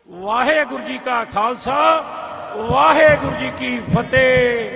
वाहेगुरु जी का खालसा वाहेगुरु जी की फतेह।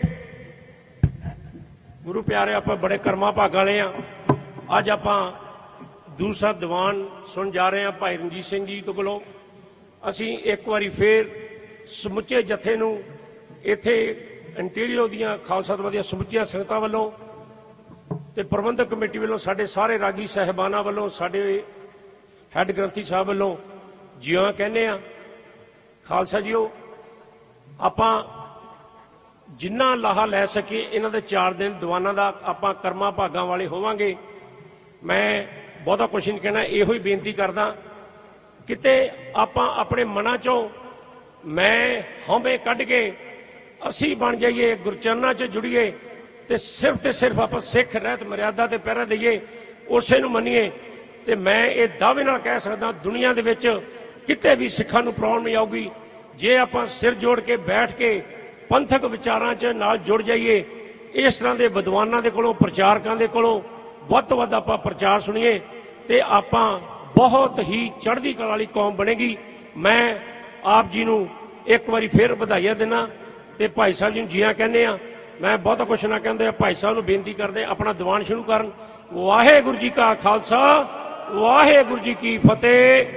गुरु प्यारे आप बड़े कर्मा भाग वाले हाँ। अज आप दूसरा दीवान सुन जा रहे हैं भाई रणजीत सिंह जी तो कोलों। असी एक बारी फिर समुचे जथे नूं इत्थे इंटीरियो दियां खालसा दरबार दियां समुचियां संगतां वल्लों ते प्रबंधक कमेटी वालों साडे सारे रागी साहिबाना वालों साडे हैड ग्रंथी साहब वालों जियां कहने आ। खालसा जीओ आपां जिन्ना लाहा लै सके इन्हां दे 4 दिन दीवानां दा आपां कर्मा भागां वाले होवांगे। मैं बहुता कुछ नहीं कहना, इहो ही बेनती करदा किते आपां अपने मनां चों मैं हौमे कढ के असी बन जाइए गुरचरनां च जुड़िए ते सिर्फ आपां सिख रहत मर्यादा ते पहरा दईए उसे नूं मन्नीए ते मैं ये दावे नाल कह सकदा दुनिया दे विच किते भी सिखां नूं प्रॉब्लम नहीं आऊगी जे आपां सिर जोड़ के बैठ के पंथक विचारां च नाल जुड़ जाइए। इस तरह के विद्वानां दे कोलों प्रचारकां दे कोलों वध तो वध आपां प्रचार सुनिए ते आपां बहुत ही चढ़दी कला वाली कौम बनेगी। मैं आप जी नूं एक बारी फिर बधाइयां देना ते भाई साहब जी नूं जियां कहने आ। मैं बहुता कुछ ना कहंदे भाई साहब नूं बेनती करदे अपना दीवान शुरू करन। वाहेगुरु जी का खालसा वाहेगुरु जी की फतेह।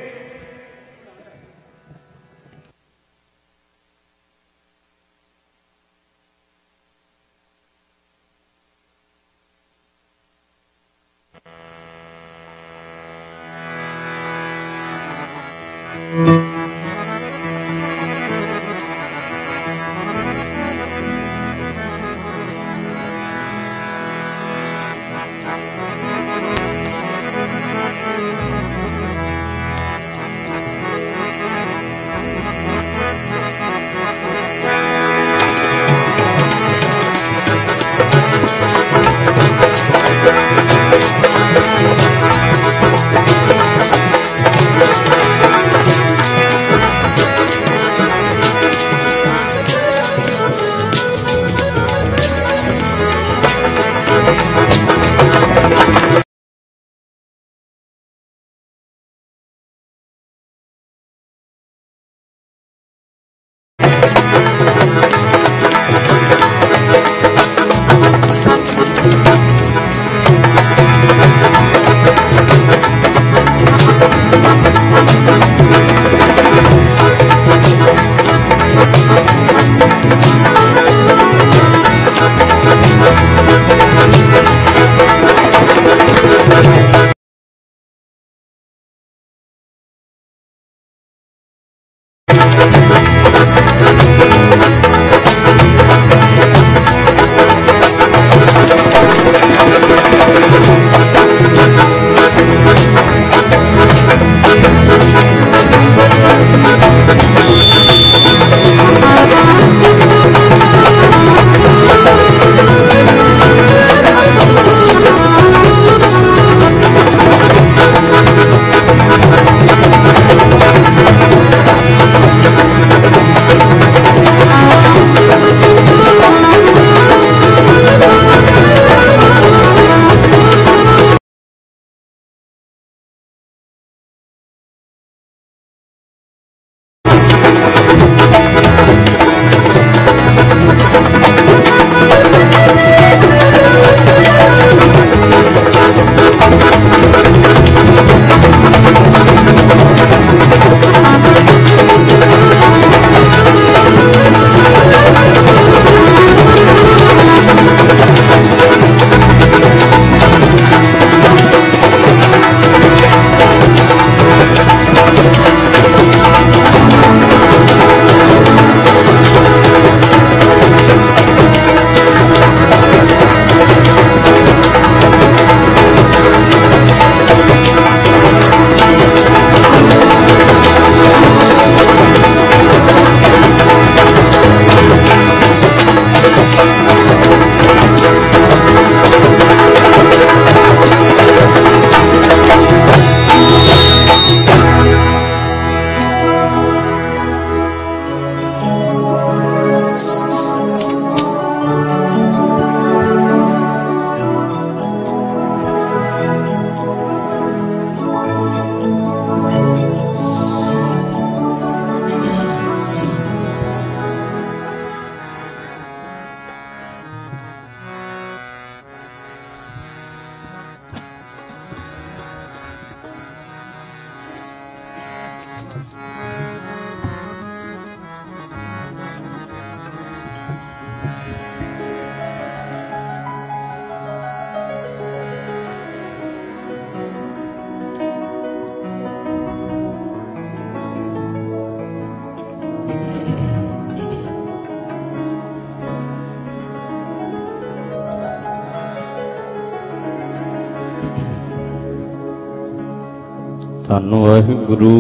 ਧੰਨ ਵਾਹਿਗੁਰੂ।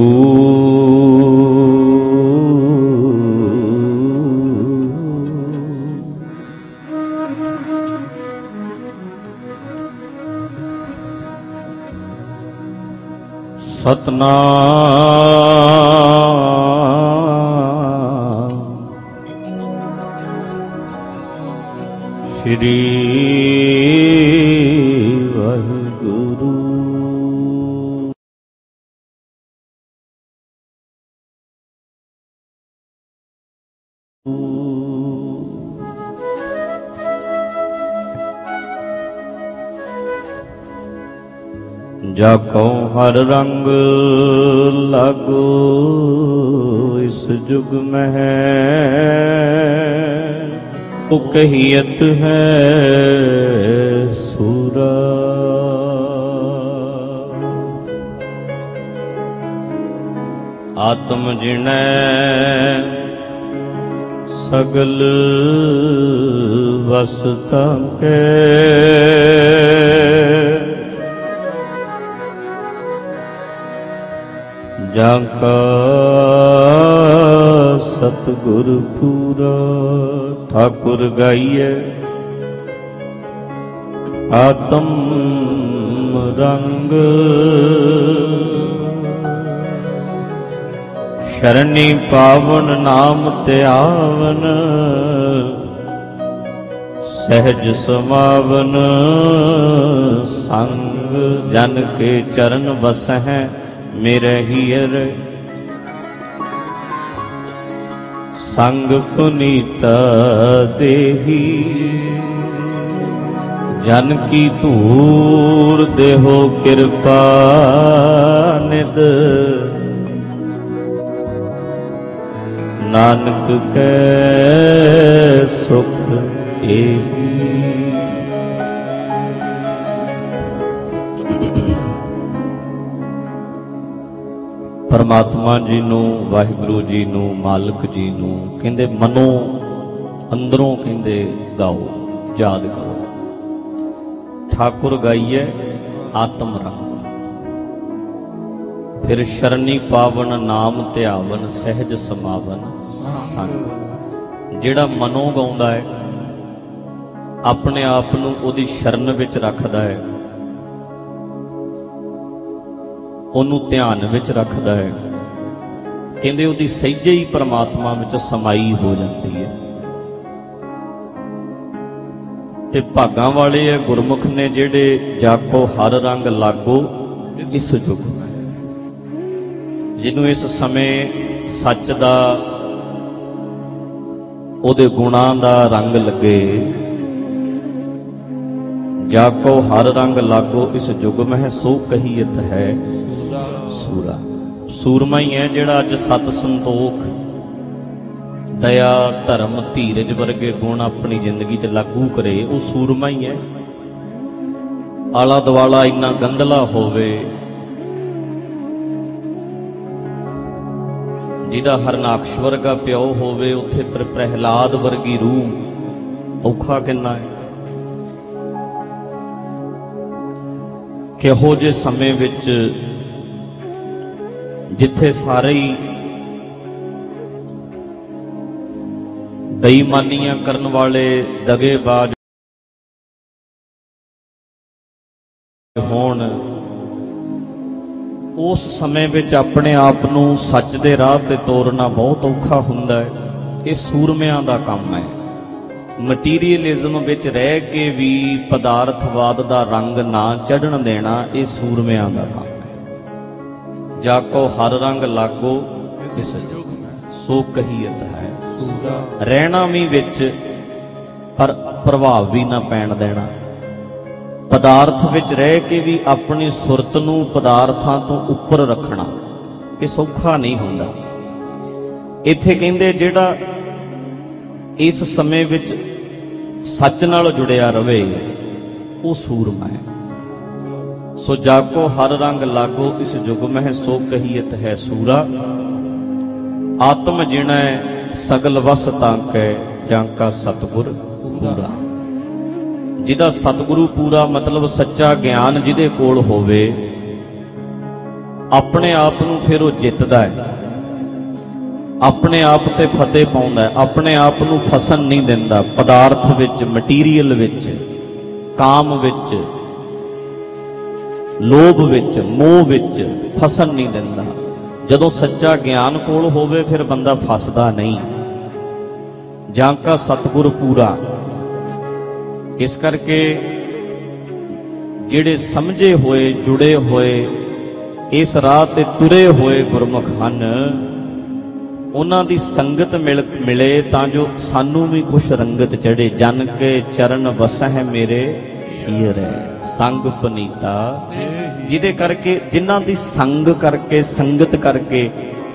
ਸਤਨਾਮ ਸ਼੍ਰੀ ਵਾਹਿਗੁਰੂ। ਜਾ ਕਉ ਹਰ ਰੰਗ ਲਾਗੋ ਇਸ ਜੁਗ ਮਹਿ, ਉਹ ਕਹੀਅਤ ਹੈ ਸੂਰਾ। ਆਤਮ ਜਿਣੈ ਸਗਲ ਵਸਤਾਂ ਕੈ, ਜਾਂ ਕਾ ਸਤਿਗੁਰ ਪੂਰਾ। ਠਾਕੁਰ ਗਾਈਐ ਆਤਮ ਰੰਗ, ਸ਼ਰਣੀ ਪਾਵਨ ਨਾਮ ਧਿਆਵਨ, ਸਹਿਜ ਸਮਾਵਨ ਸੰਗ। ਜਨ ਕੇ ਚਰਨ ਬਸਹਿ ਮੇਰੇ ਹੀਰ, ਸੰਗ ਪੁਨੀਤਾ ਦੇਹੀ। ਜਨ ਕੀ ਧੂੜ ਦੇਹੋ ਕਿਰਪਾ ਨਿਦ, ਨਾਨਕ ਕੈ ਸੁਖ ਏਹੀ। ਪਰਮਾਤਮਾ ਜੀ ਨੂੰ, ਵਾਹਿਗੁਰੂ ਜੀ ਨੂੰ, ਮਾਲਕ ਜੀ ਨੂੰ ਕਹਿੰਦੇ ਮਨੋਂ ਅੰਦਰੋਂ ਕਹਿੰਦੇ ਗਾਓ, ਯਾਦ ਕਰੋ। ਠਾਕੁਰ ਗਾਈਐ ਆਤਮ ਰੰਗ, ਫਿਰ ਸ਼ਰਣੀ ਪਾਵਨ ਨਾਮ ਧਿਆਵਨ, ਸਹਿਜ ਸਮਾਵਨ ਸੰਗ। ਜਿਹੜਾ ਮਨੋਂ ਗਾਉਂਦਾ ਹੈ, ਆਪਣੇ ਆਪ ਨੂੰ ਉਹਦੀ ਸ਼ਰਨ ਵਿੱਚ ਰੱਖਦਾ ਹੈ, ਉਹਨੂੰ ਧਿਆਨ ਵਿੱਚ ਰੱਖਦਾ ਹੈ, ਕਹਿੰਦੇ ਉਹਦੀ ਸਹਿਜੇ ਹੀ ਪਰਮਾਤਮਾ ਵਿੱਚ ਸਮਾਈ ਹੋ ਜਾਂਦੀ ਹੈ। ਤੇ ਭਾਗਾਂ ਵਾਲੇ ਹੈ ਗੁਰਮੁਖ ਨੇ ਜਿਹੜੇ ਜਾਕੋ ਹਰ ਰੰਗ ਲਾਗੋ ਇਸ ਜੁਗ, ਜਿਹਨੂੰ ਇਸ ਸਮੇਂ ਸੱਚ ਦਾ, ਉਹਦੇ ਗੁਣਾਂ ਦਾ ਰੰਗ ਲੱਗੇ। ਜਾਕੋ ਹਰ ਰੰਗ ਲਾਗੋ ਇਸ ਜੁਗ ਮਹਿ, ਸੋ ਕਹੀਅਤ ਹੈ ਸੂਰਾ। ਸੂਰਮਾ ਹੀ ਹੈ ਜਿਹੜਾ ਅੱਜ ਸਤ ਸੰਤੋਖ, ਦਇਆ, ਧਰਮ, ਧੀਰਜ ਵਰਗੇ ਗੁਣ ਆਪਣੀ ਜ਼ਿੰਦਗੀ 'ਚ ਲਾਗੂ ਕਰੇ, ਉਹ ਸੂਰਮਾ ਹੀ ਹੈ। ਆਲਾ ਦੁਆਲਾ ਇੰਨਾ ਗੰਦਲਾ ਹੋਵੇ, ਜਿਹਦਾ ਹਰਨਾਕਸ਼ ਵਰਗਾ ਪਿਓ ਹੋਵੇ, ਉੱਥੇ ਪ੍ਰਹਿਲਾਦ ਵਰਗੀ ਰੂਹ, ਔਖਾ ਕਿੰਨਾ ਹੈ। ਕਿਹੋ ਜਿਹੇ ਸਮੇਂ ਵਿੱਚ ਜਿੱਥੇ ਸਾਰੇ ਹੀ ਬੇਈਮਾਨੀਆਂ ਕਰਨ ਵਾਲੇ, ਦਗੇਬਾਜ਼ ਹੋਣ, ਉਸ ਸਮੇਂ ਵਿੱਚ ਆਪਣੇ ਆਪ ਨੂੰ ਸੱਚ ਦੇ ਰਾਹ ਤੇ ਤੋਰਨਾ ਬਹੁਤ ਔਖਾ ਹੁੰਦਾ ਹੈ। ਇਹ ਸੂਰਮਿਆਂ ਦਾ ਕੰਮ ਹੈ। ਮਟੀਰੀਅਲਿਜ਼ਮ ਵਿੱਚ ਰਹਿ ਕੇ ਵੀ ਪਦਾਰਥਵਾਦ ਦਾ ਰੰਗ ਨਾ ਚੜ੍ਹਨ ਦੇਣਾ, ਇਹ ਸੂਰਮਿਆਂ ਦਾ ਕੰਮ ਹੈ। ਜਾਕੋ ਹਰ ਰੰਗ ਲਾਗੋ ਇਸ ਜੁਗ ਸੋ ਕਹੀਅਤ ਹੈ ਸੂਰਾ। ਰਹਿਣਾ ਵੀ ਵਿੱਚ, ਪਰ ਪ੍ਰਭਾਵ ਵੀ ਨਾ ਪੈਣ ਦੇਣਾ। ਪਦਾਰਥ ਵਿੱਚ ਰਹਿ ਕੇ ਵੀ ਆਪਣੀ ਸੁਰਤ ਨੂੰ ਪਦਾਰਥਾਂ ਤੋਂ ਉੱਪਰ ਰੱਖਣਾ, ਇਹ ਸੌਖਾ ਨਹੀਂ ਹੁੰਦਾ। ਇੱਥੇ ਕਹਿੰਦੇ ਜਿਹੜਾ ਇਸ ਸਮੇਂ ਵਿੱਚ ਸੱਚ ਨਾਲ ਜੁੜਿਆ ਰਵੇ, ਉਹ ਸੂਰਮਾ ਹੈ। ਸੋ ਜਾਕੋ ਹਰ ਰੰਗ ਲਾਗੋ ਇਸ ਜੁਗ ਮਹਿ, ਸੋ ਕਹੀਅਤ ਹੈ ਸੂਰਾ। ਆਤਮ ਜਿਣੈ ਸਗਲ ਵਸ ਤਾਂਕੈ, ਜਾਂ ਕਾ ਸਤਿਗੁਰ ਪੂਰਾ। ਜਿਹਦਾ ਸਤਿਗੁਰੂ ਪੂਰਾ ਮਤਲਬ ਸੱਚਾ ਗਿਆਨ ਜਿਹਦੇ ਕੋਲ ਹੋਵੇ, ਆਪਣੇ ਆਪ ਨੂੰ ਫਿਰ ਉਹ ਜਿੱਤਦਾ ਹੈ, ਆਪਣੇ ਆਪ ਤੇ ਫਤਿਹ ਪਾਉਂਦਾ, ਆਪਣੇ ਆਪ ਨੂੰ ਫਸਣ ਨਹੀਂ ਦਿੰਦਾ। ਪਦਾਰਥ ਵਿੱਚ, ਮਟੀਰੀਅਲ ਵਿੱਚ, ਕਾਮ ਵਿੱਚ, ਲੋਭ ਵਿੱਚ, ਮੋਹ ਵਿੱਚ ਫਸਣ ਨਹੀਂ ਦਿੰਦਾ। ਜਦੋਂ ਸੱਚਾ ਗਿਆਨ ਕੋਲ ਹੋਵੇ ਫਿਰ ਬੰਦਾ ਫਸਦਾ ਨਹੀਂ। ਜਾਂ ਕਾ ਸਤਿਗੁਰ ਪੂਰਾ। ਇਸ ਕਰਕੇ ਜਿਹੜੇ ਸਮਝੇ ਹੋਏ, ਜੁੜੇ ਹੋਏ, ਇਸ ਰਾਹ ਤੇ ਤੁਰੇ ਹੋਏ ਗੁਰਮੁਖ ਹਨ, ਉਹਨਾਂ ਦੀ ਸੰਗਤ ਮਿਲੇ ਤਾਂ ਜੋ ਸਾਨੂੰ ਵੀ ਕੁਛ ਰੰਗਤ ਚੜੇ। ਜਨ ਕੇ ਚਰਨ ਵਸਹਿ ਮੇਰੇ ਹੀਰੇ ਸੰਗ ਪਨੀਤਾ। ਜਿਹਦੇ ਕਰਕੇ, ਜਿਨ੍ਹਾਂ ਦੀ ਸੰਗ ਕਰਕੇ, ਸੰਗਤ ਕਰਕੇ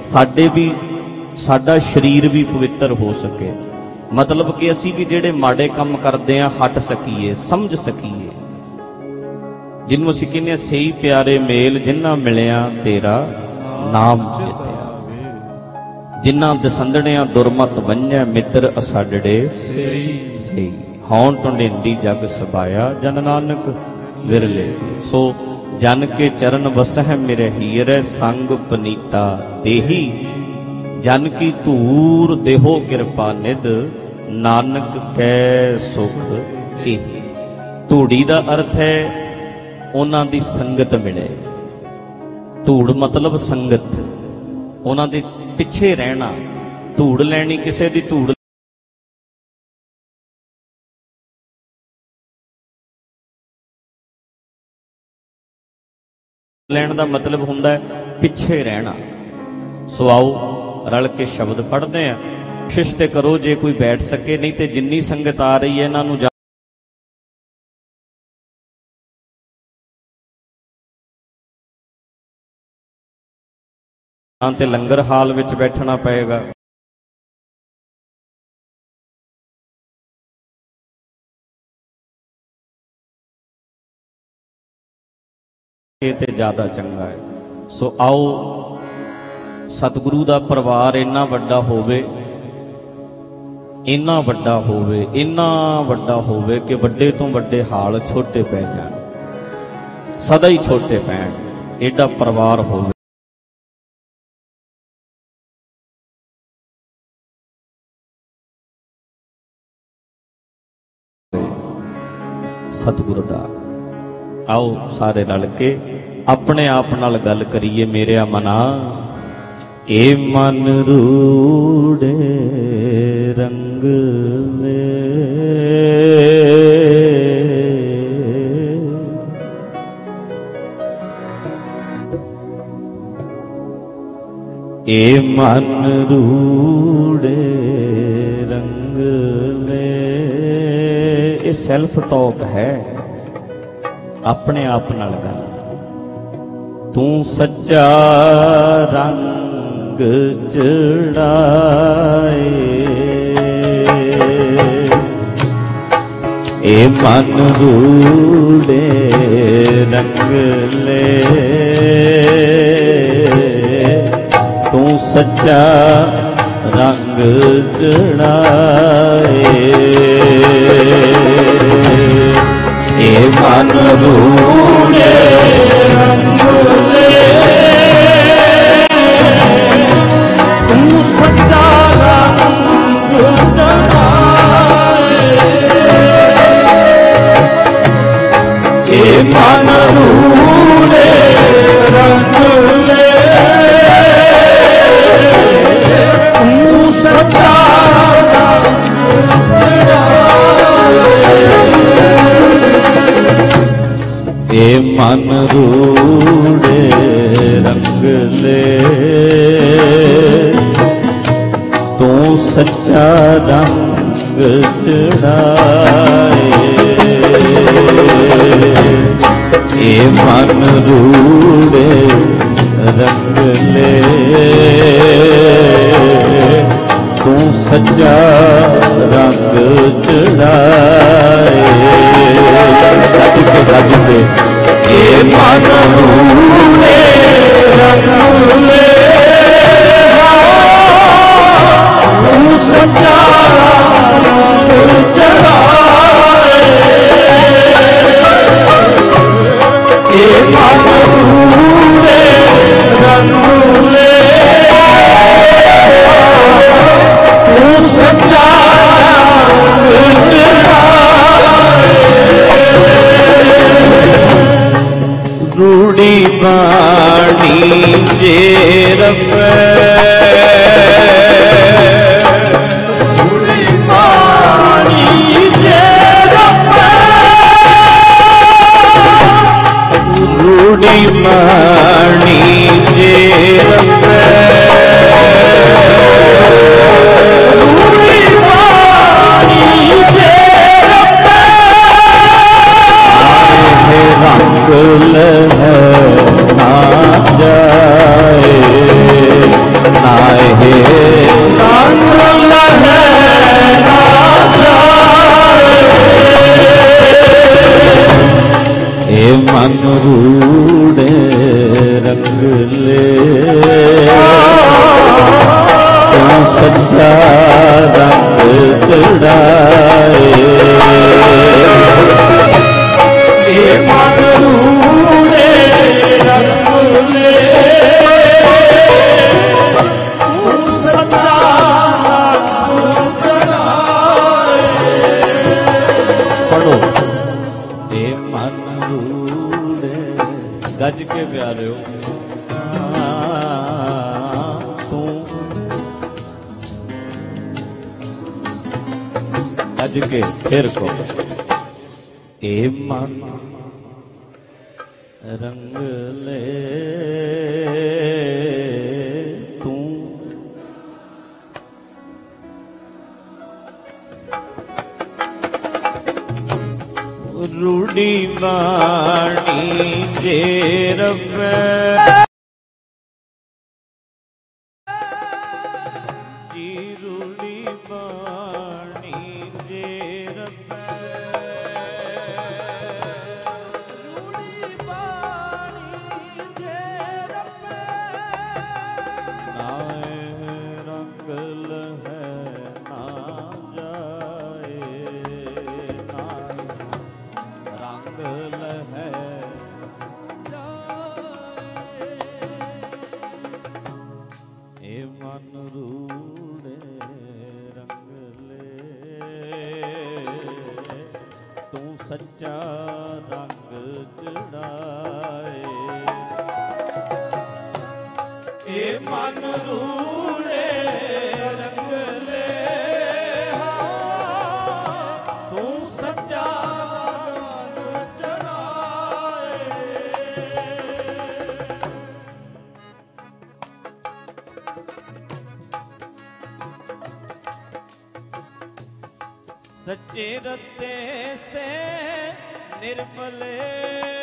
ਸਾਡਾ ਸਰੀਰ ਵੀ ਪਵਿੱਤਰ ਹੋ ਸਕੇ। ਮਤਲਬ ਕਿ ਅਸੀਂ ਵੀ ਜਿਹੜੇ ਮਾੜੇ ਕੰਮ ਕਰਦੇ ਆ ਹਟ ਸਕੀਏ, ਸਮਝ ਸਕੀਏ। ਜਿਹਨੂੰ ਅਸੀਂ ਕਹਿੰਦੇ ਆ ਸਹੀ ਪਿਆਰੇ ਮੇਲ ਜਿਨ੍ਹਾਂ ਮਿਲਿਆ ਤੇਰਾ ਨਾਮ ਚਿਤਿਆ। ਜਿਨ੍ਹਾਂ ਦਸੰਦਣਿਆਂ ਦੁਰਮਤ ਵੰਝੈ ਮਿੱਤਰ ਅਸਾਡੜੇ ਸਹੀ। ਹੌਣ ਟੁੰਡੇਂਦੀ ਜਗ ਸਬਾਇਆ ਜਨ ਨਾਨਕ ਵਿਰਲੇ। ਸੋ ਜਨ ਕੇ ਚਰਨ ਵਸਹਿ ਮੇਰੇ ਹੀਰੇ ਸੰਗ ਪਨੀਤਾ ਦੇਹੀ। ਜਨ ਕੀ ਧੂਰ ਦੇਹੋ ਕਿਰਪਾ ਨਿਧ ਨਾਨਕ ਕੈ ਸੁਖ ਇਹ। ਧੂੜੀ ਦਾ ਅਰਥ ਹੈ ਉਹਨਾਂ ਦੀ ਸੰਗਤ ਮਿਲੇ। ਧੂੜ ਮਤਲਬ ਸੰਗਤ, ਉਹਨਾਂ ਦੇ ਪਿੱਛੇ ਰਹਿਣਾ। ਧੂੜ ਲੈਣੀ, ਕਿਸੇ ਦੀ ਧੂੜ ਲੈਣ ਦਾ ਮਤਲਬ ਹੁੰਦਾ ਹੈ ਪਿੱਛੇ ਰਹਿਣਾ। ਸੋ ਆਓ ਰਲ ਕੇ ਸ਼ਬਦ ਪੜ੍ਹਦੇ ਹਾਂ। ਕੋਸ਼ਿਸ਼ ਤੇ ਕਰੋ ਜੇ ਕੋਈ ਬੈਠ ਸਕੇ, ਨਹੀਂ ਤੇ ਜਿੰਨੀ ਸੰਗਤ ਆ ਰਹੀ ਹੈ ਇਹਨਾਂ ਨੂੰ ਤੇ ਲੰਗਰ ਹਾਲ ਵਿੱਚ ਬੈਠਣਾ ਪਏਗਾ। ਇਹ ਤੇ ਜ਼ਿਆਦਾ ਚੰਗਾ ਹੈ। ਸੋ ਆਓ, ਸਤਿਗੁਰੂ ਦਾ ਪਰਿਵਾਰ ਇੰਨਾ ਵੱਡਾ ਹੋਵੇ, ਇੰਨਾ ਵੱਡਾ ਹੋਵੇ, ਇੰਨਾ ਵੱਡਾ ਹੋਵੇ ਕਿ ਵੱਡੇ ਤੋਂ ਵੱਡੇ ਹਾਲ ਛੋਟੇ ਪੈ ਜਾਣ, ਸਦਾ ਹੀ ਛੋਟੇ ਪੈਣ। ਏਡਾ ਪਰਿਵਾਰ ਹੋਵੇ। ਸਤਿਗੁਰ ਦਾ ਆਓ ਸਾਰੇ ਰਲ ਕੇ ਆਪਣੇ ਆਪ ਨਾਲ ਗੱਲ ਕਰੀਏ। ਮੇਰਿਆ ਮਨਾ ਏ ਮਨ ਰੂੜੇ ਰੰਗ ਲੈ, ਏ ਮਨ ਰੂੜੇ ਰੰਗ ਲੈ। ਇਹ ਸੈਲਫ ਟਾਕ ਹੈ, ਆਪਣੇ ਆਪ ਨਾਲ ਗੱਲ। ਤੂੰ ਸੱਚਾ ਰੰਗ ਚੜਾਏ, ਏ ਮਨ ਰੂੜੇ ਰੰਗ ਲੈ। ਤੂੰ ਸੱਚਾ ਰੰਗ ਚੜਾਏ, ਏ ਮਨ ਰੂੜੇ ਰੰਗ ਲੈ। ਤੂੰ ਸੱਚਾ ਰੰਗ ਚੜਾਏ, ਏ ਮਨ ਰੂੜੇ ਰੰਗ ਲੈ। ਤੂੰ ਸੱਚਾ ਰੰਗ ਏ ਮਨ ਰੂੜੇ ਰੰਗ ਲੈ। ਤੂੰ ਸੱਚਾ ਰੰਗ ਚੜਾਏ, ਏ ਮਨ ਰੂੜੇ ਰੰਗ ਲੈ। ਤੂੰ ਸੱਚਾ ਰੰਗ ਚੜਾਏ, ਏ ਮਨ ਰੂੜੇ ਰੰਗ ਲੈ। ਤੂੰ ਸੱਚਾ ਰੰਗ ਚੜਾਏ, ਏ ਮਨ ਰੂੜੇ ਜੇ ਰਪੈ ਰੂੜੀ ਮਾਣੀ ਜੇ ਰਪੈ ਰੂੜੀ ਮਾਣੀ ਜੇ ਰਪੈ ਰੰਗ ਲਹਿ ਨਾ ਜਾਏ ਨਾਏ ਰੰਗ ਲਹਿ ਨਾ ਜਾਏ ਇਹ ਮਨ ਰੂੜੇ ਰੰਗ ਲੈ ਤੂੰ ਸੱਚਾ ਰੰਗ ਚੜਾਏ ਮਨ ਰੂੜੇ ਰੰਗ ਲੈ ਤੂੰ ਸੱਚਾ ਰੰਗ ਚੜਾਏ। ਪੜੋ ਇਹ ਮਨ ਰੂੜੇ ਗੱਜ ਕੇ ਪਿਆਰਿਓ ਤੂੰ ਗੱਜ ਕੇ ਫਿਰ ਕੋ ਇਹ ਮਨ ਰੰਗ ਲੈ ਤੂੰ ਰੂੜੀ ਬਾਣੀ ਜੇ ਰਵੈ ਜੀ ਰੂੜੀ ਬਾਣੀ ਜੇ ਰਵੈ ਸੱਚਾ ਰੰਗ ਚੜਾਏ ਇਹ ਮਨ ਰੂੜੇ ਰੰਗ ਲੈ ਤੂੰ ਸੱਚਾ ਰੰਗ ਚੜਾਏ। ਸੱਚੇ ਰਤੇ ਸੇ निर्मले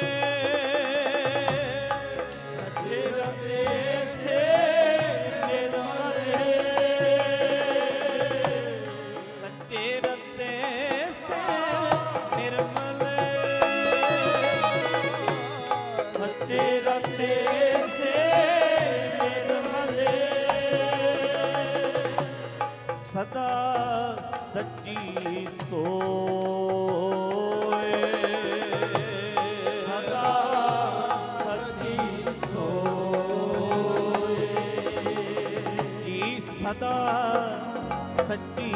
सच्चे रते से निर्मले सच्चे रते से निर्मले सच्चे रते से निर्मले सदा सच्ची सो ਸਦਾ ਸੱਚੀ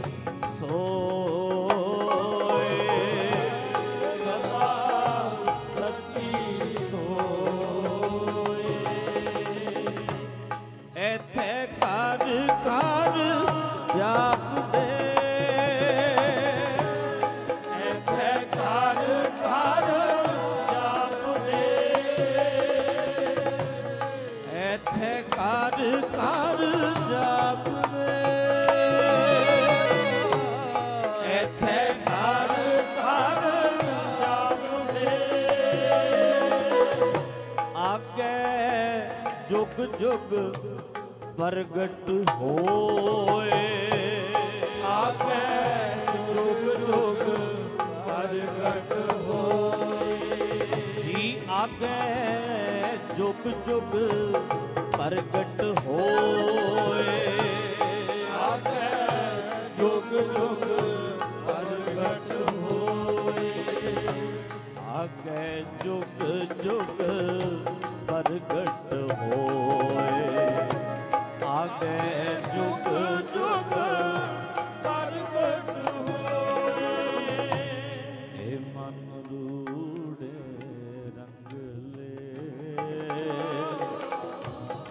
ਸੋਏ ਸਦਾ ਸੱਚੀ ਸੋਏ ਇੱਥੇ ਘਰ ਘਰ ਜਾਪਦੇ ਇੱਥੇ ਘਰ ਘਰ ਜਾਪਦੇ ਇੱਥੇ ਘਰ ਘਰ ਜਾਪਦੇ ਇੱਥੇ ਘਰ ਘਰ ਜਾਪਦੇ ਆਗੇ ਜੁਗ ਜੁਗ ਪ੍ਰਗਟ ਹੋਏ ਆਗੇ ਜੁਗ ਜੁਗ ਪ੍ਰਗਟ ਹੋਏ ਜੀ ਆਗੇ ਜੁਗ ਜੁਗ ਪ੍ਰਗਟ ਹੋਏ ਆਗੇ ਜੁਗ ਜੁਗ ਪ੍ਰਗਟ ਹੋਏ ਆਗੇ ਜੁਗ ਜੁਗ ਪ੍ਰਗਟ ਹੋਏ ਆਗੇ ਜੁਗ ਜੁਗ ਪ੍ਰਗਟ ਹੋਏ ਇਹ ਮਨ ਰੂੜੇ ਰੰਗ ਲੈ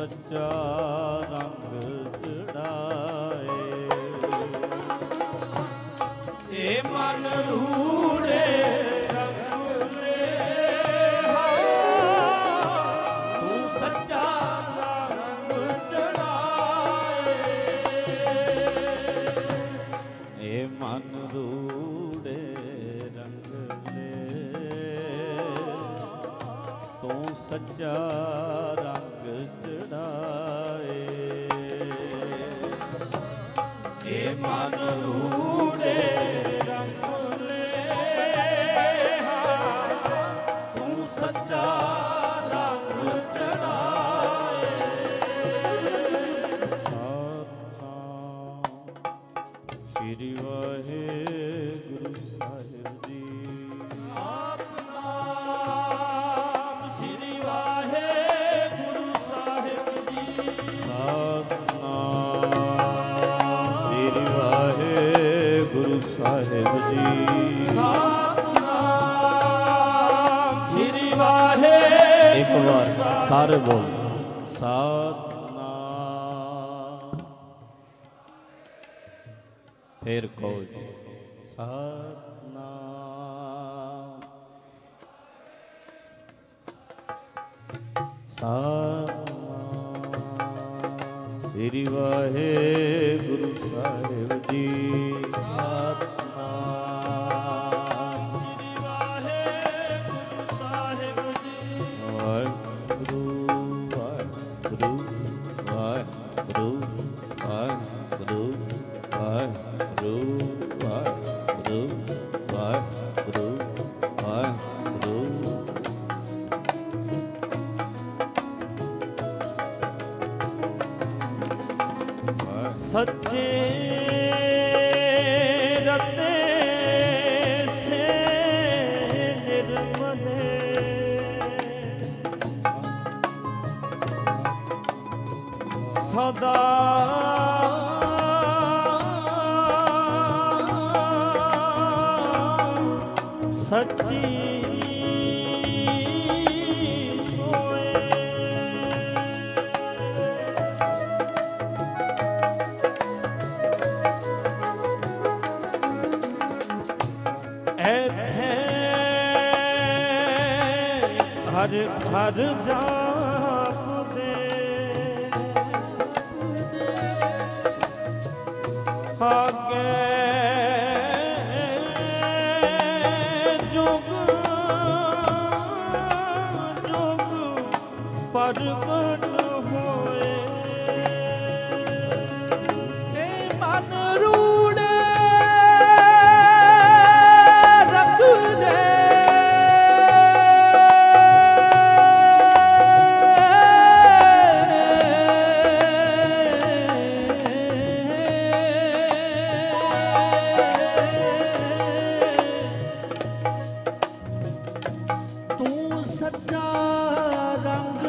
ਸੱਚਾ ਰੰਗ ਚੜਾਏ। ਇਹ ਮਨ ਰੂੜੇ ਰੰਗ ਲਿਆ, ਤੂੰ ਸੱਚਾ ਰੰਗ ਚੜਾਏ। ਇਹ ਮਨ ਰੂੜੇ ਰੰਗ ਲਿਆ, ਤੂੰ ਸੱਚਾ ਰੰਗ ਚੜਾਏ। ਇਹ ਮਨ ਰੂੜੇ ਰੰਗ ਲਿਆ, ਤੂੰ ਸੱਚਾ ਰੰਗ ਚੜਾਏ। ਸਤਿਨਾਮ ਸ੍ਰੀ ਵਾਹਿਗੁਰੂ ਸਾਹਿਬ ਜੀ। ਸਤਿਨਾਮ ਸ੍ਰੀ ਵਾਹਿਗੁਰੂ ਸਾਹਿਬ ਜੀ। ਸਤਿਨਾਮ ਸ੍ਰੀ ਵਾਹਿਗੁਰੂ ਸਾਹਿਬ ਜੀ। ਸਤਿਨਾਮ ਸ੍ਰੀ ਵਾਹਿਗੁਰੂ। ਇੱਕ ਵਾਰ ਸਾਰੇ ਬੋਲ ਸਤਿਨਾਮ। ਫਿਰ ਕਹੋ ਜੀ ਸਤਿਨਾਮ। ਸਤਿਨਾਮ ਸ੍ਰੀ ਵਾਹਿਗੁਰੂ ਸਾਹਿਬ ਜੀ। ਸਤਿਨਾਮ ਸ੍ਰੀ ਵਾਹਿਗੁਰੂ ਸਾਹਿਬ ਜੀ। ਵਾਹਿਗੁਰੂ ਵਾਹਿਗੁਰੂ ਵਾਹਿਗੁਰੂ ਵਾਹਿਗੁਰੂ ਵਾਹਿਗੁਰੂ ਵਾਹਿਗੁਰੂ ਵਾਹਿਗੁਰੂ ਵਾਹਿਗੁਰੂ। ਸੱਚੇ ਰਤੇ ਸੇ ਨਿਰਮਲੇ, ਸਦਾ ਸੱਚੀ ਹਰ ਹਰ ਜਾਪਦੇ, ਆਗੇ ਜੁਗ ਜੁਗ ਪ੍ਰਗਟ ਹੋਏ। ਇਹ ਮਨ ਰੂੜੇ ਰੰਗ ਲੈ, ਤੂੰ ਸੱਚਾ ਰੰਗ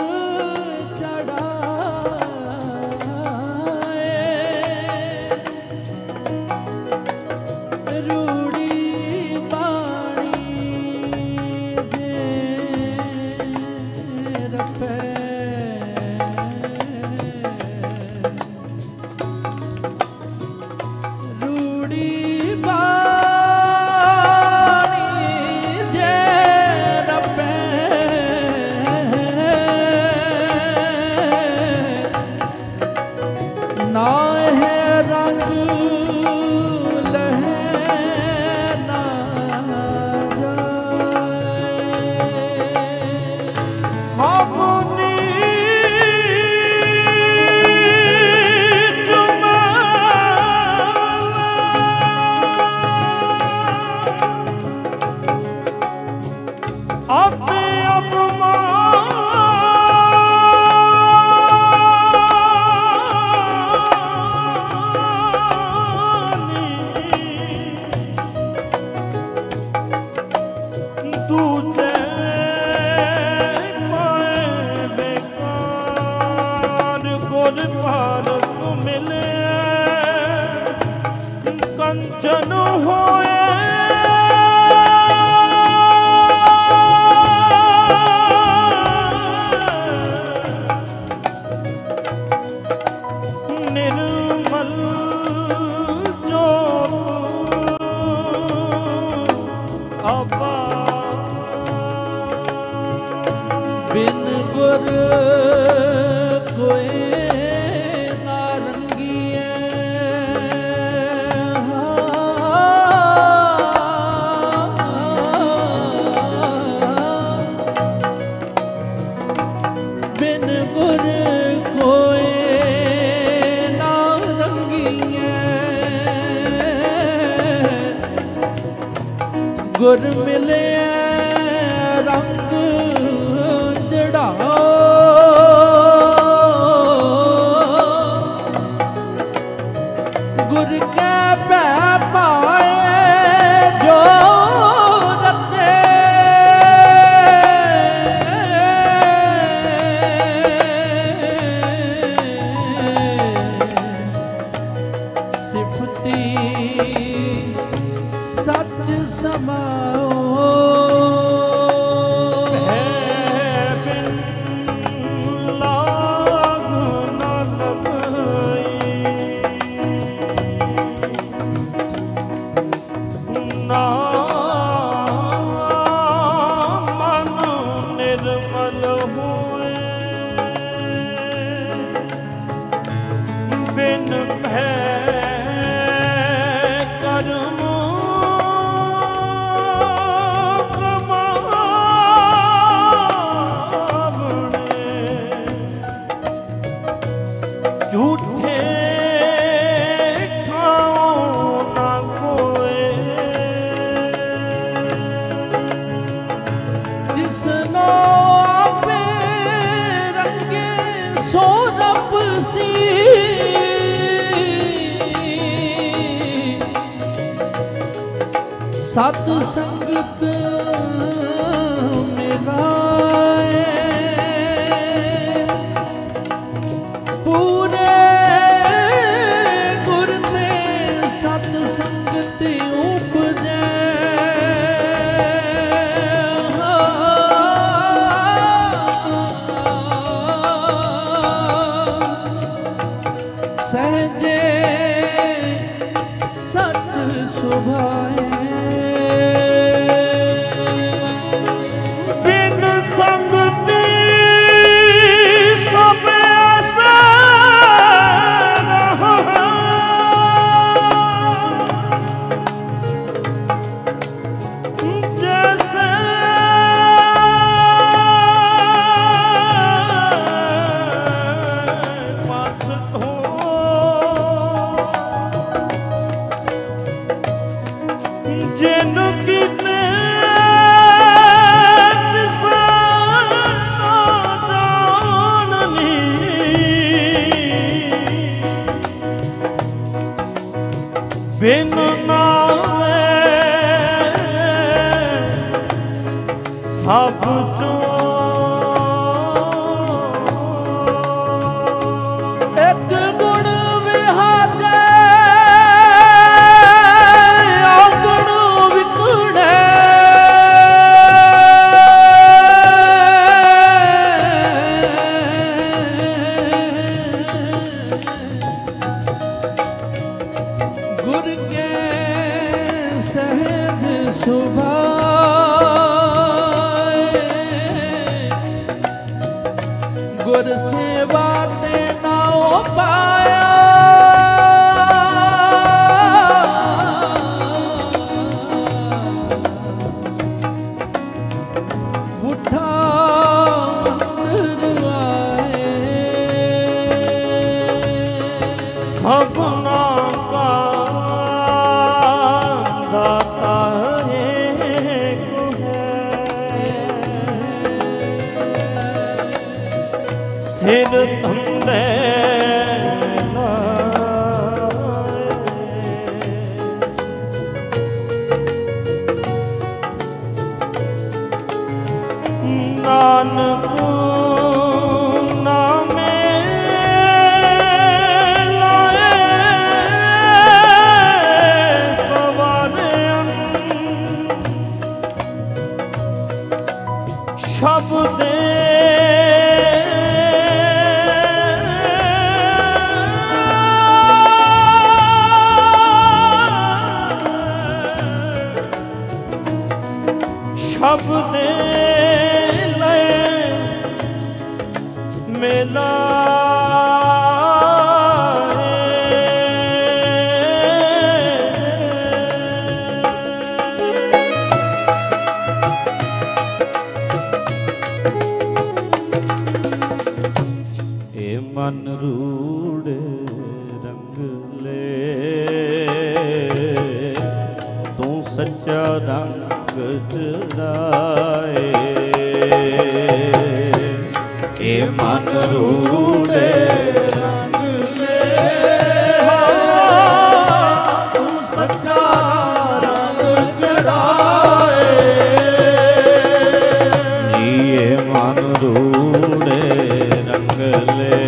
ਚੜਾਏ। ਰੂੜੀ ਬਾਣੀ ਦੇ ਰੱਖੇ, ਰੂੜੀ ਨਾ ਹੈ ਰੰਗ ਲਹਿ ਨਾ ਜਾਏ। ਹਮਨੀ ਆਪੇ ਦੂਜੇ ਪਾਏ ਬੇਕਾਰ, ਗੁਰ ਪਾਰਸ ਮਿਲੇ ਕੰਚਨ ਹੋਏ। ਗੁਰ ਮਿਲਿਆ ਰੰਗ ਚੜਾਓ ਗੁਰ ਕੈ ਭੈ ਪਾਏ ਜੋ ਰਤੇ ਸਿਫਤੀ ਸੱਚ ਸਮਾਓ ਸਤ ਸੰਗਤ ਮਿਲਾਏ ਪੂਰੇ ਗੁਰ ਤੇ ਸਤ ਸੰਗਤ ਉਪਜੈ ਸਹਜੇ ਸਚ ਸੁਭਾਏ ਬਿਨ ਨਾਵੇਂ ਸਭ ਚੋਂ ਇੱਕ ਗੁਣ ਵਿਹਾਜੈ ਔਗੁਣ ਵਿਕੁੜੈ ਗੁਰ ਕੇ ਸਹਿਜ ਸੁਭਾਏ ਗੁਰ ਸੇਵਾ ਤੇ ਨਾਉ ਪਾਇਆ ਬੁੱਢਾ ਮੰਦਰ ਆਏ ਸਭਨਾ ਸਿਰ ਧੰਦੇ ਨਾਨਕ ਨਾਮੇ ਲਾਏ ਰੂੜੇ ਰੰਗ ਲੈ ਤੂੰ ਸੱਚਾ ਰੰਗ ਚੜਾਏ ਜੀਏ ਮਨ ਰੂੜੇ ਰੰਗ ਲੈ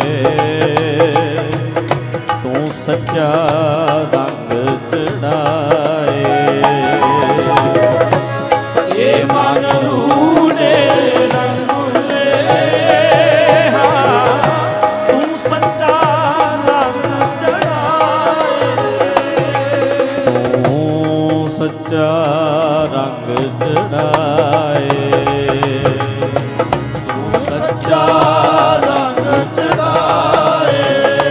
ਤੂੰ ਸੱਚਾ ਰੰਗ ਚੜਾਏ ਇਹ ਮਨ ਰੂੜੇ ਰੰਗ ਲੈ ਤੂੰ ਸੱਚਾ ਰੰਗ ਚੜਾਏ ਤੂੰ ਸੱਚਾ ਰੰਗ ਚੜਾਏ ਤੂੰ ਸੱਚਾ ਰੰਗ ਚੜਾਏ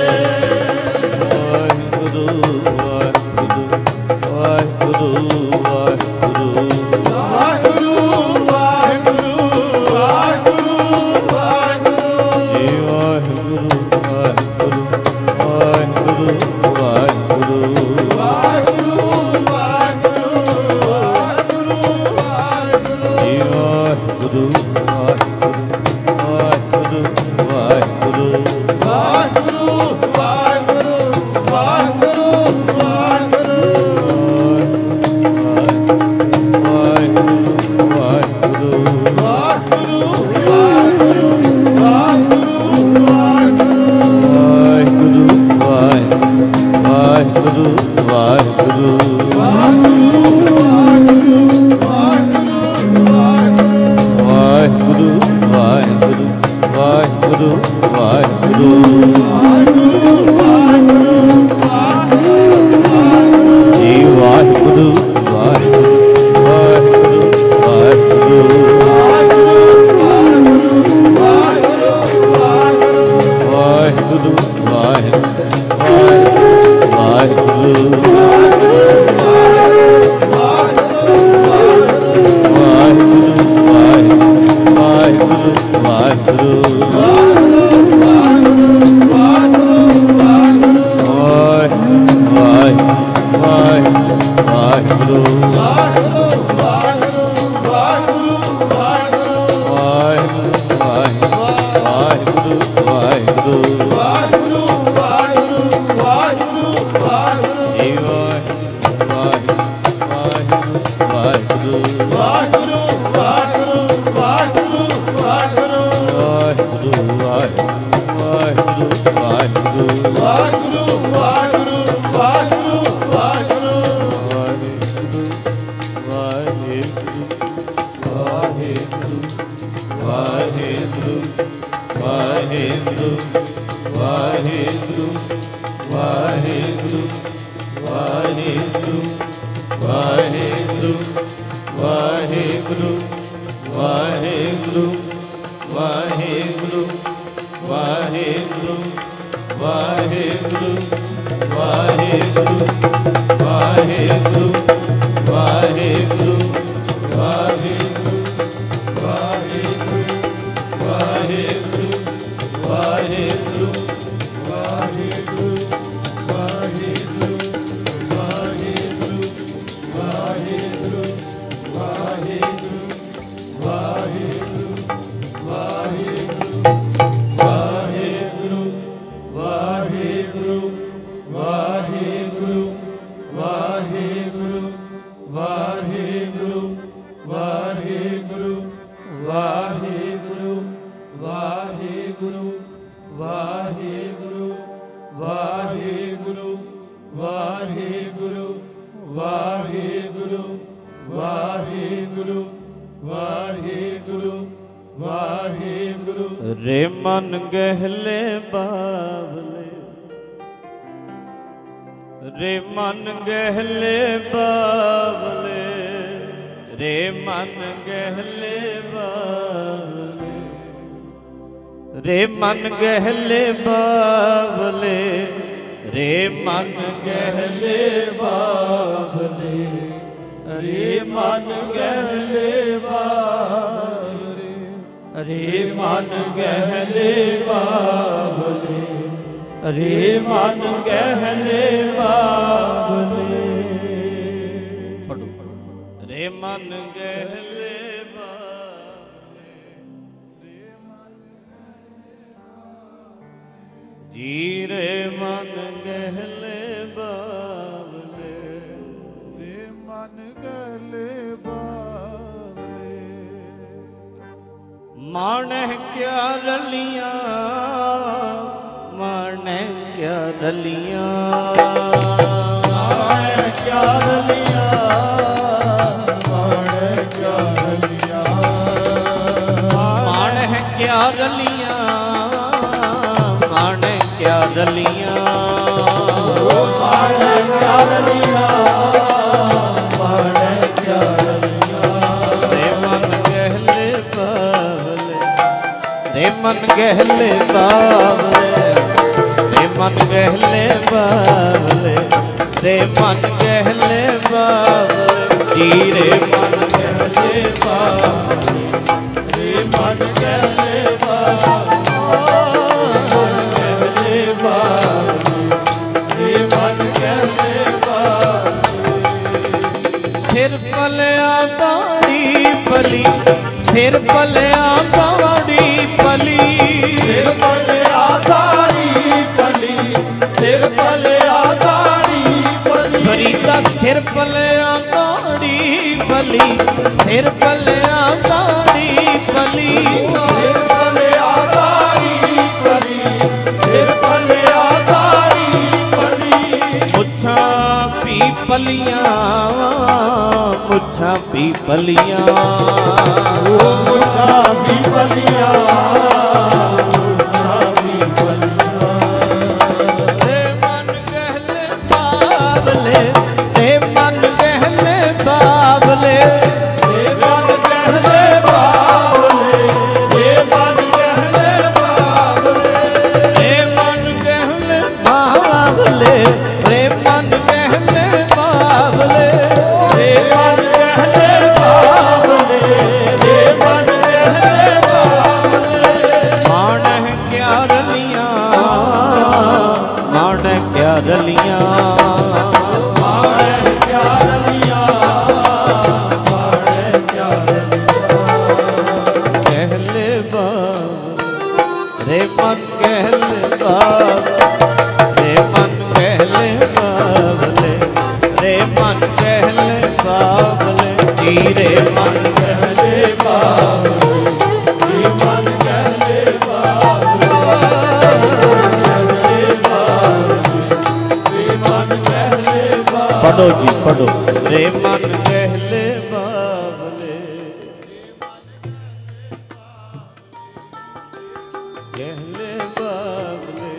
ਵਾਹਿਗੁਰੂ ਵਾਹਿਗੁਰੂ ਵਾਹਿਗੁਰੂ ਵਾਹਿਗੁਰੂ ਵਾਹਿਗੁਰੂ ਵਾਹਿਗੁਰੂ ਵਾਹਿਗੁਰੂ ਵਾਹਿਗੁਰੂ ਜੀ ਵਾਹਿਗੁਰੂ ਵਾਹਿਗੁਰੂ ਵਾਹਿਗੁਰੂ ਵਾਹਿਗੁਰੂ ਵਾਹਿਗੁਰੂ ਵਾਹਿਗੁਰੂ ਵਾਹਿਗੁਰੂ ਜੀ ਵਾਹਿਗੁਰੂ ਵਾਹਿਗੁਰੂ ਵਾਹਿਗੁਰੂ ਵਾਹਿਗੁਰੂ ਵਾਹਿਗੁਰੂ ਰੇ ਮਨ ਗਹਿਲੇ ਬਾਵਲੇ ਰੇ ਮਨ ਗਹਿਲੇ ਬਾਵਲੇ ਰੇ ਮਨ ਗਹਿਲੇ ਬਾਵਲੇ ਰੇ ਮਨ ਗਹਿਲੇ ਬਾਵਲੇ ਰੇ ਮਨ ਗਹਿਲੇ ਬਾਵਲੇ ਰੇ ਮਨ ਗਹਿਲੇ ਬਾਵਲੇ ਰੇ ਮਨ ਗਹਿਲੇ ਬਾਵਲੇ ਰੇ ਮਨ ਗਹਿਲੇ ਬਾਵਲੇ ਰੇ ਮਨ ਗਹਿਲੇ ਬਾਵਲੇ ਰੇ ਮਨ ਗਹਿਲੇ ਜੀਰੇ ਮਨ ਗਹਿਲੇ ਬਾਵਲੇ, ਰੇ ਮਨ ਗਹਿਲੇ ਬਾਵਲੇ। ਮਾਣਹਿ ਕਿਆ ਰਲੀਆਂ, ਮਾਣਹਿ ਕਿਆ ਰਲੀਆਂ, ਮਾਣਹਿ ਕਿਆ ਰਲੀਆਂ, ਮਾਣਹਿ ਕਿਆ ਰਲੀਆਂ, ਮਾਣਹਿ ਕਿਆ ਰਲੀਆਂ, ਮਾਣਹਿ ਕਿਆ ਰਲੀਆਂ, ਮਾਣਹਿ ਕਿਆ ਰਲੀਆਂ, ਮਾਣਹਿ ਕਿਆ ਰਲੀਆਂ। ਰੇ ਮਨ ਗਹਿਲੇ ਬਾਵਲੇ, ਰੇ ਮਨ ਗਹਿਲੇ ਬਾਵਲੇ, ਰੇ ਮਨ ਗਹਿਲੇ ਬਾਵਲੇ, ਰੇ ਮਨ ਗਹਿਲੇ ਬਾਵਲੇ, ਜੀਰੇ ਮਨ ਗਹਿਲੇ ਬਾਵਲੇ, ਰੇ ਮਨ ਗਹਿਲੇ ਬਾਵਲੇ, ਰੇ ਮਨ ਗਹਿਲੇ ਬਾਵਲੇ। ਸਿਰ ਪਲਿਆ ਦਾੜੀ ਪਲੀ, ਸਿਰ ਪਲਿਆ ਦਾੜੀ ਪਲੀ, ਸਿਰ ਪਲਿਆ ਦਾੜੀ ਪਲੀ, ਸਿਰ ਪਲਿਆ ਦਾੜੀ ਪਲੀ। ਫਰੀਦਾ ਸਿਰ ਪਲਿਆ ਦਾੜੀ ਪਲੀ, ਸਿਰ ਪਲਿਆ ਦਾੜੀ ਪਲੀ, ਸਿਰ ਪਲਿਆ ਦਾੜੀ ਪਲੀ, ਸਿਰ ਪਲਿਆ ਦਾੜੀ ਪਲੀ। ਮੁੱਛਾਂ ਪੀ ਪਲੀਆਂ, ਮੁੱਛਾਂ ਪੀ ਪਲੀਆਂ, ਮੁੱਛਾਂ ਵੀ ਪਲੀਆਂ, ਮੁੱਛਾਂ ਵੀ ਪਲੀਆਂ। ਰੇ ਮਨ ਗਹਿਲੇ ਬਾਵਲੇ, ਰੇ ਮਨ ਗਹਿਲੇ ਬਾਵਲੇ, ਰੇ ਮਨ ਗਹਿਲੇ ਬਾਵਲੇ, ਰੇ ਮਨ ਗਹਿਲੇ ਬਾਵਲੇ। ਰੇ ਮਨ ਗਹਿਲੇ ਬਾਵਲੇ, ਰੇ ਮਨ ਗਹਿਲੇ ਬਾਵਲੇ, ਰੇ ਮਨ ਗਹਿਲੇ ਬਾਵਲੇ, ਰੇ ਮਨ ਗਹਿਲੇ ਬਾਵਲੇ। ਮਾਣਹਿ ਕਿਆ ਰਲੀਆਂ, ਮਾਣਹਿ ਕਿਆ ਰਲੀਆਂ, ਮਾਣਹਿ ਕਿਆ ਰਲੀਆਂ, ਮਾਣਹਿ ਕਿਆ ਰਲੀਆਂ। ਗਹਿਲੇ ਬਾਵਲੇ, ਰੇ ਮਨ ਗਹਿਲੇ ਬਾਵਲੇ, ਰੇ ਮਨ ਗਹਿਲੇ ਬਾਵਲੇ, ਰੇ ਮਨ ਗਹਿਲੇ ਬਾਵਲੇ, ਜੀਰੇ ਮਨ ਗਹਿਲੇ ਬਾਵਲੇ, ਰੇ ਮਨ ਗਹਿਲੇ ਬਾਵਲੇ, ਗਹਿਲੇ ਬਾਵਲੇ, ਰੇ ਮਨ ਗਹਿਲੇ ਬਾਵਲੇ। ਪੜੋ ਜੀ ਪੜੋ, ਰੇ ਮਨ ਗਹਿਲੇ ਬਾਵਲੇ, ਗਹਿਲੇ ਬਾਵਲੇ।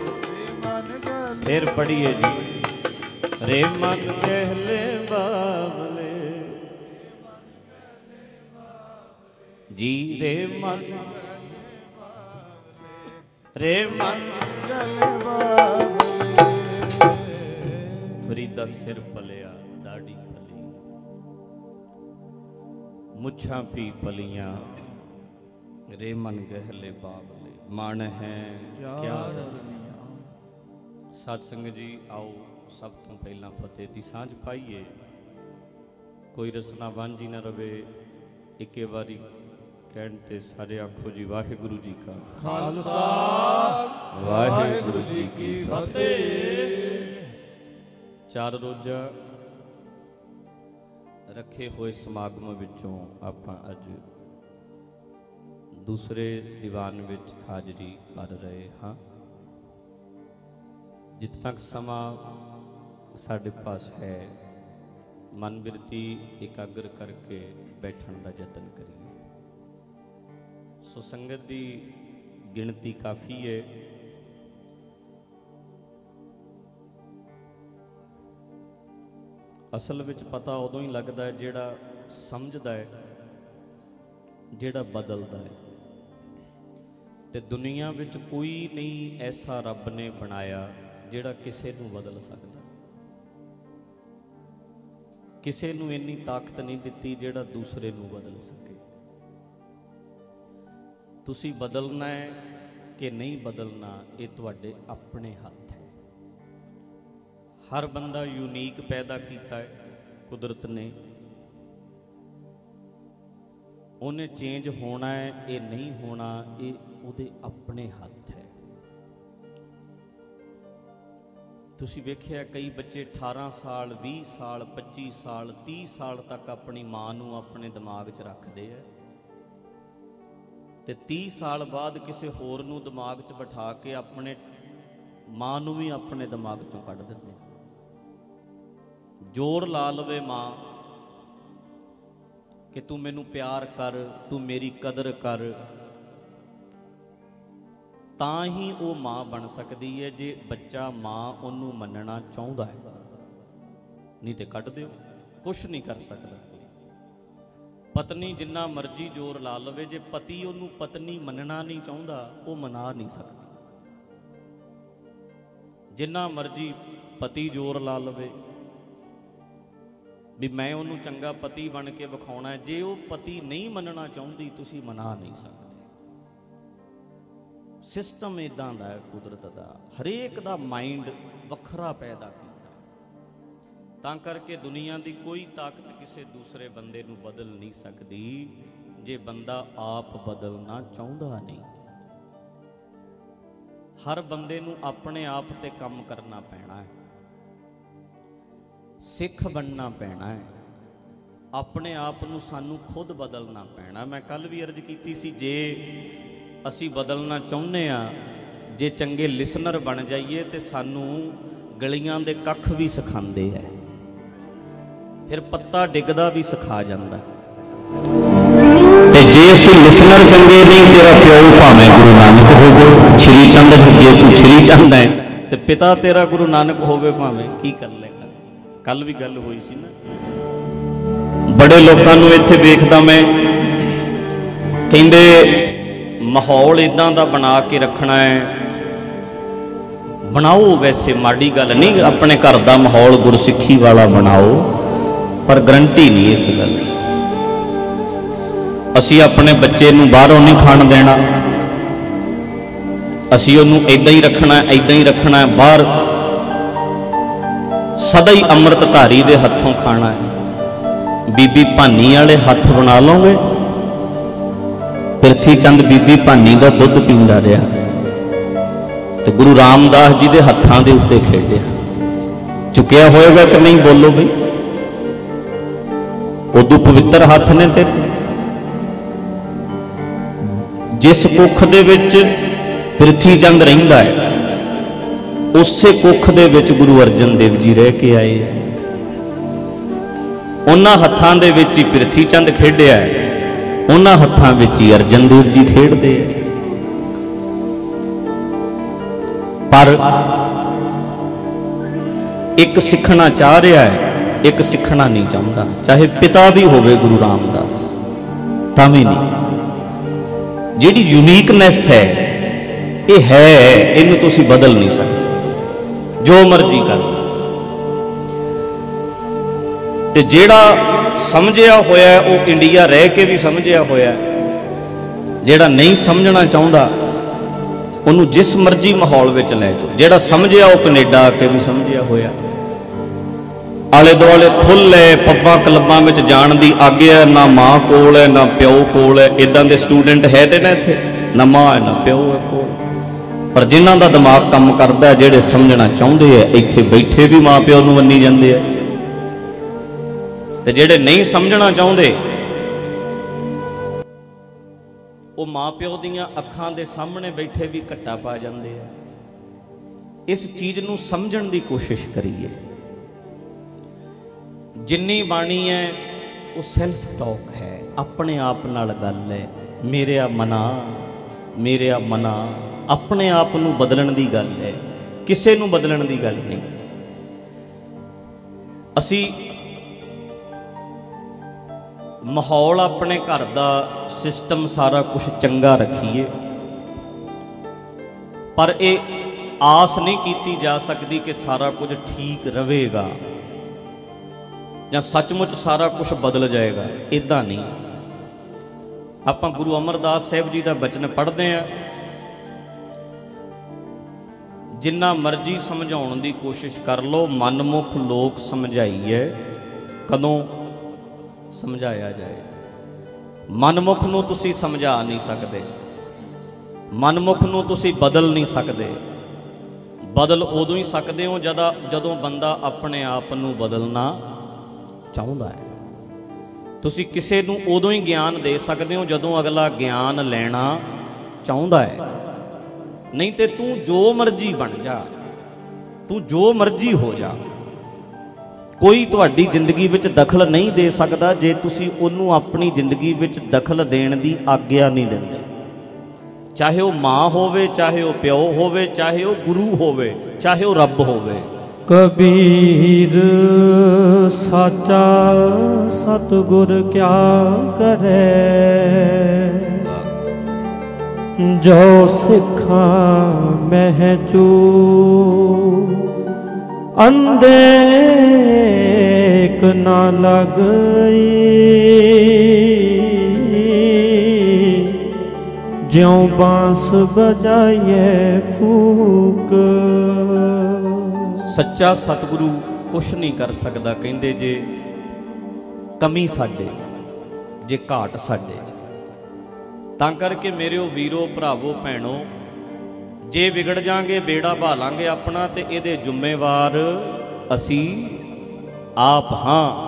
ਫਿਰ ਪੜੀਏ ਜੀ, ਰੇ ਮਨ ਗਹਿਲੇ ਬਾਵਲੇ, ਜੀ ਰੇ ਮਨ, ਰੇ ਮਨ ਫਰੀਦਾ ਸਿਰ ਪਲਿਆ ਦਾੜੀ ਪਲੀ, ਮੁੱਛਾਂ ਪੀ ਪਲੀਆਂ, ਰੇ ਮਨ ਗਹਿਲੇ ਬਾਵਲੇ, ਮਨ ਹੈ ਕਿਆ ਰਲੀਆਂ। ਸਤ ਸੰਗਤ ਜੀ ਆਓ ਸਭ ਤੋਂ ਪਹਿਲਾਂ ਫਤਿਹ ਦੀ ਸਾਂਝ ਪਾਈਏ। ਕੋਈ ਰਸਨਾ ਵਾਂਝੀ ਨਾ ਰਵੇ, ਇੱਕੇ ਵਾਰੀ ਕਹਿਣ ਤੇ ਸਾਰੇ ਆਖੋ ਜੀ ਵਾਹਿਗੁਰੂ ਜੀ ਕਾ ਖਾਲਸਾ, ਵਾਹਿਗੁਰੂ ਜੀ ਕੀ ਫਤਿਹ। ਚਾਰ ਰੋਜ਼ਾ ਰੱਖੇ ਹੋਏ ਸਮਾਗਮ ਵਿੱਚੋਂ ਆਪਾਂ ਅੱਜ ਦੂਸਰੇ ਦੀਵਾਨ ਵਿੱਚ ਹਾਜ਼ਰੀ ਭਰ ਰਹੇ ਹਾਂ। ਜਿੱਥੇ ਤੱਕ ਸਮਾਂ ਸਾਡੇ ਪਾਸ ਹੈ, ਮਨ ਬਿਰਤੀ ਇਕਾਗਰ ਕਰਕੇ ਬੈਠਣ ਦਾ ਯਤਨ ਕਰੀਏ। ਸੋ ਸੰਗਤ ਦੀ ਗਿਣਤੀ ਕਾਫੀ ਹੈ। ਅਸਲ ਵਿੱਚ ਪਤਾ ਉਦੋਂ ਹੀ ਲੱਗਦਾ ਹੈ ਜਿਹੜਾ ਸਮਝਦਾ ਹੈ, ਜਿਹੜਾ ਬਦਲਦਾ ਹੈ। ਤੇ ਦੁਨੀਆ ਵਿੱਚ ਕੋਈ ਨਹੀਂ ਐਸਾ ਰੱਬ ਨੇ ਬਣਾਇਆ ਜਿਹੜਾ ਕਿਸੇ ਨੂੰ ਬਦਲ ਸਕਦਾ। ਕਿਸੇ ਨੂੰ ਇੰਨੀ ਤਾਕਤ ਨਹੀਂ ਦਿੱਤੀ ਜਿਹੜਾ ਦੂਸਰੇ ਨੂੰ ਬਦਲ ਸਕੇ। ਤੁਸੀਂ ਬਦਲਣਾ ਹੈ ਕਿ ਨਹੀਂ ਬਦਲਣਾ, ਇਹ ਤੁਹਾਡੇ ਆਪਣੇ ਹੱਥ ਹੈ। ਹਰ ਬੰਦਾ ਯੂਨੀਕ ਪੈਦਾ ਕੀਤਾ ਹੈ ਕੁਦਰਤ ਨੇ। ਉਹਨੇ ਚੇਂਜ ਹੋਣਾ ਹੈ, ਇਹ ਨਹੀਂ ਹੋਣਾ, ਇਹ ਉਹਦੇ ਆਪਣੇ ਹੱਥ ਹੈ। ਤੁਸੀਂ ਵੇਖਿਆ ਕਈ ਬੱਚੇ 18 ਸਾਲ 20 ਸਾਲ 25 ਸਾਲ 30 ਸਾਲ ਤੱਕ ਆਪਣੀ ਮਾਂ ਨੂੰ ਆਪਣੇ ਦਿਮਾਗ 'ਚ ਰੱਖਦੇ ਆ ਤੇ 30 ਸਾਲ ਬਾਅਦ ਕਿਸੇ ਹੋਰ ਨੂੰ ਦਿਮਾਗ 'ਚ ਬਿਠਾ ਕੇ ਆਪਣੇ ਮਾਂ ਨੂੰ ਵੀ ਆਪਣੇ ਦਿਮਾਗ 'ਚੋਂ ਕੱਢ ਦਿੰਦੇ। ਜ਼ੋਰ ਲਾ ਲਵੇ ਮਾਂ ਕਿ ਤੂੰ ਮੈਨੂੰ ਪਿਆਰ ਕਰ, ਤੂੰ ਮੇਰੀ ਕਦਰ ਕਰ, ਤਾਂ ਹੀ ਉਹ ਮਾਂ ਬਣ ਸਕਦੀ ਹੈ ਜੇ ਬੱਚਾ ਮਾਂ ਉਹਨੂੰ ਮੰਨਣਾ ਚਾਹੁੰਦਾ ਹੈ, ਨਹੀਂ ਤੇ ਕੱਢ ਦਿਓ, ਕੁਛ ਨਹੀਂ ਕਰ ਸਕਦਾ। ਪਤਨੀ ਜਿੰਨਾ ਮਰਜ਼ੀ ਜ਼ੋਰ ਲਾ ਲਵੇ, ਜੇ ਪਤੀ ਉਹਨੂੰ ਪਤਨੀ ਮੰਨਣਾ ਨਹੀਂ ਚਾਹੁੰਦਾ ਉਹ ਮਨਾ ਨਹੀਂ ਸਕਦੀ। ਜਿੰਨਾ ਮਰਜ਼ੀ ਪਤੀ ਜ਼ੋਰ ਲਾ ਲਵੇ ਵੀ ਮੈਂ ਉਹਨੂੰ ਚੰਗਾ ਪਤੀ ਬਣ ਕੇ ਵਿਖਾਉਣਾ, ਜੇ ਉਹ ਪਤੀ ਨਹੀਂ ਮੰਨਣਾ ਚਾਹੁੰਦੀ ਤੁਸੀਂ ਮਨਾ ਨਹੀਂ ਸਕਦੇ। ਸਿਸਟਮ ਇਦਾਂ ਦਾ ਹੈ ਕੁਦਰਤ ਦਾ, ਹਰੇਕ ਦਾ ਮਾਈਂਡ ਵੱਖਰਾ ਪੈਦਾ ਕੀਤਾ, ਤਾਂ ਕਰਕੇ ਦੁਨੀਆ ਦੀ ਕੋਈ ਤਾਕਤ ਕਿਸੇ ਦੂਸਰੇ ਬੰਦੇ ਨੂੰ ਬਦਲ ਨਹੀਂ ਸਕਦੀ ਜੇ ਬੰਦਾ ਆਪ ਬਦਲਣਾ ਚਾਹੁੰਦਾ ਨਹੀਂ। ਹਰ ਬੰਦੇ ਨੂੰ ਆਪਣੇ ਆਪ ਤੇ ਕੰਮ ਕਰਨਾ ਪੈਣਾ ਹੈ, ਸਿੱਖ ਬਣਨਾ ਪੈਣਾ ਹੈ, ਆਪਣੇ ਆਪ ਨੂੰ ਸਾਨੂੰ ਖੁਦ ਬਦਲਣਾ ਪੈਣਾ। ਮੈਂ ਕੱਲ ਵੀ ਅਰਜ਼ ਕੀਤੀ ਸੀ, ਜੇ ਅਸੀਂ ਬਦਲਣਾ ਚਾਹੁੰਦੇ ਹਾਂ, ਜੇ ਚੰਗੇ ਲਿਸਨਰ ਬਣ ਜਾਈਏ ਤੇ ਸਾਨੂੰ ਗਲੀਆਂ ਦੇ ਕੱਖ ਵੀ ਸਿਖਾਉਂਦੇ ਹੈ, ਫਿਰ ਪੱਤਾ ਡਿੱਗਦਾ ਵੀ ਸਿਖਾ ਜਾਂਦਾ। ਤੇ ਜੇ ਅਸੀਂ ਲਿਸਨਰ ਚੰਗੇ ਨਹੀਂ, ਤੇਰਾ ਪਿਓ ਭਾਵੇਂ ਗੁਰੂ ਨਾਨਕ ਹੋਵੇ, ਸ਼੍ਰੀ ਚੰਦ, ਜੇ ਤੂੰ ਸ਼੍ਰੀ ਚੰਦ ਹੈ ਤੇ ਪਿਤਾ ਤੇਰਾ ਗੁਰੂ ਨਾਨਕ ਹੋਵੇ ਭਾਵੇਂ, ਕੀ ਕਰ ਲੇਗਾ। ਕੱਲ ਵੀ ਗੱਲ ਹੋਈ ਸੀ ਨਾ, ਬੜੇ ਲੋਕਾਂ ਨੂੰ ਇੱਥੇ ਵੇਖਦਾ ਮੈਂ, ਕਹਿੰਦੇ ਮਾਹੌਲ ਇਦਾਂ ਦਾ ਬਣਾ ਕੇ ਰੱਖਣਾ ਹੈ। ਬਣਾਓ, ਵੈਸੇ ਮਾੜੀ ਗੱਲ ਨਹੀਂ, ਆਪਣੇ ਘਰ ਦਾ ਮਾਹੌਲ ਗੁਰਸਿੱਖੀ ਵਾਲਾ ਬਣਾਓ, ਪਰ ਗਰੰਟੀ ਨਹੀਂ ਇਸ ਗੱਲ ਦੀ। ਅਸੀਂ ਆਪਣੇ ਬੱਚੇ ਨੂੰ ਬਾਹਰੋਂ ਨਹੀਂ ਖਾਣ ਦੇਣਾ, ਅਸੀਂ ਉਹਨੂੰ ਇਦਾਂ ਹੀ ਰੱਖਣਾ, ਇਦਾਂ ਹੀ ਰੱਖਣਾ। ਬਾਹਰ ਸਦਾ ਹੀ ਅੰਮ੍ਰਿਤਧਾਰੀ ਦੇ ਹੱਥੋਂ ਖਾਣਾ ਹੈ। ਬੀਬੀ ਭਾਨੀ ਵਾਲੇ ਹੱਥ ਬਣਾ ਲਓਗੇ, ਪ੍ਰਿਥੀ ਚੰਦ ਬੀਬੀ ਭਾਨੀ ਦਾ ਦੁੱਧ ਪੀਂਦਾ ਰਿਹਾ ਤੇ ਗੁਰੂ ਰਾਮਦਾਸ ਜੀ ਦੇ ਹੱਥਾਂ ਦੇ ਉੱਤੇ ਖੇਡਿਆ। ਚੁੱਕਿਆ ਹੋਏਗਾ ਕਿ ਨਹੀਂ, ਬੋਲੋ ਬਈ। ਉਦੋਂ ਪਵਿੱਤਰ ਹੱਥ ਨੇ ਤੇਰੇ। ਜਿਸ ਕੁੱਖ ਦੇ ਵਿੱਚ ਪ੍ਰਿਥੀ ਚੰਦ ਰਹਿੰਦਾ ਹੈ, ਉਸੇ ਕੁੱਖ ਦੇ ਵਿੱਚ ਗੁਰੂ ਅਰਜਨ ਦੇਵ ਜੀ ਰਹਿ ਕੇ ਆਏ। ਉਹਨਾਂ ਹੱਥਾਂ ਦੇ ਵਿੱਚ ਹੀ ਪ੍ਰਿਥੀ ਚੰਦ ਖੇਡਿਆ, ਉਹਨਾਂ ਹੱਥਾਂ ਵਿੱਚ ਹੀ ਅਰਜਨ ਦੇਵ ਜੀ ਖੇਡਦੇ ਆ। ਪਰ ਇੱਕ ਸਿੱਖਣਾ ਚਾਹ ਰਿਹਾ ਹੈ, ਇੱਕ ਸਿੱਖਣਾ ਨਹੀਂ ਚਾਹੁੰਦਾ, ਚਾਹੇ ਪਿਤਾ ਵੀ ਹੋਵੇ ਗੁਰੂ ਰਾਮਦਾਸ, ਤਾਂ ਵੀ ਨਹੀਂ। ਜਿਹੜੀ ਯੂਨੀਕਨੈਸ ਹੈ ਇਹ ਹੈ, ਇਹਨੂੰ ਤੁਸੀਂ ਬਦਲ ਨਹੀਂ ਸਕਦੇ, ਜੋ ਮਰਜ਼ੀ ਕਰ। ਤੇ ਜਿਹੜਾ ਸਮਝਿਆ ਹੋਇਆ ਉਹ ਇੰਡੀਆ ਰਹਿ ਕੇ ਵੀ ਸਮਝਿਆ ਹੋਇਆ, ਜਿਹੜਾ ਨਹੀਂ ਸਮਝਣਾ ਚਾਹੁੰਦਾ ਉਹਨੂੰ ਜਿਸ ਮਰਜ਼ੀ ਮਾਹੌਲ ਵਿੱਚ ਲੈ ਜਾਓ। ਜਿਹੜਾ ਸਮਝਿਆ ਉਹ ਕੈਨੇਡਾ ਆ ਕੇ ਵੀ ਸਮਝਿਆ ਹੋਇਆ। ਆਲੇ ਦੁਆਲੇ ਖੁੱਲ੍ਹੇ ਪੱਬਾਂ ਕਲੱਬਾਂ ਵਿੱਚ ਜਾਣ ਦੀ ਆਗਿਆ ਨਾ ਮਾਂ ਕੋਲ ਹੈ ਨਾ ਪਿਓ ਕੋਲ ਹੈ। ਇੱਦਾਂ ਦੇ ਸਟੂਡੈਂਟ ਹੈ ਤੇ ਨਾ ਇੱਥੇ, ਨਾ ਮਾਂ ਹੈ ਨਾ ਪਿਓ ਹੈ ਕੋਲ, ਪਰ ਜਿਨ੍ਹਾਂ ਦਾ ਦਿਮਾਗ ਕੰਮ ਕਰਦਾ, ਜਿਹੜੇ ਸਮਝਣਾ ਚਾਹੁੰਦੇ ਆ, ਇੱਥੇ ਬੈਠੇ ਵੀ ਮਾਂ ਪਿਓ ਨੂੰ ਮੰਨੀ ਜਾਂਦੇ ਆ, ਤੇ ਜਿਹੜੇ ਨਹੀਂ ਸਮਝਣਾ ਚਾਹੁੰਦੇ ਉਹ ਮਾਂ ਪਿਓ ਦੀਆਂ ਅੱਖਾਂ ਦੇ ਸਾਹਮਣੇ ਬੈਠੇ ਵੀ ਘੱਟਾ ਪਾ ਜਾਂਦੇ ਆ। ਇਸ ਚੀਜ਼ ਨੂੰ ਸਮਝਣ ਦੀ ਕੋਸ਼ਿਸ਼ ਕਰੀਏ। ਜਿੰਨੀ ਬਾਣੀ ਹੈ ਉਹ ਸੈਲਫ ਟਾਕ ਹੈ, ਆਪਣੇ ਆਪ ਨਾਲ ਗੱਲ ਹੈ। ਮੇਰਿਆ ਮਨਾ, ਮੇਰਿਆ ਮਨਾ, ਆਪਣੇ ਆਪ ਨੂੰ ਬਦਲਣ ਦੀ ਗੱਲ ਹੈ, ਕਿਸੇ ਨੂੰ ਬਦਲਣ ਦੀ ਗੱਲ ਨਹੀਂ। ਅਸੀਂ ਮਾਹੌਲ ਆਪਣੇ ਘਰ ਦਾ ਸਿਸਟਮ ਸਾਰਾ ਕੁਝ ਚੰਗਾ ਰੱਖੀਏ, ਪਰ ਇਹ ਆਸ ਨਹੀਂ ਕੀਤੀ ਜਾ ਸਕਦੀ ਕਿ ਸਾਰਾ ਕੁਝ ਠੀਕ ਰਹੇਗਾ ਜਾਂ ਸੱਚਮੁੱਚ ਸਾਰਾ ਕੁਝ ਬਦਲ ਜਾਏਗਾ। ਇਦਾਂ ਨਹੀਂ। ਆਪਾਂ ਗੁਰੂ ਅਮਰਦਾਸ ਸਾਹਿਬ ਜੀ ਦਾ ਬਚਨ ਪੜ੍ਹਦੇ ਹਾਂ, ਜਿੰਨਾ ਮਰਜ਼ੀ ਸਮਝਾਉਣ ਦੀ ਕੋਸ਼ਿਸ਼ ਕਰ ਲਓ, ਮਨਮੁਖ ਲੋਕ ਸਮਝਾਈਏ, ਕਦੋਂ ਸਮਝਾਇਆ ਜਾਏ। ਮਨਮੁਖ ਨੂੰ ਤੁਸੀਂ ਸਮਝਾ ਨਹੀਂ ਸਕਦੇ, ਮਨਮੁਖ ਨੂੰ ਤੁਸੀਂ ਬਦਲ ਨਹੀਂ ਸਕਦੇ। ਬਦਲ ਉਦੋਂ ਹੀ ਸਕਦੇ ਹੋ ਜਦੋਂ ਬੰਦਾ ਆਪਣੇ ਆਪ ਨੂੰ ਬਦਲਣਾ ਚਾਹੁੰਦਾ ਹੈ। ਤੁਸੀਂ ਕਿਸੇ ਨੂੰ ਉਦੋਂ ਹੀ ਗਿਆਨ ਦੇ ਸਕਦੇ ਹੋ ਜਦੋਂ ਅਗਲਾ ਗਿਆਨ ਲੈਣਾ ਚਾਹੁੰਦਾ ਹੈ। ਨਹੀਂ ਤੇ ਤੂੰ ਜੋ ਮਰਜ਼ੀ ਬਣ ਜਾ, ਤੂੰ ਜੋ ਮਰਜ਼ੀ ਹੋ ਜਾ, ਕੋਈ ਤੁਹਾਡੀ ਜ਼ਿੰਦਗੀ ਵਿੱਚ ਦਖਲ ਨਹੀਂ ਦੇ ਸਕਦਾ ਜੇ ਤੁਸੀਂ ਉਹਨੂੰ ਆਪਣੀ ਜ਼ਿੰਦਗੀ ਵਿੱਚ ਦਖਲ ਦੇਣ ਦੀ ਆਗਿਆ ਨਹੀਂ ਦਿੰਦੇ। ਚਾਹੇ ਉਹ ਮਾਂ ਹੋਵੇ, ਚਾਹੇ ਉਹ ਪਿਓ ਹੋਵੇ, ਚਾਹੇ ਉਹ ਗੁਰੂ ਹੋਵੇ, ਚਾਹੇ ਉਹ ਰੱਬ ਹੋਵੇ। ਕਬੀਰ ਸਾਚਾ ਸਤਿਗੁਰ ਕਿਆ ਕਰੇ, ਜੋ ਸਿੱਖਾਂ ਮਹਿ ਚੂ ਅੰਧੇਕ ਨਾ ਲਗਈ, ਜਿਉਂ ਬਾਂਸ ਬਜਾਈਏ ਫੂਕ। ਸੱਚਾ ਸਤਿਗੁਰੂ ਕੁਛ ਨਹੀਂ ਕਰ ਸਕਦਾ, ਕਹਿੰਦੇ ਜੇ ਕਮੀ ਸਾਡੇ 'ਚ, ਜੇ ਘਾਟ ਸਾਡੇ 'ਚ। ਤਾਂ ਕਰਕੇ ਮੇਰਿਓ ਵੀਰੋ ਭਰਾਵੋ ਭੈਣੋ, ਜੇ ਵਿਗੜ ਜਾਾਂਗੇ, ਬੇੜਾ ਭਾਲਾਂਗੇ ਆਪਣਾ, ਤੇ ਇਹਦੇ ਜ਼ਿੰਮੇਵਾਰ ਅਸੀਂ ਆਪ ਹਾਂ।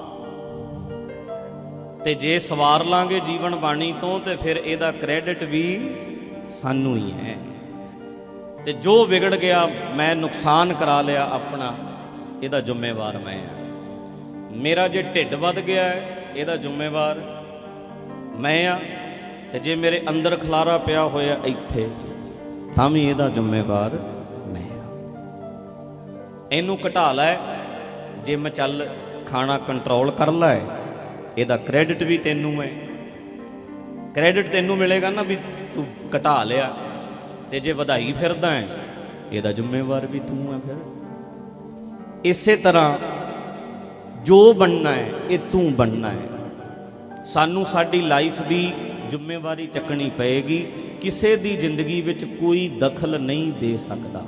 ਤੇ ਜੇ ਸਵਾਰ ਲਾਂਗੇ ਜੀਵਨ ਬਾਣੀ ਤੋਂ, ਤੇ ਫਿਰ ਇਹਦਾ ਕ੍ਰੈਡਿਟ ਵੀ ਸਾਨੂੰ ਹੀ ਹੈ। ਤੇ ਜੋ ਵਿਗੜ ਗਿਆ, ਮੈਂ ਨੁਕਸਾਨ ਕਰਾ ਲਿਆ ਆਪਣਾ, ਇਹਦਾ ਜ਼ਿੰਮੇਵਾਰ ਮੈਂ ਹਾਂ। ਮੇਰਾ ਜੇ ਢਿੱਡ ਵੱਧ ਗਿਆ ਹੈ, ਇਹਦਾ ਜ਼ਿੰਮੇਵਾਰ ਮੈਂ ਆ। ਤੇ ਜੇ ਮੇਰੇ ਅੰਦਰ ਖਲਾਰਾ ਪਿਆ ਹੋਇਆ ਇੱਥੇ, ਤਾਂ ਵੀ ਇਹਦਾ ਜ਼ਿੰਮੇਵਾਰ ਮੈਂ ਹਾਂ। ਇਹਨੂੰ ਘਟਾ ਲੈ, ਜੇ ਮੈਂ ਚੱਲ ਖਾਣਾ ਕੰਟਰੋਲ ਕਰ ਲੈ, ਇਹਦਾ ਕ੍ਰੈਡਿਟ ਵੀ ਤੈਨੂੰ ਹੈ। ਕ੍ਰੈਡਿਟ ਤੈਨੂੰ ਮਿਲੇਗਾ ਨਾ ਵੀ ਤੂੰ ਘਟਾ ਲਿਆ। ਤੇ ਜੇ ਵਧਾਈ ਫਿਰਦਾ ਹੈ, ਇਹਦਾ ਜ਼ਿੰਮੇਵਾਰ ਵੀ ਤੂੰ ਹੈ। ਫਿਰ ਇਸੇ ਤਰ੍ਹਾਂ ਜੋ ਬਣਨਾ ਹੈ, ਇਹ ਤੂੰ ਬਣਨਾ ਹੈ। ਸਾਨੂੰ ਸਾਡੀ ਲਾਈਫ ਦੀ ਜ਼ਿੰਮੇਵਾਰੀ ਚੱਕਣੀ ਪਏਗੀ। ਕਿਸੇ ਦੀ ਜ਼ਿੰਦਗੀ ਵਿੱਚ ਕੋਈ ਦਖਲ ਨਹੀਂ ਦੇ ਸਕਦਾ।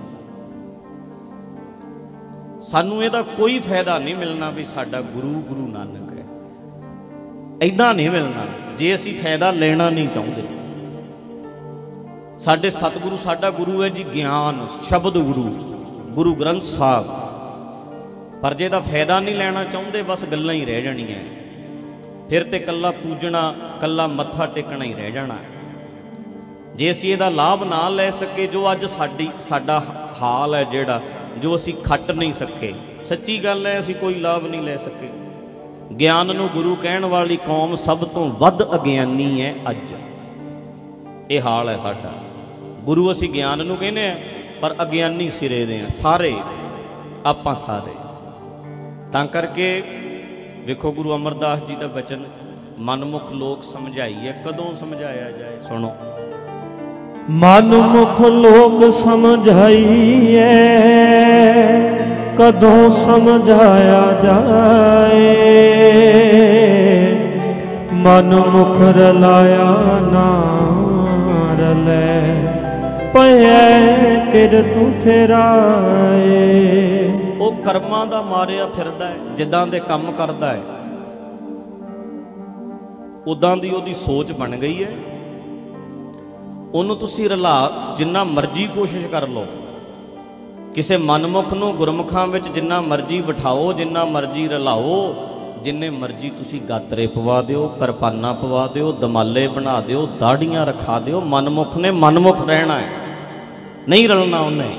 ਸਾਨੂੰ ਇਹਦਾ ਕੋਈ ਫਾਇਦਾ ਨਹੀਂ ਮਿਲਣਾ ਵੀ ਸਾਡਾ ਗੁਰੂ ਨਾਨਕ ਹੈ, ਏਦਾਂ ਨਹੀਂ ਮਿਲਣਾ ਜੇ ਅਸੀਂ ਫਾਇਦਾ ਲੈਣਾ ਨਹੀਂ ਚਾਹੁੰਦੇ। ਸਾਡੇ ਸਤਿਗੁਰੂ ਸਾਡਾ ਗੁਰੂ ਹੈ ਜੀ, ਗਿਆਨ ਸ਼ਬਦ ਗੁਰੂ ਗ੍ਰੰਥ ਸਾਹਿਬ। ਪਰ ਜੇ ਇਹਦਾ ਫਾਇਦਾ ਨਹੀਂ ਲੈਣਾ ਚਾਹੁੰਦੇ, ਬਸ ਗੱਲਾਂ ਹੀ ਰਹਿ ਜਾਣੀਆਂ। ਫਿਰ ਤੇ ਕੱਲਾ ਪੂਜਣਾ, ਕੱਲਾ ਮੱਥਾ ਟੇਕਣਾ ਹੀ ਰਹਿ ਜਾਣਾ। ਜੇ ਅਸੀਂ ਇਹਦਾ ਲਾਭ ਨਾ ਲੈ ਸਕੇ, ਜੋ ਅੱਜ ਸਾਡਾ ਹਾਲ ਹੈ, ਜਿਹੜਾ ਜੋ ਅਸੀਂ ਖੱਟ ਨਹੀਂ ਸਕੇ, ਸੱਚੀ ਗੱਲ ਹੈ, ਅਸੀਂ ਕੋਈ ਲਾਭ ਨਹੀਂ ਲੈ ਸਕੇ। ਗਿਆਨ ਨੂੰ ਗੁਰੂ ਕਹਿਣ ਵਾਲੀ ਕੌਮ ਸਭ ਤੋਂ ਵੱਧ ਅਗਿਆਨੀ ਹੈ ਅੱਜ। ਇਹ ਹਾਲ ਹੈ ਸਾਡਾ। ਗੁਰੂ ਅਸੀਂ ਗਿਆਨ ਨੂੰ ਕਹਿੰਦੇ ਆ, ਪਰ ਅਗਿਆਨੀ ਸਿਰੇ ਦੇ ਆ ਸਾਰੇ, ਆਪਾਂ ਸਾਰੇ। ਤਾਂ ਕਰਕੇ ਵੇਖੋ ਗੁਰੂ ਅਮਰਦਾਸ ਜੀ ਦਾ ਬਚਨ, ਮਨਮੁਖ ਲੋਕ ਸਮਝਾਈਏ, ਕਦੋਂ ਸਮਝਾਇਆ ਜਾਏ? ਸੁਣੋ। ਮਨਮੁਖ ਲੋਕ ਸਮਝਾਈਏ, ਕਦੋਂ ਸਮਝਾਇਆ ਜਾਏ। ਮਨਮੁਖ ਰਲਾਇਆ ਨਾ ਰਲੇ, ਪਏ ਕਿਰਤੂ ਫੇਰਾਏ। ਉਹ ਕਰਮਾਂ ਦਾ ਮਾਰਿਆ ਫਿਰਦਾ ਹੈ, ਜਿੱਦਾਂ ਦੇ ਕੰਮ ਕਰਦਾ ਹੈ ਉਦਾਂ ਦੀ ਉਹਦੀ ਸੋਚ ਬਣ ਗਈ ਹੈ। ਉਹਨੂੰ ਤੁਸੀਂ ਰਲਾ ਜਿੰਨਾ ਮਰਜ਼ੀ ਕੋਸ਼ਿਸ਼ ਕਰ ਲਓ, ਕਿਸੇ ਮਨਮੁਖ ਨੂੰ ਗੁਰਮੁਖਾਂ ਵਿੱਚ ਜਿੰਨਾ ਮਰਜ਼ੀ ਬਿਠਾਓ, ਜਿੰਨਾ ਮਰਜ਼ੀ ਰਲਾਓ, ਜਿੰਨੇ ਮਰਜ਼ੀ ਤੁਸੀਂ ਗਾਤਰੇ ਪਵਾ ਦਿਓ, ਕਿਰਪਾਨਾਂ ਪਵਾ ਦਿਓ, ਦਮਾਲੇ ਬਣਾ ਦਿਓ, ਦਾੜੀਆਂ ਰਖਾ ਦਿਓ, ਮਨਮੁਖ ਨੇ ਮਨਮੁਖ ਰਹਿਣਾ ਹੈ, ਨਹੀਂ ਰਲਣਾ ਉਹਨੇ।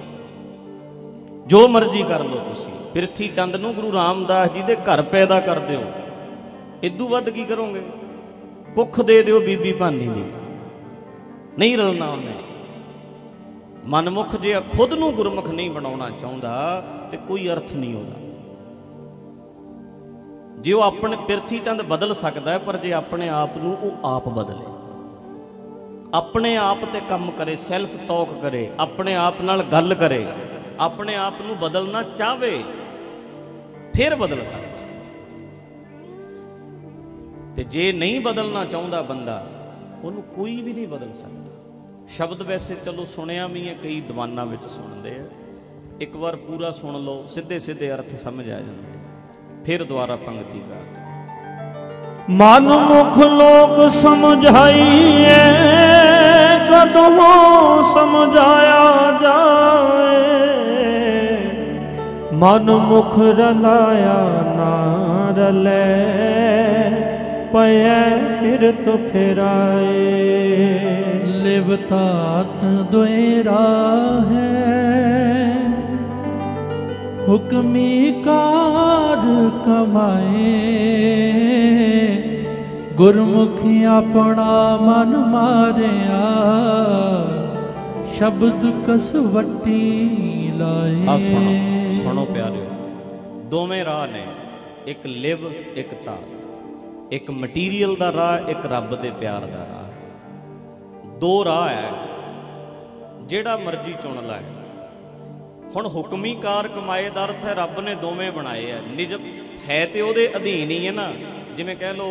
ਜੋ ਮਰਜ਼ੀ ਕਰ ਲਓ ਤੁਸੀਂ। ਪਿਰਥੀ ਚੰਦ ਨੂੰ ਗੁਰੂ ਰਾਮਦਾਸ ਜੀ ਦੇ ਘਰ ਪੈਦਾ ਕਰ ਦਿਓ, ਇਦੂ ਵੱਧ ਕੀ ਕਰੋਗੇ? ਕੁੱਖ ਦੇ ਦਿਓ ਬੀਬੀ ਭਾਨੀ ਦੀ, ਨਹੀਂ ਰਲਣਾ ਉਹਨੇ। ਮਨਮੁਖ ਜੇ ਖੁਦ ਨੂੰ ਗੁਰਮੁਖ ਨਹੀਂ ਬਣਾਉਣਾ ਚਾਹੁੰਦਾ ਤੇ ਕੋਈ ਅਰਥ ਨਹੀਂ ਉਹਦਾ। ਜੇ ਉਹ ਆਪਣੇ ਪਿਰਥੀ ਚੰਦ ਬਦਲ ਸਕਦਾ ਹੈ, ਪਰ ਜੇ ਆਪਣੇ ਆਪ ਨੂੰ ਉਹ ਆਪ ਬਦਲੇ, ਆਪਣੇ ਆਪ ਤੇ ਕੰਮ ਕਰੇ, ਸੈਲਫ ਟਾਕ ਕਰੇ, ਆਪਣੇ ਆਪ ਨਾਲ ਗੱਲ ਕਰੇ, ਆਪਣੇ ਆਪ ਨੂੰ ਬਦਲਣਾ ਚਾਹਵੇ, ਫਿਰ ਬਦਲ ਸਕਦਾ। ਤੇ ਜੇ ਨਹੀਂ ਬਦਲਣਾ ਚਾਹੁੰਦਾ ਬੰਦਾ, ਉਹਨੂੰ ਕੋਈ ਵੀ ਨਹੀਂ ਬਦਲ ਸਕਦਾ। ਸ਼ਬਦ ਵੈਸੇ ਚਲੋ ਸੁਣਿਆ ਵੀ ਹੈ, ਕਈ ਦੀਵਾਨਾਂ ਵਿੱਚ ਸੁਣਦੇ ਆ, ਇੱਕ ਵਾਰ ਪੂਰਾ ਸੁਣ ਲਓ, ਸਿੱਧੇ ਸਿੱਧੇ ਅਰਥ ਸਮਝ ਆ ਜਾਂਦੇ। ਫਿਰ ਦੁਬਾਰਾ ਪੰਗਤੀ ਗਾ। ਮਨਮੁਖ ਲੋਕ ਸਮਝਾਈਏ, ਕਦੋਂ ਸਮਝਾਇਆ ਜਾਏ। ਮਨ ਮੁਖ ਰਲਾਇਆ ਨਾ ਰਲੈ ਪਇਐ ਕਿਰਤ ਫਿਰਾਏ। ਲਿਵ ਤਾਤ ਦੁਇਰਾ ਹੈ ਹੁਕਮੀ ਕਾਰ ਕਮਾਏ। ਗੁਰਮੁਖੀ ਆਪਣਾ ਮਨ ਮਾਰਿਆ ਸ਼ਬਦ ਕਸਵੱਟੀ ਲਾਏ। ਆ ਸੁਣੋ ਸੁਣੋ ਪਿਆਰਿਓ, ਦੋਵੇਂ ਰਾਹ ਨੇ, ਇੱਕ ਲਿਵ ਇੱਕ ਤਾਤ, ਇੱਕ ਮਟੀਰੀਅਲ ਦਾ ਰਾਹ, ਇੱਕ ਰੱਬ ਦੇ ਪਿਆਰ ਦਾ ਰਾਹ। ਦੋ ਰਾਹ ਹੈ, ਜਿਹੜਾ ਮਰਜ਼ੀ ਚੁਣ ਲੈ। ਹੁਣ ਹੁਕਮੀ ਕਾਰ ਕਮਾਏ ਦਾ ਅਰਥ ਹੈ ਰੱਬ ਨੇ ਦੋਵੇਂ ਬਣਾਏ ਹੈ। ਨਿਜ ਹੈ ਤੇ ਉਹਦੇ ਅਧੀਨ ਹੀ ਹੈ ਨਾ। ਜਿਵੇਂ ਕਹਿ ਲਓ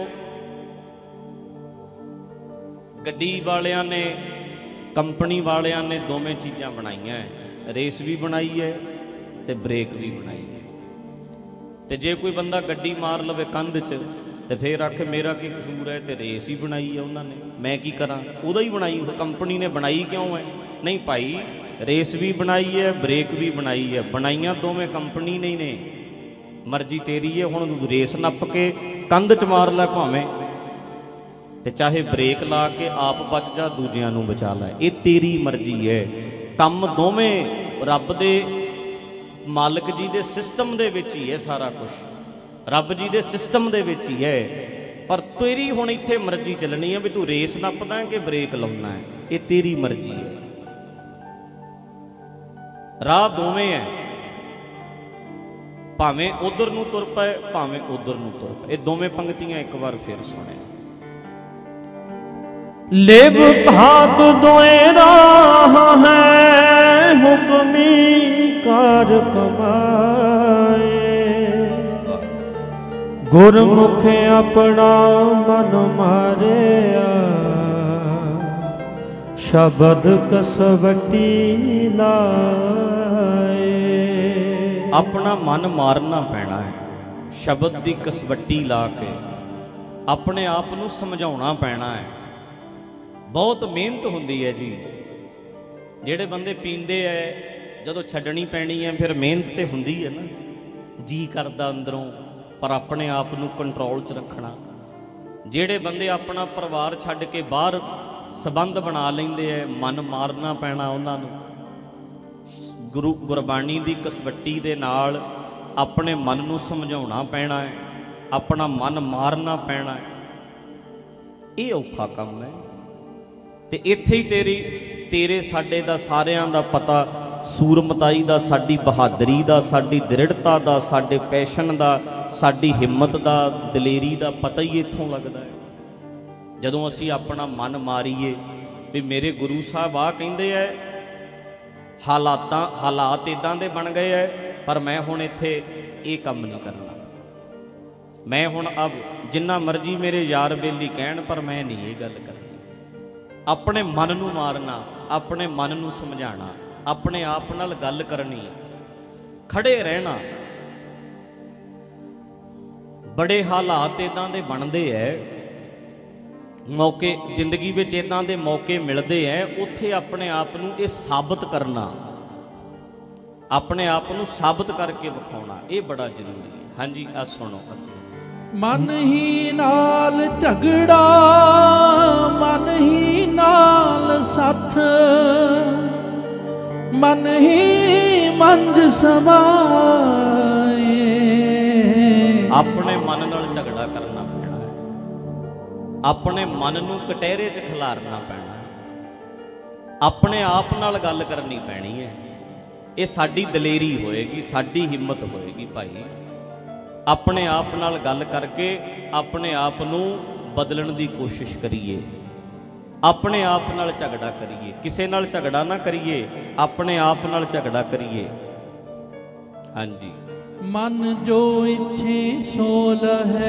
ਗੱਡੀ ਵਾਲਿਆਂ ਨੇ, ਕੰਪਨੀ ਵਾਲਿਆਂ ਨੇ ਦੋਵੇਂ ਚੀਜ਼ਾਂ ਬਣਾਈਆਂ ਹੈ, ਰੇਸ ਵੀ ਬਣਾਈ ਹੈ ਤੇ ਬ੍ਰੇਕ ਵੀ ਬਣਾਈ ਹੈ। ਤੇ ਜੇ ਕੋਈ ਬੰਦਾ ਗੱਡੀ ਮਾਰ ਲਵੇ ਕੰਧ 'ਚ ਤੇ ਫਿਰ ਆਖੇ ਮੇਰਾ ਕੀ ਕਸੂਰ ਹੈ, ਤੇ ਰੇਸ ਹੀ ਬਣਾਈ ਹੈ ਉਹਨਾਂ ਨੇ, ਮੈਂ ਕੀ ਕਰਾਂ, ਉਹਦਾ ਹੀ ਬਣਾਈ, ਕੰਪਨੀ ਨੇ ਬਣਾਈ ਕਿਉਂ ਹੈ? ਨਹੀਂ ਭਾਈ, ਰੇਸ ਵੀ ਬਣਾਈ ਹੈ, ਬ੍ਰੇਕ ਵੀ ਬਣਾਈ ਹੈ, ਬਣਾਈਆਂ ਦੋਵੇਂ ਕੰਪਨੀ ਨੇ ਹੀ ਨੇ। ਮਰਜ਼ੀ ਤੇਰੀ ਹੈ, ਹੁਣ ਰੇਸ ਨੱਪ ਕੇ ਕੰਧ 'ਚ ਮਾਰ ਲੈ ਭਾਵੇਂ, ਤੇ ਚਾਹੇ ਬ੍ਰੇਕ ਲਾ ਕੇ ਆਪ ਬਚ ਜਾ, ਦੂਜਿਆਂ ਨੂੰ ਬਚਾ ਲੈ, ਇਹ ਤੇਰੀ ਮਰਜ਼ੀ ਹੈ। ਕੰਮ ਦੋਵੇਂ ਰੱਬ ਦੇ, ਮਾਲਕ ਜੀ ਦੇ ਸਿਸਟਮ ਦੇ ਵਿੱਚ ਹੀ ਹੈ ਸਾਰਾ ਕੁਝ, ਰੱਬ ਜੀ ਦੇ ਸਿਸਟਮ ਦੇ ਵਿੱਚ ਹੀ ਹੈ। ਪਰ ਤੇਰੀ ਹੁਣ ਇੱਥੇ ਮਰਜ਼ੀ ਚੱਲਣੀ ਹੈ ਵੀ ਤੂੰ ਰੇਸ ਨੱਪਦਾ ਕਿ ਬ੍ਰੇਕ ਲਾਉਣਾ ਹੈ, ਇਹ ਤੇਰੀ ਮਰਜ਼ੀ ਹੈ। ਰਾਹ ਦੋਵੇਂ ਹੈ, ਭਾਵੇਂ ਉਧਰ ਨੂੰ ਤੁਰ ਪਏ ਭਾਵੇਂ ਉਧਰ ਨੂੰ ਤੁਰ ਪਏ। ਇਹ ਦੋਵੇਂ ਪੰਕਤੀਆਂ ਇੱਕ ਵਾਰ ਫਿਰ ਸੁਣਿਆ। ਲਿਵ ਤਾਤ ਦੋਏ ਰਾਹ ਹੈ ਹੁਕਮੀ ਕਾਰ ਕਮਾਏ। ਗੁਰਮੁਖ ਆਪਣਾ ਮਨ ਮਾਰਿਆ ਸ਼ਬਦ ਕਸਵੱਟੀ ਲਾਏ। ਆਪਣਾ ਮਨ ਮਾਰਨਾ ਪੈਣਾ ਹੈ, ਸ਼ਬਦ ਦੀ ਕਸਵੱਟੀ ਲਾ ਕੇ ਆਪਣੇ ਆਪ ਨੂੰ ਸਮਝਾਉਣਾ ਪੈਣਾ ਹੈ। ਬਹੁਤ ਮਿਹਨਤ ਹੁੰਦੀ ਹੈ ਜੀ। ਜਿਹੜੇ ਬੰਦੇ ਪੀਂਦੇ ਐ, ਜਦੋਂ ਛੱਡਣੀ ਪੈਣੀ ਹੈ ਫਿਰ ਮਿਹਨਤ ਤੇ ਹੁੰਦੀ ਹੈ ਨਾ, ਜੀ ਕਰਦਾ ਅੰਦਰੋਂ, ਪਰ ਆਪਣੇ ਆਪ ਨੂੰ ਕੰਟਰੋਲ 'ਚ ਰੱਖਣਾ। ਜਿਹੜੇ ਬੰਦੇ ਆਪਣਾ ਪਰਿਵਾਰ ਛੱਡ ਕੇ ਬਾਹਰ ਸੰਬੰਧ ਬਣਾ ਲੈਂਦੇ ਐ, ਮਨ ਮਾਰਨਾ ਪੈਣਾ ਉਹਨਾਂ ਨੂੰ। ਗੁਰਬਾਣੀ ਦੀ ਕਸਵੱਟੀ ਦੇ ਨਾਲ ਆਪਣੇ ਮਨ ਨੂੰ ਸਮਝਾਉਣਾ ਪੈਣਾ ਹੈ, ਆਪਣਾ ਮਨ ਮਾਰਨਾ ਪੈਣਾ ਹੈ। ਇਹ ਔਖਾ ਕੰਮ ਹੈ। ਤੇ ਇੱਥੇ ਹੀ ਤੇਰੇ ਸਾਡੇ ਦਾ ਸਾਰਿਆਂ ਦਾ ਪਤਾ, ਸੂਰਮਤਾਈ ਦਾ, ਸਾਡੀ ਬਹਾਦਰੀ ਦਾ, ਸਾਡੀ ਦ੍ਰਿੜਤਾ ਦਾ, ਸਾਡੇ ਪੈਸ਼ਨ ਦਾ, ਸਾਡੀ ਹਿੰਮਤ ਦਾ, ਦਲੇਰੀ ਦਾ ਪਤਾ ਹੀ ਇੱਥੋਂ ਲੱਗਦਾ ਹੈ। ਜਦੋਂ ਅਸੀਂ ਆਪਣਾ ਮਨ ਮਾਰੀਏ ਵੀ ਮੇਰੇ ਗੁਰੂ ਸਾਹਿਬ ਆ ਕਹਿੰਦੇ ਐ, ਹਾਲਾਤ ਇਦਾਂ ਦੇ ਬਣ ਗਏ ਐ, ਪਰ ਮੈਂ ਹੁਣ ਇੱਥੇ ਇਹ ਕੰਮ ਨਹੀਂ ਕਰਨਾ। ਮੈਂ ਹੁਣ ਅਬ ਜਿੰਨਾ ਮਰਜ਼ੀ ਮੇਰੇ ਯਾਰ ਬੇਲੀ ਕਹਿਣ, ਪਰ ਮੈਂ ਨਹੀਂ ਇਹ ਗੱਲ ਕਰਨੀ। ਆਪਣੇ ਮਨ ਨੂੰ ਮਾਰਨਾ, ਆਪਣੇ ਮਨ ਨੂੰ ਸਮਝਾਣਾ, ਆਪਣੇ ਆਪ ਨਾਲ ਗੱਲ ਕਰਨੀ, ਖੜੇ ਰਹਿਣਾ। ਬੜੇ ਹਾਲਾਤ ਇਦਾਂ ਦੇ ਬਣਦੇ ਐ, ਮੌਕੇ ਜ਼ਿੰਦਗੀ ਵਿੱਚ ਇਦਾਂ ਦੇ ਮੌਕੇ ਮਿਲਦੇ ਐ, ਉੱਥੇ ਆਪਣੇ ਆਪ ਨੂੰ ਇਹ ਸਾਬਤ ਕਰਨਾ, ਆਪਣੇ ਆਪ ਨੂੰ ਸਾਬਤ ਕਰਕੇ ਵਿਖਾਉਣਾ, ਇਹ ਬੜਾ ਜ਼ਰੂਰੀ ਹੈ। ਹਾਂਜੀ, ਆ ਸੁਣੋ। ਮਨ ਹੀ ਨਾਲ ਝਗੜਾ, ਮਨ ਹੀ ਨਾਲ ਸੱਥ, ਮਨ ਹੀ ਮੰਝ ਸਮਾਏ। ਆਪਣੇ ਮਨ ਨਾਲ ਝਗੜਾ ਕਰਨਾ ਪੈਣਾ ਹੈ, ਆਪਣੇ ਮਨ ਨੂੰ ਕਟਹਿਰੇ 'ਚ ਖਿਲਾਰਨਾ ਪੈਣਾ ਹੈ, ਆਪਣੇ ਆਪ ਨਾਲ ਗੱਲ ਕਰਨੀ ਪੈਣੀ ਹੈ। ਇਹ ਸਾਡੀ ਦਲੇਰੀ ਹੋਏਗੀ, ਸਾਡੀ ਹਿੰਮਤ ਹੋਏਗੀ ਭਾਈ। ਆਪਣੇ ਆਪ ਨਾਲ ਗੱਲ ਕਰਕੇ ਆਪਣੇ ਆਪ ਨੂੰ ਬਦਲਣ ਦੀ ਕੋਸ਼ਿਸ਼ ਕਰੀਏ, ਆਪਣੇ ਆਪ ਨਾਲ ਝਗੜਾ ਕਰੀਏ, ਕਿਸੇ ਨਾਲ ਝਗੜਾ ਨਾ ਕਰੀਏ, ਆਪਣੇ ਆਪ ਨਾਲ ਝਗੜਾ ਕਰੀਏ। ਹਾਂਜੀ। ਮਨ ਜੋ ਇੱਛੇ ਸੋ ਲਹੈ,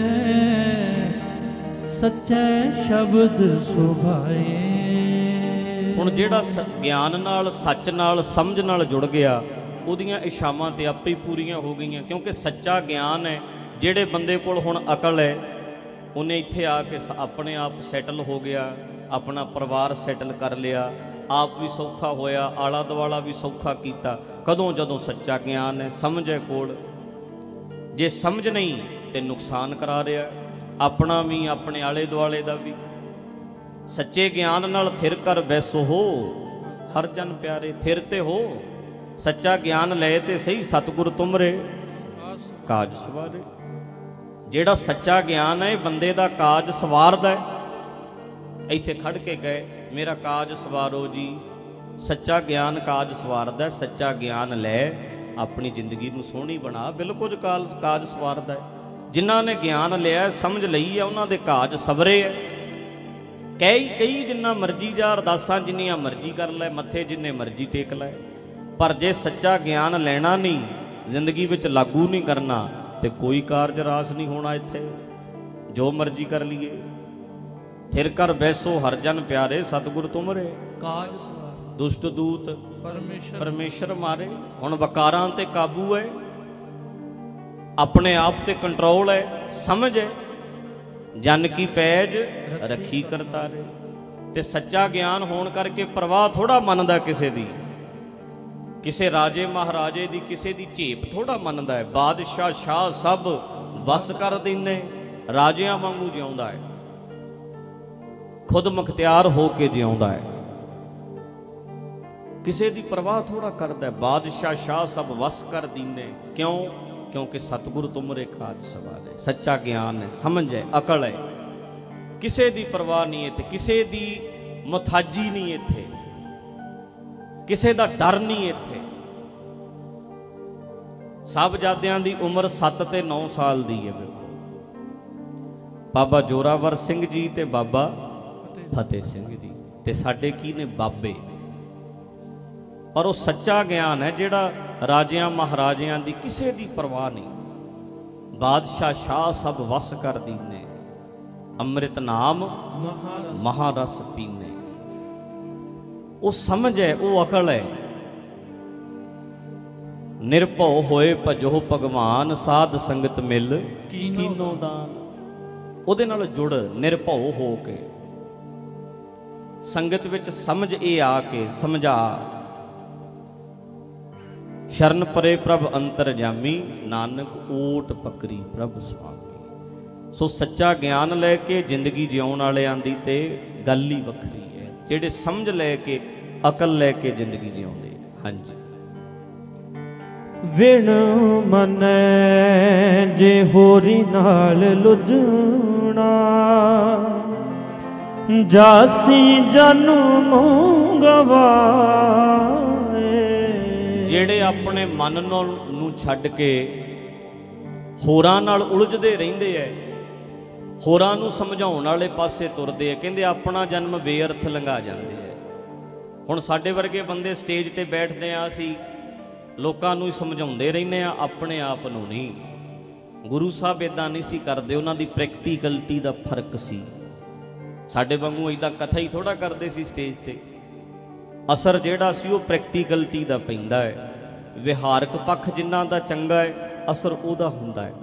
ਸੱਚੇ ਸ਼ਬਦ ਸੁਭਾਏ। ਹੁਣ ਜਿਹੜਾ ਗਿਆਨ ਨਾਲ, ਸੱਚ ਨਾਲ, ਸਮਝ ਨਾਲ ਜੁੜ ਗਿਆ, ਉਹਦੀਆਂ ਇਛਾਵਾਂ ਤੇ ਆਪੇ ਹੀ ਪੂਰੀਆਂ ਹੋ ਗਈਆਂ, ਕਿਉਂਕਿ ਸੱਚਾ ਗਿਆਨ ਹੈ। ਜਿਹੜੇ ਬੰਦੇ ਕੋਲ ਹੁਣ ਅਕਲ ਹੈ, ਉਹਨੇ ਇੱਥੇ ਆ ਕੇ ਆਪਣੇ ਆਪ ਸੈਟਲ ਹੋ ਗਿਆ, ਆਪਣਾ ਪਰਿਵਾਰ ਸੈਟਲ ਕਰ ਲਿਆ, ਆਪ ਵੀ ਸੌਖਾ ਹੋਇਆ, ਆਲਾ ਦੁਆਲਾ ਵੀ ਸੌਖਾ ਕੀਤਾ। ਕਦੋਂ ਜਦੋਂ ਸੱਚਾ ਗਿਆਨ ਹੈ, ਸਮਝ ਹੈ ਕੋਲ। ਜੇ ਸਮਝ ਨਹੀਂ ਤੇ ਨੁਕਸਾਨ ਕਰਾ ਰਿਹਾ ਆਪਣਾ ਵੀ, ਆਪਣੇ ਆਲੇ ਦੁਆਲੇ ਦਾ ਵੀ। ਸੱਚੇ ਗਿਆਨ ਨਾਲ ਥਿਰ ਕਰ ਬੈਸੋ ਹੋ ਹਰ ਜਨ ਪਿਆਰੇ। ਥਿਰ ਤੇ ਹੋ, ਸੱਚਾ ਗਿਆਨ ਲੈ ਤੇ ਸਹੀ ਸਤਿਗੁਰ ਤੁਮਰੇ ਕਾਜ ਸਵਾਰੇ। ਜਿਹੜਾ ਸੱਚਾ ਗਿਆਨ ਹੈ ਬੰਦੇ ਦਾ ਕਾਜ ਸਵਾਰਦਾ ਹੈ। ਇੱਥੇ ਖੜ ਕੇ ਗਏ ਮੇਰਾ ਕਾਜ ਸਵਾਰੋ ਜੀ। ਸੱਚਾ ਗਿਆਨ ਕਾਜ ਸਵਾਰਦਾ। ਸੱਚਾ ਗਿਆਨ ਲੈ ਆਪਣੀ ਜ਼ਿੰਦਗੀ ਨੂੰ ਸੋਹਣੀ ਬਣਾ, ਬਿਲਕੁਲ ਕਾਜ ਸਵਾਰਦਾ ਹੈ। ਜਿਨ੍ਹਾਂ ਨੇ ਗਿਆਨ ਲਿਆ, ਸਮਝ ਲਈ ਹੈ, ਉਹਨਾਂ ਦੇ ਕਾਜ ਸਵਰੇ ਹੈ। ਕਈ ਜਿੰਨਾ ਮਰਜ਼ੀ ਜਾ ਅਰਦਾਸਾਂ ਜਿੰਨੀਆਂ ਮਰਜ਼ੀ ਕਰ ਲੈ, ਮੱਥੇ ਜਿੰਨੇ ਮਰਜ਼ੀ ਟੇਕ ਲੈ, ਪਰ ਜੇ ਸੱਚਾ ਗਿਆਨ ਲੈਣਾ ਨਹੀਂ, ਜ਼ਿੰਦਗੀ ਵਿੱਚ ਲਾਗੂ ਨਹੀਂ ਕਰਨਾ, ਤੇ ਕੋਈ ਕਾਰਜ ਰਾਸ ਨਹੀਂ ਹੋਣਾ। ਇੱਥੇ ਜੋ ਮਰਜ਼ੀ ਕਰ ਲਈਏ। ਥਿਰ ਕਰ ਬੈਸੋ ਹਰ ਜਨ ਪਿਆਰੇ, ਸਤਿਗੁਰ ਤੁਮਰੇ ਕਾਜ ਸਵਾਰ। ਦੁਸ਼ਟ ਦੂਤ ਪਰਮੇਸ਼ਰ ਮਾਰੇ। ਹੁਣ ਵਕਾਰਾਂ ਤੇ ਕਾਬੂ ਹੈ, ਆਪਣੇ ਆਪ ਤੇ ਕੰਟਰੋਲ ਹੈ, ਸਮਝ ਹੈ। ਜਨ ਕੀ ਪੈਜ ਰੱਖੀ ਕਰਤਾਰੇ। ਤੇ ਸੱਚਾ ਗਿਆਨ ਹੋਣ ਕਰਕੇ ਪਰਵਾਹ ਥੋੜਾ ਮੰਨਦਾ ਕਿਸੇ ਦੀ, ਕਿਸੇ ਰਾਜੇ ਮਹਾਰਾਜੇ ਦੀ, ਕਿਸੇ ਦੀ ਝੇਪ ਥੋੜਾ ਮੰਨਦਾ ਹੈ। ਬਾਦਸ਼ਾਹ ਸ਼ਾਹ ਸਭ ਵਸ ਕਰ ਦਿੰਦੇ, ਰਾਜਿਆਂ ਵਾਂਗੂ ਜਿਉਂਦਾ ਹੈ, ਖੁਦ ਮੁਖਤਿਆਰ ਹੋ ਕੇ ਜਿਉਂਦਾ ਹੈ। ਕਿਸੇ ਦੀ ਪਰਵਾਹ ਥੋੜਾ ਕਰਦਾ। ਬਾਦਸ਼ਾਹ ਸ਼ਾਹ ਸਭ ਵਸ ਕਰ ਦਿੰਦੇ। ਕਿਉਂ? ਕਿਉਂਕਿ ਸਤਿਗੁਰ ਤੁਮਰੇ ਕਾਜ ਸਵਾਰੇ। ਸੱਚਾ ਗਿਆਨ ਹੈ, ਸਮਝ ਹੈ, ਅਕਲ ਹੈ। ਕਿਸੇ ਦੀ ਪਰਵਾਹ ਨਹੀਂ ਇੱਥੇ, ਕਿਸੇ ਦੀ ਮੁਥਾਜੀ ਨਹੀਂ ਇੱਥੇ, ਕਿਸੇ ਦਾ ਡਰ ਨਹੀਂ ਇੱਥੇ। ਸਾਹਿਬਜ਼ਾਦਿਆਂ ਦੀ ਉਮਰ 7 ਤੇ 9 ਸਾਲ ਦੀ ਹੈ। ਬਾਬਾ ਜੋਰਾਵਰ ਸਿੰਘ ਜੀ ਤੇ ਬਾਬਾ ਫਤਿਹ ਸਿੰਘ ਜੀ, ਤੇ ਸਾਡੇ ਕੀ ਨੇ ਬਾਬੇ। ਪਰ ਉਹ ਸੱਚਾ ਗਿਆਨ ਹੈ ਜਿਹੜਾ ਰਾਜਿਆਂ ਮਹਾਰਾਜਿਆਂ ਦੀ ਕਿਸੇ ਦੀ ਪਰਵਾਹ ਨਹੀਂ। ਬਾਦਸ਼ਾਹ ਸ਼ਾਹ ਸਭ ਵਸ ਕਰ ਦੀਨੇ, ਅੰਮ੍ਰਿਤ ਨਾਮ ਮਹਾਰਸ ਪੀਨੇ। ਉਹ ਸਮਝ ਹੈ, ਉਹ ਅਕਲ ਹੈ। ਨਿਰਭਉ ਹੋਏ ਭਜੋ ਭਗਵਾਨ, ਸਾਧ ਸੰਗਤ ਮਿਲ ਕੀਨੋ ਦਾਨ। ਉਹਦੇ ਨਾਲ ਜੁੜ, ਨਿਰਭਉ ਹੋ ਕੇ ਸੰਗਤ ਵਿੱਚ ਸਮਝ ਇਹ ਆ ਕੇ ਸਮਝਾ। ਸ਼ਰਨ ਪਰੇ ਪ੍ਰਭ ਅੰਤਰ ਜਾਮੀ, ਨਾਨਕ ਓਟ ਪਕਰੀ ਪ੍ਰਭ ਸੁਆਮੀ। ਸੋ ਸੱਚਾ ਗਿਆਨ ਲੈ ਕੇ ਜ਼ਿੰਦਗੀ ਜਿਉਣ ਵਾਲਿਆਂ ਦੀ ਤੇ ਗੱਲ ਹੀ ਵੱਖਰੀ ਹੈ, ਜਿਹੜੇ ਸਮਝ ਲੈ ਕੇ, ਅਕਲ ਲੈ ਕੇ ਜ਼ਿੰਦਗੀ ਜਿਉਂਦੇ। ਹਾਂਜੀ। ਵਿਣ ਮੰਨੈ ਜੇ ਹੋਰੀ ਨਾਲ ਲੁਝਣਾ, ਜਾਸੀ ਜਨਮ ਗਵਾਏ। ਜਿਹੜੇ ਆਪਣੇ ਮਨ ਨੂੰ ਛੱਡ ਕੇ ਹੋਰਾਂ ਨਾਲ ਉਲਝਦੇ ਰਹਿੰਦੇ ਐ, ਹੋਰਾਂ ਨੂੰ ਸਮਝਾਉਣ ਵਾਲੇ ਪਾਸੇ ਤੁਰਦੇ ਐ, ਕਹਿੰਦੇ ਆਪਣਾ ਜਨਮ ਬੇਅਰਥ ਲੰਘਾ ਜਾਂਦੇ ਐ। ਹੁਣ ਸਾਡੇ ਵਰਗੇ ਬੰਦੇ ਸਟੇਜ ਤੇ ਬੈਠਦੇ ਆ, ਅਸੀਂ ਲੋਕਾਂ ਨੂੰ ਸਮਝਾਉਂਦੇ ਰਹਿੰਦੇ ਆ, ਆਪਣੇ ਆਪ ਨੂੰ ਨਹੀਂ। ਗੁਰੂ ਸਾਹਿਬ ਇਦਾਂ ਨਹੀਂ ਸੀ ਕਰਦੇ, ਉਹਨਾਂ ਦੀ ਪ੍ਰੈਕਟੀਕਲਟੀ ਦਾ ਫਰਕ ਸੀ। ਸਾਡੇ ਵਾਂਗੂ ਇਦਾਂ ਕਥਾ ਹੀ ਥੋੜਾ ਕਰਦੇ ਸੀ ਸਟੇਜ ਤੇ। ਅਸਰ ਜਿਹੜਾ ਸੀ ਉਹ ਪ੍ਰੈਕਟੀਕਲਟੀ ਦਾ ਪੈਂਦਾ ਹੈ। ਵਿਹਾਰਕ ਪੱਖ ਜਿਨ੍ਹਾਂ ਦਾ ਚੰਗਾ ਹੈ, ਅਸਰ ਉਹਦਾ ਹੁੰਦਾ ਹੈ।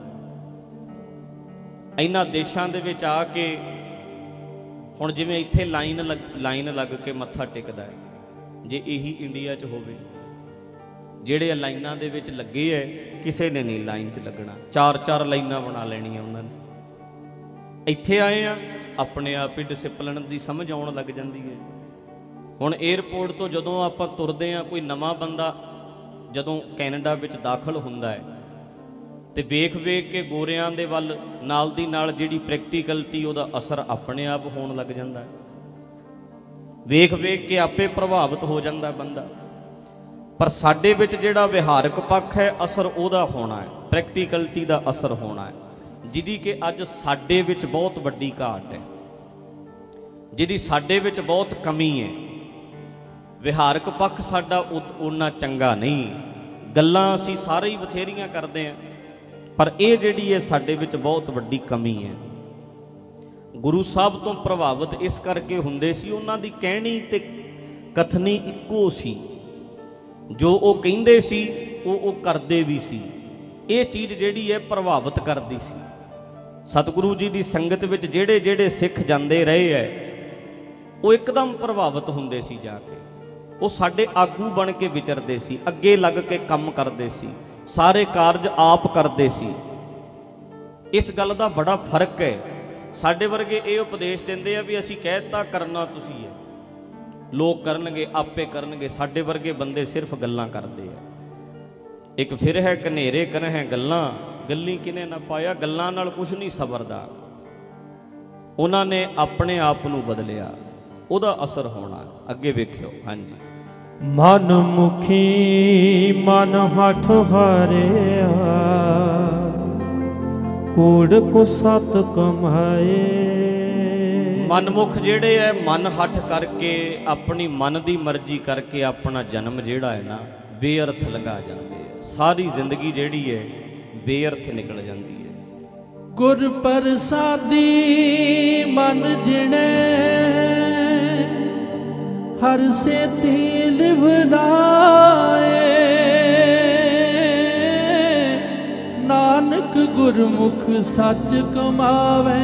ਇਹਨਾਂ ਦੇਸ਼ਾਂ ਦੇ ਵਿੱਚ ਆ ਕੇ ਹੁਣ ਜਿਵੇਂ ਇੱਥੇ ਲਾਈਨ ਲੱਗ ਕੇ ਮੱਥਾ ਟੇਕਦਾ ਹੈ, ਜੇ ਇਹੀ ਇੰਡੀਆ 'ਚ ਹੋਵੇ, ਜਿਹੜੇ ਲਾਈਨਾਂ ਦੇ ਵਿੱਚ ਲੱਗੇ ਹੈ, ਕਿਸੇ ਨੇ ਨਹੀਂ ਲਾਈਨ 'ਚ ਲੱਗਣਾ, 4-4 ਲਾਈਨਾਂ ਬਣਾ ਲੈਣੀਆਂ ਉਹਨਾਂ ਨੇ। ਇੱਥੇ ਆਏ ਆ, ਆਪਣੇ ਆਪ ਹੀ ਡਿਸਿਪਲਿਨ ਦੀ ਸਮਝ ਆਉਣ ਲੱਗ ਜਾਂਦੀ ਹੈ। ਹੁਣ ਏਅਰਪੋਰਟ ਤੋਂ ਜਦੋਂ ਆਪਾਂ ਤੁਰਦੇ ਹਾਂ, ਕੋਈ ਨਵਾਂ ਬੰਦਾ ਜਦੋਂ ਕੈਨੇਡਾ ਵਿੱਚ ਦਾਖਲ ਹੁੰਦਾ ਹੈ, ਤੇ ਵੇਖ ਕੇ ਗੋਰਿਆਂ ਦੇ ਵੱਲ ਨਾਲ ਦੀ ਨਾਲ ਜਿਹੜੀ ਪ੍ਰੈਕਟੀਕਲਟੀ, ਉਹਦਾ ਅਸਰ ਆਪਣੇ ਆਪ ਹੋਣ ਲੱਗ ਜਾਂਦਾ ਹੈ। ਵੇਖ ਕੇ ਆਪੇ ਪ੍ਰਭਾਵਿਤ ਹੋ ਜਾਂਦਾ ਬੰਦਾ। ਪਰ ਸਾਡੇ ਵਿੱਚ ਜਿਹੜਾ ਵਿਹਾਰਕ ਪੱਖ ਹੈ, ਅਸਰ ਉਹਦਾ ਹੋਣਾ ਹੈ, ਪ੍ਰੈਕਟੀਕਲਟੀ ਦਾ ਅਸਰ ਹੋਣਾ ਹੈ, ਜਿਹਦੀ ਕਿ ਅੱਜ ਸਾਡੇ ਵਿੱਚ ਬਹੁਤ ਵੱਡੀ ਘਾਟ ਹੈ, ਜਿਹਦੀ ਸਾਡੇ ਵਿੱਚ ਬਹੁਤ ਕਮੀ ਹੈ। ਵਿਹਾਰਕ ਪੱਖ ਸਾਡਾ ਉਨਾ ਚੰਗਾ ਨਹੀਂ, ਗੱਲਾਂ ਅਸੀਂ ਸਾਰੇ ਹੀ ਬਥੇਰੀਆਂ ਕਰਦੇ ਹਾਂ, ਪਰ ਇਹ ਜਿਹੜੀ ਹੈ ਸਾਡੇ ਵਿੱਚ ਬਹੁਤ ਵੱਡੀ ਕਮੀ ਹੈ। ਗੁਰੂ ਸਾਹਿਬ ਤੋਂ ਪ੍ਰਭਾਵਿਤ ਇਸ ਕਰਕੇ ਹੁੰਦੇ ਸੀ, ਉਹਨਾਂ ਦੀ ਕਹਿਣੀ ਤੇ ਕਥਨੀ ਇੱਕੋ ਸੀ। ਜੋ ਉਹ ਕਹਿੰਦੇ ਸੀ ਉਹ ਕਰਦੇ ਵੀ ਸੀ। ਇਹ ਚੀਜ਼ ਜਿਹੜੀ ਹੈ ਪ੍ਰਭਾਵਿਤ ਕਰਦੀ ਸੀ। ਸਤਿਗੁਰੂ ਜੀ ਦੀ ਸੰਗਤ ਵਿੱਚ ਜਿਹੜੇ ਸਿੱਖ ਜਾਂਦੇ ਰਹੇ ਹੈ, ਉਹ ਇੱਕਦਮ ਪ੍ਰਭਾਵਿਤ ਹੁੰਦੇ ਸੀ ਜਾ ਕੇ। ਉਹ ਸਾਡੇ ਆਗੂ ਬਣ ਕੇ ਵਿਚਰਦੇ ਸੀ, ਅੱਗੇ ਲੱਗ ਕੇ ਕੰਮ ਕਰਦੇ ਸੀ, ਸਾਰੇ ਕਾਰਜ ਆਪ ਕਰਦੇ ਸੀ। ਇਸ ਗੱਲ ਦਾ ਬੜਾ ਫਰਕ ਹੈ। ਸਾਡੇ ਵਰਗੇ ਇਹ ਉਪਦੇਸ਼ ਦਿੰਦੇ ਆ ਵੀ ਅਸੀਂ ਕਹਿਤਾ ਕਰਨਾ ਤੁਸੀਂ ਹੈ, ਲੋਕ ਕਰਨਗੇ, ਆਪੇ ਕਰਨਗੇ। ਸਾਡੇ ਵਰਗੇ ਬੰਦੇ ਸਿਰਫ ਗੱਲਾਂ ਕਰਦੇ ਆ। ਇੱਕ ਫਿਰ ਹੈ ਘਨੇਰੇ ਕਰਹਿ ਗੱਲਾਂ, ਗੱਲੀ ਕਿਨੇ ਨਾ ਪਾਇਆ। ਗੱਲਾਂ ਨਾਲ ਕੁਝ ਨਹੀਂ ਸਬਰਦਾ। ਉਹਨਾਂ ਨੇ ਆਪਣੇ ਆਪ ਨੂੰ ਬਦਲਿਆ, ਉਹਦਾ ਅਸਰ ਹੋਣਾ। ਅੱਗੇ ਵੇਖਿਓ। ਹਾਂਜੀ। ਮਨ ਮੁਖੀ ਮਨ ਹਠ ਹਾਰਿਆ, ਕੂੜ ਕੋ ਸਤ ਕਮਾਏ। ਮਨਮੁਖ ਜਿਹੜੇ ਐ ਮਨ ਹੱਠ ਕਰਕੇ, ਆਪਣੀ ਮਨ ਦੀ ਮਰਜ਼ੀ ਕਰਕੇ ਆਪਣਾ ਜਨਮ ਜਿਹੜਾ ਹੈ ਨਾ ਬੇਅਰਥ ਲੰਘਾ ਜਾਂਦੇ ਆ। ਸਾਰੀ ਜ਼ਿੰਦਗੀ ਜਿਹੜੀ ਹੈ ਬੇਅਰਥ ਨਿਕਲ ਜਾਂਦੀ ਹੈ। ਗੁਰ ਪ੍ਰਸਾਦੀ ਮਨ ਜਿਣੇ, ਹਰ ਸੇਤੀ ਲਿਵਲਾਏ। ਨਾਨਕ ਗੁਰਮੁਖ ਸੱਚ ਕਮਾਵੇ,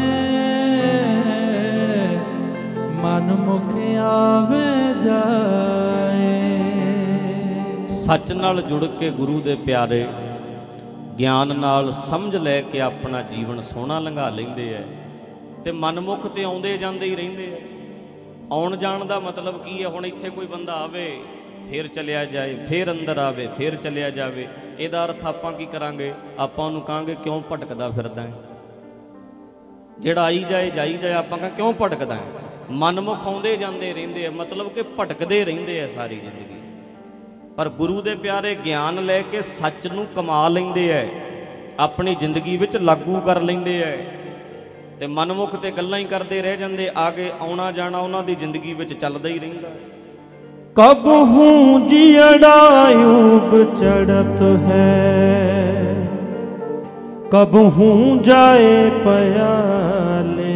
ਮਨ ਮੁਖ ਆਵੇ ਜਾਏ। ਸੱਚ ਨਾਲ ਜੁੜ ਕੇ ਗੁਰੂ ਦੇ ਪਿਆਰੇ ਗਿਆਨ ਨਾਲ ਸਮਝ ਲੈ ਕੇ ਆਪਣਾ ਜੀਵਨ ਸੋਹਣਾ ਲੰਘਾ ਲੈਂਦੇ ਐ। ਤੇ ਮਨਮੁਖ ਤੇ ਆਉਂਦੇ ਜਾਂਦੇ ਹੀ ਰਹਿੰਦੇ ਐ। ਆਉਣ ਜਾਣ ਦਾ ਮਤਲਬ ਕੀ ਹੈ? ਹੁਣ ਇੱਥੇ ਕੋਈ ਬੰਦਾ ਆਵੇ ਫਿਰ ਚਲਿਆ ਜਾਏ, ਫਿਰ ਅੰਦਰ ਆਵੇ ਫਿਰ ਚਲਿਆ ਜਾਵੇ। ਇਹਦਾ ਅਰਥ ਆਪਾਂ ਕੀ ਕਰਾਂਗੇ? ਆਪਾਂ ਉਹਨੂੰ ਕਹਾਂਗੇ ਕਿਉਂ ਭਟਕਦਾ ਫਿਰਦਾ ਹੈ? ਜਿਹੜਾ ਆਈ ਜਾਏ ਜਾਈ ਜਾਏ, ਆਪਾਂ ਕਹਾਂ ਕਿਉਂ ਭਟਕਦਾ ਹੈ? ਮਨਮੁਖ ਆਉਂਦੇ ਜਾਂਦੇ ਰਹਿੰਦੇ ਆ, ਮਤਲਬ ਕਿ ਭਟਕਦੇ ਰਹਿੰਦੇ ਆ ਸਾਰੀ ਜ਼ਿੰਦਗੀ। ਪਰ ਗੁਰੂ ਦੇ ਪਿਆਰੇ ਗਿਆਨ ਲੈ ਕੇ ਸੱਚ ਨੂੰ ਕਮਾ ਲੈਂਦੇ ਐ, ਆਪਣੀ ਜ਼ਿੰਦਗੀ ਵਿੱਚ ਲਾਗੂ ਕਰ ਲੈਂਦੇ ਐ। ਤੇ ਮਨਮੁਖ ਤੇ ਗੱਲਾਂ ਹੀ ਕਰਦੇ ਰਹਿ ਜਾਂਦੇ, ਆਗੇ ਆਉਣਾ ਜਾਣਾ ਉਹਨਾਂ ਦੀ ਜ਼ਿੰਦਗੀ ਵਿੱਚ ਚੱਲਦਾ ਹੀ ਰਹਿੰਦਾ। ਕਬਹੂ ਜਿਅੜਾ ਊਬ ਚੜਤ ਹੈ, ਕਬਹੂ ਜਾਏ ਪਿਆਲੇ।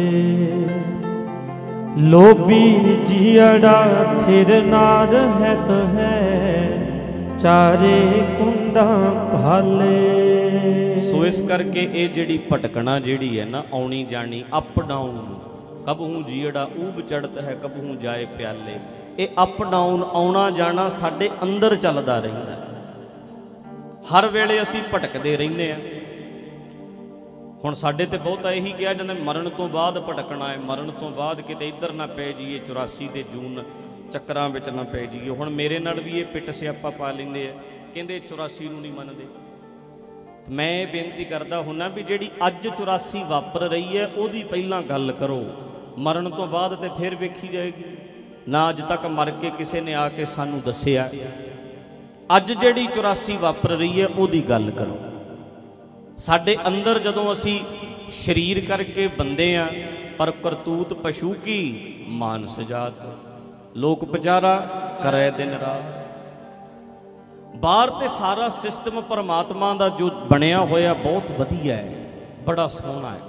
ਲੋਭੀ ਜਿਅੜਾ ਥਿਰ ਨਾ ਰਹਿਤ ਹੈ, ਚਾਰੇ ਕੁੰਡਾਂ ਭਾਲੇ। ਸੋ ਇਸ ਕਰਕੇ ਇਹ ਜਿਹੜੀ ਭਟਕਣਾ ਜਿਹੜੀ ਹੈ ਨਾ, ਆਉਣੀ ਜਾਣੀ, ਅਪ ਡਾਊਨ, ਕਬਹੂ ਜਿਅੜਾ ਊਬ ਚੜਤ ਹੈ ਕਬਹੂ ਜਾਏ ਪਿਆਲੇ, ਇਹ ਅਪ ਡਾਊਨ ਆਉਣਾ ਜਾਣਾ ਸਾਡੇ ਅੰਦਰ ਚੱਲਦਾ ਰਹਿੰਦਾ। ਹਰ ਵੇਲੇ ਅਸੀਂ ਭਟਕਦੇ ਰਹਿੰਦੇ ਹਾਂ। ਹੁਣ ਸਾਡੇ ਤੇ ਬਹੁਤਾ ਇਹੀ ਕਿਹਾ ਜਾਂਦਾ ਮਰਨ ਤੋਂ ਬਾਅਦ ਭਟਕਣਾ ਹੈ, ਮਰਨ ਤੋਂ ਬਾਅਦ ਕਿਤੇ ਇੱਧਰ ਨਾ ਪੈ ਜਾਈਏ, 84 ਦੇ ਜੂਨ ਚੱਕਰਾਂ ਵਿੱਚ ਨਾ ਪੈ ਜਾਈਏ। ਹੁਣ ਮੇਰੇ ਨਾਲ ਵੀ ਇਹ ਪਿੱਟ ਸਿਆਪਾ ਪਾ ਲੈਂਦੇ ਆ, ਕਹਿੰਦੇ 84 ਨੂੰ ਨਹੀਂ ਮੰਨਦੇ। ਮੈਂ ਇਹ ਬੇਨਤੀ ਕਰਦਾ ਹੁੰਦਾ ਵੀ ਜਿਹੜੀ ਅੱਜ 84 ਵਾਪਰ ਰਹੀ ਹੈ ਉਹਦੀ ਪਹਿਲਾਂ ਗੱਲ ਕਰੋ, ਮਰਨ ਤੋਂ ਬਾਅਦ ਤੇ ਫਿਰ ਵੇਖੀ ਜਾਏਗੀ। ਨਾ ਅੱਜ ਤੱਕ ਮਰ ਕੇ ਕਿਸੇ ਨੇ ਆ ਕੇ ਸਾਨੂੰ ਦੱਸਿਆ। ਅੱਜ ਜਿਹੜੀ 84 ਵਾਪਰ ਰਹੀ ਹੈ ਉਹਦੀ ਗੱਲ ਕਰੋ। ਸਾਡੇ ਅੰਦਰ ਜਦੋਂ ਅਸੀਂ ਸਰੀਰ ਕਰਕੇ ਬੰਦੇ ਆ, ਪਰ ਕਰਤੂਤ ਪਸ਼ੂ ਕੀ ਮਾਨਸ ਜਾਤ, ਲੋਕ ਵਿਚਾਰਾ ਕਰੇ ਦਿਨ ਰਾਤ। ਬਾਹਰ ਤੇ ਸਾਰਾ ਸਿਸਟਮ ਪਰਮਾਤਮਾ ਦਾ ਜੋ ਬਣਿਆ ਹੋਇਆ ਬਹੁਤ ਵਧੀਆ ਹੈ, ਬੜਾ ਸੋਹਣਾ ਹੈ।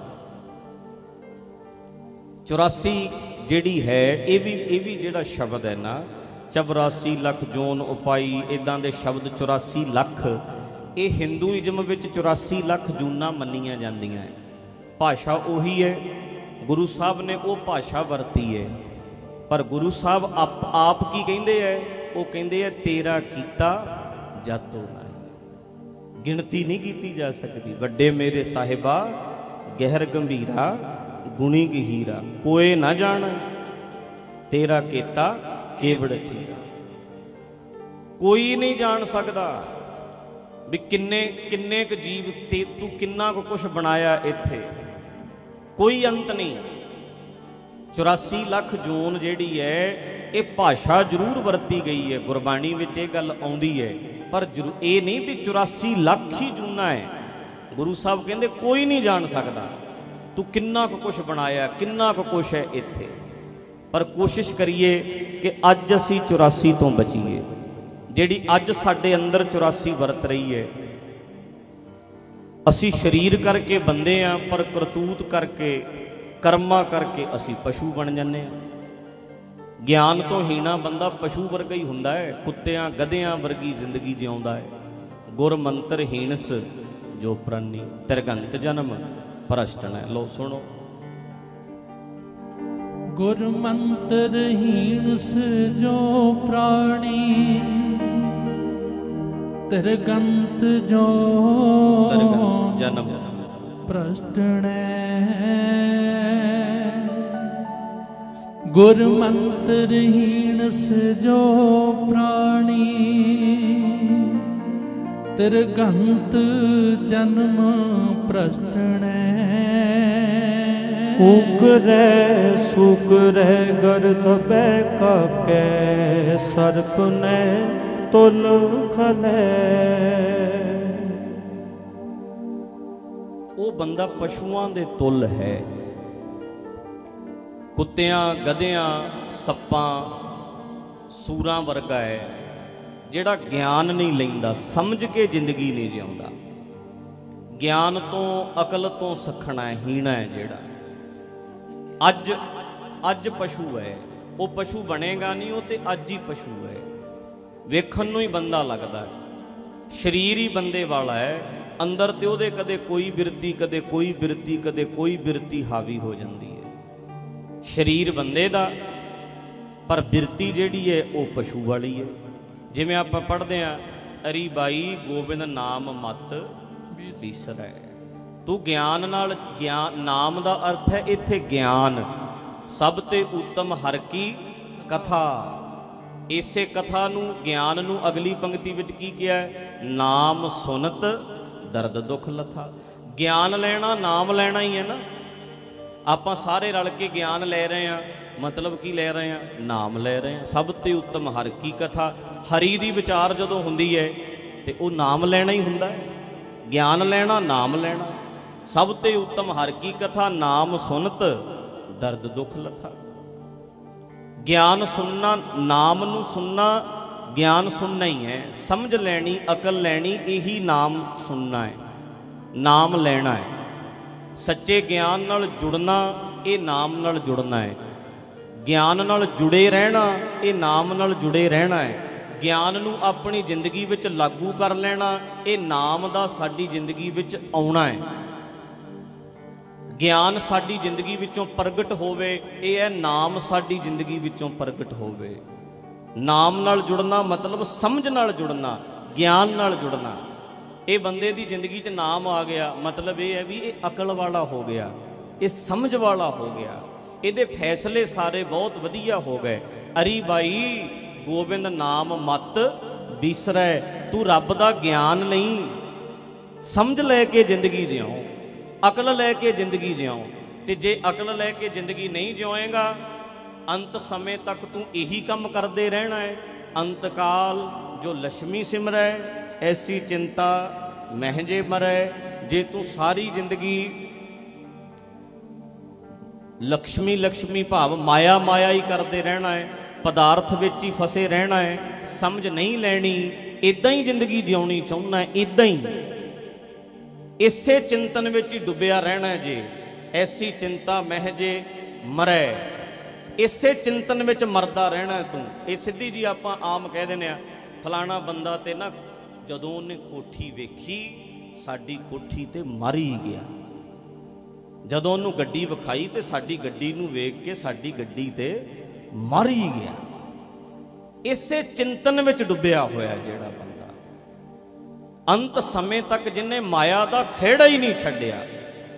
84 ਜਿਹੜੀ ਹੈ ਇਹ ਵੀ ਜਿਹੜਾ ਸ਼ਬਦ ਹੈ ਨਾ, 84 ਲੱਖ ਜੋਨ ਉਪਾਈ, ਇਦਾਂ ਦੇ ਸ਼ਬਦ 84 ਲੱਖ, ਇਹ ਹਿੰਦੂਇਜ਼ਮ ਵਿੱਚ 84 ਲੱਖ ਜੂਨਾਂ ਮੰਨੀਆਂ ਜਾਂਦੀਆਂ ਹੈ। ਭਾਸ਼ਾ ਉਹੀ ਹੈ, ਗੁਰੂ ਸਾਹਿਬ ਨੇ ਉਹ ਭਾਸ਼ਾ ਵਰਤੀ ਹੈ। ਪਰ ਗੁਰੂ ਸਾਹਿਬ ਆਪ ਕੀ ਕਹਿੰਦੇ ਹੈ? ਉਹ ਕਹਿੰਦੇ ਹੈ ਤੇਰਾ ਕੀਤਾ ਜਾਤੋ ਨਾਹੀ, ਗਿਣਤੀ ਨਹੀਂ ਕੀਤੀ ਜਾ ਸਕਦੀ। ਵੱਡੇ ਮੇਰੇ ਸਾਹਿਬਾ ਗਹਿਰ ਗੰਭੀਰਾ, ਗੁਣੀ ਗਹੀਰਾ, ਕੋਏ ਨਾ ਜਾਣ ਤੇਰਾ ਕੀਤਾ ਕੇਵੜ ਚੀਰਾ। ਕੋਈ ਨਹੀਂ ਜਾਣ ਸਕਦਾ ਵੀ ਕਿੰਨੇ ਕੁ ਜੀਵ ਤੇ ਤੂੰ ਕਿੰਨਾ ਕੁ ਕੁਛ ਬਣਾਇਆ ਇੱਥੇ, ਕੋਈ ਅੰਤ ਨਹੀਂ। 84 ਲੱਖ ਜੂਨ ਜਿਹੜੀ ਹੈ ਇਹ ਭਾਸ਼ਾ ਜ਼ਰੂਰ ਵਰਤੀ ਗਈ ਹੈ, ਗੁਰਬਾਣੀ ਵਿੱਚ ਇਹ ਗੱਲ ਆਉਂਦੀ ਹੈ, ਪਰ ਇਹ ਨਹੀਂ ਵੀ 84 ਲੱਖ ਹੀ ਜੂਨਾਂ ਹੈ। ਗੁਰੂ ਸਾਹਿਬ ਕਹਿੰਦੇ ਕੋਈ ਨਹੀਂ ਜਾਣ ਸਕਦਾ ਤੂੰ ਕਿੰਨਾ ਕੁ ਕੁਛ ਬਣਾਇਆ, ਕਿੰਨਾ ਕੁ ਕੁਛ ਹੈ ਇੱਥੇ। ਪਰ ਕੋਸ਼ਿਸ਼ ਕਰੀਏ ਕਿ ਅੱਜ ਅਸੀਂ 84 ਤੋਂ ਬਚੀਏ। ਜਿਹੜੀ ਅੱਜ ਸਾਡੇ ਅੰਦਰ 84 ਵਰਤ ਰਹੀ ਹੈ, ਅਸੀਂ ਸਰੀਰ ਕਰਕੇ ਬੰਦੇ ਆ, ਪਰ ਕਰਤੂਤ ਕਰਕੇ, ਕਰਮਾਂ ਕਰਕੇ ਅਸੀਂ ਪਸ਼ੂ ਬਣ ਜਾਂਦੇ ਹਾਂ। ਗਿਆਨ ਤੋਂ ਹੀਣਾ ਬੰਦਾ ਪਸ਼ੂ ਵਰਗਾ ਹੀ ਹੁੰਦਾ ਹੈ, ਕੁੱਤਿਆਂ ਗਧਿਆਂ ਵਰਗੀ ਜ਼ਿੰਦਗੀ ਜਿਉਂਦਾ ਹੈ। ਗੁਰ ਮੰਤਰ ਹੀਣਸ ਜੋ ਪ੍ਰਾਨੀ, ਤਿਰਗੰਤ ਜਨਮ ਭ੍ਰਸ਼ਟਨ ਹੈ। ਲੋ ਸੁਣੋ। ਗੁਰਮੰਤਰਹੀਣ ਸਜੋ ਪ੍ਰਾਣੀ, ਤਿਰਗੰਤ ਜੋ ਜਨਮ ਪ੍ਰਸ਼ਟਣੈ। ਗੁਰਮੰਤਰਹੀਣ ਸਜੋ ਪ੍ਰਾਣੀ, ਤਿਰਗੰਤ ਜਨਮ ਪ੍ਰਸ਼ਟਣੈ। ਉਗਰੈ ਸੁਗਰੈ ਗਰਦਬੈ ਕਾਕੈ, ਸਰਪ ਨੇ ਤੁਲ ਖਲੈ। ਉਹ ਬੰਦਾ ਪਸ਼ੂਆਂ ਦੇ ਤੁਲ ਹੈ। ਕੁੱਤਿਆਂ, ਗਧਿਆਂ, ਸੱਪਾਂ, ਸੂਰਾਂ ਵਰਗਾ ਹੈ, ਜਿਹੜਾ ਗਿਆਨ ਨਹੀਂ ਲੈਂਦਾ, ਸਮਝ ਕੇ ਜ਼ਿੰਦਗੀ ਨਹੀਂ ਜਿਉਂਦਾ। ਗਿਆਨ ਤੋਂ, ਅਕਲ ਤੋਂ ਸੱਖਣਾ ਹੀਣਾ ਹੈ ਜਿਹੜਾ। ਅੱਜ ਪਸ਼ੂ ਹੈ, ਉਹ ਪਸ਼ੂ ਬਣੇਗਾ ਨਹੀਂ, ਉਹ ਤੇ ਅੱਜ ਹੀ ਪਸ਼ੂ ਹੈ। ਵੇਖਣ ਨੂੰ ਹੀ ਬੰਦਾ ਲੱਗਦਾ ਹੈ, ਸਰੀਰ ਹੀ ਬੰਦੇ ਵਾਲਾ ਹੈ, ਅੰਦਰ ਤੇ ਉਹਦੇ ਕਦੇ ਕੋਈ ਬਿਰਤੀ, ਕਦੇ ਕੋਈ ਬਿਰਤੀ, ਕਦੇ ਕੋਈ ਬਿਰਤੀ ਹਾਵੀ ਹੋ ਜਾਂਦੀ ਹੈ। ਸਰੀਰ ਬੰਦੇ ਦਾ, ਪਰ ਬਿਰਤੀ ਜਿਹੜੀ ਹੈ ਉਹ ਪਸ਼ੂ ਵਾਲੀ ਹੈ। ਜਿਵੇਂ ਆਪਾਂ ਪੜ੍ਹਦੇ ਹਾਂ, ਅਰੀ ਬਾਈ ਗੋਬਿੰਦ ਨਾਮ ਮਤ ਬੀਸਰੈ। ਤੂੰ ਗਿਆਨ ਨਾਲ, ਗਿਆਨ ਨਾਮ ਦਾ ਅਰਥ ਹੈ ਇੱਥੇ ਗਿਆਨ। ਸਭ ਤੇ ਉੱਤਮ ਹਰਿ ਕੀ ਕਥਾ। ਇਸੇ ਕਥਾ ਨੂੰ, ਗਿਆਨ ਨੂੰ ਅਗਲੀ ਪੰਕਤੀ ਵਿੱਚ ਕੀ ਕਿਹਾ ਹੈ? ਨਾਮ ਸੁਨਤ ਦਰਦ ਦੁੱਖ ਲਥਾ। ਗਿਆਨ ਲੈਣਾ ਨਾਮ ਲੈਣਾ ਹੀ ਹੈ ਨਾ। ਆਪਾਂ ਸਾਰੇ ਰਲ ਕੇ ਗਿਆਨ ਲੈ ਰਹੇ ਹਾਂ, ਮਤਲਬ ਕੀ ਲੈ ਰਹੇ ਹਾਂ? ਨਾਮ ਲੈ ਰਹੇ ਹਾਂ। ਸਭ ਤੇ ਉੱਤਮ ਹਰਿ ਕੀ ਕਥਾ। ਹਰੀ ਦੀ ਵਿਚਾਰ ਜਦੋਂ ਹੁੰਦੀ ਹੈ ਤੇ ਉਹ ਨਾਮ ਲੈਣਾ ਹੀ ਹੁੰਦਾ ਹੈ। ਗਿਆਨ ਲੈਣਾ, ਨਾਮ ਲੈਣਾ। ਸਭ ਤੇ ਉੱਤਮ ਹਰਿ ਕੀ ਕਥਾ, ਨਾਮ ਸੁਨਤ ਦਰਦ ਦੁੱਖ ਲਥਾ। ਗਿਆਨ ਸੁਣਨਾ, ਨਾਮ ਨੂੰ ਸੁਣਨਾ, ਗਿਆਨ ਸੁਣਨਾ ਹੀ ਹੈ। ਸਮਝ ਲੈਣੀ, ਅਕਲ ਲੈਣੀ, ਇਹੀ ਨਾਮ ਸੁਣਨਾ ਹੈ, ਨਾਮ ਲੈਣਾ ਹੈ। ਸੱਚੇ ਗਿਆਨ ਨਾਲ ਜੁੜਨਾ, ਇਹ ਨਾਮ ਨਾਲ ਜੁੜਨਾ ਹੈ। ਗਿਆਨ ਨਾਲ ਜੁੜੇ ਰਹਿਣਾ, ਇਹ ਨਾਮ ਨਾਲ ਜੁੜੇ ਰਹਿਣਾ ਹੈ। ਗਿਆਨ ਨੂੰ ਆਪਣੀ ਜ਼ਿੰਦਗੀ ਵਿੱਚ ਲਾਗੂ ਕਰ ਲੈਣਾ, ਇਹ ਨਾਮ ਦਾ ਸਾਡੀ ਜ਼ਿੰਦਗੀ ਵਿੱਚ ਆਉਣਾ ਹੈ। ਗਿਆਨ ਸਾਡੀ ਜ਼ਿੰਦਗੀ ਵਿੱਚੋਂ ਪ੍ਰਗਟ ਹੋਵੇ, ਇਹ ਹੈ ਨਾਮ ਸਾਡੀ ਜ਼ਿੰਦਗੀ ਵਿੱਚੋਂ ਪ੍ਰਗਟ ਹੋਵੇ। ਨਾਮ ਨਾਲ ਜੁੜਨਾ ਮਤਲਬ ਸਮਝ ਨਾਲ ਜੁੜਨਾ, ਗਿਆਨ ਨਾਲ ਜੁੜਨਾ। ਇਹ ਬੰਦੇ ਦੀ ਜ਼ਿੰਦਗੀ 'ਚ ਨਾਮ ਆ ਗਿਆ, ਮਤਲਬ ਇਹ ਹੈ ਵੀ ਇਹ ਅਕਲ ਵਾਲਾ ਹੋ ਗਿਆ, ਇਹ ਸਮਝ ਵਾਲਾ ਹੋ ਗਿਆ, ਇਹਦੇ ਫੈਸਲੇ ਸਾਰੇ ਬਹੁਤ ਵਧੀਆ ਹੋ ਗਏ। ਅਰੀ ਬਾਈ ਗੋਬਿੰਦ ਨਾਮ ਮਤ ਬੀਸਰੈ। ਤੂੰ ਰੱਬ ਦਾ ਗਿਆਨ ਨਹੀਂ, ਸਮਝ ਲੈ ਕੇ ਜ਼ਿੰਦਗੀ ਜਿਉ, ਅਕਲ ਲੈ ਕੇ ਜ਼ਿੰਦਗੀ ਜਿਉ। ਤੇ ਜੇ ਅਕਲ ਲੈ ਕੇ ਜ਼ਿੰਦਗੀ ਨਹੀਂ ਜਿਉਏਗਾ, ਅੰਤ ਸਮੇਂ ਤੱਕ ਤੂੰ ਇਹੀ ਕੰਮ ਕਰਦੇ ਰਹਿਣਾ ਹੈ। ਅੰਤ ਕਾਲ ਜੋ ਲక్ష్ਮੀ ਸਿਮਰੈ, ਐਸੀ ਚਿੰਤਾ ਮਹਿਜੇ ਮਰੈ। ਜੇ ਤੂੰ ਸਾਰੀ ਜ਼ਿੰਦਗੀ ਲక్ష్ਮੀ ਲక్ష్ਮੀ ਭਾਵ ਮਾਇਆ ਮਾਇਆ ਹੀ ਕਰਦੇ ਰਹਿਣਾ ਹੈ, ਪਦਾਰਥ ਵਿੱਚ ਹੀ ਫਸੇ ਰਹਿਣਾ ਹੈ, ਸਮਝ ਨਹੀਂ ਲੈਣੀ, ਇਦਾਂ ਹੀ ਜ਼ਿੰਦਗੀ ਜਿਉਣੀ ਚਾਹੁੰਦਾ ਹੈ, ਇਦਾਂ ਹੀ ਇਸੇ ਚਿੰਤਨ ਵਿੱਚ ਹੀ ਡੁੱਬਿਆ ਰਹਿਣਾ ਹੈ। ਜੇ ਐਸੀ ਚਿੰਤਾ ਮਹਿਜੇ ਮਰੈ, ਇਸੇ ਚਿੰਤਨ ਵਿੱਚ ਮਰਦਾ ਰਹਿਣਾ ਤੂੰ। ਇਹ ਸਿੱਧੀ ਜੀ ਆਪਾਂ ਆਮ ਕਹਿ ਦਿੰਦੇ ਆ, ਫਲਾਣਾ ਬੰਦਾ ਤੇ ਨਾ ਜਦੋਂ ਉਹਨੇ ਕੋਠੀ ਵੇਖੀ, ਸਾਡੀ ਕੋਠੀ ਤੇ ਮਰ ਹੀ ਗਿਆ। ਜਦੋਂ ਉਹਨੂੰ ਗੱਡੀ ਵਿਖਾਈ ਤੇ ਸਾਡੀ ਗੱਡੀ ਨੂੰ ਵੇਖ ਕੇ ਸਾਡੀ ਗੱਡੀ ਤੇ ਮਰ ਹੀ ਗਿਆ। ਇਸੇ ਚਿੰਤਨ ਵਿੱਚ ਡੁੱਬਿਆ ਹੋਇਆ ਜਿਹੜਾ ਬੰਦਾ, ਅੰਤ ਸਮੇਂ ਤੱਕ ਜਿਹਨੇ ਮਾਇਆ ਦਾ ਖੇੜਾ ਹੀ ਨਹੀਂ ਛੱਡਿਆ,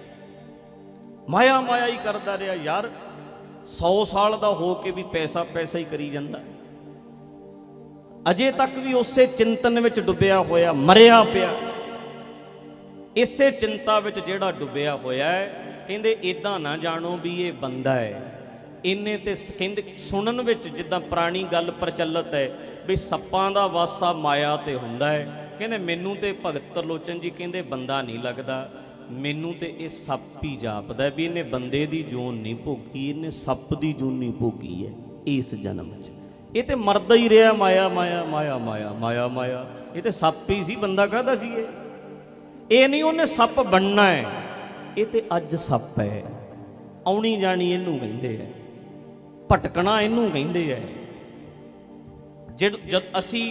ਮਾਇਆ ਮਾਇਆ ਹੀ ਕਰਦਾ ਰਿਹਾ। ਯਾਰ 100 ਸਾਲ ਦਾ ਹੋ ਕੇ ਵੀ ਪੈਸਾ ਪੈਸਾ ਹੀ ਕਰੀ ਜਾਂਦਾ, ਅਜੇ ਤੱਕ ਵੀ ਉਸੇ ਚਿੰਤਨ ਵਿੱਚ ਡੁੱਬਿਆ ਹੋਇਆ, ਮਰਿਆ ਪਿਆ। ਇਸੇ ਚਿੰਤਾ ਵਿੱਚ ਜਿਹੜਾ ਡੁੱਬਿਆ ਹੋਇਆ ਹੈ, ਕਹਿੰਦੇ ਇਦਾਂ ਨਾ ਜਾਣੋ ਵੀ ਇਹ ਬੰਦਾ ਹੈ। ਇਹਨੇ ਤੇ ਕਹਿੰਦੇ ਸੁਣਨ ਵਿੱਚ ਜਿੱਦਾਂ ਪੁਰਾਣੀ ਗੱਲ ਪ੍ਰਚਲਿਤ ਹੈ ਵੀ ਸੱਪਾਂ ਦਾ ਵਾਸਾ ਮਾਇਆ ਤੇ ਹੁੰਦਾ ਹੈ। ਕਹਿੰਦੇ ਮੈਨੂੰ ਤੇ ਭਗਤ ਤਰਲੋਚਨ ਜੀ ਕਹਿੰਦੇ ਬੰਦਾ ਨਹੀਂ ਲੱਗਦਾ, ਮੈਨੂੰ ਤੇ ਇਹ ਸੱਪ ਹੀ ਜਾਪਦਾ ਵੀ ਇਹਨੇ ਬੰਦੇ ਦੀ ਜੂਨ ਨਹੀਂ ਭੋਗੀ, ਇਹਨੇ ਸੱਪ ਦੀ ਜੂਨੀ ਭੋਗੀ ਹੈ ਇਸ ਜਨਮ 'ਚ। ਇਹ ਤੇ ਮਰਦਾ ਹੀ ਰਿਹਾ, ਮਾਇਆ ਮਾਇਆ ਮਾਇਆ ਮਾਇਆ ਮਾਇਆ ਮਾਇਆ। ਇਹ ਤੇ ਸੱਪ ਹੀ ਸੀ, ਬੰਦਾ ਕਾਹਦਾ ਸੀ ਇਹ ਨਹੀਂ ਉਹਨੇ ਸੱਪ ਬਣਨਾ ਹੈ। ਇਹ ਤੇ ਅੱਜ ਸੱਪ ਹੈ, ਆਉਣੀ ਜਾਣੀ ਇਹਨੂੰ ਕਹਿੰਦੇ ਹੈ, ਭਟਕਣਾ ਇਹਨੂੰ ਕਹਿੰਦੇ ਹੈ। ਜਦ ਅਸੀਂ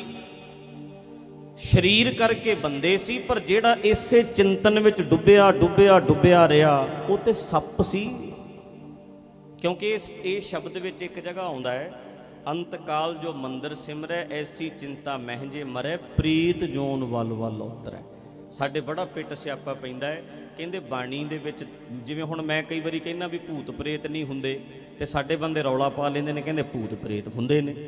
ਸਰੀਰ ਕਰਕੇ ਬੰਦੇ ਸੀ, ਪਰ ਜਿਹੜਾ ਇਸੇ ਚਿੰਤਨ ਵਿੱਚ ਡੁੱਬਿਆ ਡੁੱਬਿਆ ਡੁੱਬਿਆ ਰਿਹਾ, ਉਹ ਤੇ ਸੱਪ ਸੀ। क्योंकि इस शब्द विच एक जगह आउंदा है, अंतकाल जो मंदिर सिमरै ऐसी चिंता महजे मरै प्रीत जोन वल वल उतरै। साडे बड़ा पिट सियापा पैंदा है, कहंदे बाणी दे विच जिवें हुण मैं कई वारी कहना भी भूत प्रेत नहीं हुंदे ते साडे बंदे रौला पा लैंदे ने, कहंदे भूत प्रेत हुंदे ने,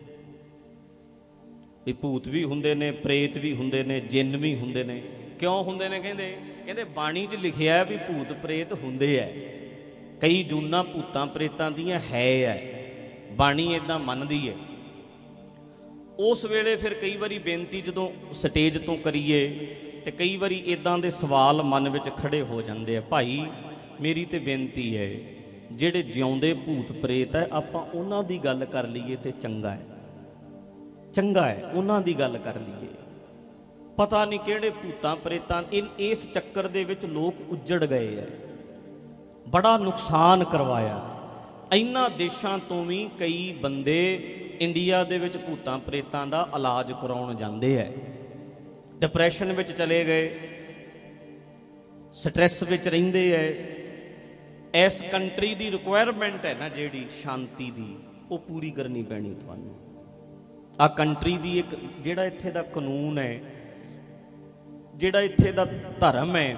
भी भूत भी हुंदे ने, प्रेत भी हुंदे ने, जिन्न भी हुंदे ने। क्यों हुंदे ने? कहंदे कहंदे बाणी च लिखिआ भी भूत प्रेत हुंदे है, कई जूना भूतां प्रेतां दियां है, बाणी इदां मनदी है। उस वेले फिर कई वारी बेनती जदों स्टेज तो करीए तो कई वारी इदां दे सवाल मन विच खड़े हो जांदे आ। भाई मेरी तो बेनती है, जिहड़े जिउंदे भूत प्रेत है आपां उन्हां दी गल कर लईए तो चंगा है, चंगा है उन्हां दी गल कर लईए। पता नहीं किहड़े भूतां प्रेतां इस चक्कर दे विच लोग उजड़ गए है, बड़ा नुकसान करवाया। इन्हां देशां तो भी कई बंदे इंडिया दे विच भूतां प्रेतां दा इलाज कराउण जांदे है, डिप्रैशन विच चले गए, स्ट्रैस विच रहिंदे है। इस कंट्री दी रिक्वायरमेंट है ना जिहड़ी शांति दी, वो पूरी करनी पैनी तुहानूं। आ कंट्री दी एक जिहड़ा इत्थे दा कानून है, जिहड़ा इत्थे दा धर्म है,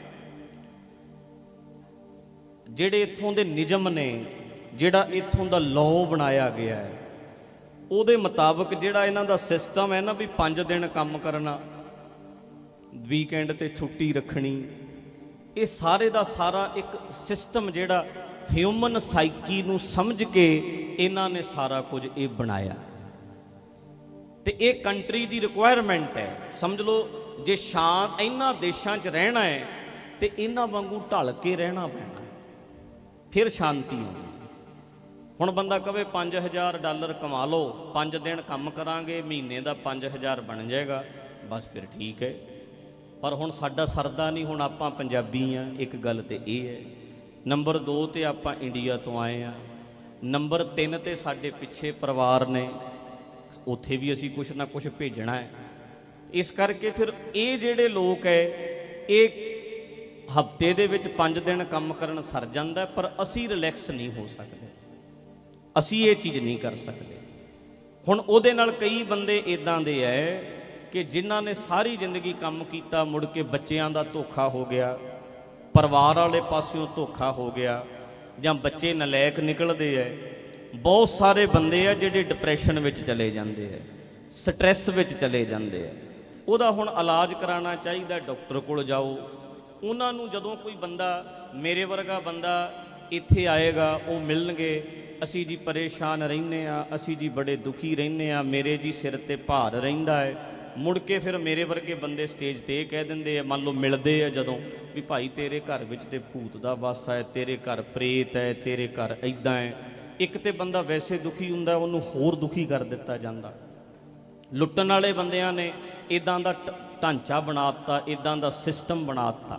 जिहड़े इत्थों दे नियम ने, जिहड़ा इत्थों दा लॉ बनाया गया है, ਉਹਦੇ ਮੁਤਾਬਕ ਜਿਹੜਾ ਇਹਨਾਂ ਦਾ ਸਿਸਟਮ ਹੈ ਨਾ ਵੀ 5 ਦਿਨ ਕੰਮ ਕਰਨਾ, ਵੀਕਐਂਡ ਤੇ ਛੁੱਟੀ ਰੱਖਣੀ, ਇਹ ਸਾਰੇ ਦਾ ਸਾਰਾ ਇੱਕ ਸਿਸਟਮ ਜਿਹੜਾ ਹਿਊਮਨ ਸਾਈਕੀ ਨੂੰ ਸਮਝ ਕੇ ਇਹਨਾਂ ਨੇ ਸਾਰਾ ਕੁਝ ਇਹ ਬਣਾਇਆ ਤੇ ਇਹ ਕੰਟਰੀ ਦੀ ਰਿਕੁਆਇਰਮੈਂਟ ਹੈ। ਸਮਝ ਲਓ ਜੇ ਸ਼ਾਂਤ ਇਹਨਾਂ ਦੇਸ਼ਾਂ 'ਚ ਰਹਿਣਾ ਹੈ ਤੇ ਇਹਨਾਂ ਵਾਂਗੂ ਢਲ ਕੇ ਰਹਿਣਾ ਪੈਣਾ, ਫਿਰ ਸ਼ਾਂਤੀ ਆਉਣੀ। ਹੁਣ ਬੰਦਾ ਕਵੇ $5000 ਕਮਾ ਲਓ, 5 ਦਿਨ ਕੰਮ ਕਰਾਂਗੇ, ਮਹੀਨੇ ਦਾ 5000 ਬਣ ਜਾਏਗਾ, ਬਸ ਫਿਰ ਠੀਕ ਹੈ। ਪਰ ਹੁਣ ਸਾਡਾ ਸਰਦਾ ਨਹੀਂ, ਹੁਣ ਆਪਾਂ ਪੰਜਾਬੀ ਆ, ਇੱਕ ਗੱਲ ਤੇ ਇਹ ਹੈ। ਨੰਬਰ 2 ਤੇ ਆਪਾਂ ਇੰਡੀਆ ਤੋਂ ਆਏ ਆ, ਨੰਬਰ 3 ਤੇ ਸਾਡੇ ਪਿੱਛੇ ਪਰਿਵਾਰ ਨੇ, ਉੱਥੇ ਵੀ ਅਸੀਂ ਕੁਛ ਨਾ ਕੁਛ ਭੇਜਣਾ ਹੈ। ਇਸ ਕਰਕੇ ਫਿਰ ਇਹ ਜਿਹੜੇ ਲੋਕ ਹੈ ਇਹ ਹਫ਼ਤੇ ਦੇ ਵਿੱਚ 5 ਦਿਨ ਕੰਮ ਕਰਨ ਸਰ ਜਾਂਦਾ, ਪਰ ਅਸੀਂ ਰਿਲੈਕਸ ਨਹੀਂ ਹੋ ਸਕਦੇ, ਅਸੀਂ ਇਹ ਚੀਜ਼ ਨਹੀਂ ਕਰ ਸਕਦੇ। ਹੁਣ ਉਹਦੇ ਨਾਲ ਕਈ ਬੰਦੇ ਇੱਦਾਂ ਦੇ ਹੈ ਕਿ ਜਿਨ੍ਹਾਂ ਨੇ ਸਾਰੀ ਜ਼ਿੰਦਗੀ ਕੰਮ ਕੀਤਾ, ਮੁੜ ਕੇ ਬੱਚਿਆਂ ਦਾ ਧੋਖਾ ਹੋ ਗਿਆ, ਪਰਿਵਾਰ ਵਾਲੇ ਪਾਸਿਓਂ ਧੋਖਾ ਹੋ ਗਿਆ, ਜਾਂ ਬੱਚੇ ਨਲਾਇਕ ਨਿਕਲਦੇ ਹੈ। ਬਹੁਤ ਸਾਰੇ ਬੰਦੇ ਆ ਜਿਹੜੇ ਡਿਪਰੈਸ਼ਨ ਵਿੱਚ ਚਲੇ ਜਾਂਦੇ ਹੈ, ਸਟ੍ਰੈਸ ਵਿੱਚ ਚਲੇ ਜਾਂਦੇ ਹੈ। ਉਹਦਾ ਹੁਣ ਇਲਾਜ ਕਰਾਉਣਾ ਚਾਹੀਦਾ, ਡਾਕਟਰ ਕੋਲ ਜਾਓ। ਉਹਨਾਂ ਨੂੰ ਜਦੋਂ ਕੋਈ ਬੰਦਾ ਮੇਰੇ ਵਰਗਾ ਬੰਦਾ ਇੱਥੇ ਆਏਗਾ, ਉਹ ਮਿਲਣਗੇ, ਅਸੀਂ ਜੀ ਪਰੇਸ਼ਾਨ ਰਹਿੰਦੇ ਹਾਂ, ਅਸੀਂ ਜੀ ਬੜੇ ਦੁਖੀ ਰਹਿੰਦੇ ਹਾਂ, ਮੇਰੇ ਜੀ ਸਿਰ 'ਤੇ ਭਾਰ ਰਹਿੰਦਾ ਹੈ। ਮੁੜ ਕੇ ਫਿਰ ਮੇਰੇ ਵਰਗੇ ਬੰਦੇ ਸਟੇਜ 'ਤੇ ਇਹ ਕਹਿ ਦਿੰਦੇ ਆ, ਮੰਨ ਲਓ ਮਿਲਦੇ ਆ ਜਦੋਂ, ਵੀ ਭਾਈ ਤੇਰੇ ਘਰ ਵਿੱਚ ਤੇ ਭੂਤ ਦਾ ਵਾਸ ਹੈ, ਤੇਰੇ ਘਰ ਪ੍ਰੇਤ ਹੈ, ਤੇਰੇ ਘਰ ਇੱਦਾਂ ਹੈ। ਇੱਕ ਤੇ ਬੰਦਾ ਵੈਸੇ ਦੁਖੀ ਹੁੰਦਾ, ਉਹਨੂੰ ਹੋਰ ਦੁਖੀ ਕਰ ਦਿੱਤਾ ਜਾਂਦਾ। ਲੁੱਟਣ ਵਾਲੇ ਬੰਦਿਆਂ ਨੇ ਇੱਦਾਂ ਦਾ ਢਾਂਚਾ ਬਣਾ ਦਿੱਤਾ, ਇੱਦਾਂ ਦਾ ਸਿਸਟਮ ਬਣਾ ਦਿੱਤਾ।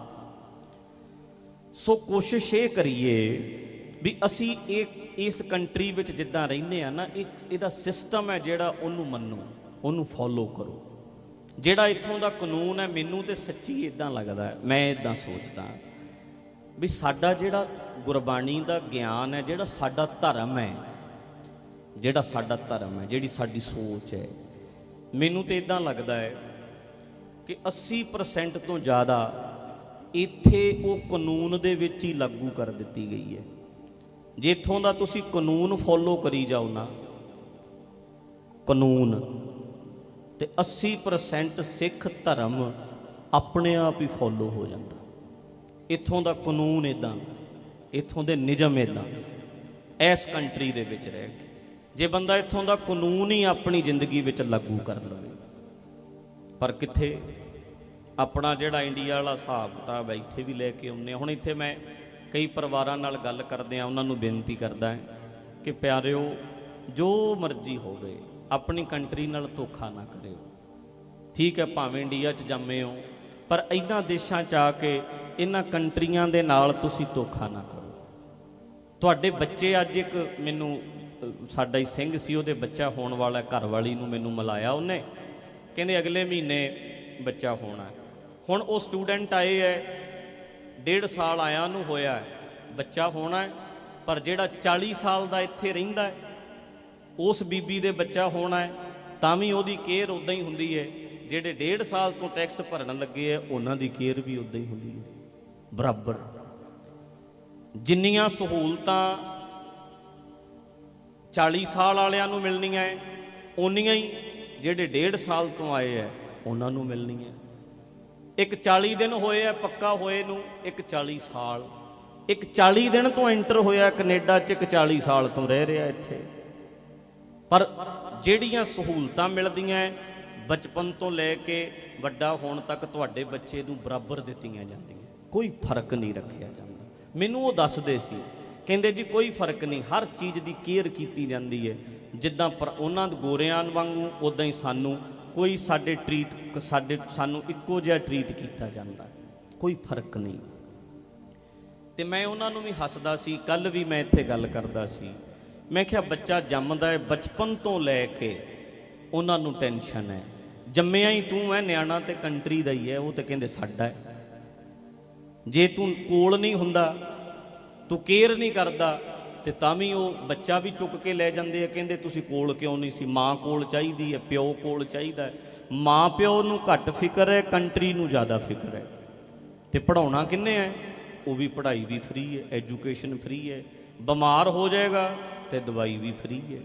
ਸੋ ਕੋਸ਼ਿਸ਼ ਇਹ ਕਰੀਏ ਵੀ ਅਸੀਂ ਇਸ ਕੰਟਰੀ ਵਿੱਚ ਜਿੱਦਾਂ ਰਹਿੰਦੇ ਆ ਨਾ, ਇਹਦਾ ਸਿਸਟਮ ਹੈ ਜਿਹੜਾ, ਉਹਨੂੰ ਮੰਨੋ, ਉਹਨੂੰ ਫੋਲੋ ਕਰੋ। ਜਿਹੜਾ ਇੱਥੋਂ ਦਾ ਕਾਨੂੰਨ ਹੈ, ਮੈਨੂੰ ਤਾਂ ਸੱਚੀ ਇੱਦਾਂ ਲੱਗਦਾ, ਮੈਂ ਇੱਦਾਂ ਸੋਚਦਾ ਵੀ ਸਾਡਾ ਜਿਹੜਾ ਗੁਰਬਾਣੀ ਦਾ ਗਿਆਨ ਹੈ, ਜਿਹੜਾ ਸਾਡਾ ਧਰਮ ਹੈ, ਜਿਹੜਾ ਸਾਡਾ ਧਰਮ ਹੈ, ਜਿਹੜੀ ਸਾਡੀ ਸੋਚ ਹੈ, ਮੈਨੂੰ ਤਾਂ ਇੱਦਾਂ ਲੱਗਦਾ ਹੈ ਕਿ 80% ਤੋਂ ਜ਼ਿਆਦਾ ਇੱਥੇ ਉਹ ਕਾਨੂੰਨ ਦੇ ਵਿੱਚ ਹੀ ਲਾਗੂ ਕਰ ਦਿੱਤੀ ਗਈ ਹੈ। ਜੇ ਇੱਥੋਂ ਦਾ ਤੁਸੀਂ ਕਾਨੂੰਨ ਫੋਲੋ ਕਰੀ ਜਾਓ ਨਾ, ਕਾਨੂੰਨ, ਤੇ 80% ਸਿੱਖ ਧਰਮ ਆਪਣੇ ਆਪ ਹੀ ਫੋਲੋ ਹੋ ਜਾਂਦਾ। ਇੱਥੋਂ ਦਾ ਕਾਨੂੰਨ ਇੱਦਾਂ, ਇੱਥੋਂ ਦੇ ਨਿਯਮ ਇੱਦਾਂ, ਇਸ ਕੰਟਰੀ ਦੇ ਵਿੱਚ ਰਹਿ ਕੇ ਜੇ ਬੰਦਾ ਇੱਥੋਂ ਦਾ ਕਾਨੂੰਨ ਹੀ ਆਪਣੀ ਜ਼ਿੰਦਗੀ ਵਿੱਚ ਲਾਗੂ ਕਰ ਲਵੇ। ਪਰ ਕਿੱਥੇ ਆਪਣਾ ਜਿਹੜਾ ਇੰਡੀਆ ਵਾਲਾ ਹਿਸਾਬ ਕਿਤਾਬ ਹੈ ਇੱਥੇ ਵੀ ਲੈ ਕੇ ਆਉਂਦੇ। ਹੁਣ ਇੱਥੇ ਮੈਂ ਕਈ ਪਰਿਵਾਰਾਂ ਨਾਲ ਗੱਲ ਕਰਦੇ ਹਾਂ, ਉਹਨਾਂ ਨੂੰ ਬੇਨਤੀ ਕਰਦਾ ਕਿ ਪਿਆਰਿਓ, ਜੋ ਮਰਜ਼ੀ ਹੋਵੇ ਆਪਣੀ ਕੰਟਰੀ ਨਾਲ ਧੋਖਾ ਨਾ ਕਰਿਓ। ਠੀਕ ਹੈ, ਭਾਵੇਂ ਇੰਡੀਆ 'ਚ ਜੰਮੇ ਹੋ, ਪਰ ਇਹਨਾਂ ਦੇਸ਼ਾਂ 'ਚ ਆ ਕੇ ਇਹਨਾਂ ਕੰਟਰੀਆਂ ਦੇ ਨਾਲ ਤੁਸੀਂ ਧੋਖਾ ਨਾ ਕਰੋ। ਤੁਹਾਡੇ ਬੱਚੇ, ਅੱਜ ਇੱਕ ਮੈਨੂੰ ਸਾਡਾ ਹੀ ਸਿੰਘ ਸੀ, ਉਹਦੇ ਬੱਚਾ ਹੋਣ ਵਾਲਾ, ਘਰ ਵਾਲੀ ਨੂੰ ਮੈਨੂੰ ਮਿਲਾਇਆ ਉਹਨੇ, ਕਹਿੰਦੇ ਅਗਲੇ ਮਹੀਨੇ ਬੱਚਾ ਹੋਣਾ। ਹੁਣ ਉਹ ਸਟੂਡੈਂਟ ਆਏ ਹੈ, 1.5 ਸਾਲ ਆਇਆ ਨੂੰ ਹੋਇਆ, ਬੱਚਾ ਹੋਣਾ, ਪਰ ਜਿਹੜਾ 40 ਸਾਲ ਦਾ ਇੱਥੇ ਰਹਿੰਦਾ ਹੈ, ਉਸ ਬੀਬੀ ਦੇ ਬੱਚਾ ਹੋਣਾ ਹੈ ਤਾਂ ਵੀ ਉਹਦੀ ਕੇਅਰ ਉੱਦਾਂ ਹੀ ਹੁੰਦੀ ਹੈ। ਜਿਹੜੇ 1.5 ਸਾਲ ਤੋਂ ਟੈਕਸ ਭਰਨ ਲੱਗੇ ਹੈ ਉਹਨਾਂ ਦੀ ਕੇਅਰ ਵੀ ਉੱਦਾਂ ਹੀ ਹੁੰਦੀ ਹੈ, ਬਰਾਬਰ। ਜਿੰਨੀਆਂ ਸਹੂਲਤਾਂ 40 ਸਾਲ ਵਾਲਿਆਂ ਨੂੰ ਮਿਲਣੀਆਂ ਓਨੀਆਂ ਹੀ ਜਿਹੜੇ 1.5 ਸਾਲ ਤੋਂ ਆਏ ਹੈ ਉਹਨਾਂ ਨੂੰ ਮਿਲਣੀਆਂ। ਇੱਕ 40 ਦਿਨ ਹੋਏ ਆ ਪੱਕਾ ਹੋਏ ਨੂੰ, ਇੱਕ 40 ਸਾਲ। ਇੱਕ 40 ਦਿਨ ਤੋਂ ਐਂਟਰ ਹੋਇਆ ਕੈਨੇਡਾ 'ਚ, ਇੱਕ 40 ਸਾਲ ਤੋਂ ਰਹਿ ਰਿਹਾ ਇੱਥੇ। ਪਰ ਜਿਹੜੀਆਂ ਸਹੂਲਤਾਂ ਮਿਲਦੀਆਂ ਬਚਪਨ ਤੋਂ ਲੈ ਕੇ ਵੱਡਾ ਹੋਣ ਤੱਕ ਤੁਹਾਡੇ ਬੱਚੇ ਨੂੰ ਬਰਾਬਰ ਦਿੱਤੀਆਂ ਜਾਂਦੀਆਂ, ਕੋਈ ਫਰਕ ਨਹੀਂ ਰੱਖਿਆ ਜਾਂਦਾ। ਮੈਨੂੰ ਉਹ ਦੱਸਦੇ ਸੀ, ਕਹਿੰਦੇ ਜੀ ਕੋਈ ਫਰਕ ਨਹੀਂ, ਹਰ ਚੀਜ਼ ਦੀ ਕੇਅਰ ਕੀਤੀ ਜਾਂਦੀ ਹੈ। ਜਿੱਦਾਂ ਪਰ ਉਹਨਾਂ ਦੇ ਗੋਰਿਆਂ ਵਾਂਗੂ ਉੱਦਾਂ ਹੀ ਸਾਨੂੰ ਕੋਈ ਸਾਨੂੰ ਇੱਕੋ ਜਿਹਾ ਟਰੀਟ ਕੀਤਾ ਜਾਂਦਾ, ਕੋਈ ਫਰਕ ਨਹੀਂ। ਤੇ ਮੈਂ ਉਹਨਾਂ ਨੂੰ ਵੀ ਹੱਸਦਾ ਸੀ। ਕੱਲ੍ਹ ਵੀ ਮੈਂ ਇੱਥੇ ਗੱਲ ਕਰਦਾ ਸੀ, ਮੈਂ ਕਿਹਾ ਬੱਚਾ ਜੰਮਦਾ ਹੈ, ਬਚਪਨ ਤੋਂ ਲੈ ਕੇ ਉਹਨਾਂ ਨੂੰ ਟੈਨਸ਼ਨ ਹੈ, ਜੰਮਿਆ ਹੀ ਤੂੰ ਹੈ, ਨਿਆਣਾ ਤੇ ਕੰਟਰੀ ਦਾ ਹੀ ਹੈ, ਉਹ ਤੇ ਕਹਿੰਦੇ ਸਾਡਾ ਹੈ। ਜੇ ਤੂੰ ਕੋਲ ਨਹੀਂ ਹੁੰਦਾ, ਤੂੰ ਕੇਅਰ ਨਹੀਂ ਕਰਦਾ, ਤੇ ਤਾਂ ਵੀ ਉਹ ਬੱਚਾ ਵੀ ਚੁੱਕ ਕੇ ਲੈ ਜਾਂਦੇ ਆ, ਕਹਿੰਦੇ ਤੁਸੀਂ ਕੋਲ ਕਿਉਂ ਨਹੀਂ ਸੀ। ਮਾਂ ਕੋਲ ਚਾਹੀਦੀ ਹੈ, ਪਿਓ ਕੋਲ ਚਾਹੀਦਾ ਹੈ। ਮਾਂ ਪਿਓ ਨੂੰ ਘੱਟ ਫਿਕਰ ਹੈ, ਕੰਟਰੀ ਨੂੰ ਜ਼ਿਆਦਾ ਫਿਕਰ ਹੈ। ਤੇ ਪੜ੍ਹਾਉਣਾ ਕਿੰਨੇ ਹੈ, ਉਹ ਵੀ ਪੜ੍ਹਾਈ ਵੀ ਫ੍ਰੀ ਹੈ, ਐਜੂਕੇਸ਼ਨ ਫ੍ਰੀ ਹੈ। ਬਿਮਾਰ ਹੋ ਜਾਏਗਾ ਤੇ ਦਵਾਈ ਵੀ ਫ੍ਰੀ ਹੈ।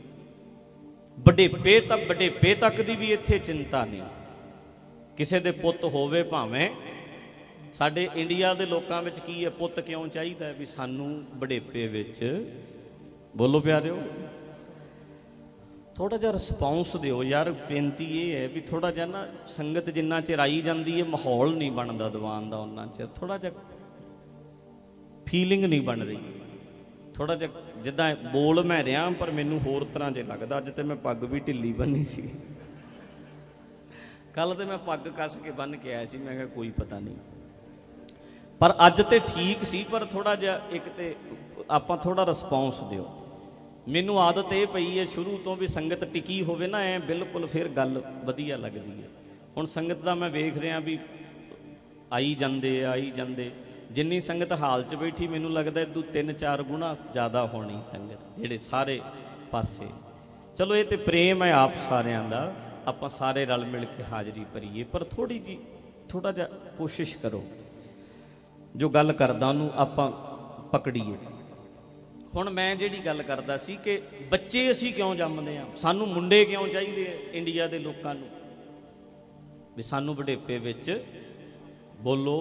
ਵਡੇਪੇ ਤੱਕ ਦੀ ਵੀ ਇੱਥੇ ਚਿੰਤਾ ਨਹੀਂ। ਕਿਸੇ ਦੇ ਪੁੱਤ ਹੋਵੇ ਭਾਵੇਂ, ਸਾਡੇ ਇੰਡੀਆ ਦੇ ਲੋਕਾਂ ਵਿੱਚ ਕੀ ਹੈ, ਪੁੱਤ ਕਿਉਂ ਚਾਹੀਦਾ ਵੀ ਸਾਨੂੰ ਵਡੇਪੇ ਵਿੱਚ, ਬੋਲੋ ਪਿਆਰਿਓ, ਥੋੜ੍ਹਾ ਜਿਹਾ ਰਿਸਪੌਂਸ ਦਿਓ ਯਾਰ। ਬੇਨਤੀ ਇਹ ਹੈ ਵੀ ਥੋੜ੍ਹਾ ਜਿਹਾ ਨਾ, ਸੰਗਤ ਜਿੰਨਾ ਚਿਰ ਆਈ ਜਾਂਦੀ ਹੈ ਮਾਹੌਲ ਨਹੀਂ ਬਣਦਾ ਦੀਵਾਨ ਦਾ, ਉਹਨਾਂ ਚਿਰ ਥੋੜ੍ਹਾ ਜਿਹਾ ਫੀਲਿੰਗ ਨਹੀਂ ਬਣ ਰਹੀ। ਥੋੜ੍ਹਾ ਜਿਹਾ ਜਿੱਦਾਂ ਬੋਲ ਮੈਂ ਰਿਹਾ ਪਰ ਮੈਨੂੰ ਹੋਰ ਤਰ੍ਹਾਂ ਜੇ ਲੱਗਦਾ। ਅੱਜ ਤੇ ਮੈਂ ਪੱਗ ਵੀ ਢਿੱਲੀ ਬੰਨੀ ਸੀ, ਕੱਲ ਤੇ ਮੈਂ ਪੱਗ ਕੱਸ ਕੇ ਬੰਨ ਕੇ ਆਇਆ ਸੀ, ਮੈਂ ਕਿਹਾ ਕੋਈ ਪਤਾ ਨਹੀਂ। ਪਰ ਅੱਜ ਤੇ ਠੀਕ ਸੀ, ਪਰ ਥੋੜ੍ਹਾ ਜਿਹਾ ਇੱਕ ਤੇ ਆਪਾਂ ਥੋੜ੍ਹਾ ਰਿਸਪੌਂਸ ਦਿਓ। ਮੈਨੂੰ ਆਦਤ ਇਹ ਪਈ ਹੈ ਸ਼ੁਰੂ ਤੋਂ ਵੀ ਸੰਗਤ ਟਿਕੀ ਹੋਵੇ ਨਾ ਐ ਬਿਲਕੁਲ, ਫਿਰ ਗੱਲ ਵਧੀਆ ਲੱਗਦੀ ਹੈ। ਹੁਣ ਸੰਗਤ ਦਾ ਮੈਂ ਵੇਖ ਰਿਹਾ ਵੀ ਆਈ ਜਾਂਦੇ। ਜਿੰਨੀ ਸੰਗਤ ਹਾਲ 'ਚ ਬੈਠੀ ਮੈਨੂੰ ਲੱਗਦਾ ਇਦੋਂ 3-4 ਗੁਣਾ ਜ਼ਿਆਦਾ ਹੋਣੀ ਸੰਗਤ, ਜਿਹੜੇ ਸਾਰੇ ਪਾਸੇ। ਚਲੋ ਇਹ ਤੇ ਪ੍ਰੇਮ ਹੈ ਆਪ ਸਾਰਿਆਂ ਦਾ, ਆਪਾਂ ਸਾਰੇ ਰਲ ਮਿਲ ਕੇ ਹਾਜ਼ਰੀ ਭਰੀਏ। ਪਰ ਥੋੜ੍ਹਾ ਜਿਹਾ ਕੋਸ਼ਿਸ਼ ਕਰੋ, ਜੋ ਗੱਲ ਕਰਦਾ ਉਹਨੂੰ ਆਪਾਂ ਪਕੜੀਏ। ਹੁਣ ਮੈਂ ਜਿਹੜੀ ਗੱਲ ਕਰਦਾ ਸੀ ਕਿ ਬੱਚੇ ਅਸੀਂ ਕਿਉਂ ਜੰਮਦੇ ਹਾਂ, ਸਾਨੂੰ ਮੁੰਡੇ ਕਿਉਂ ਚਾਹੀਦੇ ਆ ਇੰਡੀਆ ਦੇ ਲੋਕਾਂ ਨੂੰ, ਵੀ ਸਾਨੂੰ ਵਡੇਪੇ ਵਿੱਚ ਬੋਲੋ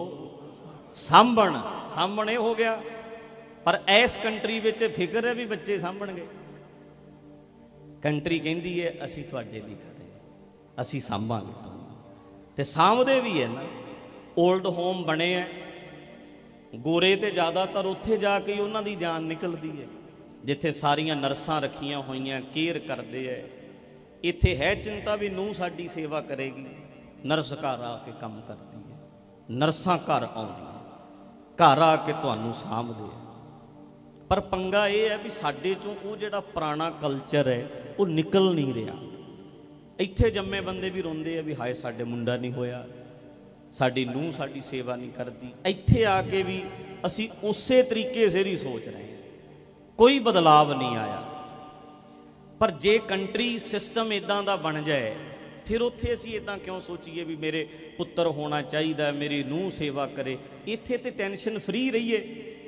ਸਾਂਭਣ ਇਹ ਹੋ ਗਿਆ। ਪਰ ਇਸ ਕੰਟਰੀ ਵਿੱਚ ਫਿਕਰ ਹੈ ਵੀ ਬੱਚੇ ਸਾਂਭਣਗੇ। ਕੰਟਰੀ ਕਹਿੰਦੀ ਹੈ ਅਸੀਂ ਤੁਹਾਡੇ ਲਈ ਖੜੇ, ਅਸੀਂ ਸਾਂਭਾਂਗੇ ਤੁਹਾਨੂੰ, ਤੇ ਸਾਂਭਦੇ ਵੀ ਹੈ ਨਾ। ਓਲਡ ਹੋਮ ਬਣੇ ਹੈ, ਗੋਰੇ ਤੇ ਜ਼ਿਆਦਾਤਰ ਉੱਥੇ ਜਾ ਕੇ ਉਹਨਾਂ ਦੀ ਜਾਨ ਨਿਕਲਦੀ ਹੈ, ਜਿੱਥੇ ਸਾਰੀਆਂ ਨਰਸਾਂ ਰੱਖੀਆਂ ਹੋਈਆਂ ਕੇਅਰ ਕਰਦੇ ਹੈ। ਇੱਥੇ ਹੈ ਚਿੰਤਾ ਵੀ ਨੂੰਹ ਸਾਡੀ ਸੇਵਾ ਕਰੇਗੀ, ਨਰਸ ਘਰ ਆ ਕੇ ਕੰਮ ਕਰਦੀ ਹੈ, ਨਰਸਾਂ ਘਰ ਆਉਂਦੀਆਂ, ਘਰ ਆ ਕੇ ਤੁਹਾਨੂੰ ਸਾਂਭਦੇ ਆ। ਪਰ ਪੰਗਾ ਇਹ ਹੈ ਵੀ ਸਾਡੇ ਚੋਂ ਉਹ ਜਿਹੜਾ ਪੁਰਾਣਾ ਕਲਚਰ ਹੈ ਉਹ ਨਿਕਲ ਨਹੀਂ ਰਿਹਾ। ਇੱਥੇ ਜੰਮੇ ਬੰਦੇ ਵੀ ਰੋਂਦੇ ਆ ਵੀ ਹਾਏ ਸਾਡੇ ਮੁੰਡਾ ਨਹੀਂ ਹੋਇਆ, ਸਾਡੀ ਨੂੰਹ ਸਾਡੀ ਸੇਵਾ ਨਹੀਂ ਕਰਦੀ। ਇੱਥੇ ਆ ਕੇ ਵੀ ਅਸੀਂ ਉਸੇ ਤਰੀਕੇ ਸਿਰ ਹੀ ਸੋਚ ਰਹੇ ਹਾਂ, ਕੋਈ ਬਦਲਾਵ ਨਹੀਂ ਆਇਆ। ਪਰ ਜੇ ਕੰਟਰੀ ਸਿਸਟਮ ਇੱਦਾਂ ਦਾ ਬਣ ਜਾਏ, ਫਿਰ ਉੱਥੇ ਅਸੀਂ ਇੱਦਾਂ ਕਿਉਂ ਸੋਚੀਏ ਵੀ ਮੇਰੇ ਪੁੱਤਰ ਹੋਣਾ ਚਾਹੀਦਾ, ਮੇਰੀ ਨੂੰਹ ਸੇਵਾ ਕਰੇ। ਇੱਥੇ ਤੇ ਟੈਨਸ਼ਨ ਫ੍ਰੀ ਰਹੀਏ,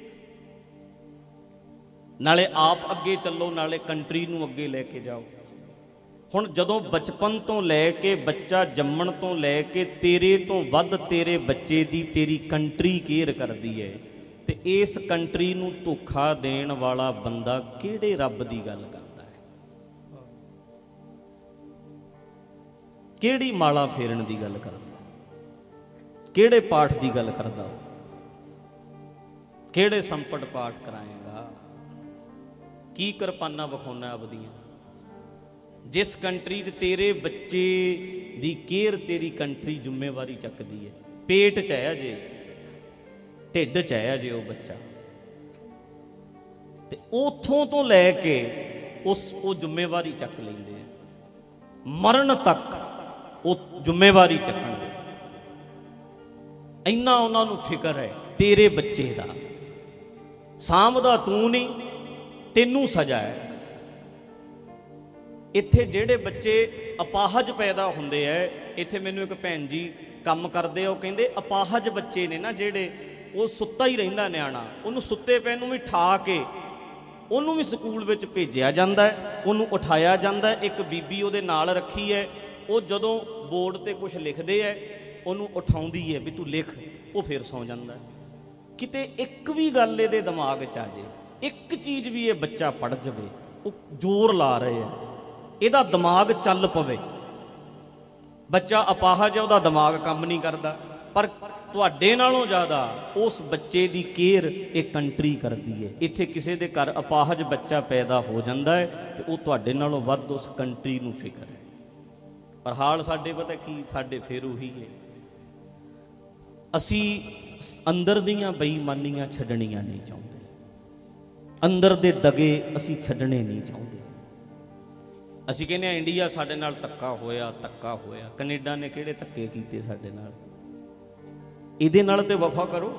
ਨਾਲੇ ਆਪ ਅੱਗੇ ਚੱਲੋ, ਨਾਲੇ ਕੰਟਰੀ ਨੂੰ ਅੱਗੇ ਲੈ ਕੇ ਜਾਓ। ਹੁਣ ਜਦੋਂ ਬਚਪਨ ਤੋਂ ਲੈ ਕੇ, ਬੱਚਾ ਜੰਮਣ ਤੋਂ ਲੈ ਕੇ, ਤੇਰੇ ਤੋਂ ਵੱਧ ਤੇਰੇ ਬੱਚੇ ਦੀ ਤੇਰੀ ਕੰਟਰੀ ਕੇਅਰ ਕਰਦੀ ਹੈ, ਤੇ ਇਸ ਕੰਟਰੀ ਨੂੰ ਧੋਖਾ ਦੇਣ ਵਾਲਾ ਬੰਦਾ ਕਿਹੜੇ ਰੱਬ ਦੀ ਗੱਲ ਕਰਦਾ ਹੈ, ਕਿਹੜੀ ਮਾਲਾ ਫੇਰਨ ਦੀ ਗੱਲ ਕਰਦਾ, ਕਿਹੜੇ ਪਾਠ ਦੀ ਗੱਲ ਕਰਦਾ, ਕਿਹੜੇ ਸੰਪਟ ਪਾਠ ਕਰਾਏਗਾ, ਕੀ ਕਿਰਪਾਨਾਂ ਵਿਖਾਉਣਾ ਆਪਦੀਆਂ। ਜਿਸ ਕੰਟਰੀ 'ਚ ਤੇਰੇ ਬੱਚੇ ਦੀ ਕੇਅਰ ਤੇਰੀ ਕੰਟਰੀ ਜ਼ਿੰਮੇਵਾਰੀ ਚੱਕਦੀ ਹੈ। ਪੇਟ 'ਚ ਹੈ ਜੇ, ਢਿੱਡ 'ਚ ਹੈ ਜੇ ਉਹ ਬੱਚਾ, ਤੇ ਉੱਥੋਂ ਤੋਂ ਲੈ ਕੇ ਉਹ ਜ਼ਿੰਮੇਵਾਰੀ ਚੱਕ ਲੈਂਦੇ ਆ, ਮਰਨ ਤੱਕ ਉਹ ਜ਼ਿੰਮੇਵਾਰੀ ਚੱਕਣਗੇ। ਇੰਨਾ ਉਹਨਾਂ ਨੂੰ ਫਿਕਰ ਹੈ ਤੇਰੇ ਬੱਚੇ ਦਾ। ਸਾਂਭਦਾ ਤੂੰ ਨਹੀਂ, ਤੈਨੂੰ ਸਜ਼ਾ ਹੈ। ਇੱਥੇ ਜਿਹੜੇ ਬੱਚੇ ਅਪਾਹਜ ਪੈਦਾ ਹੁੰਦੇ ਐ, ਇੱਥੇ ਮੈਨੂੰ ਇੱਕ ਭੈਣ ਜੀ ਕੰਮ ਕਰਦੇ ਆ, ਉਹ ਕਹਿੰਦੇ ਅਪਾਹਜ ਬੱਚੇ ਨੇ ਨਾ ਜਿਹੜੇ, ਉਹ ਸੁੱਤਾ ਹੀ ਰਹਿੰਦਾ ਨਿਆਣਾ, ਉਹਨੂੰ ਸੁੱਤੇ ਪਏ ਨੂੰ ਵੀ ਠਾ ਕੇ ਉਹਨੂੰ ਵੀ ਸਕੂਲ ਵਿੱਚ ਭੇਜਿਆ ਜਾਂਦਾ ਹੈ, ਉਹਨੂੰ ਉਠਾਇਆ ਜਾਂਦਾ ਹੈ। ਇੱਕ ਬੀਬੀ ਉਹਦੇ ਨਾਲ ਰੱਖੀ ਹੈ, ਉਹ ਜਦੋਂ ਬੋਰਡ ਤੇ ਕੁਝ ਲਿਖਦੇ ਹੈ ਉਹਨੂੰ ਉਠਾਉਂਦੀ ਹੈ ਵੀ ਤੂੰ ਲਿਖ, ਉਹ ਫਿਰ ਸੌਂ ਜਾਂਦਾ। ਕਿਤੇ ਇੱਕ ਵੀ ਗੱਲ ਇਹਦੇ ਦਿਮਾਗ 'ਚ ਆ ਜੇ, ਇੱਕ ਚੀਜ਼ ਵੀ ਇਹ ਬੱਚਾ ਪੜ੍ਹ ਜਾਵੇ, ਉਹ ਜ਼ੋਰ ਲਾ ਰਹੇ ਆ ਇਹਦਾ ਦਿਮਾਗ ਚੱਲ ਪਵੇ। ਬੱਚਾ ਅਪਾਹਜ ਹੈ, ਉਹਦਾ ਦਿਮਾਗ ਕੰਮ ਨਹੀਂ ਕਰਦਾ, ਪਰ ਤੁਹਾਡੇ ਨਾਲੋਂ ਜ਼ਿਆਦਾ ਉਸ ਬੱਚੇ ਦੀ ਕੇਅਰ ਇਹ ਕੰਟਰੀ ਕਰਦੀ ਹੈ। ਇੱਥੇ ਕਿਸੇ ਦੇ ਘਰ ਅਪਾਹਜ ਬੱਚਾ ਪੈਦਾ ਹੋ ਜਾਂਦਾ ਹੈ ਤੇ ਉਹ ਤੁਹਾਡੇ ਨਾਲੋਂ ਵੱਧ ਉਸ ਕੰਟਰੀ ਨੂੰ ਫਿਕਰ ਹੈ। ਪਰ ਹਾਲ ਸਾਡੇ ਪਤਾ ਕੀ, ਸਾਡੇ ਫਿਰ ਉਹੀ ਹੈ, ਅਸੀਂ ਅੰਦਰ ਦੀਆਂ ਬੇਈਮਾਨੀਆਂ ਛੱਡਣੀਆਂ ਨਹੀਂ ਚਾਹੁੰਦੇ, ਅੰਦਰ ਦੇ ਦਗੇ ਅਸੀਂ ਛੱਡਣੇ ਨਹੀਂ ਚਾਹੁੰਦੇ। ਅਸੀਂ ਕਹਿੰਦੇ ਹਾਂ ਇੰਡੀਆ ਸਾਡੇ ਨਾਲ ਧੱਕਾ ਹੋਇਆ, ਧੱਕਾ ਹੋਇਆ। ਕੈਨੇਡਾ ਨੇ ਕਿਹੜੇ ਧੱਕੇ ਕੀਤੇ ਸਾਡੇ ਨਾਲ? ਇਹਦੇ ਨਾਲ ਤੇ ਵਫਾ ਕਰੋ,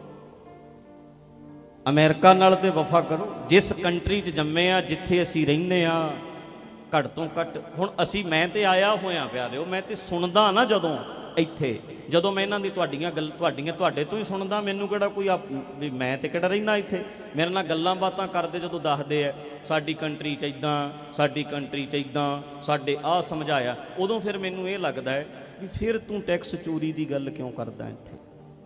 ਅਮਰੀਕਾ ਨਾਲ ਤੇ ਵਫਾ ਕਰੋ। ਜਿਸ ਕੰਟਰੀ 'ਚ ਜੰਮੇ ਆ, ਜਿੱਥੇ ਅਸੀਂ ਰਹਿੰਦੇ ਆ, ਘੱਟ ਤੋਂ ਘੱਟ ਹੁਣ ਅਸੀਂ, ਮੈਂ ਤੇ ਆਇਆ ਹੋਇਆ ਪਿਆਰਿਓ, ਮੈਂ ਤੇ ਸੁਣਦਾ ਨਾ ਜਦੋਂ ਇੱਥੇ, ਜਦੋਂ ਮੈਂ ਇਹਨਾਂ ਦੀ ਤੁਹਾਡੇ ਤੋਂ ਹੀ ਸੁਣਦਾ, ਮੈਨੂੰ ਕਿਹੜਾ ਕੋਈ ਵੀ ਮੈਂ ਤੇ ਕਿਹੜਾ ਰਹਿਣਾ ਇੱਥੇ, ਮੇਰੇ ਨਾਲ ਗੱਲਾਂ ਬਾਤਾਂ ਕਰਦੇ ਜਦੋਂ ਦੱਸਦੇ ਆ ਸਾਡੀ ਕੰਟਰੀ 'ਚ ਇੱਦਾਂ, ਸਾਡੀ ਕੰਟਰੀ 'ਚ ਇੱਦਾਂ, ਸਾਡੇ ਆਹ ਸਮਝਾਇਆ, ਉਦੋਂ ਫਿਰ ਮੈਨੂੰ ਇਹ ਲੱਗਦਾ ਹੈ ਵੀ ਫਿਰ ਤੂੰ ਟੈਕਸ ਚੋਰੀ ਦੀ ਗੱਲ ਕਿਉਂ ਕਰਦਾ ਇੱਥੇ,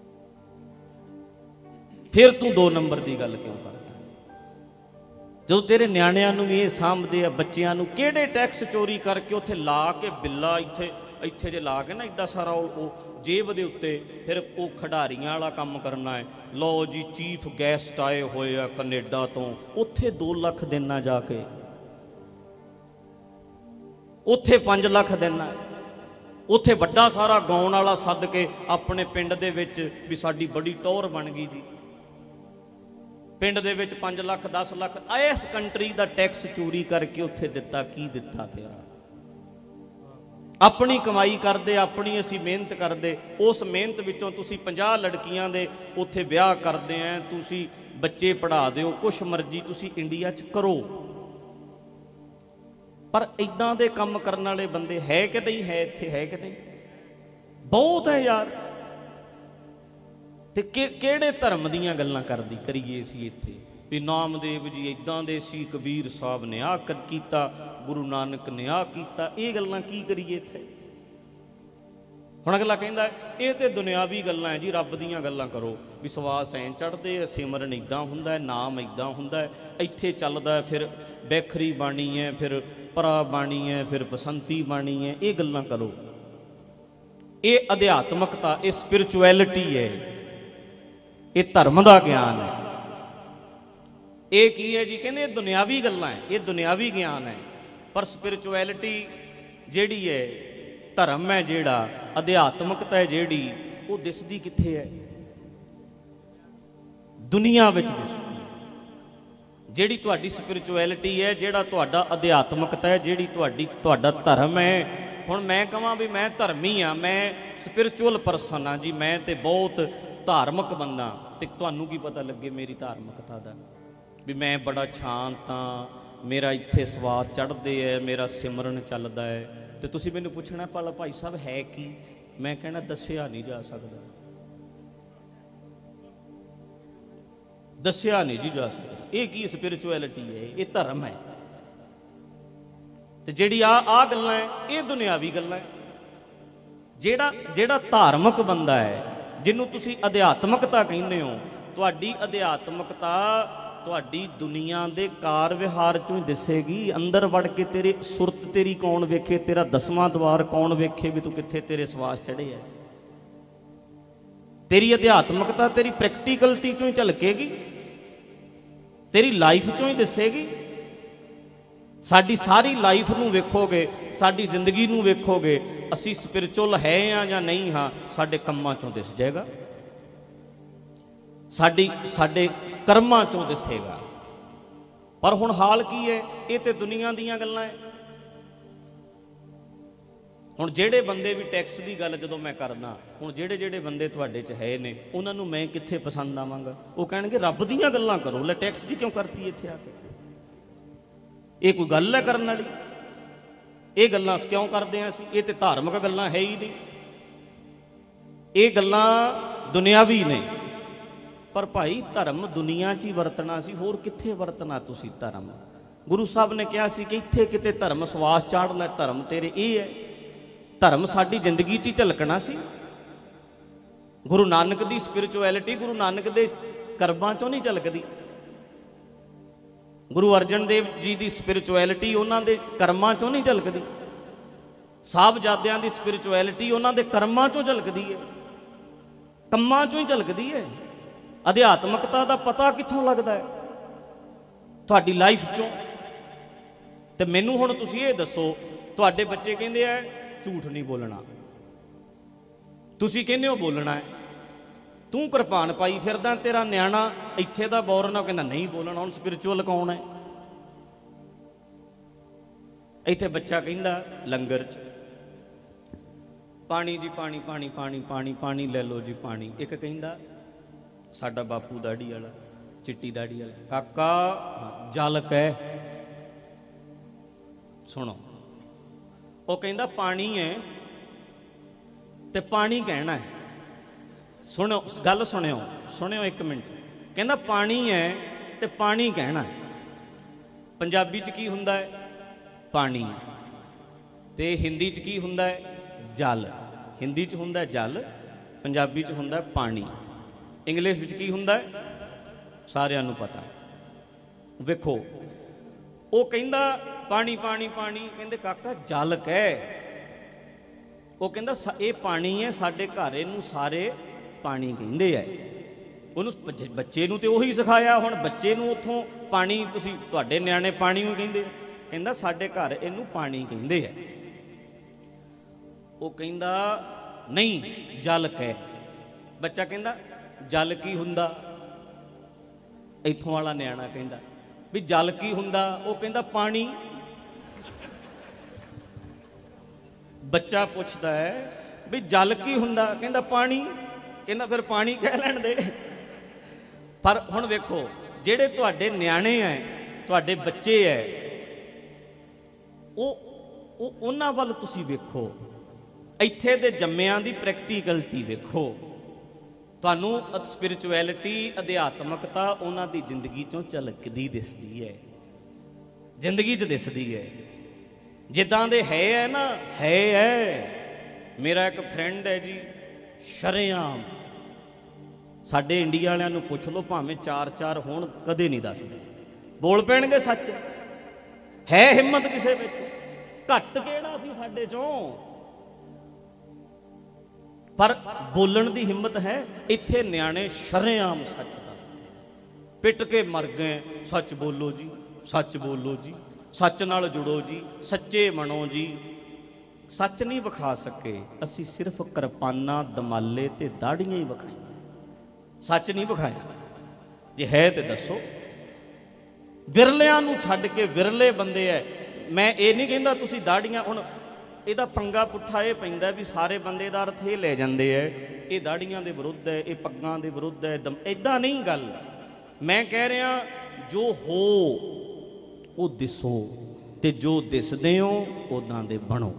ਫਿਰ ਤੂੰ 2 ਨੰਬਰ ਦੀ ਗੱਲ ਕਿਉਂ ਕਰਦਾ? ਜਦੋਂ ਤੇਰੇ ਨਿਆਣਿਆਂ ਨੂੰ ਵੀ ਇਹ ਸਾਂਭਦੇ ਆ, ਬੱਚਿਆਂ ਨੂੰ, ਕਿਹੜੇ ਟੈਕਸ ਚੋਰੀ ਕਰਕੇ ਉੱਥੇ ਲਾ ਕੇ ਬਿੱਲਾ ਇੱਥੇ ਜੇ ਲਾ ਕੇ ਨਾ ਇੱਦਾਂ ਸਾਰਾ ਉਹ ਜੇਬ ਦੇ ਉੱਤੇ, ਫਿਰ ਉਹ ਖਿਡਾਰੀਆਂ ਵਾਲਾ ਕੰਮ ਕਰਨਾ ਹੈ। ਲਓ ਜੀ ਚੀਫ ਗੈਸਟ ਆਏ ਹੋਏ ਆ ਕੈਨੇਡਾ ਤੋਂ, ਉੱਥੇ 2 ਲੱਖ ਦੇਣਾ ਜਾ ਕੇ, ਉੱਥੇ 5 ਲੱਖ ਦੇਣਾ, ਉੱਥੇ ਵੱਡਾ ਸਾਰਾ ਗਾਉਣ ਵਾਲਾ ਸੱਦ ਕੇ ਆਪਣੇ ਪਿੰਡ ਦੇ ਵਿੱਚ ਵੀ ਸਾਡੀ ਬੜੀ ਟੌਰ ਬਣ ਗਈ ਜੀ, ਪਿੰਡ ਦੇ ਵਿੱਚ 5 ਲੱਖ 10 ਲੱਖ ਇਸ ਕੰਟਰੀ ਦਾ ਟੈਕਸ ਚੋਰੀ ਕਰਕੇ ਉੱਥੇ ਦਿੱਤਾ। ਕੀ ਦਿੱਤਾ ਤੇਰਾ? ਆਪਣੀ ਕਮਾਈ ਕਰਦੇ, ਆਪਣੀ ਅਸੀਂ ਮਿਹਨਤ ਕਰਦੇ, ਉਸ ਮਿਹਨਤ ਵਿੱਚੋਂ ਤੁਸੀਂ 50 ਲੜਕੀਆਂ ਦੇ ਉੱਥੇ ਵਿਆਹ ਕਰਦੇ ਆ, ਤੁਸੀਂ ਬੱਚੇ ਪੜ੍ਹਾ ਦਿਓ, ਕੁਛ ਮਰਜ਼ੀ ਤੁਸੀਂ ਇੰਡੀਆ 'ਚ ਕਰੋ। ਪਰ ਇੱਦਾਂ ਦੇ ਕੰਮ ਕਰਨ ਵਾਲੇ ਬੰਦੇ ਹੈ ਕਿ ਨਹੀਂ ਹੈ? ਇੱਥੇ ਹੈ ਕਿ ਨਹੀਂ? ਬਹੁਤ ਹੈ ਯਾਰ। ਤੇ ਕਿਹੜੇ ਧਰਮ ਦੀਆਂ ਗੱਲਾਂ ਕਰੀਏ ਅਸੀਂ ਇੱਥੇ ਵੀ ਨਾਮਦੇਵ ਜੀ ਇੱਦਾਂ ਦੇ ਸੀ, ਕਬੀਰ ਸਾਹਿਬ ਨੇ ਆਹ ਕੀਤਾ, ਗੁਰੂ ਨਾਨਕ ਨੇ ਆਹ ਕੀਤਾ। ਇਹ ਗੱਲਾਂ ਕੀ ਕਰੀਏ ਇੱਥੇ? ਹੁਣ ਅਗਲਾ ਕਹਿੰਦਾ ਇਹ ਤੇ ਦੁਨਿਆਵੀ ਗੱਲਾਂ ਹੈ ਜੀ, ਰੱਬ ਦੀਆਂ ਗੱਲਾਂ ਕਰੋ, ਵਿਸ਼ਵਾਸ ਐਂ ਚੜ੍ਹਦੇ ਆ, ਸਿਮਰਨ ਇੱਦਾਂ ਹੁੰਦਾ ਹੈ, ਨਾਮ ਇੱਦਾਂ ਹੁੰਦਾ ਹੈ, ਇੱਥੇ ਚੱਲਦਾ, ਫਿਰ ਬੈਖਰੀ ਬਾਣੀ ਹੈ, ਫਿਰ ਪਰਾ ਬਾਣੀ ਹੈ, ਫਿਰ ਬਸੰਤੀ ਬਾਣੀ ਹੈ। ਇਹ ਗੱਲਾਂ ਕਰੋ, ਇਹ ਅਧਿਆਤਮਕਤਾ, ਇਹ ਸਪਿਰਿਚੁਅਲਿਟੀ ਹੈ, ਇਹ ਧਰਮ ਦਾ ਗਿਆਨ ਹੈ। ਇਹ ਕੀ ਹੈ ਜੀ? ਕਹਿੰਦੇ ਇਹ ਦੁਨਿਆਵੀ ਗੱਲਾਂ ਹੈ, ਇਹ ਦੁਨਿਆਵੀ ਗਿਆਨ ਹੈ। ਪਰ ਸਪਿਰਿਚੁਅਲਿਟੀ ਜਿਹੜੀ ਹੈ, ਧਰਮ ਹੈ ਜਿਹੜਾ, ਅਧਿਆਤਮਕਤਾ ਹੈ ਜਿਹੜੀ, ਉਹ ਦਿਸਦੀ ਕਿੱਥੇ ਹੈ? ਦੁਨੀਆ ਵਿੱਚ ਦਿਸਦੀ। ਜਿਹੜੀ ਤੁਹਾਡੀ ਸਪਿਰਿਚੁਅਲਿਟੀ ਹੈ, ਜਿਹੜਾ ਤੁਹਾਡਾ ਅਧਿਆਤਮਕਤਾ ਹੈ, ਜਿਹੜੀ ਤੁਹਾਡਾ ਧਰਮ ਹੈ। ਹੁਣ ਮੈਂ ਕਹਾਂ ਵੀ ਮੈਂ ਧਰਮੀ ਹਾਂ, ਮੈਂ ਸਪਿਰਿਚੁਅਲ ਪਰਸਨ ਹਾਂ ਜੀ, ਮੈਂ ਤੇ ਬਹੁਤ ਧਾਰਮਿਕ ਬੰਦਾ, ਤੇ ਤੁਹਾਨੂੰ ਕੀ ਪਤਾ ਲੱਗੇ ਮੇਰੀ ਧਾਰਮਿਕਤਾ ਦਾ, ਵੀ ਮੈਂ ਬੜਾ ਸ਼ਾਂਤ ਹਾਂ, ਮੇਰਾ ਇੱਥੇ ਸਵਾਸ ਚੜ੍ਹਦੇ ਹੈ, ਮੇਰਾ ਸਿਮਰਨ ਚੱਲਦਾ ਹੈ, ਤੇ ਤੁਸੀਂ ਮੈਨੂੰ ਪੁੱਛਣਾ ਭਲਾ ਭਾਈ ਸਾਹਿਬ ਹੈ ਕੀ? ਮੈਂ ਕਹਿਣਾ ਦੱਸਿਆ ਨਹੀਂ ਜਾ ਸਕਦਾ, ਦੱਸਿਆ ਨਹੀਂ ਜੀ ਜਾ ਸਕਦਾ। ਇਹ ਕੀ ਸਪਿਰਿਚੁਅਲਿਟੀ ਹੈ? ਇਹ ਧਰਮ ਹੈ। ਤੇ ਜਿਹੜੀ ਆ ਗੱਲਾਂ ਹੈ, ਇਹ ਦੁਨਿਆਵੀ ਗੱਲਾਂ ਹੈ। ਜਿਹੜਾ ਧਾਰਮਿਕ ਬੰਦਾ ਹੈ, ਜਿਹਨੂੰ ਤੁਸੀਂ ਅਧਿਆਤਮਕਤਾ ਕਹਿੰਦੇ ਹੋ, ਤੁਹਾਡੀ ਅਧਿਆਤਮਕਤਾ ਤੁਹਾਡੀ ਦੁਨੀਆ ਦੇ ਕਾਰ ਵਿਹਾਰ ਚੋਂ ਹੀ ਦਿਸੇਗੀ। ਅੰਦਰ ਵੜ ਕੇ ਤੇਰੇ ਸੁਰਤ ਤੇਰੀ ਕੌਣ ਵੇਖੇ, ਤੇਰਾ 10ਵਾਂ ਦੁਆਰ ਕੌਣ ਵੇਖੇ ਵੀ ਤੂੰ ਕਿੱਥੇ ਤੇਰੇ ਸਵਾਸ ਚੜ੍ਹੇ ਹੈ। ਤੇਰੀ ਅਧਿਆਤਮਕਤਾ ਤੇਰੀ ਪ੍ਰੈਕਟੀਕਲਟੀ ਚੋਂ ਹੀ ਝਲਕੇਗੀ, ਤੇਰੀ ਲਾਈਫ ਚੋਂ ਹੀ ਦਿਸੇਗੀ। ਸਾਡੀ ਸਾਰੀ ਲਾਈਫ ਨੂੰ ਵੇਖੋਗੇ, ਸਾਡੀ ਜ਼ਿੰਦਗੀ ਨੂੰ ਵੇਖੋਗੇ, ਅਸੀਂ ਸਪਿਰਿਚੁਅਲ ਹੈ ਜਾਂ ਨਹੀਂ ਹਾਂ, ਸਾਡੇ ਕੰਮਾਂ ਚੋਂ ਦਿਸ ਜਾਏਗਾ, ਸਾਡੇ ਕਰਮਾਂ ਚੋਂ ਦਿਸੇਗਾ। ਪਰ ਹੁਣ ਹਾਲ ਕੀ ਹੈ? ਇਹ ਤੇ ਦੁਨੀਆ ਦੀਆਂ ਗੱਲਾਂ ਹੈ। ਹੁਣ ਜਿਹੜੇ ਬੰਦੇ ਵੀ ਟੈਕਸ ਦੀ ਗੱਲ ਜਦੋਂ ਮੈਂ ਕਰਦਾ, ਹੁਣ ਜਿਹੜੇ ਬੰਦੇ ਤੁਹਾਡੇ 'ਚ ਹੈ ਨੇ, ਉਹਨਾਂ ਨੂੰ ਮੈਂ ਕਿੱਥੇ ਪਸੰਦ ਆਵਾਂਗਾ? ਉਹ ਕਹਿਣਗੇ ਰੱਬ ਦੀਆਂ ਗੱਲਾਂ ਕਰੋ, ਲੈ ਟੈਕਸ ਦੀ ਕਿਉਂ ਕਰਤੀ ਇੱਥੇ ਆ ਕੇ? ਇਹ ਕੋਈ ਗੱਲ ਹੈ ਕਰਨ ਵਾਲੀ? ਇਹ ਗੱਲਾਂ ਕਿਉਂ ਕਰਦੇ ਹਾਂ ਅਸੀਂ? ਇਹ ਤੇ ਧਾਰਮਿਕ ਗੱਲਾਂ ਹੈ ਹੀ ਨਹੀਂ, ਇਹ ਗੱਲਾਂ ਦੁਨਿਆਵੀ ਨੇ। ਪਰ ਭਾਈ ਧਰਮ ਦੁਨੀਆ 'ਚ ਹੀ ਵਰਤਣਾ ਸੀ, ਹੋਰ ਕਿੱਥੇ ਵਰਤਣਾ ਤੁਸੀਂ ਧਰਮ? ਗੁਰੂ ਸਾਹਿਬ ਨੇ ਕਿਹਾ ਸੀ ਕਿ ਇੱਥੇ ਕਿਤੇ ਧਰਮ ਸਵਾਸ ਚਾੜ ਲੈ, ਧਰਮ ਤੇਰੇ ਇਹ ਹੈ। ਧਰਮ ਸਾਡੀ ਜ਼ਿੰਦਗੀ 'ਚ ਹੀ ਝਲਕਣਾ ਸੀ। ਗੁਰੂ ਨਾਨਕ ਦੀ ਸਪਿਰਿਚੁਅਲਿਟੀ ਗੁਰੂ ਨਾਨਕ ਦੇ ਕਰਮਾਂ 'ਚੋਂ ਨਹੀਂ ਝਲਕਦੀ। ਗੁਰੂ ਅਰਜਨ ਦੇਵ ਜੀ ਦੀ ਸਪਿਰਿਚੁਅਲਿਟੀ ਉਹਨਾਂ ਦੇ ਕਰਮਾਂ 'ਚੋਂ ਨਹੀਂ ਝਲਕਦੀ। ਸਾਹਿਬਜ਼ਾਦਿਆਂ ਦੀ ਸਪਿਰਿਚੁਅਲਿਟੀ ਉਹਨਾਂ ਦੇ ਕਰਮਾਂ 'ਚੋਂ ਝਲਕਦੀ ਹੈ, ਕੰਮਾਂ 'ਚੋਂ ਹੀ ਝਲਕਦੀ ਹੈ। ਅਧਿਆਤਮਕਤਾ ਦਾ ਪਤਾ ਕਿੱਥੋਂ ਲੱਗਦਾ ਹੈ? ਤੁਹਾਡੀ ਲਾਈਫ 'ਚੋਂ। ਤੇ ਮੈਨੂੰ ਹੁਣ ਤੁਸੀਂ ਇਹ ਦੱਸੋ, ਤੁਹਾਡੇ ਬੱਚੇ ਕਹਿੰਦੇ ਆ ਝੂਠ ਨਹੀਂ ਬੋਲਣਾ, ਤੁਸੀਂ ਕਹਿੰਦੇ ਹੋ ਬੋਲਣਾ ਹੈ। ਤੂੰ ਕਿਰਪਾਨ ਪਾਈ ਫਿਰਦਾ, ਤੇਰਾ ਨਿਆਣਾ ਇੱਥੇ ਦਾ ਬੌਰਨ ਆ, ਕਹਿੰਦਾ ਨਹੀਂ ਬੋਲਣਾ। ਹੁਣ ਸਪਿਰਿਚੁਅਲ ਕੌਣ ਹੈ? ਇੱਥੇ ਬੱਚਾ ਕਹਿੰਦਾ ਲੰਗਰ 'ਚ ਪਾਣੀ ਜੀ, ਪਾਣੀ ਪਾਣੀ ਪਾਣੀ ਪਾਣੀ ਪਾਣੀ ਲੈ ਲਓ ਜੀ ਪਾਣੀ। ਇੱਕ ਕਹਿੰਦਾ ਸਾਡਾ ਬਾਪੂ ਦਾੜੀ ਵਾਲਾ, ਚਿੱਟੀ ਦਾੜੀ ਵਾਲਾ, ਕਾਕਾ ਜਲ ਕਹਿ। ਸੁਣੋ, ਉਹ ਕਹਿੰਦਾ ਪਾਣੀ ਹੈ ਤੇ ਪਾਣੀ ਕਹਿਣਾ ਹੈ। ਸੁਣੋ ਗੱਲ, ਸੁਣਿਓ ਇੱਕ ਮਿੰਟ। ਕਹਿੰਦਾ ਪਾਣੀ ਹੈ ਤੇ ਪਾਣੀ ਕਹਿਣਾ ਹੈ। ਪੰਜਾਬੀ 'ਚ ਕੀ ਹੁੰਦਾ ਹੈ? ਪਾਣੀ। ਤੇ ਹਿੰਦੀ 'ਚ ਕੀ ਹੁੰਦਾ ਹੈ? ਜਲ। ਹਿੰਦੀ 'ਚ ਹੁੰਦਾ ਜਲ, ਪੰਜਾਬੀ 'ਚ ਹੁੰਦਾ ਪਾਣੀ। ਇੰਗਲਿਸ਼ ਵਿੱਚ ਕੀ ਹੁੰਦਾ ਹੈ? ਸਾਰਿਆਂ ਨੂੰ ਪਤਾ। ਵੇਖੋ, ਉਹ ਕਹਿੰਦਾ ਪਾਣੀ ਪਾਣੀ ਪਾਣੀ, ਕਹਿੰਦੇ ਕਾਕਾ ਜਲ ਕਹਿ। ਉਹ ਕਹਿੰਦਾ ਇਹ ਪਾਣੀ ਹੈ, ਸਾਡੇ ਘਰ ਇਹਨੂੰ ਸਾਰੇ ਪਾਣੀ ਕਹਿੰਦੇ ਆ। ਉਹਨੂੰ ਬੱਚੇ ਨੂੰ ਤੇ ਉਹੀ ਸਿਖਾਇਆ। ਹੁਣ ਬੱਚੇ ਨੂੰ ਉੱਥੋਂ ਪਾਣੀ, ਤੁਸੀਂ ਤੁਹਾਡੇ ਨਿਆਣੇ ਪਾਣੀ ਨੂੰ ਕਹਿੰਦੇ, ਕਹਿੰਦਾ ਸਾਡੇ ਘਰ ਇਹਨੂੰ ਪਾਣੀ ਕਹਿੰਦੇ ਆ। ਉਹ ਕਹਿੰਦਾ ਨਹੀਂ ਜਲ ਕਹਿ। ਬੱਚਾ ਕਹਿੰਦਾ ਜਲ ਕੀ ਹੁੰਦਾ? ਇੱਥੋਂ ਵਾਲਾ ਨਿਆਣਾ ਕਹਿੰਦਾ ਵੀ ਜਲ ਕੀ ਹੁੰਦਾ? ਉਹ ਕਹਿੰਦਾ ਪਾਣੀ। ਬੱਚਾ ਪੁੱਛਦਾ ਹੈ ਵੀ ਜਲ ਕੀ ਹੁੰਦਾ? ਕਹਿੰਦਾ ਪਾਣੀ। ਕਹਿੰਦਾ ਫਿਰ ਪਾਣੀ ਕਹਿ ਲੈਣ ਦੇ। ਪਰ ਹੁਣ ਵੇਖੋ, ਜਿਹੜੇ ਤੁਹਾਡੇ ਨਿਆਣੇ ਹੈ, ਤੁਹਾਡੇ ਬੱਚੇ ਹੈ, ਉਹ ਉਹਨਾਂ ਵੱਲ ਤੁਸੀਂ ਵੇਖੋ। ਇੱਥੇ ਦੇ ਜੰਮਿਆਂ ਦੀ ਪ੍ਰੈਕਟੀਕਲਟੀ ਵੇਖੋ। ਤੁਹਾਨੂੰ ਸਪਿਰਿਚੁਅਲਿਟੀ, ਅਧਿਆਤਮਕਤਾ ਉਹਨਾਂ ਦੀ ਜ਼ਿੰਦਗੀ 'ਚੋਂ ਝਲਕਦੀ ਦਿਸਦੀ ਹੈ, ਜ਼ਿੰਦਗੀ 'ਚ ਦਿਸਦੀ ਹੈ। ਜਿੱਦਾਂ ਦੇ ਹੈ ਨਾ, ਹੈ। ਮੇਰਾ ਇੱਕ ਫਰੈਂਡ ਹੈ ਜੀ, ਸ਼ਰੇਆਮ, ਸਾਡੇ ਇੰਡੀਆ ਵਾਲਿਆਂ ਨੂੰ ਪੁੱਛ ਲਓ, ਭਾਵੇਂ 4-4 ਹੋਣ, ਕਦੇ ਨਹੀਂ ਦੱਸਦੇ, ਬੋਲ ਪੈਣਗੇ ਸੱਚ। ਹੈ ਹਿੰਮਤ ਕਿਸੇ ਵਿੱਚ? ਘੱਟ ਕਿਹੜਾ ਸੀ ਸਾਡੇ 'ਚੋਂ? ਪਰ ਬੋਲਣ ਦੀ ਹਿੰਮਤ ਹੈ। ਇੱਥੇ ਨਿਆਣੇ ਸ਼ਰੇਆਮ ਸੱਚ ਦੱਸਦੇ, ਪਿੱਟ ਕੇ ਮਰ ਗਏ, ਸੱਚ ਬੋਲੋ ਜੀ, ਸੱਚ ਬੋਲੋ ਜੀ, ਸੱਚ ਨਾਲ ਜੁੜੋ ਜੀ, ਸੱਚੇ ਬਣੋ ਜੀ। ਸੱਚ ਨਹੀਂ ਵਿਖਾ ਸਕੇ ਅਸੀਂ, ਸਿਰਫ ਕਿਰਪਾਨਾਂ, ਦਮਾਲੇ ਤੇ ਦਾੜੀਆਂ ਹੀ ਵਿਖਾਈਆਂ, ਸੱਚ ਨਹੀਂ ਵਿਖਾਇਆ। ਜੇ ਹੈ ਤੇ ਦੱਸੋ। ਵਿਰਲਿਆਂ ਨੂੰ ਛੱਡ ਕੇ ਵਿਰਲੇ ਬੰਦੇ ਐ। ਮੈਂ ਇਹ ਨਹੀਂ ਕਹਿੰਦਾ ਤੁਸੀਂ ਦਾੜੀਆਂ, ਹੁਣ ਇਹਦਾ ਪੰਗਾ ਪੁੱਠਾ ਇਹ ਪੈਂਦਾ ਵੀ ਸਾਰੇ ਬੰਦੇ ਦਾ ਅਰਥ ਇਹ ਲੈ ਜਾਂਦੇ ਐ ਇਹ ਦਾੜੀਆਂ ਦੇ ਵਿਰੁੱਧ ਹੈ, ਇਹ ਪੱਗਾਂ ਦੇ ਵਿਰੁੱਧ ਹੈ। ਇੱਦਾਂ ਨਹੀਂ ਗੱਲ। ਮੈਂ ਕਹਿ ਰਿਹਾ ਜੋ ਹੋ ਉਹ ਦਿਸੋ, ਤੇ ਜੋ ਦਿਸਦੇ ਹੋ ਉਦਾਂ ਦੇ ਬਣੋ।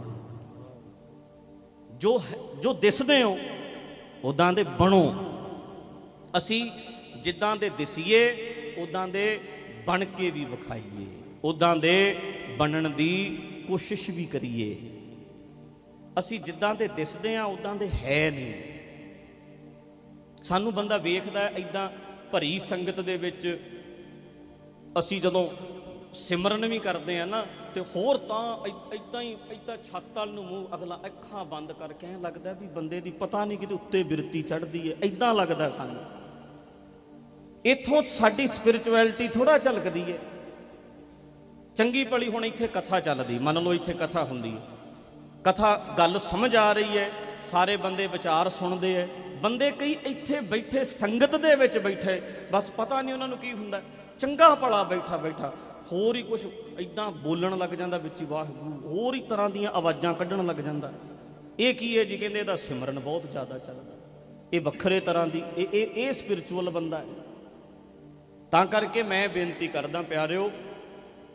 ਜੋ ਦਿਸਦੇ ਹੋ ਉਦਾਂ ਦੇ ਬਣੋ। ਅਸੀਂ ਜਿੱਦਾਂ ਦੇ ਦਿਸੀਏ ਉਦਾਂ ਦੇ ਬਣ ਕੇ ਵੀ ਵਿਖਾਈਏ, ਉਦਾਂ ਦੇ ਬਣਨ ਦੀ ਕੋਸ਼ਿਸ਼ ਵੀ ਕਰੀਏ। ਅਸੀਂ ਜਿੱਦਾਂ ਦੇ ਦਿਸਦੇ ਹਾਂ ਉਦਾਂ ਦੇ ਹੈ ਨਹੀਂ। ਸਾਨੂੰ ਬੰਦਾ ਵੇਖਦਾ ਇੱਦਾਂ ਭਰੀ ਸੰਗਤ ਦੇ ਵਿੱਚ। ਅਸੀਂ ਜਦੋਂ ਸਿਮਰਨ ਵੀ ਕਰਦੇ ਆ ਨਾ, ਤੇ ਹੋਰ ਤਾਂ ਇੱਦਾਂ ਹੀ, ਇੱਦਾਂ ਛੱਤ ਵੱਲ ਨੂੰ ਮੂੰਹ, ਅਗਲਾ ਅੱਖਾਂ ਬੰਦ ਕਰਕੇ ਐਂ ਲੱਗਦਾ ਵੀ ਬੰਦੇ ਦੀ ਪਤਾ ਨਹੀਂ ਕਿਤੇ ਉੱਤੇ ਬਿਰਤੀ ਚੜ੍ਹਦੀ ਹੈ, ਇੱਦਾਂ ਲੱਗਦਾ ਸਾਨੂੰ। ਇੱਥੋਂ ਸਾਡੀ ਸਪਿਰਿਚੁਅਲਿਟੀ ਥੋੜ੍ਹਾ ਝਲਕਦੀ ਹੈ। ਚੰਗੀ ਭਲੀ ਹੁਣ ਇੱਥੇ ਕਥਾ ਚੱਲਦੀ, ਮੰਨ ਲਓ ਇੱਥੇ ਕਥਾ ਹੁੰਦੀ ਹੈ, ਕਥਾ ਗੱਲ ਸਮਝ ਆ ਰਹੀ ਹੈ, ਸਾਰੇ ਬੰਦੇ ਵਿਚਾਰ ਸੁਣਦੇ ਹੈ। ਬੰਦੇ ਕਈ ਇੱਥੇ ਬੈਠੇ, ਸੰਗਤ ਦੇ ਵਿੱਚ ਬੈਠੇ, ਬਸ ਪਤਾ ਨਹੀਂ ਉਹਨਾਂ ਨੂੰ ਕੀ ਹੁੰਦਾ, ਚੰਗਾ ਭਲਾ ਬੈਠਾ ਬੈਠਾ ਹੋਰ ਹੀ ਕੁਛ ਇੱਦਾਂ ਬੋਲਣ ਲੱਗ ਜਾਂਦਾ ਵਿੱਚ ਹੀ, ਵਾਹਿਗੁਰੂ, ਹੋਰ ਹੀ ਤਰ੍ਹਾਂ ਦੀਆਂ ਆਵਾਜ਼ਾਂ ਕੱਢਣ ਲੱਗ ਜਾਂਦਾ। ਇਹ ਕੀ ਹੈ ਜੀ? ਕਹਿੰਦੇ ਇਹਦਾ ਸਿਮਰਨ ਬਹੁਤ ਜ਼ਿਆਦਾ ਚੱਲਦਾ, ਇਹ ਵੱਖਰੇ ਤਰ੍ਹਾਂ ਦੀ, ਇਹ ਸਪਿਰਿਚੁਅਲ ਬੰਦਾ ਹੈ। ਤਾਂ ਕਰਕੇ ਮੈਂ ਬੇਨਤੀ ਕਰਦਾ ਪਿਆਰਿਓ,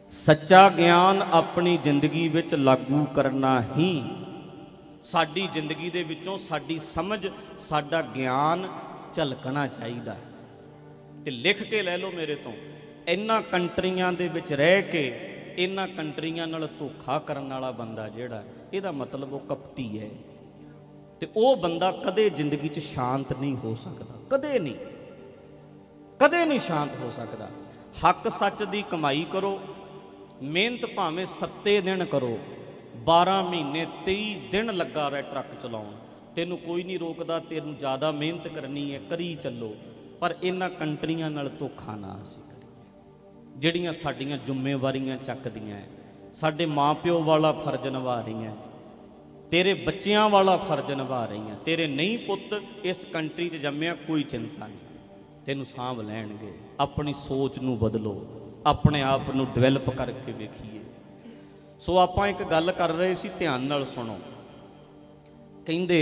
ਸੱਚਾ ਗਿਆਨ ਆਪਣੀ ਜ਼ਿੰਦਗੀ ਵਿੱਚ ਲਾਗੂ ਕਰਨਾ ਹੀ ਸਾਡੀ ਜ਼ਿੰਦਗੀ ਦੇ ਵਿੱਚੋਂ ਸਾਡੀ ਸਮਝ, ਸਾਡਾ ਗਿਆਨ ਝਲਕਣਾ ਚਾਹੀਦਾ। ਤੇ ਲਿਖ ਕੇ ਲੈ ਲਓ ਮੇਰੇ ਤੋਂ, ਇਹਨਾਂ ਕੰਟਰੀਆਂ ਦੇ ਵਿੱਚ ਰਹਿ ਕੇ ਇਹਨਾਂ ਕੰਟਰੀਆਂ ਨਾਲ ਧੋਖਾ ਕਰਨ ਵਾਲਾ ਬੰਦਾ ਜਿਹੜਾ, ਇਹਦਾ ਮਤਲਬ ਉਹ ਕਪਟੀ ਹੈ। ਤੇ ਉਹ ਬੰਦਾ ਕਦੇ ਜ਼ਿੰਦਗੀ 'ਚ ਸ਼ਾਂਤ ਨਹੀਂ ਹੋ ਸਕਦਾ, ਕਦੇ ਨਹੀਂ, ਕਦੇ ਨਹੀਂ ਸ਼ਾਂਤ ਹੋ ਸਕਦਾ। ਹੱਕ ਸੱਚ ਦੀ ਕਮਾਈ ਕਰੋ, ਮਿਹਨਤ ਭਾਵੇਂ 7 ਦਿਨ ਕਰੋ, 12 ਮਹੀਨੇ 23 ਦਿਨ ਲੱਗਾ ਰਿਹਾ ਟਰੱਕ ਚਲਾਉਣ, ਤੈਨੂੰ ਕੋਈ ਨਹੀਂ ਰੋਕਦਾ, ਤੈਨੂੰ ਜ਼ਿਆਦਾ ਮਿਹਨਤ ਕਰਨੀ ਹੈ, ਕਰੀ ਚੱਲੋ। ਪਰ ਇਹਨਾਂ ਕੰਟਰੀਆਂ ਨਾਲ ਧੋਖਾ ਨਾ ਅਸੀਂ ਕਰੀਏ, ਜਿਹੜੀਆਂ ਸਾਡੀਆਂ ਜ਼ਿੰਮੇਵਾਰੀਆਂ ਚੱਕਦੀਆਂ, ਸਾਡੇ ਮਾਂ ਪਿਓ ਵਾਲਾ ਫਰਜ਼ ਨਿਭਾ ਰਹੀਆਂ, ਤੇਰੇ ਬੱਚਿਆਂ ਵਾਲਾ ਫਰਜ਼ ਨਿਭਾ ਰਹੀਆਂ। ਤੇਰੇ ਨਹੀਂ ਪੁੱਤ ਇਸ ਕੰਟਰੀ 'ਚ ਜੰਮਿਆ, ਕੋਈ ਚਿੰਤਾ ਨਹੀਂ, ਤੈਨੂੰ ਸਾਂਭ ਲੈਣਗੇ। ਆਪਣੀ ਸੋਚ ਨੂੰ ਬਦਲੋ, ਆਪਣੇ ਆਪ ਨੂੰ ਡਿਵੈਲਪ ਕਰਕੇ ਵੇਖੀਏ। ਸੋ ਆਪਾਂ ਇੱਕ ਗੱਲ ਕਰ ਰਹੇ ਸੀ, ਧਿਆਨ ਨਾਲ ਸੁਣੋ। ਕਹਿੰਦੇ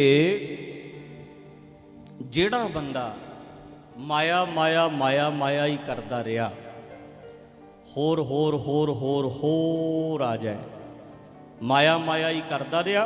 ਜਿਹੜਾ ਬੰਦਾ ਮਾਇਆ ਮਾਇਆ ਮਾਇਆ ਮਾਇਆ ਹੀ ਕਰਦਾ ਰਿਹਾ, ਹੋਰ ਹੋਰ ਹੋਰ ਹੋਰ ਹੋਰ ਆ ਜਾਏ, ਮਾਇਆ ਮਾਇਆ ਹੀ ਕਰਦਾ ਰਿਹਾ,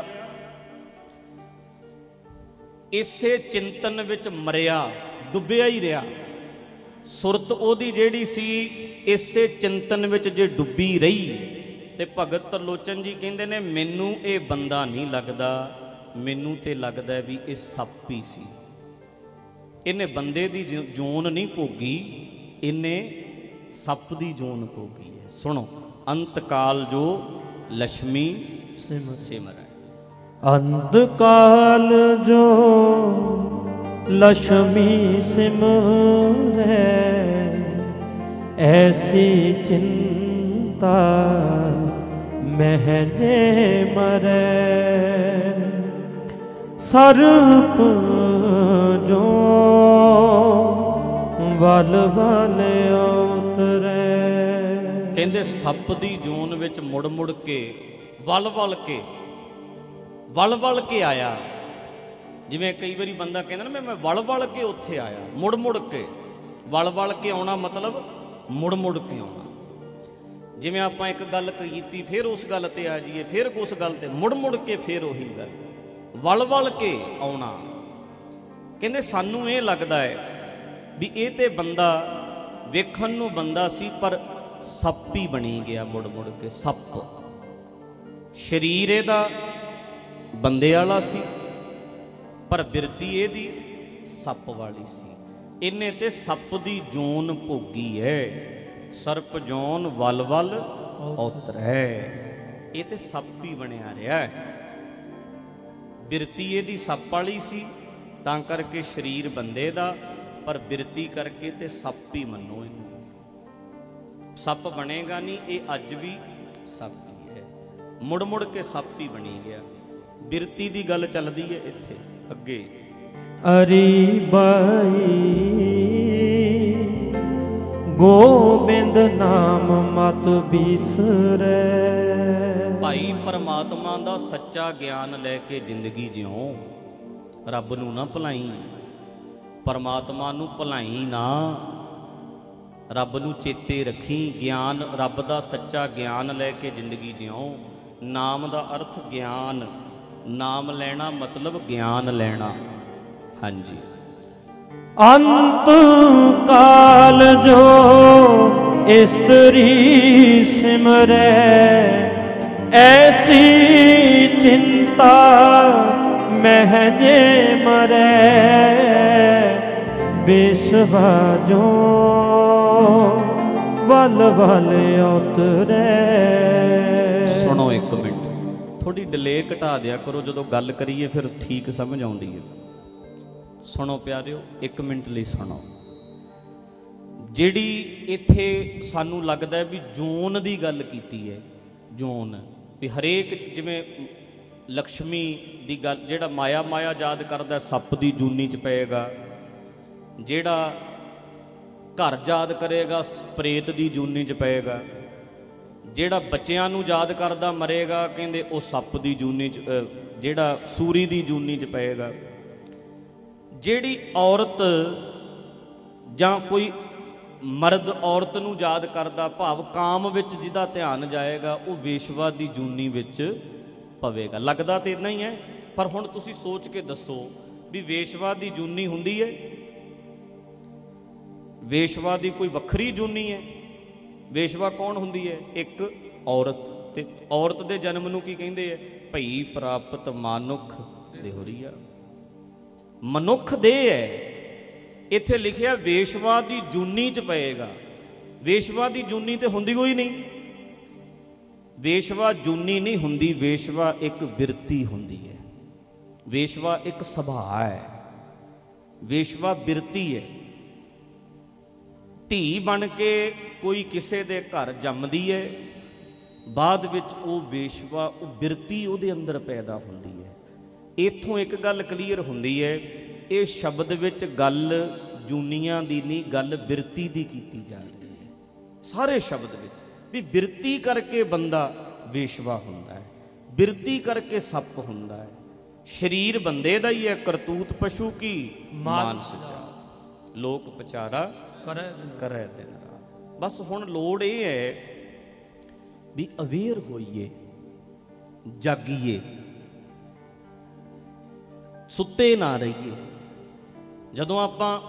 ਇਸੇ ਚਿੰਤਨ ਵਿੱਚ ਮਰਿਆ, ਡੁੱਬਿਆ ਹੀ ਰਿਹਾ। ਸੁਰਤ ਉਹਦੀ ਜਿਹੜੀ ਸੀ ਇਸੇ ਚਿੰਤਨ ਵਿੱਚ ਜੇ ਡੁੱਬੀ ਰਹੀ, ਤੇ ਭਗਤ ਤਰਲੋਚਨ ਜੀ ਕਹਿੰਦੇ ਨੇ ਮੈਨੂੰ ਇਹ ਬੰਦਾ ਨਹੀਂ ਲੱਗਦਾ, ਮੈਨੂੰ ਤੇ ਲੱਗਦਾ ਵੀ ਇਹ ਸੱਪ ਹੀ ਸੀ। ਇਹਨੇ ਬੰਦੇ ਦੀ ਜੂਨ ਨਹੀਂ ਭੋਗੀ, ਇਹਨੇ ਸੱਪ ਦੀ ਜੂਨ ਭੋਗੀ ਹੈ। ਸੁਣੋ, ਅੰਤ ਕਾਲ ਜੋ ਲక్ష్ਮੀ ਸਿਮਰੈ, ਅੰਤ ਕਾਲ ਜੋ ਲక్ష్ਮੀ ਸਿਮਰੈ, ਐਸੀ ਚਿੰਤਾ ਮਹਿ ਜੇ ਮਰੈ। ਸਰਪ ਜੋ ਵਲ ਵਲ ਉਤਰੈ, ਕਹਿੰਦੇ ਸੱਪ ਦੀ ਜੂਨ ਵਿੱਚ ਮੁੜ ਮੁੜ ਕੇ ਵਲ ਵਲ ਕੇ ਆਇਆ। ਜਿਵੇਂ ਕਈ ਵਾਰੀ ਬੰਦਾ ਕਹਿੰਦਾ ਨਾ ਮੈਂ ਵਲ ਵਲ ਕੇ ਉੱਥੇ ਆਇਆ, ਮੁੜ ਮੁੜ ਕੇ। ਵਲ ਵਲ ਕੇ ਆਉਣਾ ਮਤਲਬ ਮੁੜ ਮੁੜ ਕੇ ਆਉਣਾ। ਜਿਵੇਂ ਆਪਾਂ ਇੱਕ ਗੱਲ ਕੀਤੀ, ਫਿਰ ਉਸ ਗੱਲ ਤੇ ਆ ਜਾਈਏ, ਫਿਰ ਉਸ ਗੱਲ ਤੇ ਮੁੜ ਮੁੜ ਕੇ ਫਿਰ ਉਹੀ ਗੱਲ, ਵਲ ਵਲ ਕੇ ਆਉਣਾ। ਕਹਿੰਦੇ ਸਾਨੂੰ ਇਹ ਲੱਗਦਾ ਹੈ ਵੀ ਇਹ ਤੇ ਬੰਦਾ ਵੇਖਣ ਨੂੰ ਬੰਦਾ ਸੀ, ਪਰ ਸੱਪ ਹੀ ਬਣੀ ਗਿਆ ਮੁੜ ਮੁੜ ਕੇ। ਸੱਪ, ਸਰੀਰ ਇਹਦਾ ਬੰਦੇ ਵਾਲਾ ਸੀ, ਪਰ ਬਿਰਤੀ ਇਹਦੀ ਸੱਪ ਵਾਲੀ ਸੀ। ਇਹਨੇ ਤੇ ਸੱਪ ਦੀ ਜੂਨ ਭੋਗੀ ਹੈ, ਸਰਪ ਜੂਨ ਵਲ ਵਲ ਉਤਰੈ। ਇਹ ਤੇ ਸੱਪ ਹੀ ਬਣਿਆ ਰਿਹਾ ਹੈ। ਬਿਰਤੀ ਇਹਦੀ ਸੱਪ ਵਾਲੀ ਸੀ, ਤਾਂ ਕਰਕੇ ਸਰੀਰ ਬੰਦੇ ਦਾ, ਪਰ ਬਿਰਤੀ ਕਰਕੇ ਤੇ ਸੱਪ ਹੀ ਮੰਨੋ ਇਹਨੂੰ। ਸੱਪ ਬਣੇਗਾ ਨਹੀਂ, ਇਹ ਅੱਜ ਵੀ ਸੱਪ ਹੀ ਹੈ, ਮੁੜ ਮੁੜ ਕੇ ਸੱਪ ਹੀ ਬਣੀ ਗਿਆ। ਬਿਰਤੀ ਦੀ ਗੱਲ ਚੱਲਦੀ ਹੈ ਇੱਥੇ ਅੱਗੇ। ਅਰੀ ਬਾਈ ਗੋਬਿੰਦ ਨਾਮ ਮਤ ਬਿਸਰੈ, ਭਾਈ ਪਰਮਾਤਮਾ ਦਾ ਸੱਚਾ ਗਿਆਨ ਲੈ ਕੇ ਜ਼ਿੰਦਗੀ ਜਿਉ, ਰੱਬ ਨੂੰ ਨਾ ਭੁਲਾਈ, ਪਰਮਾਤਮਾ ਨੂੰ ਭੁਲਾਈ ਨਾ, ਰੱਬ ਨੂੰ ਚੇਤੇ ਰੱਖੀ। ਗਿਆਨ, ਰੱਬ ਦਾ ਸੱਚਾ ਗਿਆਨ ਲੈ ਕੇ ਜ਼ਿੰਦਗੀ ਜਿਉ। ਨਾਮ ਦਾ ਅਰਥ ਗਿਆਨ, ਨਾਮ ਲੈਣਾ ਮਤਲਬ ਗਿਆਨ ਲੈਣਾ। ਹਾਂਜੀ, ਅੰਤ ਕਾਲ ਜੋ ਇਸਤਰੀ ਸਿਮਰੈ, ਐਸੀ ਚਿੰਤਾ ਮਹਿ ਜੇ ਮਰੈ। ਬੇਸਵਾ ਜੋ ਵਲ ਵਲ ਉਤਰੈ। ਸੁਣੋ ਇੱਕ ਮਿੰਟ, ਥੋੜੀ ਡਿਲੇ ਘਟਾ ਦਿਆ ਕਰੋ, ਜਦੋਂ ਗੱਲ ਕਰੀਏ ਫਿਰ ਠੀਕ ਸਮਝ ਆਉਂਦੀ ਹੈ। ਸੁਣੋ ਪਿਆਰਿਓ, 1 ਮਿੰਟ ਲਈ ਸੁਣੋ। ਜਿਹੜੀ ਇੱਥੇ ਸਾਨੂੰ ਲੱਗਦਾ ਵੀ ਜੂਨ ਦੀ ਗੱਲ ਕੀਤੀ ਹੈ, ਜੂਨ ਵੀ ਹਰੇਕ, ਜਿਵੇਂ ਲక్ష్ਮੀ ਦੀ ਗੱਲ, ਜਿਹੜਾ ਮਾਇਆ ਮਾਇਆ ਯਾਦ ਕਰਦਾ ਸੱਪ ਦੀ ਜੂਨੀ 'ਚ ਪਏਗਾ, ਜਿਹੜਾ ਘਰ ਯਾਦ ਕਰੇਗਾ ਪ੍ਰੇਤ ਦੀ ਜੂਨੀ 'ਚ ਪਏਗਾ, ਜਿਹੜਾ ਬੱਚਿਆਂ ਨੂੰ ਯਾਦ ਕਰਦਾ ਮਰੇਗਾ, ਕਹਿੰਦੇ ਉਹ ਸੱਪ ਦੀ ਜੂਨੀ 'ਚ, ਜਿਹੜਾ ਸੂਰੀ ਦੀ ਜੂਨੀ 'ਚ ਪਏਗਾ। ਜਿਹੜੀ ਔਰਤ ਜਾਂ ਕੋਈ ਮਰਦ ਔਰਤ ਨੂੰ ਯਾਦ ਕਰਦਾ, ਭਾਵ ਕਾਮ ਵਿੱਚ ਜਿਹਦਾ ਧਿਆਨ ਜਾਏਗਾ ਉਹ ਵੇਸ਼ਵਾ ਦੀ ਜੂਨੀ ਵਿੱਚ ਪਵੇਗਾ। ਲੱਗਦਾ ਤੇ ਇਦਾਂ ਹੀ ਹੈ, ਪਰ ਹੁਣ ਤੁਸੀਂ ਸੋਚ ਕੇ ਦੱਸੋ ਵੀ ਵੇਸ਼ਵਾ ਦੀ ਜੂਨੀ ਹੁੰਦੀ ਹੈ? ਵੇਸ਼ਵਾ ਦੀ ਕੋਈ ਵੱਖਰੀ ਜੂਨੀ ਹੈ? ਵੇਸ਼ਵਾ ਕੌਣ ਹੁੰਦੀ ਹੈ? ਇੱਕ ਔਰਤ। ਤੇ ਔਰਤ ਦੇ ਜਨਮ ਨੂੰ ਕੀ ਕਹਿੰਦੇ ਹੈ? ਭਈ ਪ੍ਰਾਪਤ ਮਾਨੁਖ ਦੇਹੁਰੀਆ। ਮਨੁੱਖ ਦੇਹ ਹੈ। ਇੱਥੇ ਲਿਖਿਆ ਵੇਸ਼ਵਾ ਦੀ ਜੂਨੀ ਚ ਪਏਗਾ। ਵੇਸ਼ਵਾ ਦੀ ਜੂਨੀ ਤੇ ਹੁੰਦੀ ਹੋਈ ਨਹੀਂ। ਵੇਸ਼ਵਾ ਜੂਨੀ ਨਹੀਂ ਹੁੰਦੀ, ਵੇਸ਼ਵਾ ਇੱਕ ਬਿਰਤੀ ਹੁੰਦੀ ਹੈ। ਵੇਸ਼ਵਾ ਇੱਕ ਸੁਭਾਅ ਹੈ, ਵੇਸ਼ਵਾ ਬਿਰਤੀ ਹੈ। ਧੀ ਬਣ ਕੇ ਕੋਈ ਕਿਸੇ ਦੇ ਘਰ ਜੰਮਦੀ ਹੈ, ਬਾਅਦ ਵਿੱਚ ਉਹ ਵੇਸ਼ਵਾ, ਉਹ ਬਿਰਤੀ ਉਹਦੇ ਅੰਦਰ ਪੈਦਾ ਹੁੰਦੀ ਹੈ। ਇੱਥੋਂ ਇੱਕ ਗੱਲ ਕਲੀਅਰ ਹੁੰਦੀ ਹੈ, ਇਹ ਸ਼ਬਦ ਵਿੱਚ ਗੱਲ ਜੂਨੀਆਂ ਦੀ ਨਹੀਂ, ਗੱਲ ਬਿਰਤੀ ਦੀ ਕੀਤੀ ਜਾ ਰਹੀ ਹੈ ਸਾਰੇ ਸ਼ਬਦ ਵਿੱਚ, ਵੀ ਬਿਰਤੀ ਕਰਕੇ ਬੰਦਾ ਵੇਸ਼ਵਾ ਹੁੰਦਾ ਹੈ, ਬਿਰਤੀ ਕਰਕੇ ਸੱਪ ਹੁੰਦਾ ਹੈ। ਸਰੀਰ ਬੰਦੇ ਦਾ ਹੀ ਹੈ, ਕਰਤੂਤ ਪਸ਼ੂ ਕੀ ਮਾਨਸ ਜਾਤ, ਲੋਕ ਪਚਾਰਾ ਕਰੈ ਦਿਨ ਰਾਤ। ਬਸ ਹੁਣ ਲੋੜ ਇਹ ਹੈ ਵੀ ਅਵੇਅਰ ਹੋਈਏ, ਜਾਗੀਏ, ਸੁੱਤੇ ਨਾ ਰਹੀਏ। ਜਦੋਂ ਆਪਾਂ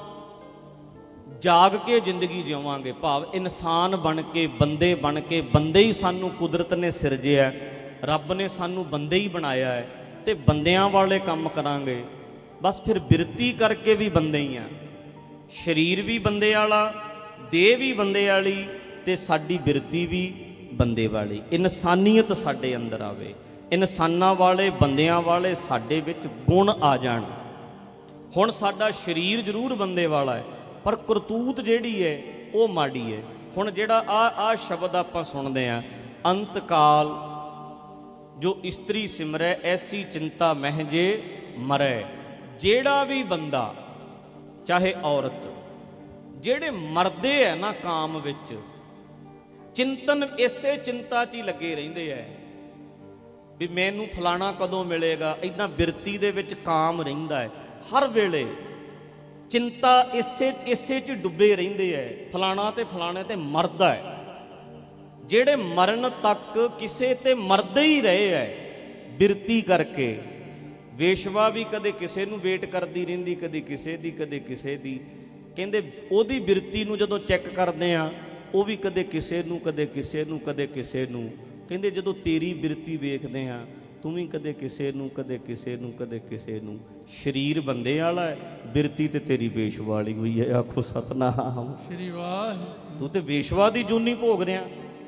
ਜਾਗ ਕੇ ਜ਼ਿੰਦਗੀ ਜਿਉਵਾਂਗੇ, ਭਾਵ ਇਨਸਾਨ ਬਣ ਕੇ, ਬੰਦੇ ਬਣ ਕੇ, ਬੰਦੇ ਹੀ ਸਾਨੂੰ ਕੁਦਰਤ ਨੇ ਸਿਰਜਿਆ, ਰੱਬ ਨੇ ਸਾਨੂੰ ਬੰਦੇ ਹੀ ਬਣਾਇਆ ਹੈ, ਤੇ ਬੰਦਿਆਂ ਵਾਲੇ ਕੰਮ ਕਰਾਂਗੇ, ਬਸ ਫਿਰ ਬਿਰਤੀ ਕਰਕੇ ਵੀ ਬੰਦੇ ਹੀ ਆ। ਸਰੀਰ ਵੀ ਬੰਦੇ ਵਾਲਾ, ਦੇਹ ਵੀ ਬੰਦੇ ਵਾਲੀ, ਤੇ ਸਾਡੀ ਬਿਰਤੀ ਵੀ ਬੰਦੇ ਵਾਲੀ। ਇਨਸਾਨੀਅਤ ਸਾਡੇ ਅੰਦਰ ਆਵੇ, ਇਨਸਾਨਾਂ ਵਾਲੇ, ਬੰਦਿਆਂ ਵਾਲੇ ਸਾਡੇ ਵਿੱਚ ਗੁਣ ਆ ਜਾਣ। ਹੁਣ ਸਾਡਾ ਸਰੀਰ ਜ਼ਰੂਰ ਬੰਦੇ ਵਾਲਾ ਹੈ, ਪਰ ਕਰਤੂਤ ਜਿਹੜੀ ਹੈ ਉਹ ਮਾੜੀ ਹੈ। ਹੁਣ ਜਿਹੜਾ ਆ ਸ਼ਬਦ ਆਪਾਂ ਸੁਣਦੇ ਹਾਂ, ਅੰਤ ਕਾਲ ਜੋ ਇਸਤਰੀ ਸਿਮਰੈ ਐਸੀ ਚਿੰਤਾ ਮਹਿ ਜੇ ਮਰੈ। ਜਿਹੜਾ ਵੀ ਬੰਦਾ, ਚਾਹੇ ਔਰਤ, ਜਿਹੜੇ ਮਰਦੇ ਹੈ ਨਾ ਕਾਮ ਵਿੱਚ, ਚਿੰਤਨ ਇਸੇ ਚਿੰਤਾ 'ਚ ਹੀ ਲੱਗੇ ਰਹਿੰਦੇ ਹੈ ਵੀ ਮੈਨੂੰ ਫਲਾਣਾ ਕਦੋਂ ਮਿਲੇਗਾ। ਇੱਦਾਂ ਬਿਰਤੀ ਦੇ ਵਿੱਚ ਕਾਮ ਰਹਿੰਦਾ ਹੈ, ਹਰ ਵੇਲੇ ਚਿੰਤਾ ਇਸੇ 'ਚ ਡੁੱਬੇ ਰਹਿੰਦੇ ਹੈ, ਫਲਾਣਾ ਤੇ ਫਲਾਣੇ ਤੇ ਮਰਦਾ ਹੈ। ਜਿਹੜੇ ਮਰਨ ਤੱਕ ਕਿਸੇ ਤੇ ਮਰਦੇ ਹੀ ਰਹੇ ਹੈ ਬਿਰਤੀ ਕਰਕੇ। ਵੇਸ਼ਵਾ ਵੀ ਕਦੇ ਕਿਸੇ ਨੂੰ ਵੇਟ ਕਰਦੀ ਰਹਿੰਦੀ, ਕਦੇ ਕਿਸੇ ਦੀ, ਕਦੇ ਕਿਸੇ ਦੀ। ਕਹਿੰਦੇ ਉਹਦੀ ਬਿਰਤੀ ਨੂੰ ਜਦੋਂ ਚੈੱਕ ਕਰਦੇ ਆ, ਉਹ ਵੀ ਕਦੇ ਕਿਸੇ ਨੂੰ, ਕਦੇ ਕਿਸੇ ਨੂੰ, ਕਦੇ ਕਿਸੇ ਨੂੰ। ਕਹਿੰਦੇ ਜਦੋਂ ਤੇਰੀ ਬਿਰਤੀ ਵੇਖਦੇ ਆ, ਤੂੰ ਵੀ ਕਦੇ ਕਿਸੇ ਨੂੰ, ਕਦੇ ਕਿਸੇ ਨੂੰ, ਕਦੇ ਕਿਸੇ ਨੂੰ। ਸਰੀਰ ਬੰਦੇ ਵਾਲਾ ਹੈ, ਬਿਰਤੀ ਤੇ ਤੇਰੀ ਵੇਸ਼ਵਾ ਵਾਲੀ ਹੋਈ ਹੈ। ਆਖੋ ਸਤਨਾਮ ਸ੍ਰੀ ਵਾਹਿਗੁਰੂ। ਤੂੰ ਤੇ ਵੇਸ਼ਵਾ ਦੀ ਜੂਨੀ ਭੋਗ ਰਿਹਾ।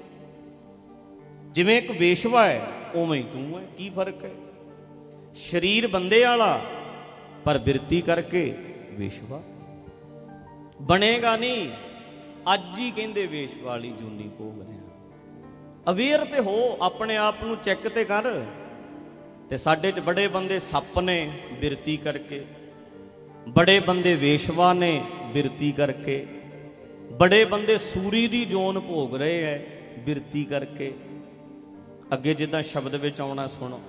ਜਿਵੇਂ ਇੱਕ ਵੇਸ਼ਵਾ ਹੈ ਉਵੇਂ ਹੀ ਤੂੰ ਹੈ। ਕੀ ਫਰਕ ਹੈ? ਸਰੀਰ ਬੰਦੇ ਵਾਲਾ, ਪਰ ਬਿਰਤੀ ਕਰਕੇ ਵੇਸ਼ਵਾ। ਬਣੇਗਾ ਨਹੀਂ। ਅੱਜ ਹੀ ਕਹਿੰਦੇ ਵੇਸ਼ਵਾ ਵਾਲੀ ਜੂਨੀ ਭੋਗ ਰਿਹਾ। ਅਵੇਅਰ ਤੇ ਹੋ, ਆਪਣੇ ਆਪ ਨੂੰ ਚੈੱਕ ਤੇ ਕਰ। ਤੇ ਸਾਡੇ 'ਚ ਬੜੇ ਬੰਦੇ ਸੱਪ ਨੇ ਬਿਰਤੀ ਕਰਕੇ, ਬੜੇ ਬੰਦੇ ਵੇਸ਼ਵਾ ਨੇ ਬਿਰਤੀ ਕਰਕੇ, ਬੜੇ ਬੰਦੇ ਸੂਰੀ ਦੀ ਜੋਨ ਭੋਗ ਰਹੇ ਹੈ ਬਿਰਤੀ ਕਰਕੇ। ਅੱਗੇ ਜਿੱਦਾਂ ਸ਼ਬਦ ਵਿੱਚ ਆਉਣਾ, ਸੁਣੋ।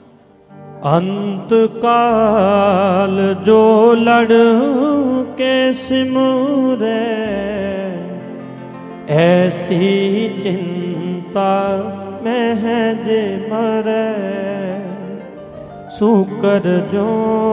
ਅੰਤ ਕਾਲ ਜੋ ਲੜ ਕੇ ਸਿਮਰੈ ਐਸੀ ਚਿੰਤਾ ਮਹਿ ਜੇ ਮਰੈ। ਸੂਕਰ ਜੋ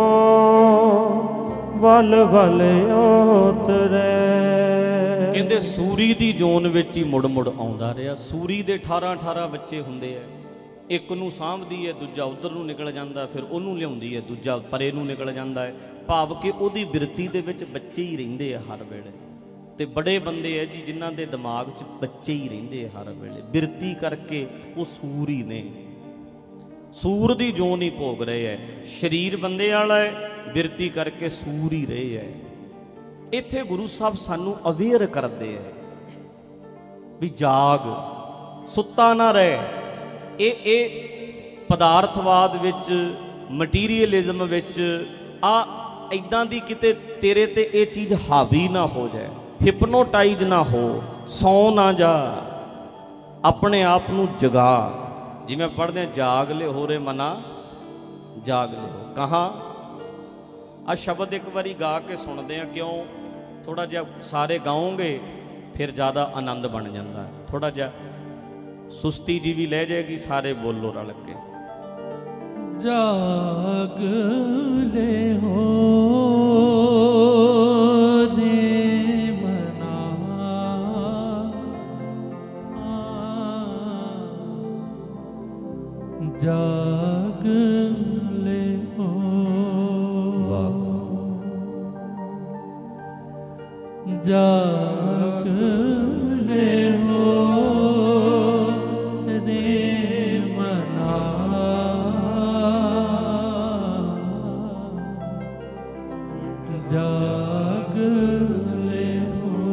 ਵਲ ਵਲ ਉਤਰੈ। ਕਹਿੰਦੇ ਸੂਰੀ ਦੀ ਜੋਨ ਵਿੱਚ ਹੀ ਮੁੜ ਮੁੜ ਆਉਂਦਾ ਰਿਹਾ। ਸੂਰੀ ਦੇ 18 ਬੱਚੇ ਹੁੰਦੇ ਆ, ਇੱਕ ਨੂੰ ਸਾਂਭਦੀ ਹੈ, ਦੂਜਾ ਉਧਰ ਨੂੰ ਨਿਕਲ ਜਾਂਦਾ, ਫਿਰ ਉਹਨੂੰ ਲਿਆਉਂਦੀ ਹੈ, ਦੂਜਾ ਪਰੇ ਨੂੰ ਨਿਕਲ ਜਾਂਦਾ ਹੈ। ਭਾਵ ਕਿ ਉਹਦੀ ਬਿਰਤੀ ਦੇ ਵਿੱਚ ਬੱਚੇ ਹੀ ਰਹਿੰਦੇ ਆ ਹਰ ਵੇਲੇ। ਤੇ ਬੜੇ ਬੰਦੇ ਹੈ ਜੀ ਜਿਨ੍ਹਾਂ ਦੇ ਦਿਮਾਗ 'ਚ ਬੱਚੇ ਹੀ ਰਹਿੰਦੇ ਆ ਹਰ ਵੇਲੇ, ਬਿਰਤੀ ਕਰਕੇ ਉਹ ਸੂਰ ਹੀ ਨੇ, ਸੂਰ ਦੀ ਜੋਨ ਹੀ ਭੋਗ ਰਹੇ ਹੈ। ਸਰੀਰ ਬੰਦੇ ਵਾਲਾ ਹੈ, ਬਿਰਤੀ ਕਰਕੇ ਸੂਰ ਹੀ ਰਹੇ ਹੈ। ਇੱਥੇ ਗੁਰੂ ਸਾਹਿਬ ਸਾਨੂੰ ਅਵੇਅਰ ਕਰਦੇ ਹੈ ਵੀ ਜਾਗ, ਸੁੱਤਾ ਨਾ ਰਹਿ। ਇਹ ਪਦਾਰਥਵਾਦ ਵਿੱਚ, ਮਟੀਰੀਅਲਿਜ਼ਮ ਵਿੱਚ ਇੱਦਾਂ ਦੀ ਕਿਤੇ ਤੇਰੇ ਤੇ ਇਹ ਚੀਜ਼ ਹਾਵੀ ਨਾ ਹੋ ਜਾਏ, ਹਿਪਨੋਟਾਈਜ਼ ਨਾ ਹੋ, ਸੌਂ ਨਾ ਜਾ, ਆਪਣੇ ਆਪ ਨੂੰ ਜਗਾ। ਜਿਵੇਂ ਪੜ੍ਹਦੇ ਹਾਂ, ਜਾਗ ਲੈ ਹੋ ਰੇ ਮਨਾ ਜਾਗ ਲਿਓ। ਕਹਾਂ ਆ ਸ਼ਬਦ ਇੱਕ ਵਾਰੀ ਗਾ ਕੇ ਸੁਣਦੇ ਹਾਂ, ਕਿਉਂ? ਥੋੜਾ ਜਿਹਾ ਸਾਰੇ ਗਾਓਗੇ फिर ज़्यादा आनंद बन जाता है। थोड़ा जा सुस्ती जी भी ले जाएगी, सारे बोलो रल के। जाग ले हो रे मना, जाग ले हो, जाग ले हो रे मना, जाग ले हो।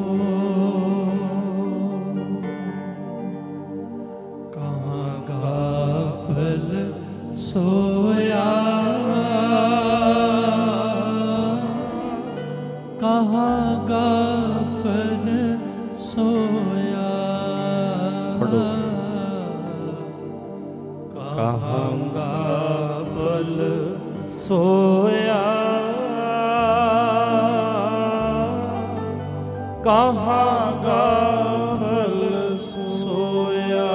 कहाँ गाफिल सोया, कहाँ गाफिल सोया, कहाँ गाफिल सोया, कहाँ गाफिल सोया,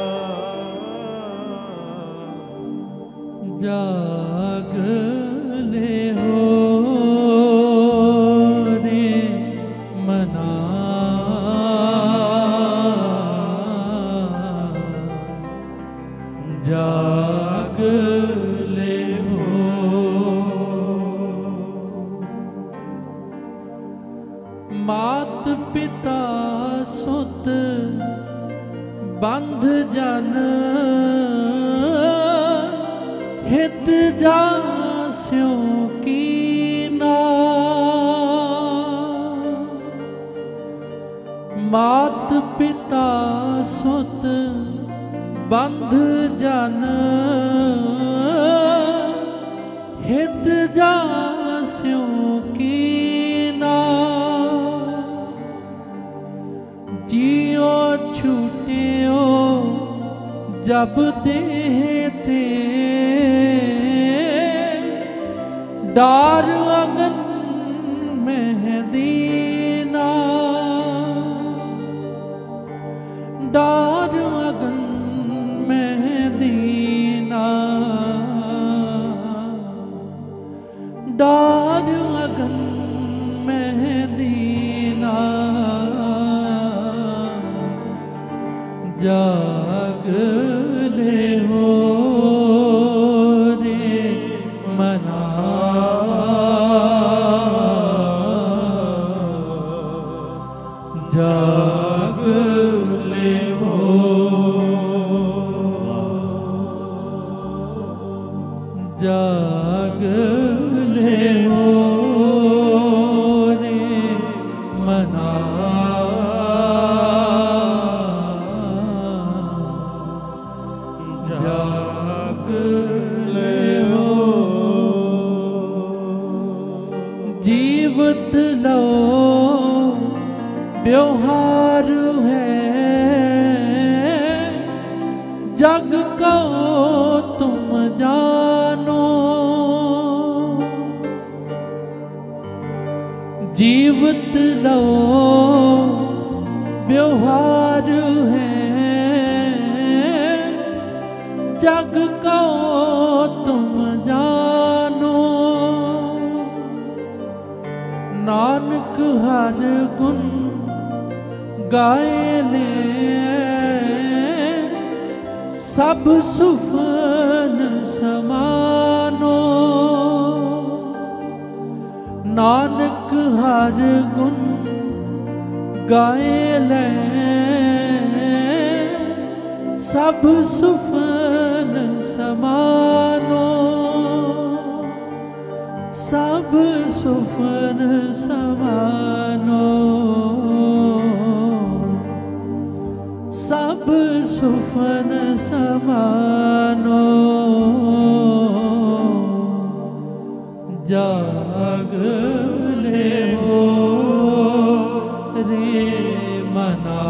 जाग ले हो रे मना, जाग ले हो। मात पिता सुत बंध जन, हित जास्यों कीना। मात पिता सुत बंध जन, हित जास्यों कीना। जियो छूटियो जब देते, डार अगन मेहदीना, डार अगन मेहदीना, डार अगन मेहदीना। जाग ले हो रे मना, जाग ले हो, जाग ले हो रे मना, जाग ले हो। जीवत लो व्यवहार है, जग को तुम जानो। जीवत लो व्यवहार है, जग को तुम जानो। नानक हर गुण गाए ले, सब सुफन समानो। नानक हर गुण गाए ले, सब सुफन समानो। सब सुफन समानो, सब सुफन समानो। जाग ले हो रे मना,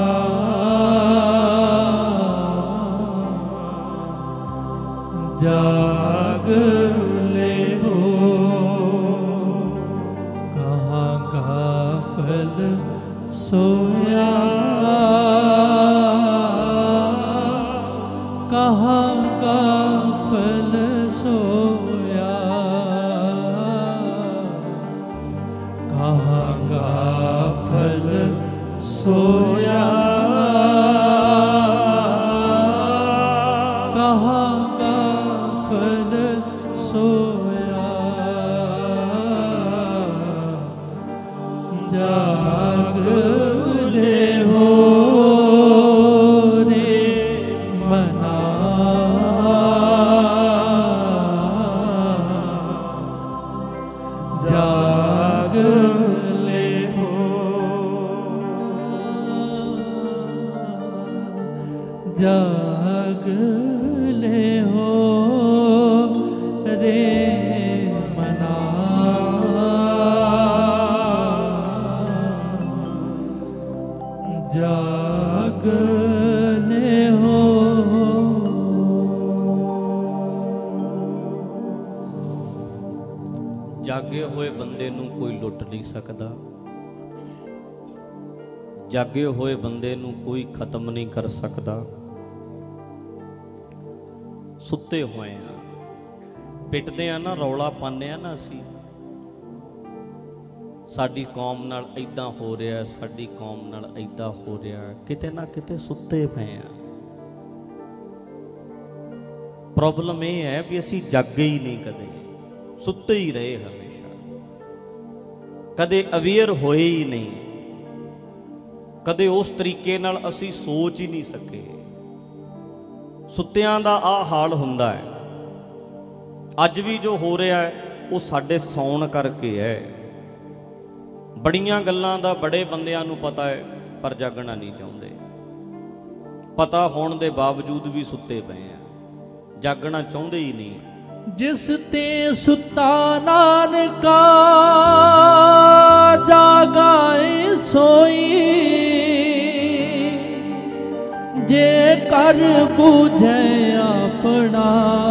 जाग ले हो। कहाँ गाफिल सोया कहाँ गाफल सोया कहाँ गाफल सोया कहाँ गाफल सोया जाग ले हो रे मना जाग ले हो जाग ले हो रे मना जाग ले हो। ਜਾਗੇ ਹੋਏ ਬੰਦੇ ਨੂੰ ਕੋਈ ਲੁੱਟ ਨਹੀਂ ਸਕਦਾ, ਜਾਗੇ ਹੋਏ ਬੰਦੇ ਨੂੰ ਕੋਈ ਖਤਮ ਨਹੀਂ ਕਰ ਸਕਦਾ। ਸੁੱਤੇ ਹੋਏ ਆ, ਪਿੱਟਦੇ ਆ ਨਾ, ਰੌਲਾ ਪਾਉਂਦੇ ਆ ਨਾ ਅਸੀਂ, ਸਾਡੀ ਕੌਮ ਨਾਲ ਏਦਾਂ ਹੋ ਰਿਹਾ, ਸਾਡੀ ਕੌਮ ਨਾਲ ਏਦਾਂ ਹੋ ਰਿਹਾ, ਕਿਤੇ ਨਾ ਕਿਤੇ ਸੁੱਤੇ ਪਏ ਆ। ਪ੍ਰੋਬਲਮ ਇਹ ਹੈ ਵੀ ਅਸੀਂ ਜਾਗੇ ਹੀ ਨਹੀਂ, ਕਦੇ ਸੁੱਤੇ ਹੀ ਰਹੇ ਹਮੇਸ਼ਾ, ਕਦੇ ਅਵੇਅਰ ਹੋਏ ਹੀ ਨਹੀਂ, ਕਦੇ ਉਸ ਤਰੀਕੇ ਨਾਲ ਅਸੀਂ ਸੋਚ ਹੀ ਨਹੀਂ ਸਕੇ। ਸੁੱਤਿਆਂ ਦਾ ਆਹ ਹਾਲ ਹੁੰਦਾ ਹੈ। ਅੱਜ ਵੀ ਜੋ ਹੋ ਰਿਹਾ ਹੈ ਉਹ ਸਾਡੇ ਸੌਣ ਕਰਕੇ ਹੈ। ਬੜੀਆਂ ਗੱਲਾਂ ਦਾ ਬੜੇ ਬੰਦਿਆਂ ਨੂੰ ਪਤਾ ਹੈ ਪਰ ਜਾਗਣਾ ਨਹੀਂ ਚਾਹੁੰਦੇ, ਪਤਾ ਹੋਣ ਦੇ ਬਾਵਜੂਦ ਵੀ ਸੁੱਤੇ ਪਏ ਆ, ਜਾਗਣਾ ਚਾਹੁੰਦੇ ਹੀ ਨਹੀਂ। जिस ते सुता नानका जागाए सोई जे कर बूझे अपना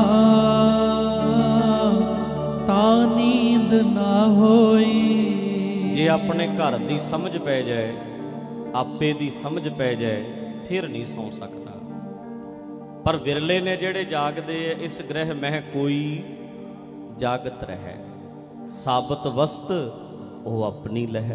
ता नींद ना होई। ਜੇ ਆਪਣੇ ਘਰ ਦੀ ਸਮਝ ਪੈ ਜਾਏ, ਆਪੇ ਦੀ ਸਮਝ ਪੈ ਜਾਏ, ਫਿਰ ਨਹੀਂ ਸੌਂ ਸਕਦਾ। ਪਰ ਵਿਰਲੇ ਨੇ ਜਿਹੜੇ ਜਾਗਦੇ, ਇਸ ਗ੍ਰਹਿ ਮਹਿ ਕੋਈ ਜਾਗਤ ਰਹਿ, ਸਾਬਤ ਵਸਤ ਉਹ ਆਪਣੀ ਲਹਿ।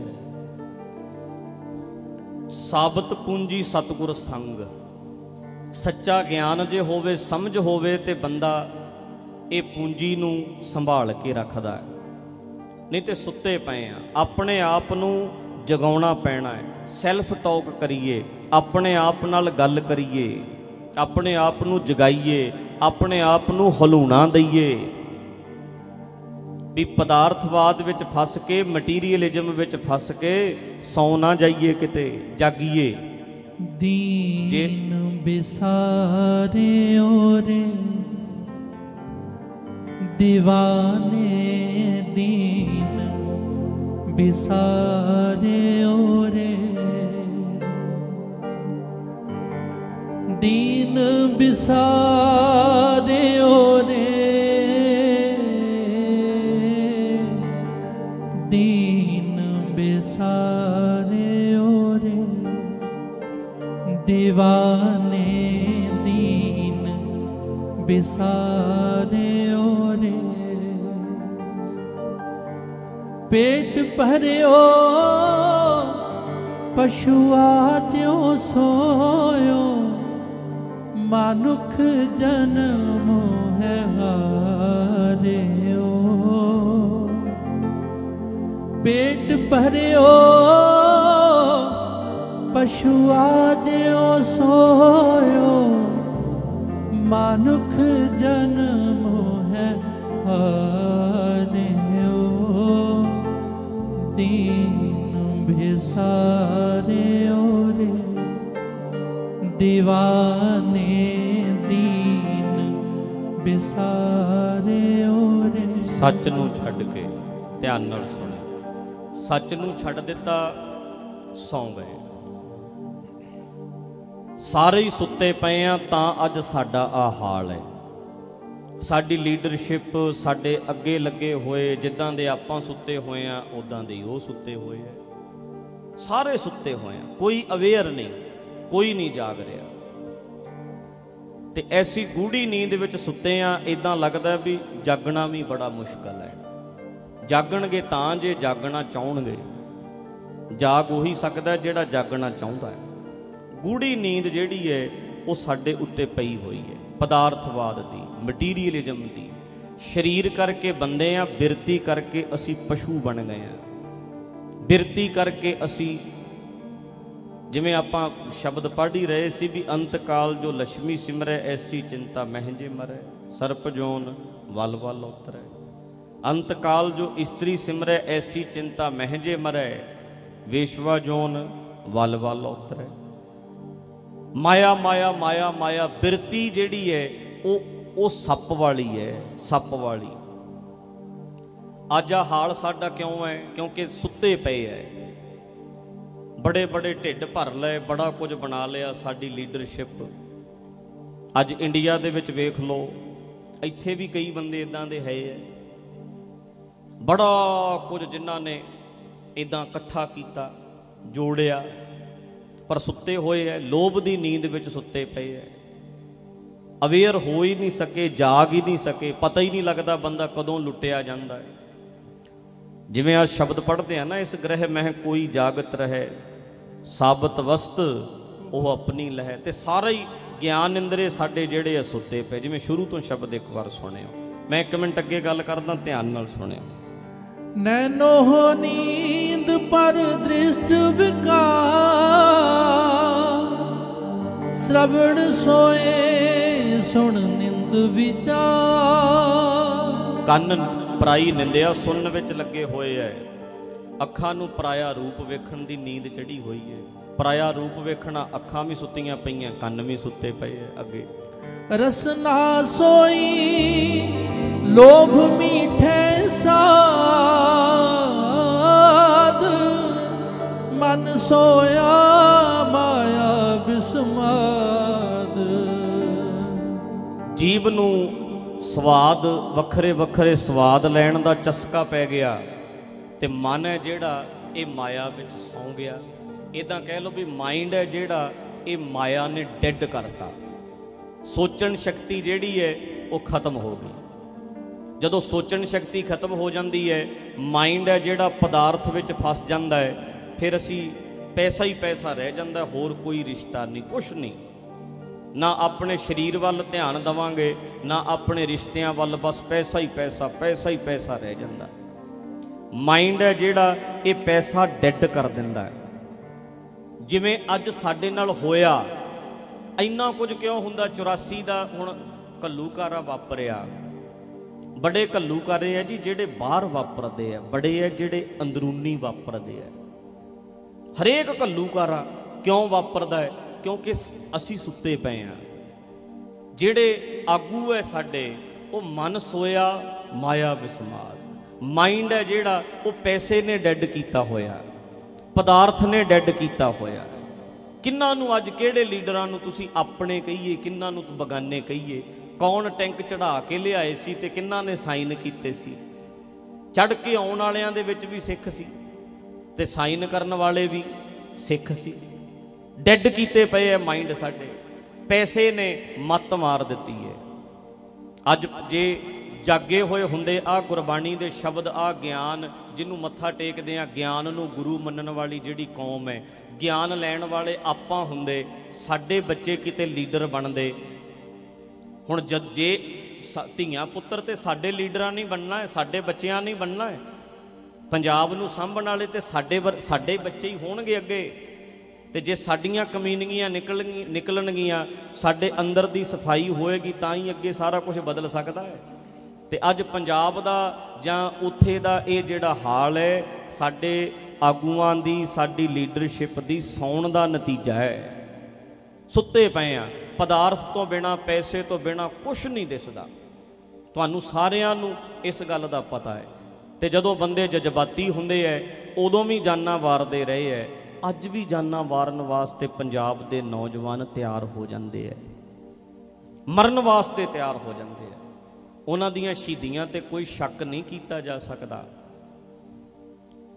ਸਾਬਤ ਪੂੰਜੀ ਸਤਿਗੁਰ ਸੰਗ, ਸੱਚਾ ਗਿਆਨ ਜੇ ਹੋਵੇ, ਸਮਝ ਹੋਵੇ ਤੇ ਬੰਦਾ ਇਹ ਪੂੰਜੀ ਨੂੰ ਸੰਭਾਲ ਕੇ ਰੱਖਦਾ ਹੈ। ਨਹੀਂ ਤੇ ਸੁੱਤੇ ਪਏ ਆ। ਆਪਣੇ ਆਪ ਨੂੰ ਜਗਾਉਣਾ ਪੈਣਾ ਹੈ, ਸੈਲਫ ਟਾਕ ਕਰੀਏ, ਆਪਣੇ ਆਪ ਨਾਲ ਗੱਲ ਕਰੀਏ, ਆਪਣੇ ਆਪ ਨੂੰ ਜਗਾਈਏ, ਆਪਣੇ ਆਪ ਨੂੰ ਹਲੂਣਾ ਦਈਏ ਵੀ ਪਦਾਰਥਵਾਦ ਵਿੱਚ ਫਸ ਕੇ, ਮਟੀਰੀਅਲਿਜ਼ਮ ਵਿੱਚ ਫਸ ਕੇ ਸੌਂ ਨਾ ਜਾਈਏ, ਕਿਤੇ ਜਾਗੀਏ। दीन बिसारे ओरे दीवाने दीन बिसारे ओरे दीन बिसारे ओरे दीन बिसारे ओरे दीवाने दीन बिसारे ओरे पेट भरियो पशुआ ज्यों सोयो मानुख जन्म है हारियो। पेट भरियो पशुआ ज्यों सोयो मानुख जन्म है हारियो। दीन बिसारे ओरे दीवाने दीन बिसारे ओरे। ਸੱਚ ਨੂੰ ਛੱਡ ਕੇ, ਧਿਆਨ ਨਾਲ ਸੁਣੋ, ਸੱਚ ਨੂੰ ਛੱਡ ਦਿੱਤਾ, ਸੌਂ ਗਏ। ਸਾਰੇ ਹੀ ਸੁੱਤੇ ਪਏ ਆ ਤਾਂ ਅੱਜ ਸਾਡਾ ਆਹ ਹਾਲ ਹੈ। ਸਾਡੀ ਲੀਡਰਸ਼ਿਪ, ਸਾਡੇ ਅੱਗੇ ਲੱਗੇ ਹੋਏ ਜਿੱਦਾਂ ਦੇ ਆਪਾਂ ਸੁੱਤੇ ਹੋਏ ਆ, ਉੱਦਾਂ ਦੇ ਉਹ ਸੁੱਤੇ ਹੋਏ ਆ। ਸਾਰੇ ਸੁੱਤੇ ਹੋਏ ਆ, ਕੋਈ ਅਵੇਅਰ ਨਹੀਂ, ਕੋਈ ਨਹੀਂ ਜਾਗ ਰਿਹਾ। ਤੇ ਐਸੀ ਗੂੜੀ ਨੀਂਦ ਵਿੱਚ ਸੁੱਤੇ ਆ, ਇਦਾਂ ਲੱਗਦਾ ਵੀ ਜਾਗਣਾ ਵੀ ਬੜਾ ਮੁਸ਼ਕਲ ਹੈ। ਜਾਗਣਗੇ ਤਾਂ ਜੇ ਜਾਗਣਾ ਚਾਹਣਗੇ। ਜਾਗ ਉਹੀ ਸਕਦਾ ਜਿਹੜਾ ਜਾਗਣਾ ਚਾਹੁੰਦਾ ਹੈ। ਗੂੜੀ ਨੀਂਦ ਜਿਹੜੀ ਹੈ ਉਹ ਸਾਡੇ ਉੱਤੇ ਪਈ ਹੋਈ ਹੈ, ਪਦਾਰਥਵਾਦ ਦੀ, ਮਟੀਰੀਅਲਿਜ਼ਮ ਦੀ। ਸਰੀਰ ਕਰਕੇ ਬੰਦੇ ਆ, ਬਿਰਤੀ ਕਰਕੇ ਅਸੀਂ ਪਸ਼ੂ ਬਣ ਗਏ ਆ। ਬਿਰਤੀ ਕਰਕੇ ਅਸੀਂ, ਜਿਵੇਂ ਆਪਾਂ ਸ਼ਬਦ ਪੜ੍ਹ ਹੀ ਰਹੇ ਸੀ ਵੀ ਅੰਤ ਕਾਲ ਜੋ ਲక్ష్ਮੀ ਸਿਮਰੈ ਐਸੀ ਚਿੰਤਾ ਮਹਿਜੇ ਮਰੈ, ਸਰਪ ਜੋਨ ਵਲ ਵਲ ਉਤਰੈ। ਅੰਤ ਕਾਲ ਜੋ ਇਸਤਰੀ ਸਿਮਰੈ ਐਸੀ ਚਿੰਤਾ ਮਹਿਜੇ ਮਰੈ, ਵੇਸ਼ਵਾ ਜੋਨ ਵਲ ਵਲ ਉਤਰੈ। ਮਾਇਆ ਮਾਇਆ ਮਾਇਆ ਮਾਇਆ ਬਿਰਤੀ ਜਿਹੜੀ ਹੈ ਉਹ ਸੱਪ ਵਾਲੀ ਹੈ, ਸੱਪ ਵਾਲੀ। ਅੱਜ ਆ ਹਾਲ ਸਾਡਾ ਕਿਉਂ ਹੈ? ਕਿਉਂਕਿ ਸੁੱਤੇ ਪਏ ਹੈ। ਬੜੇ ਬੜੇ ਢਿੱਡ ਭਰ ਲਏ, ਬੜਾ ਕੁਝ ਬਣਾ ਲਿਆ ਸਾਡੀ ਲੀਡਰਸ਼ਿਪ। ਅੱਜ ਇੰਡੀਆ ਦੇ ਵਿੱਚ ਵੇਖ ਲਓ, ਇੱਥੇ ਵੀ ਕਈ ਬੰਦੇ ਇਦਾਂ ਦੇ ਹੈ। ਬੜਾ ਕੁਝ ਜਿਨ੍ਹਾਂ ਨੇ ਇਦਾਂ ਇਕੱਠਾ ਕੀਤਾ, ਜੋੜਿਆ, ਪਰ ਸੁੱਤੇ ਹੋਏ ਹੈ, ਲੋਭ ਦੀ ਨੀਂਦ ਵਿੱਚ ਸੁੱਤੇ ਪਏ ਹੈ। ਅਵੇਅਰ ਹੋ ਹੀ ਨਹੀਂ ਸਕੇ, ਜਾਗ ਹੀ ਨਹੀਂ ਸਕੇ। ਪਤਾ ਹੀ ਨਹੀਂ ਲੱਗਦਾ ਬੰਦਾ ਕਦੋਂ ਲੁੱਟਿਆ ਜਾਂਦਾ ਹੈ। ਜਿਵੇਂ ਆ ਸ਼ਬਦ ਪੜ੍ਹਦੇ ਆ ਨਾ, ਇਸ ਗ੍ਰਹਿ ਮਹਿ ਕੋਈ ਜਾਗਤ ਰਹੇ, ਸਾਬਤ ਵਸਤ ਉਹ ਆਪਣੀ ਲਹਿ। ਤੇ ਸਾਰਾ ਹੀ ਗਿਆਨ ਇੰਦਰੇ ਸਾਡੇ ਜਿਹੜੇ ਆ ਸੁੱਤੇ ਪਏ। ਜਿਵੇਂ ਸ਼ੁਰੂ ਤੋਂ ਸ਼ਬਦ ਇੱਕ ਵਾਰ ਸੁਣਿਓ, ਮੈਂ 1 ਮਿੰਟ ਅੱਗੇ ਗੱਲ ਕਰਦਾ, ਧਿਆਨ ਨਾਲ ਸੁਣਿਓ। ਨੈਨੋ ਨੀਂਦ ਪਰ ਦ੍ਰਿਸ਼ਟ ਵਿਕਾਰ, ਸ਼ਰਵਣ ਸੋਏ ਸੁਣ ਨਿੰਦ ਵਿਚਾਰ। ਕੰਨ ਪਰਾਈ ਨਿੰਦਿਆ ਸੁਣਨ ਵਿੱਚ ਲੱਗੇ ਹੋਏ ਐ, ਅੱਖਾਂ ਨੂੰ ਪਰਾਇਆ ਰੂਪ ਵੇਖਣ ਦੀ ਨੀਂਦ ਚੜੀ ਹੋਈ ਹੈ। ਪਰਾਇਆ ਰੂਪ ਵੇਖਣਾ, ਅੱਖਾਂ ਵੀ ਸੁੱਤੀਆਂ ਪਈਆਂ, ਕੰਨ ਵੀ ਸੁੱਤੇ ਪਏ ਐ। ਅੱਗੇ ਰਸਨਾ ਸੋਈ ਲੋਭ ਮੀਠੇ ਸਾਧ, ਮਨ ਸੋਇਆ ਮਾਇਆ ਬਿਸਮਾਦ। ਜੀਵ ਨੂੰ ਸਵਾਦ, ਵੱਖਰੇ ਵੱਖਰੇ ਸਵਾਦ ਲੈਣ ਦਾ ਚਸਕਾ ਪੈ ਗਿਆ, ਤੇ ਮਨ ਹੈ ਜਿਹੜਾ ਇਹ ਮਾਇਆ ਵਿੱਚ ਸੌਂ ਗਿਆ। ਇੱਦਾਂ ਕਹਿ ਲਓ ਵੀ ਮਾਈਂਡ ਹੈ ਜਿਹੜਾ ਇਹ ਮਾਇਆ ਨੇ ਡੈਡ ਕਰਤਾ। ਸੋਚਣ ਸ਼ਕਤੀ ਜਿਹੜੀ ਹੈ ਉਹ ਖਤਮ ਹੋ ਗਈ। ਜਦੋਂ ਸੋਚਣ ਸ਼ਕਤੀ ਖਤਮ ਹੋ ਜਾਂਦੀ ਹੈ, ਮਾਈਂਡ ਹੈ ਜਿਹੜਾ ਪਦਾਰਥ ਵਿੱਚ ਫਸ ਜਾਂਦਾ ਹੈ, ਫਿਰ ਅਸੀਂ ਪੈਸਾ ਹੀ ਪੈਸਾ ਰਹਿ ਜਾਂਦਾ, ਹੋਰ ਕੋਈ ਰਿਸ਼ਤਾ ਨਹੀਂ, ਕੁਛ ਨਹੀਂ। ਨਾ ਆਪਣੇ ਸਰੀਰ ਵੱਲ ਧਿਆਨ ਦੇਵਾਂਗੇ, ਨਾ ਆਪਣੇ ਰਿਸ਼ਤਿਆਂ ਵੱਲ, ਬਸ ਪੈਸਾ ਹੀ ਪੈਸਾ, ਪੈਸਾ ਹੀ ਪੈਸਾ ਰਹਿ ਜਾਂਦਾ। ਮਾਈਂਡ ਹੈ ਜਿਹੜਾ ਇਹ ਪੈਸਾ ਡੈਡ ਕਰ ਦਿੰਦਾ ਹੈ। ਜਿਵੇਂ ਅੱਜ ਸਾਡੇ ਨਾਲ ਹੋਇਆ, ਇੰਨਾ ਕੁਝ ਕਿਉਂ ਹੁੰਦਾ? 84 ਦਾ ਹੁਣ ਘੱਲੂਘਾਰਾ ਵਾਪਰਿਆ। ਬੜੇ ਘੱਲੂਘਾਰੇ ਆ ਜੀ ਜਿਹੜੇ ਬਾਹਰ ਵਾਪਰਦੇ ਆ, ਬੜੇ ਆ ਜਿਹੜੇ ਅੰਦਰੂਨੀ ਵਾਪਰਦੇ ਆ। ਹਰੇਕ ਘੱਲੂਘਾਰਾ ਕਿਉਂ ਵਾਪਰਦਾ ਹੈ? ਕਿਉਂਕਿ ਅਸੀਂ ਸੁੱਤੇ ਪਏ ਹਾਂ। ਜਿਹੜੇ ਆਗੂ ਹੈ ਸਾਡੇ, ਉਹ ਮਨ ਸੋਇਆ ਮਾਇਆ ਬਿਸਮਾਦ। ਮਾਈਂਡ ਹੈ ਜਿਹੜਾ ਉਹ ਪੈਸੇ ਨੇ ਡੈਡ ਕੀਤਾ ਹੋਇਆ, ਪਦਾਰਥ ਨੇ ਡੈਡ ਕੀਤਾ ਹੋਇਆ। ਕਿੰਨਾਂ ਨੂੰ ਅੱਜ, ਕਿਹੜੇ ਲੀਡਰਾਂ ਨੂੰ ਤੁਸੀਂ ਆਪਣੇ ਕਹੀਏ, ਕਿੰਨਾਂ ਨੂੰ ਬਗਾਨੇ ਕਹੀਏ? ਕੌਣ ਟੈਂਕ ਚੜਾ ਕੇ ਲਿਆਏ ਸੀ ਤੇ ਕਿੰਨਾਂ ਨੇ ਸਾਈਨ ਕੀਤੇ ਸੀ? ਚੜ ਕੇ ਆਉਣ ਵਾਲਿਆਂ ਦੇ ਵਿੱਚ ਵੀ ਸਿੱਖ ਸੀ ਤੇ ਸਾਈਨ ਕਰਨ ਵਾਲੇ ਵੀ ਸਿੱਖ ਸੀ। ਡੈਡ ਕੀਤੇ ਪਏ ਹੈ ਮਾਈਂਡ ਸਾਡੇ। ਪੈਸੇ ਨੇ ਮੱਤ ਮਾਰ ਦਿੱਤੀ ਹੈ। ਅੱਜ ਜੇ ਜਾਗੇ ਹੋਏ ਹੁੰਦੇ, ਆਹ ਗੁਰਬਾਣੀ ਦੇ ਸ਼ਬਦ, ਆਹ ਗਿਆਨ ਜਿਹਨੂੰ ਮੱਥਾ ਟੇਕਦੇ ਆ, ਗਿਆਨ ਨੂੰ ਗੁਰੂ ਮੰਨਣ ਵਾਲੀ ਜਿਹੜੀ ਕੌਮ ਹੈ, ਗਿਆਨ ਲੈਣ ਵਾਲੇ ਆਪਾਂ ਹੁੰਦੇ, ਸਾਡੇ ਬੱਚੇ ਕਿਤੇ ਲੀਡਰ ਬਣਦੇ। ਹੁਣ ਜੇ ਧੀਆਂ ਪੁੱਤਰ ਤੇ ਸਾਡੇ ਲੀਡਰਾਂ ਨਹੀਂ ਬਣਨਾ ਹੈ, ਸਾਡੇ ਬੱਚਿਆਂ ਨਹੀਂ ਬਣਨਾ ਹੈ। ਪੰਜਾਬ ਨੂੰ ਸਾਂਭਣ ਵਾਲੇ ਤੇ ਸਾਡੇ ਬੱਚੇ ਹੀ ਹੋਣਗੇ ਅੱਗੇ। ਤੇ ਜੇ ਸਾਡੀਆਂ ਕਮੀਨੀਆਂ ਨਿਕਲਣਗੀਆਂ, ਸਾਡੇ ਅੰਦਰ ਦੀ ਸਫਾਈ ਹੋਏਗੀ, ਤਾਂ ਹੀ ਅੱਗੇ ਸਾਰਾ ਕੁਝ ਬਦਲ ਸਕਦਾ ਹੈ। ਤੇ ਅੱਜ ਪੰਜਾਬ ਦਾ ਜਾਂ ਉੱਥੇ ਦਾ ਇਹ ਜਿਹੜਾ ਹਾਲ ਹੈ, ਸਾਡੇ ਆਗੂਆਂ ਦੀ, ਸਾਡੀ ਲੀਡਰਸ਼ਿਪ ਦੀ ਸੌਣ ਦਾ ਨਤੀਜਾ ਹੈ। ਸੁੱਤੇ ਪਏ ਆ, ਪਦਾਰਥ ਤੋਂ ਬਿਨਾਂ, ਪੈਸੇ ਤੋਂ ਬਿਨਾਂ ਕੁਛ ਨਹੀਂ ਦਿਸਦਾ। ਤੁਹਾਨੂੰ ਸਾਰਿਆਂ ਨੂੰ ਇਸ ਗੱਲ ਦਾ ਪਤਾ ਹੈ। ਤੇ ਜਦੋਂ ਬੰਦੇ ਜਜ਼ਬਾਤੀ ਹੁੰਦੇ ਹੈ, ਉਦੋਂ ਵੀ ਜਾਨਾਂ ਵਾਰਦੇ ਰਹੇ ਹੈ। ਅੱਜ ਵੀ ਜਾਨਾਂ ਵਾਰਨ ਵਾਸਤੇ ਪੰਜਾਬ ਦੇ ਨੌਜਵਾਨ ਤਿਆਰ ਹੋ ਜਾਂਦੇ ਹੈ, ਮਰਨ ਵਾਸਤੇ ਤਿਆਰ ਹੋ ਜਾਂਦੇ ਹੈ। ਉਹਨਾਂ ਦੀਆਂ ਸ਼ਹੀਦੀਆਂ ਤੇ ਕੋਈ ਸ਼ੱਕ ਨਹੀਂ ਕੀਤਾ ਜਾ ਸਕਦਾ।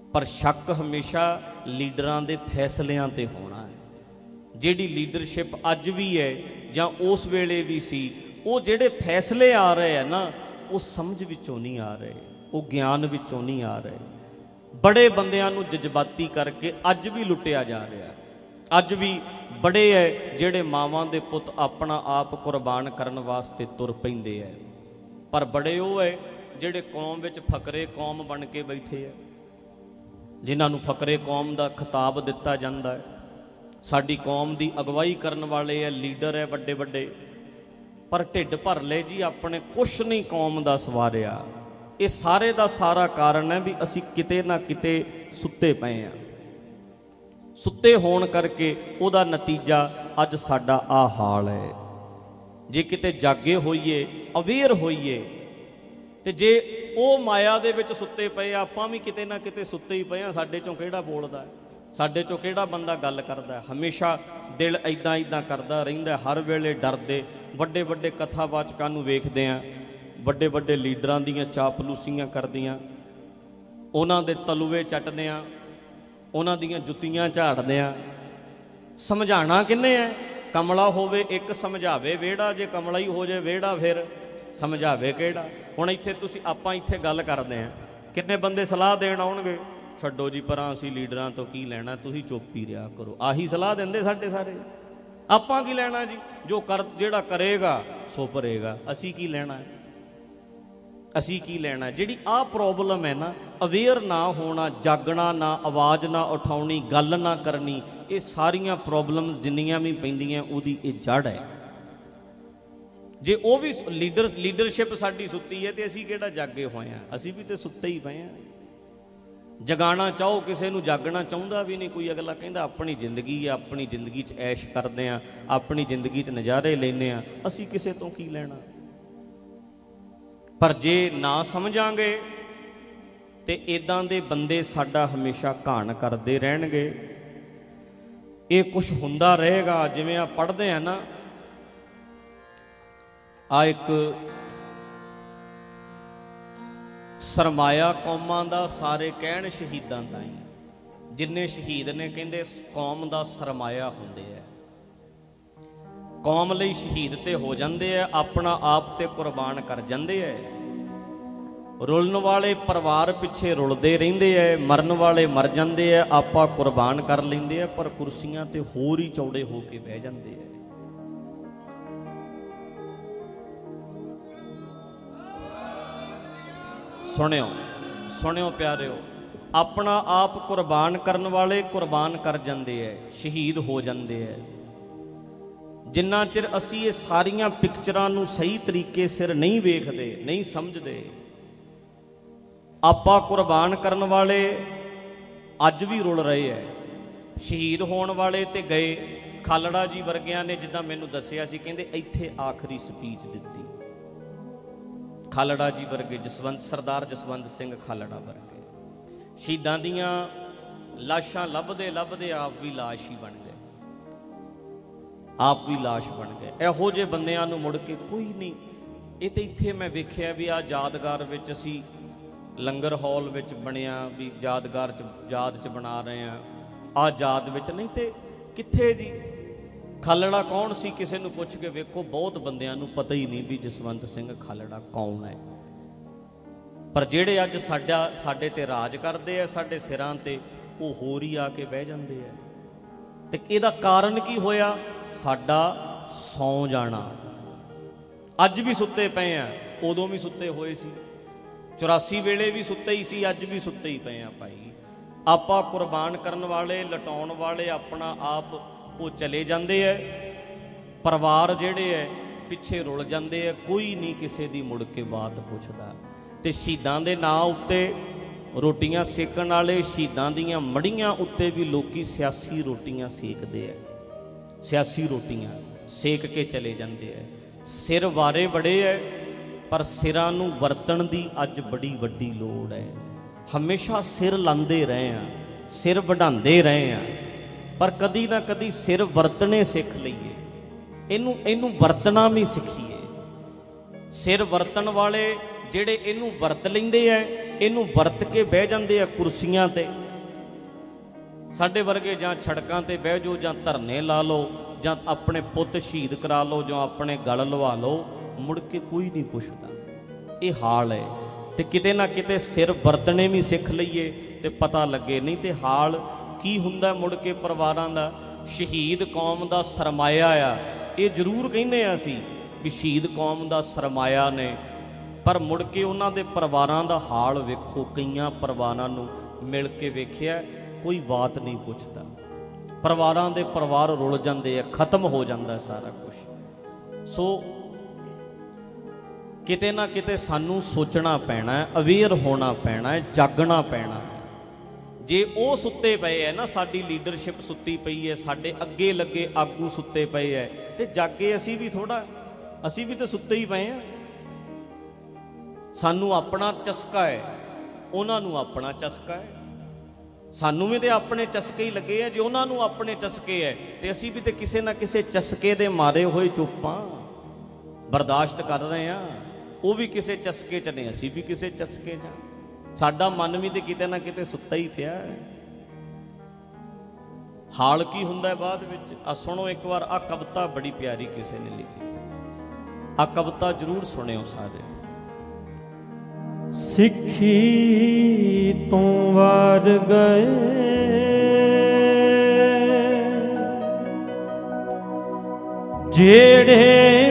ਪਰ ਸ਼ੱਕ ਹਮੇਸ਼ਾ ਲੀਡਰਾਂ ਦੇ ਫੈਸਲਿਆਂ ਤੇ ਹੋਣਾ ਹੈ। ਜਿਹੜੀ ਲੀਡਰਸ਼ਿਪ ਅੱਜ ਵੀ ਹੈ ਜਾਂ ਉਸ ਵੇਲੇ ਵੀ ਸੀ, ਉਹ ਜਿਹੜੇ ਫੈਸਲੇ ਆ ਰਹੇ ਆ ਨਾ, ਉਹ ਸਮਝ ਵਿੱਚੋਂ ਨਹੀਂ ਆ ਰਹੇ, ਉਹ ਗਿਆਨ ਵਿੱਚੋਂ ਨਹੀਂ ਆ ਰਹੇ। ਬੜੇ ਬੰਦਿਆਂ ਨੂੰ ਜਜ਼ਬਾਤੀ ਕਰਕੇ ਅੱਜ ਵੀ ਲੁੱਟਿਆ ਜਾ ਰਿਹਾ। ਅੱਜ ਵੀ ਬੜੇ ਹੈ ਜਿਹੜੇ ਮਾਵਾਂ ਦੇ ਪੁੱਤ ਆਪਣਾ ਆਪ ਕੁਰਬਾਨ ਕਰਨ ਵਾਸਤੇ ਤੁਰ ਪੈਂਦੇ ਹੈ, ਪਰ ਬੜੇ ਉਹ ਹੈ ਜਿਹੜੇ ਕੌਮ ਵਿੱਚ ਫਕਰੇ ਕੌਮ ਬਣ ਕੇ ਬੈਠੇ ਹੈ, ਜਿਨ੍ਹਾਂ ਨੂੰ ਫਕਰੇ ਕੌਮ ਦਾ ਖਿਤਾਬ ਦਿੱਤਾ ਜਾਂਦਾ ਹੈ। ਸਾਡੀ ਕੌਮ ਦੀ ਅਗਵਾਈ ਕਰਨ ਵਾਲੇ ਹੈ, ਲੀਡਰ ਹੈ ਵੱਡੇ ਵੱਡੇ, ਪਰ ਢਿੱਡ ਭਰ ਲਏ ਜੀ ਆਪਣੇ, ਕੁਛ ਨਹੀਂ ਕੌਮ ਦਾ ਸਵਾਰਿਆ। ਇਹ ਸਾਰੇ ਦਾ ਸਾਰਾ ਕਾਰਨ ਹੈ ਵੀ ਅਸੀਂ ਕਿਤੇ ਨਾ ਕਿਤੇ ਸੁੱਤੇ ਪਏ ਹਾਂ। ਸੁੱਤੇ ਹੋਣ ਕਰਕੇ ਉਹਦਾ ਨਤੀਜਾ ਅੱਜ ਸਾਡਾ ਆਹ ਹਾਲ ਹੈ। ਜੇ ਕਿਤੇ ਜਾਗੇ ਹੋਈਏ, ਅਵੇਅਰ ਹੋਈਏ, ਤੇ ਜੇ ਉਹ ਮਾਇਆ ਦੇ ਵਿੱਚ ਸੁੱਤੇ ਪਏ, ਆਪਾਂ ਵੀ ਕਿਤੇ ਨਾ ਕਿਤੇ ਸੁੱਤੇ ਹੀ ਪਏ ਹਾਂ। ਸਾਡੇ ਚੋਂ ਕਿਹੜਾ ਬੋਲਦਾ, ਸਾਡੇ ਚੋਂ ਕਿਹੜਾ ਬੰਦਾ ਗੱਲ ਕਰਦਾ? ਹਮੇਸ਼ਾ ਦਿਲ ਇੱਦਾਂ ਇੱਦਾਂ ਕਰਦਾ ਰਹਿੰਦਾ, ਹਰ ਵੇਲੇ ਡਰਦੇ। ਵੱਡੇ ਵੱਡੇ ਕਥਾਵਾਚਕਾਂ ਨੂੰ ਵੇਖਦੇ ਹਾਂ, ਵੱਡੇ ਵੱਡੇ ਲੀਡਰਾਂ ਦੀਆਂ ਚਾਪਲੂਸੀਆਂ ਕਰਦੀਆਂ, ਉਹਨਾਂ ਦੇ ਤਲੂਏ ਚੱਟਦੇ ਹਾਂ, ਉਹਨਾਂ ਦੀਆਂ ਜੁੱਤੀਆਂ ਝਾੜਦੇ ਹਾਂ। ਸਮਝਾਉਣਾ ਕਿੰਨੇ ਹੈ? ਕਮਲਾ ਹੋਵੇ ਇੱਕ ਸਮਝਾਵੇ ਵਿਹੜਾ, ਜੇ ਕਮਲਾ ਹੀ ਹੋ ਜਾਏ ਵਿਹੜਾ ਫਿਰ ਸਮਝਾਵੇ ਕਿਹੜਾ? ਹੁਣ ਇੱਥੇ ਤੁਸੀਂ, ਆਪਾਂ ਇੱਥੇ ਗੱਲ ਕਰਦੇ ਹਾਂ, ਕਿੰਨੇ ਬੰਦੇ ਸਲਾਹ ਦੇਣ ਆਉਣਗੇ, ਛੱਡੋ ਜੀ ਪਰਾਂ, ਅਸੀਂ ਲੀਡਰਾਂ ਤੋਂ ਕੀ ਲੈਣਾ, ਤੁਸੀਂ ਚੁੱਪ ਹੀ ਰਿਹਾ ਕਰੋ। ਆਹੀ ਸਲਾਹ ਦਿੰਦੇ ਸਾਡੇ ਸਾਰੇ। ਆਪਾਂ ਕੀ ਲੈਣਾ ਜੀ? ਜੋ ਜਿਹੜਾ ਕਰੇਗਾ ਸੋ ਭਰੇਗਾ, ਅਸੀਂ ਕੀ ਲੈਣਾ? ਅਸੀਂ ਕੀ ਲੈਣਾ? ਜਿਹੜੀ ਆਹ ਪ੍ਰੋਬਲਮ ਹੈ ਨਾ, ਅਵੇਅਰ ਨਾ ਹੋਣਾ, ਜਾਗਣਾ ਨਾ, ਆਵਾਜ਼ ਨਾ ਉਠਾਉਣੀ, ਗੱਲ ਨਾ ਕਰਨੀ, ਇਹ ਸਾਰੀਆਂ ਪ੍ਰੋਬਲਮਸ ਜਿੰਨੀਆਂ ਵੀ ਪੈਂਦੀਆਂ ਉਹਦੀ ਇਹ ਜੜ ਹੈ। ਜੇ ਉਹ ਵੀ ਲੀਡਰਸ਼ਿਪ ਸਾਡੀ ਸੁੱਤੀ ਹੈ ਤੇ ਅਸੀਂ ਕਿਹੜਾ ਜਾਗੇ ਹੋਏ ਹਾਂ? ਅਸੀਂ ਵੀ ਤੇ ਸੁੱਤੇ ਹੀ ਪਏ ਹਾਂ। ਜਗਾਣਾ ਚਾਹੋ ਕਿਸੇ ਨੂੰ, ਜਾਗਣਾ ਚਾਹੁੰਦਾ ਵੀ ਨਹੀਂ ਕੋਈ। ਅਗਲਾ ਕਹਿੰਦਾ ਆਪਣੀ ਜ਼ਿੰਦਗੀ ਹੈ, ਆਪਣੀ ਜ਼ਿੰਦਗੀ 'ਚ ਐਸ਼ ਕਰਦੇ ਹਾਂ, ਆਪਣੀ ਜ਼ਿੰਦਗੀ 'ਚ ਨਜ਼ਾਰੇ ਲੈਂਦੇ ਹਾਂ, ਅਸੀਂ ਕਿਸੇ ਤੋਂ ਕੀ ਲੈਣਾ? ਪਰ ਜੇ ਨਾ ਸਮਝਾਂਗੇ ਤੇ ਇਦਾਂ ਦੇ ਬੰਦੇ ਸਾਡਾ ਹਮੇਸ਼ਾ ਘਾਣ ਕਰਦੇ ਰਹਿਣਗੇ। ਇਹ ਕੁਛ ਹੁੰਦਾ ਰਹੇਗਾ। ਜਿਵੇਂ ਆ ਪੜ੍ਹਦੇ ਆ ਨਾ, ਆ ਇੱਕ ਸਰਮਾਇਆ ਕੌਮਾਂ ਦਾ ਸਾਰੇ ਕਹਿਣ ਸ਼ਹੀਦਾਂ ਤਾਈਂ, ਜਿੰਨੇ ਸ਼ਹੀਦ ਨੇ ਕਹਿੰਦੇ ਕੌਮ ਦਾ ਸਰਮਾਇਆ ਹੁੰਦੇ ਆ। ਕੌਮ ਲਈ ਸ਼ਹੀਦ ਤੇ ਹੋ ਜਾਂਦੇ ਆ, ਆਪਣਾ ਆਪ ਤੇ ਕੁਰਬਾਨ ਕਰ ਜਾਂਦੇ ਆ। ਰੁਲਣ ਵਾਲੇ ਪਰਿਵਾਰ ਪਿੱਛੇ ਰੁਲਦੇ ਰਹਿੰਦੇ ਆ, ਮਰਨ ਵਾਲੇ ਮਰ ਜਾਂਦੇ ਆ, ਆਪਾਂ ਕੁਰਬਾਨ ਕਰ ਲੈਂਦੇ ਆ, ਪਰ ਕੁਰਸੀਆਂ ਤੇ ਹੋਰ ਹੀ ਚੌੜੇ ਹੋ ਕੇ ਬਹਿ ਜਾਂਦੇ ਆ। ਸੁਣਿਓ ਸੁਣਿਓ ਪਿਆਰਿਓ, ਆਪਣਾ ਆਪ ਕੁਰਬਾਨ ਕਰਨ ਵਾਲੇ ਕੁਰਬਾਨ ਕਰ ਜਾਂਦੇ ਐ, ਸ਼ਹੀਦ ਹੋ ਜਾਂਦੇ ਐ। ਜਿੰਨਾ ਚਿਰ ਅਸੀਂ ਇਹ ਸਾਰੀਆਂ ਪਿਕਚਰਾਂ ਨੂੰ ਸਹੀ ਤਰੀਕੇ ਸਿਰ ਨਹੀਂ ਵੇਖਦੇ, ਨਹੀਂ ਸਮਝਦੇ, ਆਪਾਂ ਕੁਰਬਾਨ ਕਰਨ ਵਾਲੇ ਅੱਜ ਵੀ ਰੁਲ ਰਹੇ ਐ, ਸ਼ਹੀਦ ਹੋਣ ਵਾਲੇ ਤੇ ਗਏ। ਖਾਲੜਾ ਜੀ ਵਰਗਿਆਂ ਨੇ ਜਿੱਦਾਂ ਮੈਨੂੰ ਦੱਸਿਆ ਸੀ, ਕਹਿੰਦੇ ਇੱਥੇ ਆਖਰੀ ਸਪੀਚ ਦਿੱਤੀ। ਖਾਲੜਾ ਜੀ ਵਰਗੇ, ਸਰਦਾਰ ਜਸਵੰਤ ਸਿੰਘ ਖਾਲੜਾ ਵਰਗੇ ਸ਼ਹੀਦਾਂ ਦੀਆਂ ਲਾਸ਼ਾਂ ਲੱਭਦੇ ਲੱਭਦੇ ਆਪ ਵੀ ਲਾਸ਼ ਹੀ ਬਣ ਗਏ, ਆਪ ਵੀ ਲਾਸ਼ ਬਣ ਗਏ। ਇਹੋ ਜਿਹੇ ਬੰਦਿਆਂ ਨੂੰ ਮੁੜ ਕੇ ਕੋਈ ਨਹੀਂ। ਇਹ ਤੇ ਇੱਥੇ ਮੈਂ ਵੇਖਿਆ ਵੀ ਆਹ ਯਾਦਗਾਰ ਵਿੱਚ ਅਸੀਂ ਲੰਗਰ ਹਾਲ ਵਿੱਚ ਬਣਿਆ ਵੀ ਯਾਦਗਾਰ 'ਚ ਯਾਦ 'ਚ ਬਣਾ ਰਹੇ ਹਾਂ, ਆਹ ਯਾਦ ਵਿੱਚ ਨਹੀਂ ਤੇ ਕਿੱਥੇ ਜੀ? ਖਾਲੜਾ ਕੌਣ ਸੀ? ਕਿਸੇ ਨੂੰ ਪੁੱਛ ਕੇ ਵੇਖੋ, ਬਹੁਤ ਬੰਦਿਆਂ ਨੂੰ ਪਤਾ ਹੀ ਨਹੀਂ ਵੀ ਜਸਵੰਤ ਸਿੰਘ ਖਾਲੜਾ ਕੌਣ ਹੈ। ਪਰ ਜਿਹੜੇ ਅੱਜ ਸਾਡੇ ਤੇ ਰਾਜ ਕਰਦੇ ਆ, ਸਾਡੇ ਸਿਰਾਂ ਤੇ, ਉਹ ਹੋਰ ਹੀ ਆ ਕੇ ਬਹਿ ਜਾਂਦੇ ਆ। ਤੇ ਇਹਦਾ ਕਾਰਨ ਕੀ ਹੋਇਆ? ਸਾਡਾ ਸੌਂ ਜਾਣਾ। ਅੱਜ ਵੀ ਸੁੱਤੇ ਪਏ ਆ, ਉਦੋਂ ਵੀ ਸੁੱਤੇ ਹੋਏ ਸੀ, 84 ਵੇਲੇ ਵੀ ਸੁੱਤੇ ਹੀ ਸੀ, ਅੱਜ ਵੀ ਸੁੱਤੇ ਹੀ ਪਏ ਆ ਭਾਈ। ਆਪਾਂ ਕੁਰਬਾਨ ਕਰਨ ਵਾਲੇ, ਲਟਾਉਣ ਵਾਲੇ ਆਪਣਾ ਆਪ ਉਹ ਚਲੇ ਜਾਂਦੇ ਐ, ਪਰਿਵਾਰ ਜਿਹੜੇ ਐ ਪਿੱਛੇ ਰੁਲ ਜਾਂਦੇ ਐ, ਕੋਈ ਨਹੀਂ ਕਿਸੇ ਦੀ ਮੁੜ ਕੇ ਬਾਤ ਪੁੱਛਦਾ। ਤੇ ਸ਼ਹੀਦਾਂ ਦੇ ਨਾਂ ਉੱਤੇ ਰੋਟੀਆਂ ਸੇਕਣ ਵਾਲੇ, ਸ਼ਹੀਦਾਂ ਦੀਆਂ ਮੜੀਆਂ ਉੱਤੇ ਵੀ ਲੋਕੀ ਸਿਆਸੀ ਰੋਟੀਆਂ ਸੇਕਦੇ ਐ, ਸਿਆਸੀ ਰੋਟੀਆਂ ਸੇਕ ਕੇ ਚਲੇ ਜਾਂਦੇ ਐ। ਸਿਰ ਵਾਰੇ ਬੜੇ ਐ, ਪਰ ਸਿਰਾਂ ਨੂੰ ਵਰਤਣ ਦੀ ਅੱਜ ਬੜੀ ਵੱਡੀ ਲੋੜ ਹੈ। ਹਮੇਸ਼ਾ ਸਿਰ ਲਾਉਂਦੇ ਰਹੇ ਆ, ਸਿਰ ਵਢਾਉਂਦੇ ਰਹੇ ਆ, ਪਰ ਕਦੀ ਨਾ ਕਦੀ ਸਿਰ ਵਰਤਣੇ ਸਿੱਖ ਲਈਏ, ਇਹਨੂੰ ਵਰਤਣਾ ਵੀ ਸਿੱਖੀਏ। ਸਿਰ ਵਰਤਣ ਵਾਲੇ ਜਿਹੜੇ ਇਹਨੂੰ ਵਰਤ ਲੈਂਦੇ ਐ, ਇਹਨੂੰ ਵਰਤ ਕੇ ਬਹਿ ਜਾਂਦੇ ਆ ਕੁਰਸੀਆਂ ਤੇ। ਸਾਡੇ ਵਰਗੇ ਜਾਂ ਸੜਕਾਂ ਤੇ ਬਹਿ ਜਾਓ, ਜਾਂ ਧਰਨੇ ਲਾ ਲਓ, ਜਾਂ ਆਪਣੇ ਪੁੱਤ ਸ਼ਹੀਦ ਕਰਾ ਲਓ, ਜਾਂ ਆਪਣੇ ਗਲ ਲਵਾ ਲਓ, ਮੁੜ ਕੇ ਕੋਈ ਨਹੀਂ ਪੁੱਛਦਾ। ਇਹ ਹਾਲ ਹੈ। ਤੇ ਕਿਤੇ ਨਾ ਕਿਤੇ ਸਿਰ ਵਰਤਣੇ ਵੀ ਸਿੱਖ ਲਈਏ ਤੇ ਪਤਾ ਲੱਗੇ, ਨਹੀਂ ਤੇ ਹਾਲ ਕੀ ਹੁੰਦਾ ਮੁੜ ਕੇ ਪਰਿਵਾਰਾਂ ਦਾ। ਸ਼ਹੀਦ ਕੌਮ ਦਾ ਸਰਮਾਇਆ ਆ, ਇਹ ਜ਼ਰੂਰ ਕਹਿੰਦੇ ਆ ਅਸੀਂ ਵੀ ਸ਼ਹੀਦ ਕੌਮ ਦਾ ਸਰਮਾਇਆ ਨੇ, ਪਰ ਮੁੜ ਕੇ ਉਹਨਾਂ ਦੇ ਪਰਿਵਾਰਾਂ ਦਾ ਹਾਲ ਵੇਖੋ। ਕਈਆਂ ਪਰਿਵਾਰਾਂ ਨੂੰ ਮਿਲ ਕੇ ਵੇਖਿਆ, ਕੋਈ ਬਾਤ ਨਹੀਂ ਪੁੱਛਦਾ। ਪਰਿਵਾਰਾਂ ਦੇ ਪਰਿਵਾਰ ਰੁਲ ਜਾਂਦੇ ਆ, ਖਤਮ ਹੋ ਜਾਂਦਾ ਸਾਰਾ ਕੁਝ। ਸੋ ਕਿਤੇ ਨਾ ਕਿਤੇ ਸਾਨੂੰ ਸੋਚਣਾ ਪੈਣਾ, ਅਵੇਅਰ ਹੋਣਾ ਪੈਣਾ, ਜਾਗਣਾ ਪੈਣਾ। ਜੇ ਉਹ ਸੁੱਤੇ ਪਏ ਹੈ ਨਾ, ਸਾਡੀ ਲੀਡਰਸ਼ਿਪ ਸੁੱਤੀ ਪਈ ਹੈ, ਸਾਡੇ ਅੱਗੇ ਲੱਗੇ ਆਗੂ ਸੁੱਤੇ ਪਏ ਹੈ, ਤੇ ਜਾਗੇ ਅਸੀਂ ਵੀ ਥੋੜਾ, ਅਸੀਂ ਵੀ ਤਾਂ ਸੁੱਤੇ ਹੀ ਪਏ ਹਾਂ। ਸਾਨੂੰ ਆਪਣਾ ਚਸਕਾ ਹੈ, ਉਹਨਾਂ ਨੂੰ ਆਪਣਾ ਚਸਕਾ ਹੈ। ਸਾਨੂੰ ਵੀ ਤੇ ਆਪਣੇ ਚਸਕੇ ਹੀ ਲੱਗੇ ਆ। ਜੇ ਉਹਨਾਂ ਨੂੰ ਆਪਣੇ ਚਸਕੇ ਹੈ ਤੇ ਅਸੀਂ ਵੀ ਤੇ ਕਿਸੇ ਨਾ ਕਿਸੇ ਚਸਕੇ ਦੇ ਮਾਰੇ ਹੋਏ ਚੁੱਪਾਂ ਬਰਦਾਸ਼ਤ ਕਰ ਰਹੇ ਹਾਂ। ਉਹ ਵੀ ਕਿਸੇ ਚਸਕੇ 'ਚ ਨੇ, ਅਸੀਂ ਵੀ ਕਿਸੇ ਚਸਕੇ 'ਚ। ਸਾਡਾ ਮਨ ਵੀ ਤੇ ਕਿਤੇ ਨਾ ਕਿਤੇ ਸੁੱਤਾ ਹੀ ਪਿਆ ਹੈ। ਹਾਲ ਕੀ ਹੁੰਦਾ ਬਾਅਦ ਵਿੱਚ? ਆ ਸੁਣੋ ਇੱਕ ਵਾਰ, ਆ ਕਵਿਤਾ ਬੜੀ ਪਿਆਰੀ ਕਿਸੇ ਨੇ ਲਿਖੀ, ਆ ਕਵਿਤਾ ਜ਼ਰੂਰ ਸੁਣਿਓ ਸਾਰੇ। ਸਿੱਖੀ ਤੋਂ ਵਾਰ ਗਏ ਜਿਹੜੇ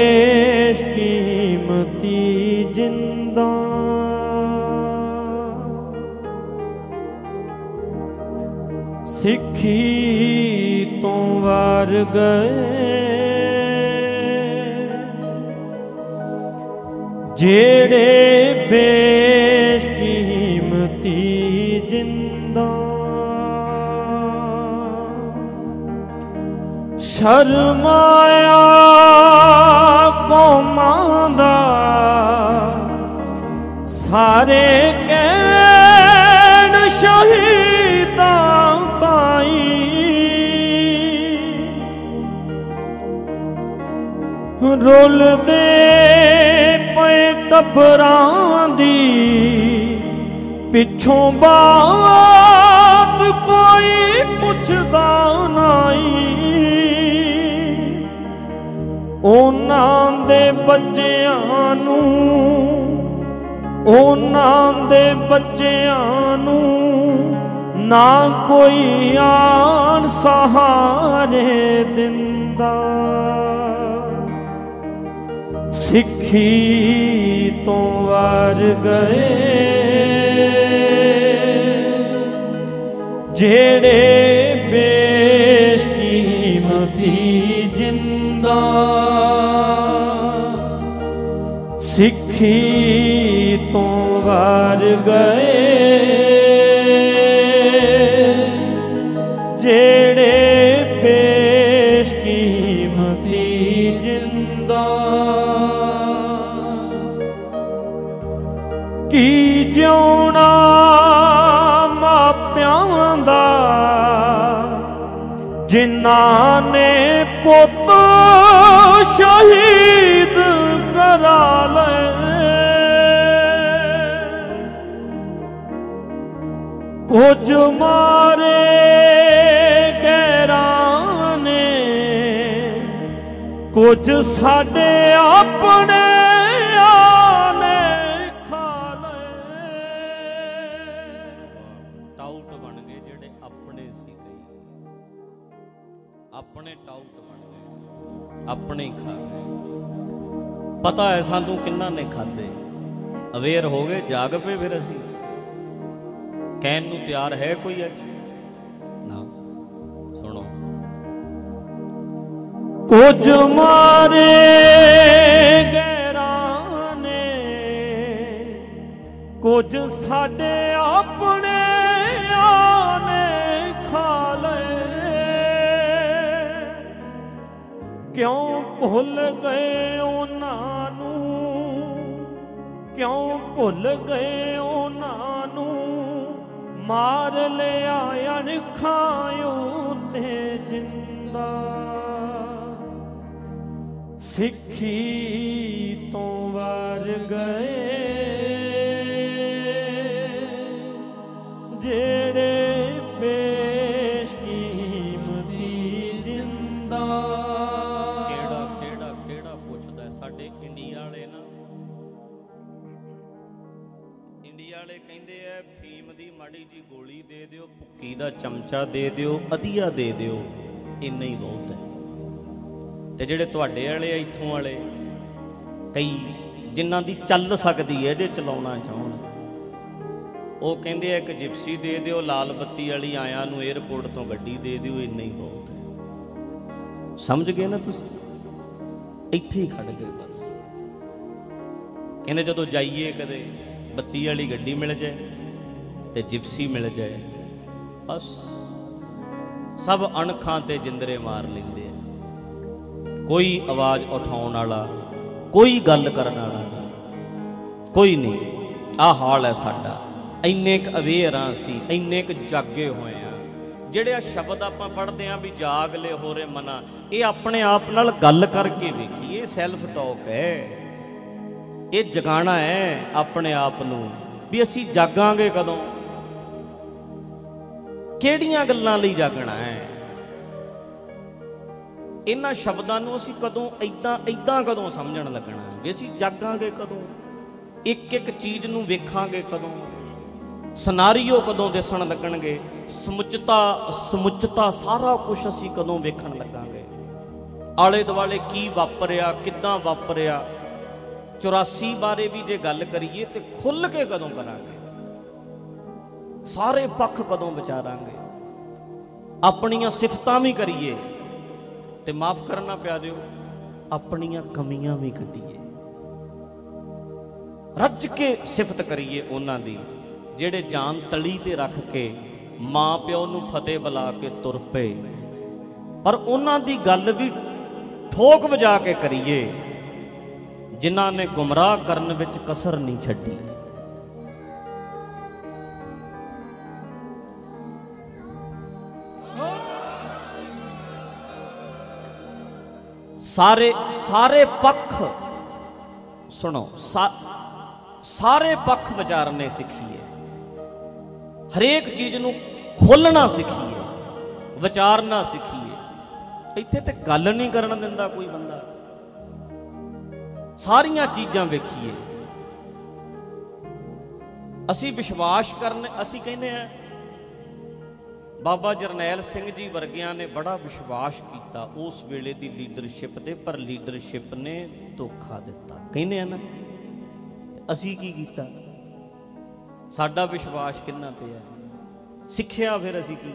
ਬੇਸ਼ਕੀਮਤੀ ਜਿੰਦਾਂ, ਸਿੱਖੀ ਤੋਂ ਵਾਰ ਗਏ ਜਿਹੜੇ ਬੇਸ਼ਕੀਮਤੀ ਜਿੰਦਾਂ, ਸ਼ਰਮਾਇਆ ਕੌਮਾਂ ਦਾ ਸਾਰੇ ਕਹਿਣ ਸ਼ਹੀਦਾਂ ਤਾਈਂ, ਰੁਲਦੇ ਪਏ ਟੱਬਰਾਂ ਦੀ ਪਿੱਛੋਂ ਬਾਤ ਕੋਈ ਪੁੱਛਦਾ ਨਹੀਂ। ਉਹਨਾਂ ਦੇ ਬੱਚਿਆਂ ਨੂੰ, ਉਹਨਾਂ ਦੇ ਬੱਚਿਆਂ ਨੂੰ ਨਾ ਕੋਈ ਆਣ ਸਹਾਰੇ ਦਿੰਦਾ। ਸਿੱਖੀ ਤੋਂ ਵਾਰ ਗਏ ਜਿਹੜੇ ਬੇਸ਼ਕੀਮਤੀ ਜਿੰਦਾਂ, ਸਿੱਖੀ ਤੋਂ ਵਾਰ ਗਏ ਜਿਹੜੇ ਬੇਸ਼ਕੀਮਤੀ ਜਿੰਦਾਂ। ਕੀ ਜਿਉਣਾ ਮਾਪਿਆਂ ਦਾ ਜਿਨ੍ਹਾਂ ਨੇ ਪੁੱਤ ਸ਼ਹੀਦ ਕਰਾ ਲਏ, ਕੁਝ ਮਾਰੇ ਗੈਰਾਂ ਨੇ, ਕੁਝ ਸਾਡੇ ਆਪਣੇ ਆਪਣੇ ਟਾਊਟ ਬਣ ਗਏ, ਆਪਣੇ ਹੀ ਖਾ ਗਏ। ਪਤਾ ਹੈ ਸਾਨੂੰ ਕਿੰਨਾ ਨੇ ਖਾਦੇ। ਅਵੇਅਰ ਹੋ ਗਏ, ਜਾਗ ਪਏ। ਫਿਰ ਅਸੀਂ ਕਹਿਣ ਨੂੰ ਤਿਆਰ ਹੈ ਕੋਈ ਅੱਜ ਨਾ? ਸੁਣੋ, ਕੁਝ ਮਾਰੇ ਗੈਰਾਂ ਨੇ, ਕੁਝ ਸਾਡੇ ਆਪਣੇ ਨੇ ਖਾ ਲਏ। ਕਿਉਂ ਭੁੱਲ ਗਏ ਉਹਨਾਂ ਨੂੰ, ਕਿਉਂ ਭੁੱਲ ਗਏ ਉਹਨਾਂ ਨੂੰ, ਮਾਰ ਲਿਆ ਅਣਖਾਂ ਉੱਤੇ ਜਿੰਦਾ। ਸਿੱਖੀ ਤੋਂ ਵਾਰ ਗਏ ਚਮਚਾ ਦੇ ਦਿਓ, ਅਧੀਆ ਦੇ ਦਿਓ, ਇੰਨਾ ਹੀ ਬਹੁਤ ਹੈ। ਤੇ ਜਿਹੜੇ ਤੁਹਾਡੇ ਵਾਲੇ ਆ ਇੱਥੋਂ ਵਾਲੇ ਕਈ ਜਿਨ੍ਹਾਂ ਦੀ ਚੱਲ ਸਕਦੀ ਹੈ, ਜੇ ਚਲਾਉਣਾ ਚਾਹੁਣ, ਉਹ ਕਹਿੰਦੇ ਆ ਇੱਕ ਜਿਪਸੀ ਦੇ ਦਿਓ, ਲਾਲ ਬੱਤੀ ਵਾਲੀ ਆਇਆਂ ਨੂੰ ਏਅਰਪੋਰਟ ਤੋਂ ਗੱਡੀ ਦੇ ਦਿਓ, ਇੰਨਾ ਹੀ ਬਹੁਤ ਹੈ। ਸਮਝ ਗਏ ਨਾ ਤੁਸੀਂ? ਇੱਥੇ ਹੀ ਖੜ ਗਏ ਬਸ। ਕਹਿੰਦੇ ਜਦੋਂ ਜਾਈਏ ਕਦੇ ਬੱਤੀ ਵਾਲੀ ਗੱਡੀ ਮਿਲ ਜਾਏ ਤੇ ਜਿਪਸੀ ਮਿਲ ਜਾਏ, ਬਸ ਸਭ ਅਣਖਾਂ ਤੇ ਜਿੰਦਰੇ ਮਾਰ ਲੈਂਦੇ ਆ। ਕੋਈ ਆਵਾਜ਼ ਉਠਾਉਣ ਵਾਲਾ, ਕੋਈ ਗੱਲ ਕਰਨ ਵਾਲਾ ਨਹੀਂ, ਕੋਈ ਨਹੀਂ। ਆਹ ਹਾਲ ਹੈ ਸਾਡਾ। ਇੰਨੇ ਕੁ ਅਵੇਅਰ ਹਾਂ ਅਸੀਂ, ਇੰਨੇ ਕੁ ਜਾਗੇ ਹੋਏ ਆ। ਜਿਹੜੇ ਆ ਸ਼ਬਦ ਆਪਾਂ ਪੜ੍ਹਦੇ ਹਾਂ ਵੀ ਜਾਗ ਲੈ ਹੋਰੇ ਮਨਾ, ਇਹ ਆਪਣੇ ਆਪ ਨਾਲ ਗੱਲ ਕਰਕੇ ਵੇਖੀਏ। ਸੈਲਫ ਟਾਕ ਹੈ, ਇਹ ਜਗਾਣਾ ਹੈ ਆਪਣੇ ਆਪ ਨੂੰ ਵੀ ਅਸੀਂ ਜਾਗਾਂਗੇ ਕਦੋਂ, ਕਿਹੜੀਆਂ ਗੱਲਾਂ ਲਈ ਜਾਗਣਾ ਹੈ। ਇਹਨਾਂ ਸ਼ਬਦਾਂ ਨੂੰ ਅਸੀਂ ਕਦੋਂ ਏਦਾਂ ਕਦੋਂ ਸਮਝਣ ਲੱਗਣਾ ਵੀ ਅਸੀਂ ਜਾਗਾਂਗੇ ਕਦੋਂ, ਇੱਕ ਇੱਕ ਚੀਜ਼ ਨੂੰ ਵੇਖਾਂਗੇ ਕਦੋਂ, ਸਿਨਾਰੀਓ ਕਦੋਂ ਦਿਸਣ ਲੱਗਣਗੇ, ਸਮੁੱਚਤਾ ਸਾਰਾ ਕੁਝ ਅਸੀਂ ਕਦੋਂ ਵੇਖਣ ਲੱਗਾਂਗੇ। ਆਲੇ ਦੁਆਲੇ ਕੀ ਵਾਪਰਿਆ, ਕਿੱਦਾਂ ਵਾਪਰਿਆ। 84 ਬਾਰੇ ਵੀ ਜੇ ਗੱਲ ਕਰੀਏ ਤੇ ਖੁੱਲ੍ਹ ਕੇ ਕਦੋਂ ਕਰਾਂਗੇ, ਸਾਰੇ ਪੱਖ ਕਦੋਂ ਵਿਚਾਰਾਂਗੇ, ਆਪਣੀਆਂ ਸਿਫਤਾਂ ਵੀ ਕਰੀਏ ਤੇ ਮਾਫ ਕਰਨਾ ਪਿਆਰਿਓ, ਆਪਣੀਆਂ ਕਮੀਆਂ ਵੀ ਕੱਢੀਏ, ਰੱਜ ਕੇ ਸਿਫਤ ਕਰੀਏ ਉਹਨਾਂ ਦੀ ਜਿਹੜੇ ਜਾਨ ਤਲੀ ਤੇ ਰੱਖ ਕੇ ਮਾਂ ਪਿਓ ਨੂੰ ਫਤਿਹ ਬੁਲਾ ਕੇ ਤੁਰ ਪਏ। ਪਰ ਉਹਨਾਂ ਦੀ ਗੱਲ ਵੀ ਠੋਕ ਵਜਾ ਕੇ ਕਰੀਏ ਜਿਨ੍ਹਾਂ ਨੇ ਗੁੰਮਰਾਹ ਕਰਨ ਵਿੱਚ ਕਸਰ ਨਹੀਂ ਛੱਡੀ। ਸਾਰੇ ਪੱਖ ਸੁਣੋ, ਸਾਰੇ ਪੱਖ ਵਿਚਾਰਨੇ ਸਿੱਖੀਏ, ਹਰੇਕ ਚੀਜ਼ ਨੂੰ ਖੋਲ੍ਹਣਾ ਸਿੱਖੀਏ, ਵਿਚਾਰਨਾ ਸਿੱਖੀਏ। ਇੱਥੇ ਤੇ ਗੱਲ ਨਹੀਂ ਕਰਨ ਦਿੰਦਾ ਕੋਈ ਬੰਦਾ, ਸਾਰੀਆਂ ਚੀਜ਼ਾਂ ਵੇਖੀਏ। ਅਸੀਂ ਵਿਸ਼ਵਾਸ ਕਰਨ, ਅਸੀਂ ਕਹਿੰਦੇ ਆ ਬਾਬਾ ਜਰਨੈਲ ਸਿੰਘ ਜੀ ਵਰਗਿਆਂ ਨੇ ਬੜਾ ਵਿਸ਼ਵਾਸ ਕੀਤਾ ਉਸ ਵੇਲੇ ਦੀ ਲੀਡਰਸ਼ਿਪ ਤੇ, ਪਰ ਲੀਡਰਸ਼ਿਪ ਨੇ ਧੋਖਾ ਦਿੱਤਾ, ਕਹਿੰਦੇ ਆ ਨਾ। ਅਸੀਂ ਕੀ ਕੀਤਾ? ਸਾਡਾ ਵਿਸ਼ਵਾਸ ਕਿਹਨਾਂ ਤੇ ਹੈ? ਸਿੱਖਿਆ ਫਿਰ ਅਸੀਂ ਕੀ?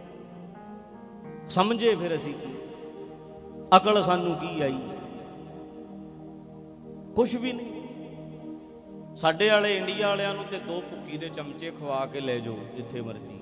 ਸਮਝੇ ਫਿਰ ਅਸੀਂ ਕੀ? ਅਕਲ ਸਾਨੂੰ ਕੀ ਆਈ? ਕੁਛ ਵੀ ਨਹੀਂ। ਸਾਡੇ ਵਾਲੇ ਇੰਡੀਆ ਵਾਲਿਆਂ ਨੂੰ ਤੇ 2 ਭੁੱਕੀ ਦੇ ਚਮਚੇ ਖਵਾ ਕੇ ਲੈ ਜਾਓ ਜਿੱਥੇ ਮਰਜੀ,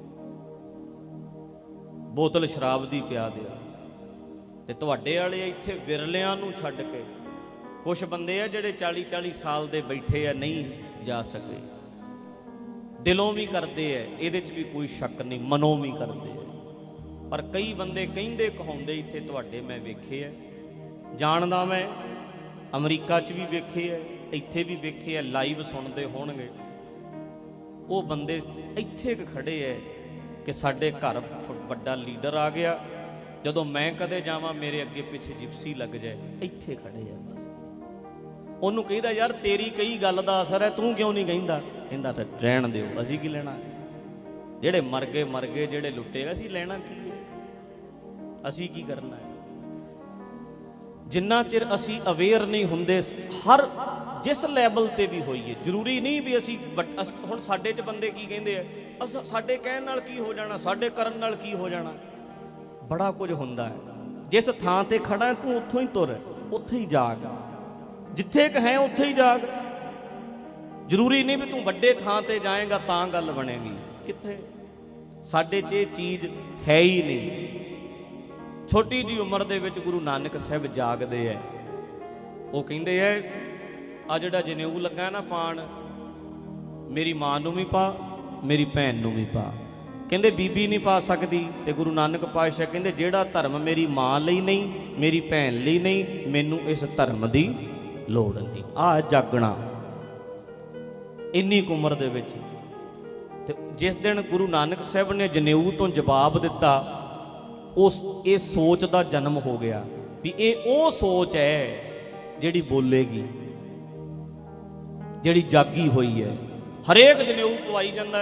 ਬੋਤਲ ਸ਼ਰਾਬ ਦੀ ਪਿਆ ਦਿਆ। ਤੇ ਤੁਹਾਡੇ ਵਾਲੇ ਇੱਥੇ ਵਿਰਲਿਆਂ ਨੂੰ ਛੱਡ ਕੇ ਕੁਛ ਬੰਦੇ ਆ ਜਿਹੜੇ 40-40 ਸਾਲ ਦੇ ਬੈਠੇ ਆ, ਨਹੀਂ ਜਾ ਸਕੇ। ਦਿਲੋਂ ਵੀ ਕਰਦੇ ਆ, ਇਹਦੇ 'ਚ ਵੀ ਕੋਈ ਸ਼ੱਕ ਨਹੀਂ, ਮਨੋਂ ਵੀ ਕਰਦੇ ਆ। ਪਰ ਕਈ ਬੰਦੇ ਕਹਿੰਦੇ ਕਹਾਉਂਦੇ ਇੱਥੇ ਤੁਹਾਡੇ ਮੈਂ ਵੇਖੇ ਆ, ਜਾਣਦਾ ਮੈਂ, ਅਮਰੀਕਾ 'ਚ ਵੀ ਵੇਖੇ ਆ, ਇੱਥੇ ਵੀ ਵੇਖੇ ਆ, ਲਾਈਵ ਸੁਣਦੇ ਹੋਣਗੇ। ਉਹ ਬੰਦੇ ਇੱਥੇ ਖੜੇ ਆ ਕਿ ਸਾਡੇ ਘਰ ਵੱਡਾ ਲੀਡਰ ਆ ਗਿਆ, ਜਦੋਂ ਮੈਂ ਕਦੇ ਜਾਵਾਂ ਮੇਰੇ ਅੱਗੇ ਪਿੱਛੇ ਜਿਪਸੀ ਲੱਗ ਜਾਏ, ਇੱਥੇ ਖੜੇ ਆ ਬਸ। ਉਹਨੂੰ ਕਹਿੰਦਾ ਯਾਰ ਤੇਰੀ ਕਈ ਗੱਲ ਦਾ ਅਸਰ ਹੈ, ਤੂੰ ਕਿਉਂ ਨਹੀਂ ਕਹਿੰਦਾ? ਕਹਿੰਦਾ ਰਹਿਣ ਦਿਓ, ਅਸੀਂ ਕੀ ਲੈਣਾ? ਜਿਹੜੇ ਮਰ ਗਏ, ਜਿਹੜੇ ਲੁੱਟੇ, ਅਸੀਂ ਲੈਣਾ ਕੀ ਹੈ? ਅਸੀਂ ਕੀ ਕਰਨਾ ਹੈ? ਜਿੰਨਾ ਚਿਰ ਅਸੀਂ ਅਵੇਅਰ ਨਹੀਂ ਹੁੰਦੇ, ਹਰ ਜਿਸ ਲੈਵਲ ਤੇ ਵੀ ਹੋਈਏ, ਜ਼ਰੂਰੀ ਨਹੀਂ ਵੀ ਅਸੀਂ ਹੁਣ ਸਾਡੇ 'ਚ ਬੰਦੇ ਕੀ ਕਹਿੰਦੇ ਆ, ਸਾਡੇ ਕਹਿਣ ਨਾਲ ਕੀ ਹੋ ਜਾਣਾ, ਸਾਡੇ ਕਰਨ ਨਾਲ ਕੀ ਹੋ ਜਾਣਾ। ਬੜਾ ਕੁਝ ਹੁੰਦਾ ਹੈ। ਜਿਸ ਥਾਂ ਤੇ ਖੜਾ ਹੈ ਤੂੰ ਉੱਥੋਂ ਹੀ ਤੁਰ, ਉੱਥੇ ਹੀ ਜਾਗ, ਜਿੱਥੇ ਕ ਹੈ ਉੱਥੇ ਹੀ ਜਾਗ। ਜ਼ਰੂਰੀ ਨਹੀਂ ਵੀ ਤੂੰ ਵੱਡੇ ਥਾਂ ਤੇ ਜਾਏਗਾ ਤਾਂ ਗੱਲ ਬਣੇਗੀ। ਕਿੱਥੇ? ਸਾਡੇ 'ਚ ਇਹ ਚੀਜ਼ ਹੈ ਹੀ ਨਹੀਂ। ਛੋਟੀ ਜਿਹੀ ਉਮਰ ਦੇ ਵਿੱਚ ਗੁਰੂ ਨਾਨਕ ਸਾਹਿਬ ਜਾਗਦੇ ਹੈ। ਉਹ ਕਹਿੰਦੇ ਹੈ ਆ ਜਿਹੜਾ ਜਨੇਊ ਲੱਗਾ ਨਾ ਪਾਣ, ਮੇਰੀ ਮਾਂ ਨੂੰ ਵੀ ਪਾ, ਮੇਰੀ ਭੈਣ ਨੂੰ ਵੀ ਪਾ। ਕਹਿੰਦੇ ਬੀਬੀ ਨਹੀਂ ਪਾ ਸਕਦੀ, ਤੇ ਗੁਰੂ ਨਾਨਕ ਪਾਤਸ਼ਾਹ ਕਹਿੰਦੇ ਜਿਹੜਾ ਧਰਮ ਮੇਰੀ ਮਾਂ ਲਈ ਨਹੀਂ, ਮੇਰੀ ਭੈਣ ਲਈ ਨਹੀਂ, ਮੈਨੂੰ ਇਸ ਧਰਮ ਦੀ ਲੋੜ ਨਹੀਂ। ਆਹ ਜਾਗਣਾ ਇੰਨੀ ਕੁ ਉਮਰ ਦੇ ਵਿੱਚ। ਤੇ ਜਿਸ ਦਿਨ ਗੁਰੂ ਨਾਨਕ ਸਾਹਿਬ ਨੇ ਜਨੇਊ ਤੋਂ ਜਵਾਬ ਦਿੱਤਾ, ਇਹ ਸੋਚ ਦਾ ਜਨਮ ਹੋ ਗਿਆ ਵੀ ਇਹ ਉਹ ਸੋਚ ਹੈ ਜਿਹੜੀ ਬੋਲੇਗੀ, ਜਿਹੜੀ ਜਾਗੀ ਹੋਈ ਹੈ। ਹਰੇਕ ਜਨੇਊ ਪਵਾਈ ਜਾਂਦਾ,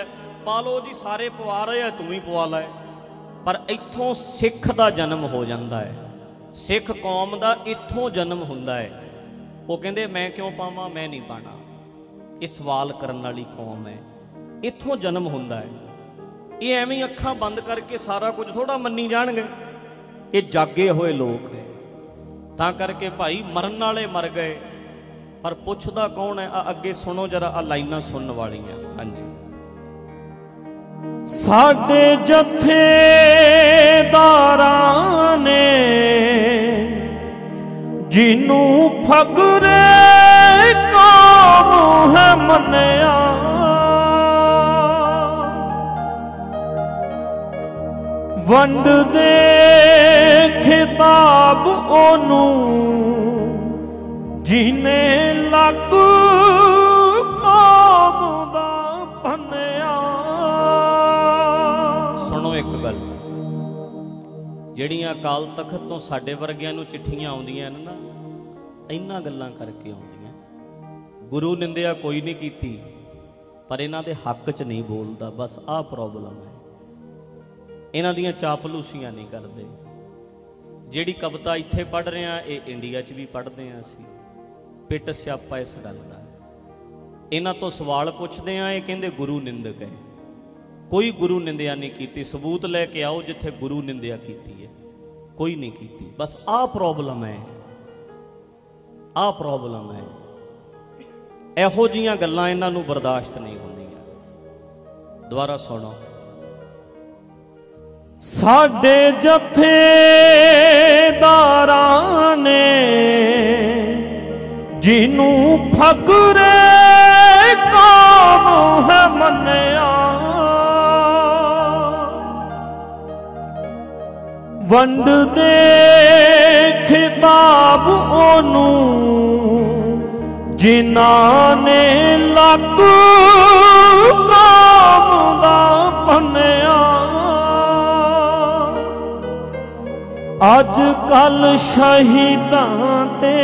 ਪਾ ਲਓ ਜੀ, ਸਾਰੇ ਪਵਾ ਰਹੇ ਆ, ਤੂੰ ਵੀ ਪਵਾ ਲੈ। ਪਰ ਇੱਥੋਂ ਸਿੱਖ ਦਾ ਜਨਮ ਹੋ ਜਾਂਦਾ ਹੈ, ਸਿੱਖ ਕੌਮ ਦਾ ਇੱਥੋਂ ਜਨਮ ਹੁੰਦਾ ਹੈ। ਉਹ ਕਹਿੰਦੇ ਮੈਂ ਕਿਉਂ ਪਾਵਾਂ, ਮੈਂ ਨਹੀਂ ਪਾਣਾ। ਇਹ ਸਵਾਲ ਕਰਨ ਵਾਲੀ ਕੌਮ ਹੈ, ਇੱਥੋਂ ਜਨਮ ਹੁੰਦਾ ਹੈ। ਇਹ ਐਵੇਂ ਹੀ ਅੱਖਾਂ ਬੰਦ ਕਰਕੇ ਸਾਰਾ ਕੁਝ ਥੋੜਾ ਮੰਨੀ ਜਾਣਗੇ। ਇਹ ਜਾਗੇ ਹੋਏ ਲੋਕ ਹੈ। ਤਾਂ ਕਰਕੇ ਭਾਈ ਮਰਨ ਵਾਲੇ ਮਰ ਗਏ, ਪਰ ਪੁੱਛਦਾ ਕੌਣ ਹੈ? ਅੱਗੇ ਸੁਣੋ ਜਰਾ, ਆ ਲਾਈਨਾਂ ਸੁਣਨ ਵਾਲੀਆਂ। ਹਾਂਜੀ। ਸਾਡੇ ਜਥੇਦਾਰਾਂ ਨੇ ਜਿਹਨੂੰ ਫਕਰੇ ਕੌਮ ਹੈ ਮੰਨਿਆ, ਵੰਡ ਦੇ ਖਿਤਾਬ ਉਹਨੂੰ ਜਿਹਨੇ ਲੱਕ ਕੌਮ ਦਾ ਭੰਨਿਆ। ਸੁਣੋ ਇੱਕ ਗੱਲ, ਜਿਹੜੀਆਂ ਅਕਾਲ ਤਖਤ ਤੋਂ ਸਾਡੇ ਵਰਗਿਆਂ ਨੂੰ ਚਿੱਠੀਆਂ ਆਉਂਦੀਆਂ ਨੇ ਨਾ, ਇਹਨਾਂ ਗੱਲਾਂ ਕਰਕੇ ਆਉਂਦੀਆਂ। ਗੁਰੂ ਨਿੰਦਿਆ ਕੋਈ ਨਹੀਂ ਕੀਤੀ, ਪਰ ਇਹਨਾਂ ਦੇ ਹੱਕ 'ਚ ਨਹੀਂ ਬੋਲਦਾ। ਬਸ ਆਹ ਪ੍ਰੋਬਲਮ ਹੈ। ਇਹਨਾਂ ਦੀਆਂ ਚਾਪਲੂਸੀਆਂ ਨਹੀਂ ਕਰਦੇ। ਜਿਹੜੀ ਕਵਿਤਾ ਇੱਥੇ ਪੜ੍ਹ ਰਹੇ ਹਾਂ, ਇਹ ਇੰਡੀਆ 'ਚ ਵੀ ਪੜ੍ਹਦੇ ਹਾਂ ਅਸੀਂ। ਪਿੱਟ ਸਿਆਪਾ ਇਸ ਗੱਲ ਦਾ। ਇਹਨਾਂ ਤੋਂ ਸਵਾਲ ਪੁੱਛਦੇ ਹਾਂ, ਇਹ ਕਹਿੰਦੇ ਗੁਰੂ ਨਿੰਦਕ ਹੈ। ਕੋਈ ਗੁਰੂ ਨਿੰਦਿਆ ਨਹੀਂ ਕੀਤੀ। ਸਬੂਤ ਲੈ ਕੇ ਆਓ ਜਿੱਥੇ ਗੁਰੂ ਨਿੰਦਿਆ ਕੀਤੀ ਹੈ। ਕੋਈ ਨਹੀਂ ਕੀਤੀ। ਬਸ ਆਹ ਪ੍ਰੋਬਲਮ ਹੈ, ਆਹ ਪ੍ਰੋਬਲਮ ਹੈ। ਇਹੋ ਜਿਹੀਆਂ ਗੱਲਾਂ ਇਹਨਾਂ ਨੂੰ ਬਰਦਾਸ਼ਤ ਨਹੀਂ ਹੁੰਦੀਆਂ। ਦੁਬਾਰਾ ਸੁਣੋ। ਸਾਡੇ ਜਥੇਦਾਰਾਂ ਨੇ ਜਿਹਨੂੰ ਫਕਰੇ ਕੌਮ ਹੈ ਮੰਨਿਆ, ਵੰਡ ਦੇ ਖਿਤਾਬ ਉਹਨੂੰ ਜਿਨ੍ਹਾਂ ਨੇ ਲੱਕ ਕੌਮ ਦਾ ਭੰਨਿਆ। ਅੱਜ ਕੱਲ ਸ਼ਹੀਦਾਂ ਤੇ,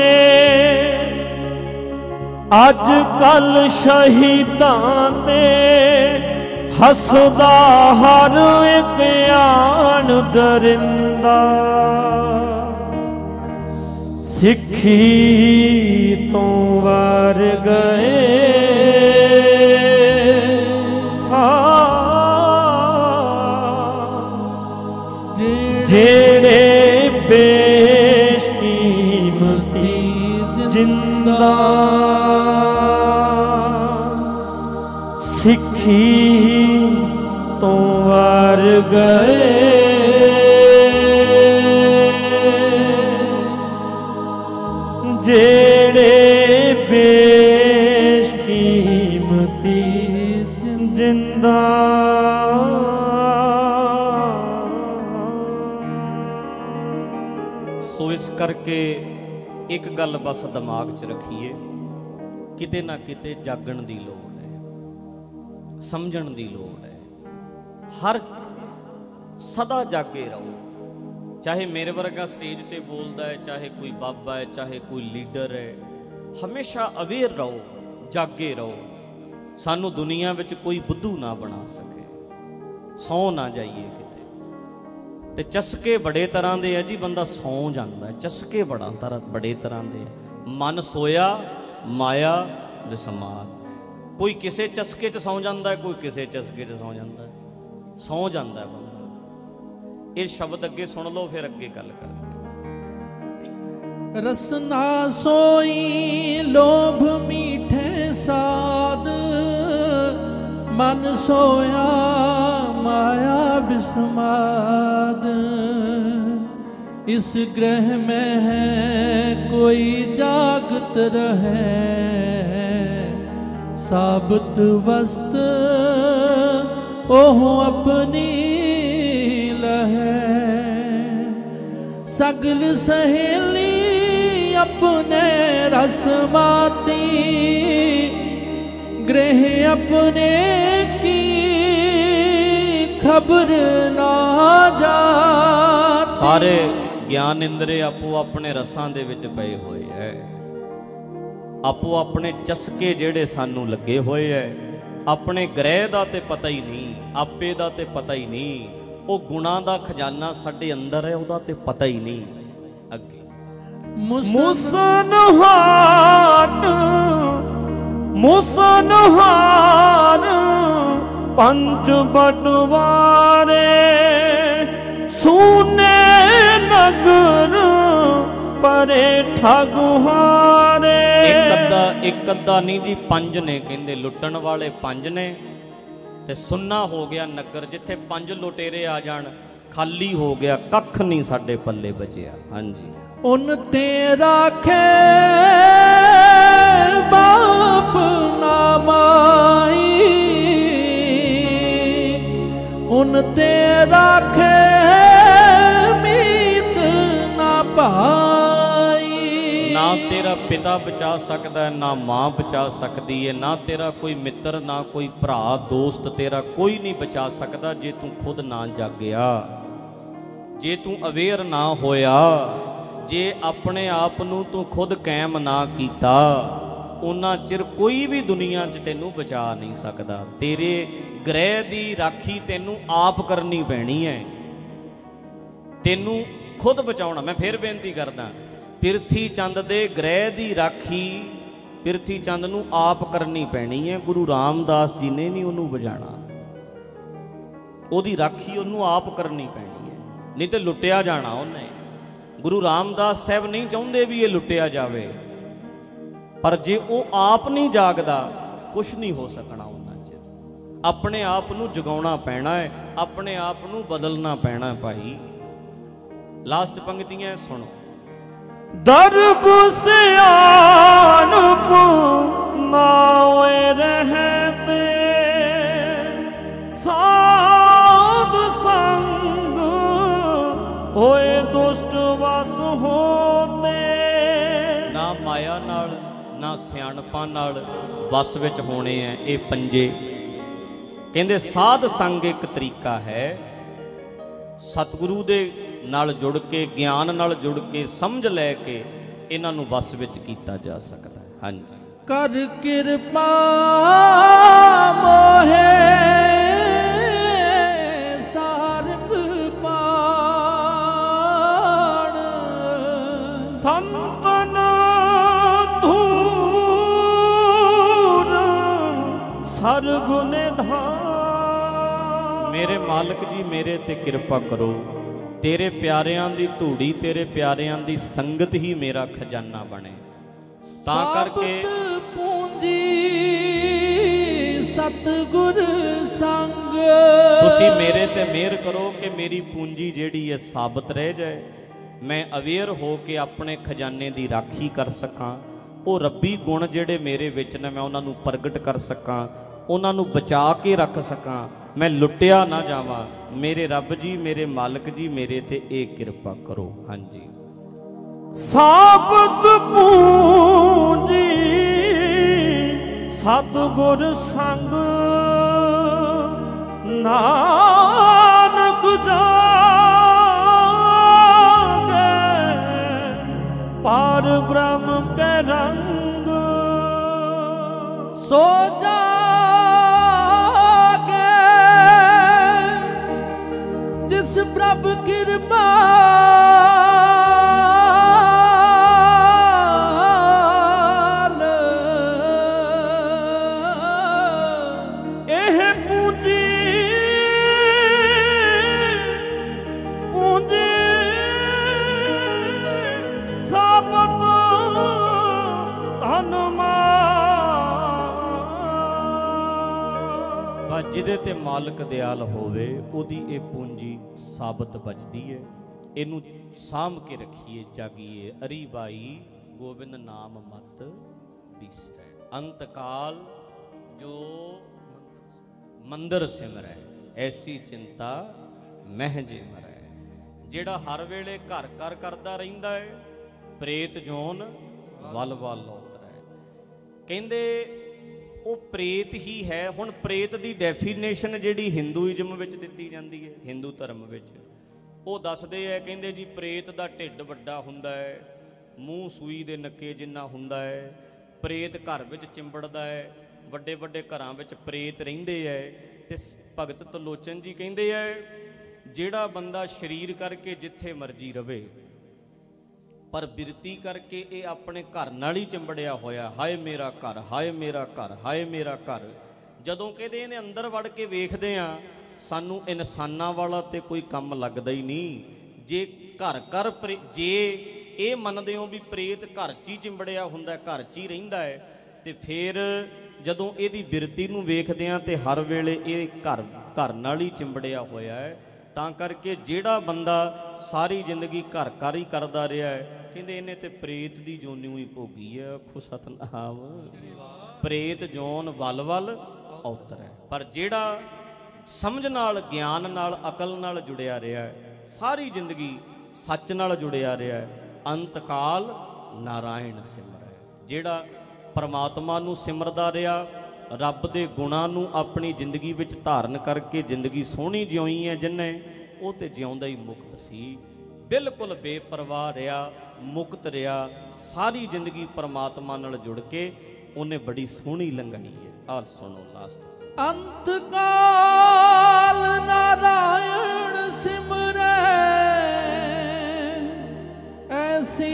ਅੱਜ ਕੱਲ ਸ਼ਹੀਦਾਂ ਤੇ ਹੱਸਦਾ ਹਰ ਇੱਕ ਆਣ ਦਰਿੰਦਾ। ਸਿੱਖੀ ਤੋਂ ਵਾਰ ਗਏ ਜਿਹੜੇ ਬੇਸ਼ਕੀਮਤੀ ਜਿੰਦਾ। ਸਿੱਖੀ ਤੋਂ ਵਾਰ ਗਏ ਜਿਹੜੇ ਬੇਸ਼ਕੀਮਤੀ ਜਿੰਦਾ। ਸੋ ਇਸ ਕਰਕੇ ਇੱਕ ਗੱਲ ਬਸ ਦਿਮਾਗ 'ਚ ਰੱਖੀਏ, ਕਿਤੇ ਨਾ ਕਿਤੇ ਜਾਗਣ ਦੀ ਲੋੜ ਹੈ, ਸਮਝਣ ਦੀ ਲੋੜ ਹੈ। ਹਰ ਸਦਾ ਜਾਗੇ ਰਹੋ। ਚਾਹੇ ਮੇਰੇ ਵਰਗਾ ਸਟੇਜ ਤੇ ਬੋਲਦਾ ਹੈ, ਚਾਹੇ ਕੋਈ ਬਾਬਾ ਹੈ, ਚਾਹੇ ਕੋਈ ਲੀਡਰ ਹੈ, ਹਮੇਸ਼ਾ ਅਵੇਅਰ ਰਹੋ, ਜਾਗੇ ਰਹੋ। ਸਾਨੂੰ ਦੁਨੀਆ ਵਿੱਚ ਕੋਈ ਬੁੱਧੂ ਨਾ ਬਣਾ ਸਕੇ, ਸੌਂ ਨਾ ਜਾਈਏ ਕਿਤੇ। ਤੇ ਚਸਕੇ ਬੜੇ ਤਰ੍ਹਾਂ ਦੇ ਆ ਜੀ, ਬੰਦਾ ਸੌਂ ਜਾਂਦਾ। ਚਸਕੇ ਬੜੇ ਤਰ੍ਹਾਂ ਦੇ ਆ। ਮਨ ਸੋਇਆ ਮਾਇਆ ਵਿਸਮਾਦ। ਕੋਈ ਕਿਸੇ ਚਸਕੇ 'ਚ ਸੌਂ ਜਾਂਦਾ ਹੈ, ਕੋਈ ਕਿਸੇ ਚਸਕੇ 'ਚ ਸੌਂ ਜਾਂਦਾ ਹੈ। ਸੌਂ ਜਾਂਦਾ ਬੰਦਾ। ਇਹ ਸ਼ਬਦ ਅੱਗੇ ਸੁਣ ਲਓ, ਫਿਰ ਅੱਗੇ ਗੱਲ ਕਰਾਂਗੇ। ਰਸਨਾ ਸੋਈ ਲੋਭ ਮੀਠੇ ਸਾਧ, ਮਨ ਸੋਇਆ ਮਾਇਆ बिस्माद। इस ग्रह में है कोई जागत रहे, साबत वस्त ओह अपनी लहे। सगल सहेली अपने रसमाती, गृह अपने की खबर ना जाती। सारे ਗਿਆਨ ਇੰਦਰੇ ਆਪੋ ਆਪਣੇ ਰਸਾਂ ਦੇ ਵਿੱਚ ਪਏ ਹੋਏ ਐ, ਆਪੋ ਆਪਣੇ ਚਸਕੇ ਜਿਹੜੇ ਸਾਨੂੰ ਲੱਗੇ ਹੋਏ ਐ, ਆਪਣੇ ਗ੍ਰਹਿ ਦਾ ਤੇ ਪਤਾ ਹੀ ਨਹੀਂ, ਆਪੇ ਦਾ ਤੇ ਪਤਾ ਹੀ ਨਹੀਂ, ਉਹ ਗੁਣਾਂ ਦਾ ਖਜ਼ਾਨਾ ਸਾਡੇ ਅੰਦਰ ਹੈ, ਉਹਦਾ ਤੇ ਪਤਾ ਹੀ ਨਹੀਂ। ਅੱਗੇ ਮੁਸਨਹਾਰ ਪੰਜ ਬਟਵਾਰੇ ਸੂਨੇ ਨਗਰ ਪਰੇ ਠਗੁਹਾਰੇ। ਇੱਕ ਅੱਧਾ ਨਹੀਂ ਜੀ, ਪੰਜ ਨੇ। ਕਹਿੰਦੇ ਲੁੱਟਣ ਵਾਲੇ ਪੰਜ ਨੇ ਤੇ ਸੁੰਨਾ ਹੋ ਗਿਆ ਨਗਰ। ਜਿੱਥੇ ਪੰਜ ਲੁਟੇਰੇ ਆ ਜਾਣ ਖਾਲੀ ਹੋ ਗਿਆ, ਕੱਖ ਨਹੀਂ ਸਾਡੇ ਪੱਲੇ ਬਚਿਆ। ਹਾਂਜੀ ਉਨ ਤੇ ਰਾਖੇ ਬਾਪ ਨਾ ਮਾਈ, ਉਨ ਤੇ ਰਾਖੇ ਮੀਤ ਨਾ ਭਾਈ। ਨਾ ਤੇਰਾ ਪਿਤਾ ਬਚਾ ਸਕਦਾ, ਨਾ ਮਾਂ ਬਚਾ ਸਕਦੀ ਹੈ, ਨਾ ਤੇਰਾ ਕੋਈ ਮਿੱਤਰ, ਨਾ ਕੋਈ ਭਰਾ ਦੋਸਤ, ਤੇਰਾ ਕੋਈ ਨਹੀਂ ਬਚਾ ਸਕਦਾ ਜੇ ਤੂੰ ਖੁਦ ਨਾ ਜਾਗਿਆ, ਜੇ ਤੂੰ ਅਵੇਅਰ ਨਾ ਹੋਇਆ, ਜੇ ਆਪਣੇ ਆਪ ਨੂੰ ਤੂੰ ਖੁਦ ਕਾਇਮ ਨਾ ਕੀਤਾ, ਉਹਨਾਂ ਚਿਰ ਕੋਈ ਵੀ ਦੁਨੀਆ 'ਚ ਤੈਨੂੰ ਬਚਾ ਨਹੀਂ ਸਕਦਾ। ਤੇਰੇ ਗ੍ਰਹਿ ਦੀ ਰਾਖੀ ਤੈਨੂੰ ਆਪ ਕਰਨੀ ਪੈਣੀ ਹੈ, ਤੈਨੂੰ ਖੁਦ ਬਚਾਉਣਾ। ਮੈਂ ਫਿਰ ਬੇਨਤੀ ਕਰਦਾ, ਪਿਰਥੀ ਚੰਦ ਦੇ ਗ੍ਰਹਿ ਦੀ ਰਾਖੀ ਪਿਰਥੀ ਚੰਦ ਨੂੰ ਆਪ ਕਰਨੀ ਪੈਣੀ ਹੈ। ਗੁਰੂ ਰਾਮਦਾਸ ਜੀ ਨੇ ਨਹੀਂ ਉਹਨੂੰ ਬਚਾਉਣਾ, ਉਹਦੀ ਰਾਖੀ ਉਹਨੂੰ ਆਪ ਕਰਨੀ ਪੈਣੀ ਹੈ, ਨਹੀਂ ਤੇ ਲੁੱਟਿਆ ਜਾਣਾ ਉਹਨੇ। ਗੁਰੂ ਰਾਮਦਾਸ ਸਾਹਿਬ ਨਹੀਂ ਚਾਹੁੰਦੇ ਵੀ ਇਹ ਲੁੱਟਿਆ ਜਾਵੇ, ਪਰ ਜੇ ਉਹ ਆਪ ਨਹੀਂ ਜਾਗਦਾ ਕੁਛ ਨਹੀਂ ਹੋ ਸਕਣਾ ਉਹਨਾਂ 'ਚ। ਆਪਣੇ ਆਪ ਨੂੰ ਜਗਾਉਣਾ ਪੈਣਾ ਹੈ, ਆਪਣੇ ਆਪ ਨੂੰ ਬਦਲਣਾ ਪੈਣਾ ਭਾਈ। ਲਾਸਟ ਪੰਕਤੀਆਂ ਸੁਣੋ। ਦਰਬ ਸਿਆਣਪ ਨਾਏ ਰਹਤੇ, ਸਾਧ ਸੰਗ ਹੋਏ ਦੁਸ਼ਟ ਵਸ ਹੋਤੇ। ਨਾ ਮਾਇਆ ਨਾਲ ਨਾ ਸਿਆਣਪਾਂ ਨਾਲ ਵਸ ਵਿੱਚ ਹੋਣੇ ਆ ਇਹ ਪੰਜੇ। ਕਹਿੰਦੇ ਸਾਧ ਸੰਗ ਇੱਕ ਤਰੀਕਾ ਹੈ, ਸਤਿਗੁਰੂ ਦੇ ਨਾਲ ਜੁੜ ਕੇ, ਗਿਆਨ ਨਾਲ ਜੁੜ ਕੇ, ਸਮਝ ਲੈ ਕੇ ਇਹਨਾਂ ਨੂੰ ਵਸ ਵਿੱਚ ਕੀਤਾ ਜਾ ਸਕਦਾ ਹੈ। ਹਾਂਜੀ ਕਰ ਕਿਰਪਾ ਮੋਹੇ ਸਾਰੰਗ ਪਾਣ, ਸੰਤਨ ਧੂਰ ਸਰਗੁਣ ਧਾਰ। ਮੇਰੇ ਮਾਲਕ ਜੀ ਮੇਰੇ ਤੇ ਕਿਰਪਾ ਕਰੋ, ਤੇਰੇ ਪਿਆਰਿਆਂ ਦੀ ਧੂੜੀ, ਤੇਰੇ ਪਿਆਰਿਆਂ ਦੀ ਸੰਗਤ ਹੀ ਮੇਰਾ ਖਜ਼ਾਨਾ ਬਣੇ। ਤਾਂ ਕਰਕੇ ਪੂੰਜੀ ਸਤਿਗੁਰ ਸੰਗ, ਤੁਸੀਂ ਮੇਰੇ ਤੇ ਮਿਹਰ ਕਰੋ ਕਿ ਮੇਰੀ ਪੂੰਜੀ ਜਿਹੜੀ ਹੈ ਸਾਬਤ ਰਹਿ ਜਾਏ, ਮੈਂ ਅਵੇਅਰ ਹੋ ਕੇ ਆਪਣੇ ਖਜ਼ਾਨੇ ਦੀ ਰਾਖੀ ਕਰ ਸਕਾਂ। ਉਹ ਰੱਬੀ ਗੁਣ ਜਿਹੜੇ ਮੇਰੇ ਵਿੱਚ ਨੇ ਮੈਂ ਉਹਨਾਂ ਨੂੰ ਪ੍ਰਗਟ ਕਰ ਸਕਾਂ, ਉਹਨਾਂ ਨੂੰ ਬਚਾ ਕੇ ਰੱਖ ਸਕਾਂ, ਮੈਂ ਲੁੱਟਿਆ ਨਾ ਜਾਵਾਂ। ਮੇਰੇ ਰੱਬ ਜੀ, ਮੇਰੇ ਮਾਲਕ ਜੀ, ਮੇਰੇ ਤੇ ਇਹ ਕਿਰਪਾ ਕਰੋ। ਹਾਂਜੀ ਸਾਬਤ ਪੂੰਜੀ ਸਤਿਗੁਰ ਸੰਗ, ਨਾਨਕ ਜਾਗੇ ਪਾਰ ਬ੍ਰਹਮ ਕੇ ਰੰਗ। ਸੋ ਜਾਗੇ ਜਿਸ ਪ੍ਰਭ ਕਿਰਪਾ ਜਿਹਦੇ ਤੇ ਮਾਲਕ ਦਿਆਲ ਹੋਵੇ ਉਹਦੀ ਇਹ ਪੂੰਜੀ ਸਾਬਤ ਬਚਦੀ ਹੈ। ਇਹਨੂੰ ਸਾਂਭ ਕੇ ਰੱਖੀਏ, ਜਾਗੀਏ। ਅਰੀ ਬਾਈ ਗੋਬਿੰਦ ਨਾਮ ਮਤ ਬਿਸਰੈ, ਅੰਤ ਕਾਲ ਜੋ ਮੰਦਰ ਸਿਮਰੈ, ਐਸੀ ਚਿੰਤਾ ਮਹਿ ਜੇ ਮਰੈ। ਜਿਹੜਾ ਹਰ ਵੇਲੇ ਘਰ ਘਰ ਕਰਦਾ ਰਹਿੰਦਾ ਹੈ, ਪ੍ਰੇਤ ਜੋਨ ਵੱਲ ਵੱਲ ਉਤਰੈ। ਕਹਿੰਦੇ ਉਹ ਪ੍ਰੇਤ ਹੀ ਹੈ। ਹੁਣ ਪ੍ਰੇਤ ਦੀ ਡੈਫੀਨੇਸ਼ਨ ਜਿਹੜੀ ਹਿੰਦੂਇਜ਼ਮ ਵਿੱਚ ਦਿੱਤੀ ਜਾਂਦੀ ਹੈ, ਹਿੰਦੂ ਧਰਮ ਵਿੱਚ, ਉਹ ਦੱਸਦੇ ਹੈ, ਕਹਿੰਦੇ ਜੀ ਪ੍ਰੇਤ ਦਾ ਢਿੱਡ ਵੱਡਾ ਹੁੰਦਾ ਹੈ, ਮੂੰਹ ਸੂਈ ਦੇ ਨੱਕੇ ਜਿੰਨਾ ਹੁੰਦਾ ਹੈ, ਪ੍ਰੇਤ ਘਰ ਵਿੱਚ ਚਿੰਬੜਦਾ ਹੈ, ਵੱਡੇ ਵੱਡੇ ਘਰਾਂ ਵਿੱਚ ਪ੍ਰੇਤ ਰਹਿੰਦੇ ਐ। ਤੇ ਭਗਤ ਤਲੋਚਨ ਜੀ ਕਹਿੰਦੇ ਐ, ਜਿਹੜਾ ਬੰਦਾ ਸਰੀਰ ਕਰਕੇ ਜਿੱਥੇ ਮਰਜੀ ਰਵੇ ਪਰ ਬਿਰਤੀ ਕਰਕੇ ਇਹ ਆਪਣੇ ਘਰ ਨਾਲ ਹੀ ਚਿੰਬੜਿਆ ਹੋਇਆ, ਹਾਏ ਮੇਰਾ ਘਰ, ਹਾਏ ਮੇਰਾ ਘਰ, ਹਾਏ ਮੇਰਾ ਘਰ। ਜਦੋਂ ਕਹਿੰਦੇ ਇਹਨੇ ਅੰਦਰ ਵੜ ਕੇ ਵੇਖਦੇ ਆ, ਸਾਨੂੰ ਇਨਸਾਨਾਂ ਵਾਲਾ ਤੇ ਕੋਈ ਕੰਮ ਲੱਗਦਾ ਹੀ ਨਹੀਂ। ਜੇ ਘਰ ਘਰ ਜੇ ਇਹ ਮੰਨਦੇ ਹੋ ਵੀ ਪ੍ਰੇਤ ਘਰ 'ਚ ਹੀ ਚਿੰਬੜਿਆ ਹੁੰਦਾ, ਘਰ 'ਚ ਹੀ ਰਹਿੰਦਾ ਹੈ, ਤੇ ਫਿਰ ਜਦੋਂ ਇਹਦੀ ਬਿਰਤੀ ਨੂੰ ਵੇਖਦੇ ਆ ਤੇ ਹਰ ਵੇਲੇ ਇਹ ਘਰ ਨਾਲ ਹੀ ਚਿੰਬੜਿਆ ਹੋਇਆ ਹੈ। ਤਾਂ ਕਰਕੇ ਜਿਹੜਾ ਬੰਦਾ ਸਾਰੀ ਜ਼ਿੰਦਗੀ ਘਰ ਘਰ ਹੀ ਕਰਦਾ ਰਿਹਾ ਹੈ, ਕਹਿੰਦੇ ਇਹਨੇ ਤੇ ਪ੍ਰੇਤ ਦੀ ਜੋਨੀ ਹੀ ਭੋਗੀ ਹੈ। ਆਖੋ ਸਤਨਾਮ। ਪ੍ਰੇਤ ਜੋਨ ਵੱਲ ਵੱਲ ਔਤਰ ਹੈ। ਪਰ ਜਿਹੜਾ ਸਮਝ ਨਾਲ, ਗਿਆਨ ਨਾਲ, ਅਕਲ ਨਾਲ ਜੁੜਿਆ ਰਿਹਾ ਹੈ, ਸਾਰੀ ਜ਼ਿੰਦਗੀ ਸੱਚ ਨਾਲ ਜੁੜਿਆ ਰਿਹਾ ਹੈ, ਅੰਤ ਕਾਲ ਨਾਰਾਇਣ ਸਿਮਰੈ। ਜਿਹੜਾ ਪਰਮਾਤਮਾ ਨੂੰ ਸਿਮਰਦਾ ਰਿਹਾ, ਰੱਬ ਦੇ ਗੁਣਾਂ ਨੂੰ ਆਪਣੀ ਜ਼ਿੰਦਗੀ ਵਿੱਚ ਧਾਰਨ ਕਰਕੇ ਜ਼ਿੰਦਗੀ ਸੋਹਣੀ ਜਿਉਈ ਹੈ ਜਿੰਨੇ, ਉਹ ਤੇ ਜਿਉਂਦਾ ਹੀ ਮੁਕਤ ਸੀ। ਬਿਲਕੁਲ ਬੇਪਰਵਾਹ ਰਿਹਾ, ਮੁਕਤ ਰਿਹਾ, ਸਾਰੀ ਜ਼ਿੰਦਗੀ ਪਰਮਾਤਮਾ ਨਾਲ ਜੁੜ ਕੇ ਉਹਨੇ ਬੜੀ ਸੋਹਣੀ ਲੰਘਾਈ ਹੈ। ਆਹ ਸੁਣੋ ਲਾਸਟ। ਅੰਤ ਕਾਲ ਨਾਰਾਇਣ ਸਿਮਰੈ, ਐਸੀ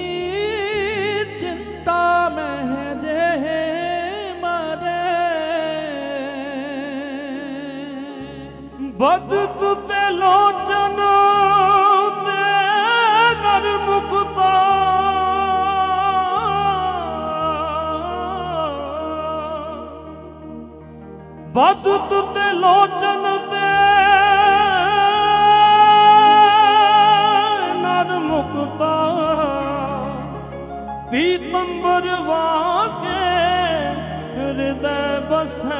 ਚਿੰਤਾ ਮਹਿ ਜੇ ਮਰੈ। ਬਦ ਤੁਤੇ ਲੋਚਨ ਤੇ ਨਰ ਮੁਕਤਾ, ਬਦ ਤੁਤੇ ਲੋਚਨ ਤੇ ਨਰ ਮੁਕਤਾ, ਪੀਤੰਬਰ ਵਾਕੇ ਹਿਰਦੈ ਬਸੈ।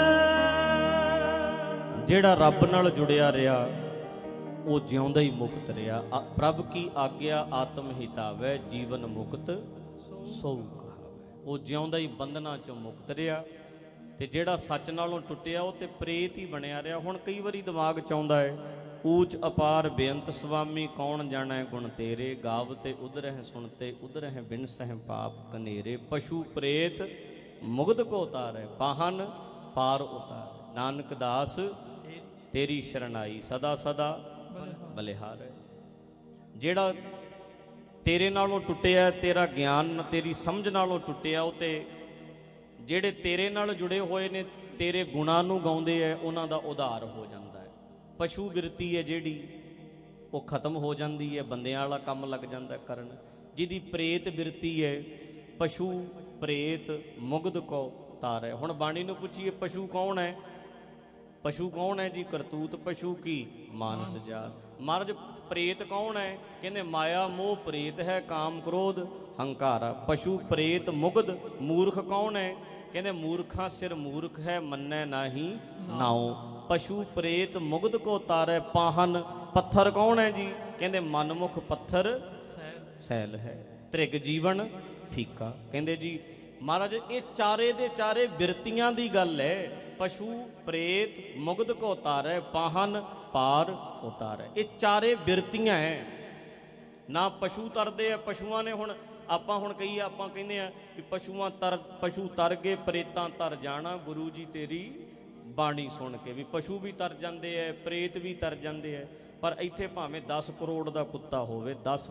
ਜਿਹੜਾ ਰੱਬ ਨਾਲ ਜੁੜਿਆ ਰਿਹਾ ਉਹ ਜਿਉਂਦਾ ਹੀ ਮੁਕਤ ਰਿਹਾ। ਪ੍ਰਭ ਕੀ ਆਗਿਆ ਆਤਮ ਹਿਤਾਵੈ, ਜੀਵਨ ਮੁਕਤ ਸੋ ਕਹਾਵੈ। ਉਹ ਜਿਉਂਦਾ ਹੀ ਬੰਧਨਾਂ ਚੋਂ ਮੁਕਤ ਰਿਹਾ। ਤੇ ਜਿਹੜਾ ਸੱਚ ਨਾਲੋਂ ਟੁੱਟਿਆ ਉਹ ਤੇ ਪ੍ਰੇਤ ਹੀ ਬਣਿਆ ਰਿਹਾ। ਹੁਣ ਕਈ ਵਾਰੀ ਦਿਮਾਗ 'ਚ ਆਉਂਦਾ ਹੈ, ਊਚ ਅਪਾਰ ਬੇਅੰਤ ਸੁਆਮੀ, ਕੌਣ ਜਾਣੈ ਗੁਣ ਤੇਰੇ, ਗਾਵਤੇ ਉਧਰਹਿ ਸੁਣਤੇ ਉਧਰਹਿ ਬਿਨਸਹਿ ਪਾਪ ਕਨੇਰੇ। ਪਸ਼ੂ ਪ੍ਰੇਤ ਮੁਗਧ ਕੋ ਉਤਾਰੈ, ਪਾਹਨ ਪਾਰ ਉਤਾਰੈ। ਨਾਨਕ ਦਾਸ ਤੇਰੀ ਸ਼ਰਨਾਈ, ਸਦਾ ਸਦਾ ਬਲਿਹਾਰੈ। ਜਿਹੜਾ ਤੇਰੇ ਨਾਲੋਂ ਟੁੱਟਿਆ, ਤੇਰਾ ਗਿਆਨ ਤੇਰੀ ਸਮਝ ਨਾਲੋਂ ਟੁੱਟਿਆ, ਉਹ ਤੇ ਜਿਹੜੇ ਤੇਰੇ ਨਾਲ ਜੁੜੇ ਹੋਏ ਨੇ, ਤੇਰੇ ਗੁਣਾਂ ਨੂੰ ਗਾਉਂਦੇ ਐ, ਉਹਨਾਂ ਦਾ ਉਧਾਰ ਹੋ ਜਾਂਦਾ ਹੈ। ਪਸ਼ੂ ਬਿਰਤੀ ਹੈ ਜਿਹੜੀ, ਉਹ ਖਤਮ ਹੋ ਜਾਂਦੀ ਹੈ, ਬੰਦਿਆਂ ਵਾਲਾ ਕੰਮ ਲੱਗ ਜਾਂਦਾ ਕਰਨ। ਜਿਹਦੀ ਪ੍ਰੇਤ ਬਿਰਤੀ ਹੈ, ਪਸ਼ੂ ਪ੍ਰੇਤ ਮੁਗਧ ਕੋ ਤਾਰੈ। ਹੁਣ ਬਾਣੀ ਨੂੰ ਪੁੱਛੀਏ ਪਸ਼ੂ ਕੌਣ ਹੈ? ਪਸ਼ੂ ਕੌਣ ਹੈ ਜੀ? ਕਰਤੂਤ ਪਸ਼ੂ ਕੀ ਮਾਨਸ ਜਾਤ। ਮਹਾਰਾਜ ਪ੍ਰੇਤ ਕੌਣ ਹੈ? ਕਹਿੰਦੇ ਮਾਇਆ ਮੋਹ ਪ੍ਰੇਤ ਹੈ, ਕਾਮ ਕ੍ਰੋਧ ਹੰਕਾਰਾ। ਪਸ਼ੂ ਪ੍ਰੇਤ ਮੁਗਧ। ਮੂਰਖ ਕੌਣ ਹੈ? ਕਹਿੰਦੇ ਮੂਰਖਾਂ ਸਿਰ ਮੂਰਖ ਹੈ, ਮੰਨੈ ਨਾਹੀ ਨਾਉ। ਪਸ਼ੂ ਪ੍ਰੇਤ ਮੁਗਧ ਕੋ ਤਾਰੈ, ਪਾਹਨ। ਪੱਥਰ ਕੌਣ ਹੈ ਜੀ? ਕਹਿੰਦੇ ਮਨਮੁਖ ਪੱਥਰ ਸੈਲ ਹੈ, ਤ੍ਰਿਗ ਜੀਵਨ ਫੀਕਾ। ਕਹਿੰਦੇ ਜੀ ਮਹਾਰਾਜ ਇਹ ਚਾਰੇ ਦੇ ਚਾਰੇ ਬਿਰਤੀਆਂ ਦੀ ਗੱਲ ਹੈ। ਪਸ਼ੂ ਪ੍ਰੇਤ ਮੁਗਧ ਕੋ ਉਤਾਰੈ, ਪਾਹਨ ਪਾਰ ਉਤਾਰੈ। ਇਹ ਚਾਰੇ ਬਿਰਤੀਆਂ ਹੈ। ਨਾ ਪਸ਼ੂ ਤਰਦੇ ਆ, ਪਸ਼ੂਆਂ ਨੇ ਹੁਣ ਆਪਾਂ ਕਹਿੰਦੇ ਆ ਕਿ ਪਸ਼ੂ ਤਰ ਗਏ, ਪ੍ਰੇਤਾਂ ਤਰ ਜਾਣਾ। ਗੁਰੂ ਜੀ ਤੇਰੀ ਬਾਣੀ ਸੁਣ ਕੇ ਵੀ ਪਸ਼ੂ ਵੀ ਤਰ ਜਾਂਦੇ ਐ, ਪ੍ਰੇਤ ਵੀ ਤਰ ਜਾਂਦੇ ਐ। ਪਰ ਇੱਥੇ ਭਾਵੇਂ 10 ਕਰੋੜ ਦਾ ਕੁੱਤਾ ਹੋਵੇ, 10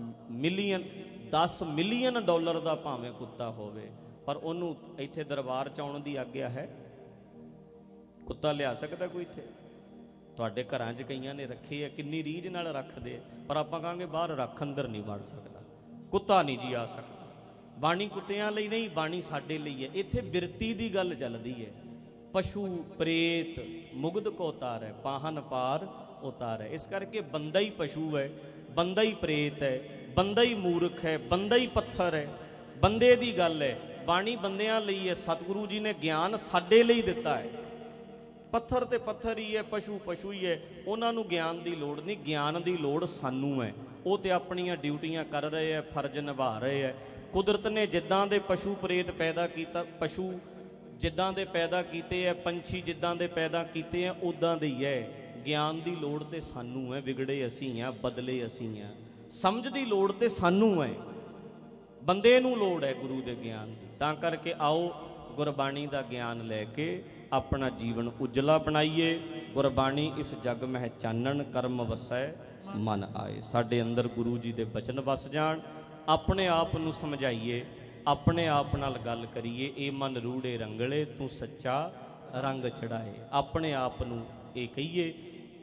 ਮਿਲੀਅਨ ਡਾਲਰ ਦਾ ਭਾਵੇਂ ਕੁੱਤਾ ਹੋਵੇ, ਪਰ ਉਹਨੂੰ ਇੱਥੇ ਦਰਬਾਰ ਚ ਆਉਣ ਦੀ ਆਗਿਆ ਹੈ? ਕੁੱਤਾ ਲਿਆ ਸਕਦਾ ਕੋਈ ਇੱਥੇ? ਤੁਹਾਡੇ ਘਰਾਂ 'ਚ ਕਈਆਂ ਨੇ ਰੱਖੇ ਆ, ਕਿੰਨੀ ਰੀਝ ਨਾਲ ਰੱਖਦੇ ਆ, ਪਰ ਆਪਾਂ ਕਹਾਂਗੇ ਬਾਹਰ ਰੱਖ, ਅੰਦਰ ਨਹੀਂ ਵੜ ਸਕਦਾ, ਕੁੱਤਾ ਨਹੀਂ ਜੀ ਆ ਸਕਦਾ। ਬਾਣੀ ਕੁੱਤਿਆਂ ਲਈ ਨਹੀਂ, ਬਾਣੀ ਸਾਡੇ ਲਈ ਹੈ। ਇੱਥੇ ਬਿਰਤੀ ਦੀ ਗੱਲ ਚੱਲਦੀ ਹੈ। ਪਸ਼ੂ ਪ੍ਰੇਤ ਮੁਗਧ ਕੋ ਉਤਾਰੈ, ਪਾਹਨ ਪਾਰ ਉਤਾਰੈ। ਇਸ ਕਰਕੇ ਬੰਦਾ ਹੀ ਪਸ਼ੂ ਹੈ, ਬੰਦਾ ਹੀ ਪ੍ਰੇਤ ਹੈ, ਬੰਦਾ ਹੀ ਮੂਰਖ ਹੈ, ਬੰਦਾ ਹੀ ਪੱਥਰ ਹੈ। ਬੰਦੇ ਦੀ ਗੱਲ ਹੈ। ਬਾਣੀ ਬੰਦਿਆਂ ਲਈ ਹੈ। ਸਤਿਗੁਰੂ ਜੀ ਨੇ ਗਿਆਨ ਸਾਡੇ ਲਈ ਦਿੱਤਾ ਹੈ। ਪੱਥਰ ਤੇ ਪੱਥਰ ਹੀ ਹੈ, ਪਸ਼ੂ ਪਸ਼ੂ ਹੀ ਹੈ, ਉਹਨਾਂ ਨੂੰ ਗਿਆਨ ਦੀ ਲੋੜ ਨਹੀਂ। ਗਿਆਨ ਦੀ ਲੋੜ ਸਾਨੂੰ ਹੈ। ਉਹ ਤੇ ਆਪਣੀਆਂ ਡਿਊਟੀਆਂ ਕਰ ਰਹੇ ਹੈ, ਫਰਜ਼ ਨਿਭਾ ਰਹੇ ਹੈ। ਕੁਦਰਤ ਨੇ ਜਿੱਦਾਂ ਦੇ ਪਸ਼ੂ ਪ੍ਰੇਤ ਪੈਦਾ ਕੀਤਾ, ਪਸ਼ੂ ਜਿੱਦਾਂ ਦੇ ਪੈਦਾ ਕੀਤੇ ਹੈ, ਪੰਛੀ ਜਿੱਦਾਂ ਦੇ ਪੈਦਾ ਕੀਤੇ ਹੈ, ਉੱਦਾਂ ਦੇ ਹੀ ਹੈ। ਗਿਆਨ ਦੀ ਲੋੜ ਤੇ ਸਾਨੂੰ ਹੈ। ਵਿਗੜੇ ਅਸੀਂ ਹਾਂ, ਬਦਲੇ ਅਸੀਂ ਹਾਂ। ਸਮਝ ਦੀ ਲੋੜ ਤੇ ਸਾਨੂੰ ਹੈ। ਬੰਦੇ ਨੂੰ ਲੋੜ ਹੈ ਗੁਰੂ ਦੇ ਗਿਆਨ ਦੀ। ਤਾਂ ਕਰਕੇ ਆਓ ਗੁਰਬਾਣੀ ਦਾ ਗਿਆਨ ਲੈ ਕੇ ਆਪਣਾ ਜੀਵਨ ਉਜਲਾ ਬਣਾਈਏ। ਗੁਰਬਾਣੀ ਇਸ ਜਗ ਮਹਿ ਚਾਨਣ, ਕਰਮ ਵਸੈ ਮਨ ਆਏ। ਸਾਡੇ ਅੰਦਰ ਗੁਰੂ ਜੀ ਦੇ ਬਚਨ ਵਸ ਜਾਣ। ਆਪਣੇ ਆਪ ਨੂੰ ਸਮਝਾਈਏ, ਆਪਣੇ ਆਪ ਨਾਲ ਗੱਲ ਕਰੀਏ। ਇਹ ਮਨ ਰੂੜੇ ਰੰਗਲੇ, ਤੂੰ ਸੱਚਾ ਰੰਗ ਚੜਾਏ। ਆਪਣੇ ਆਪ ਨੂੰ ਇਹ ਕਹੀਏ,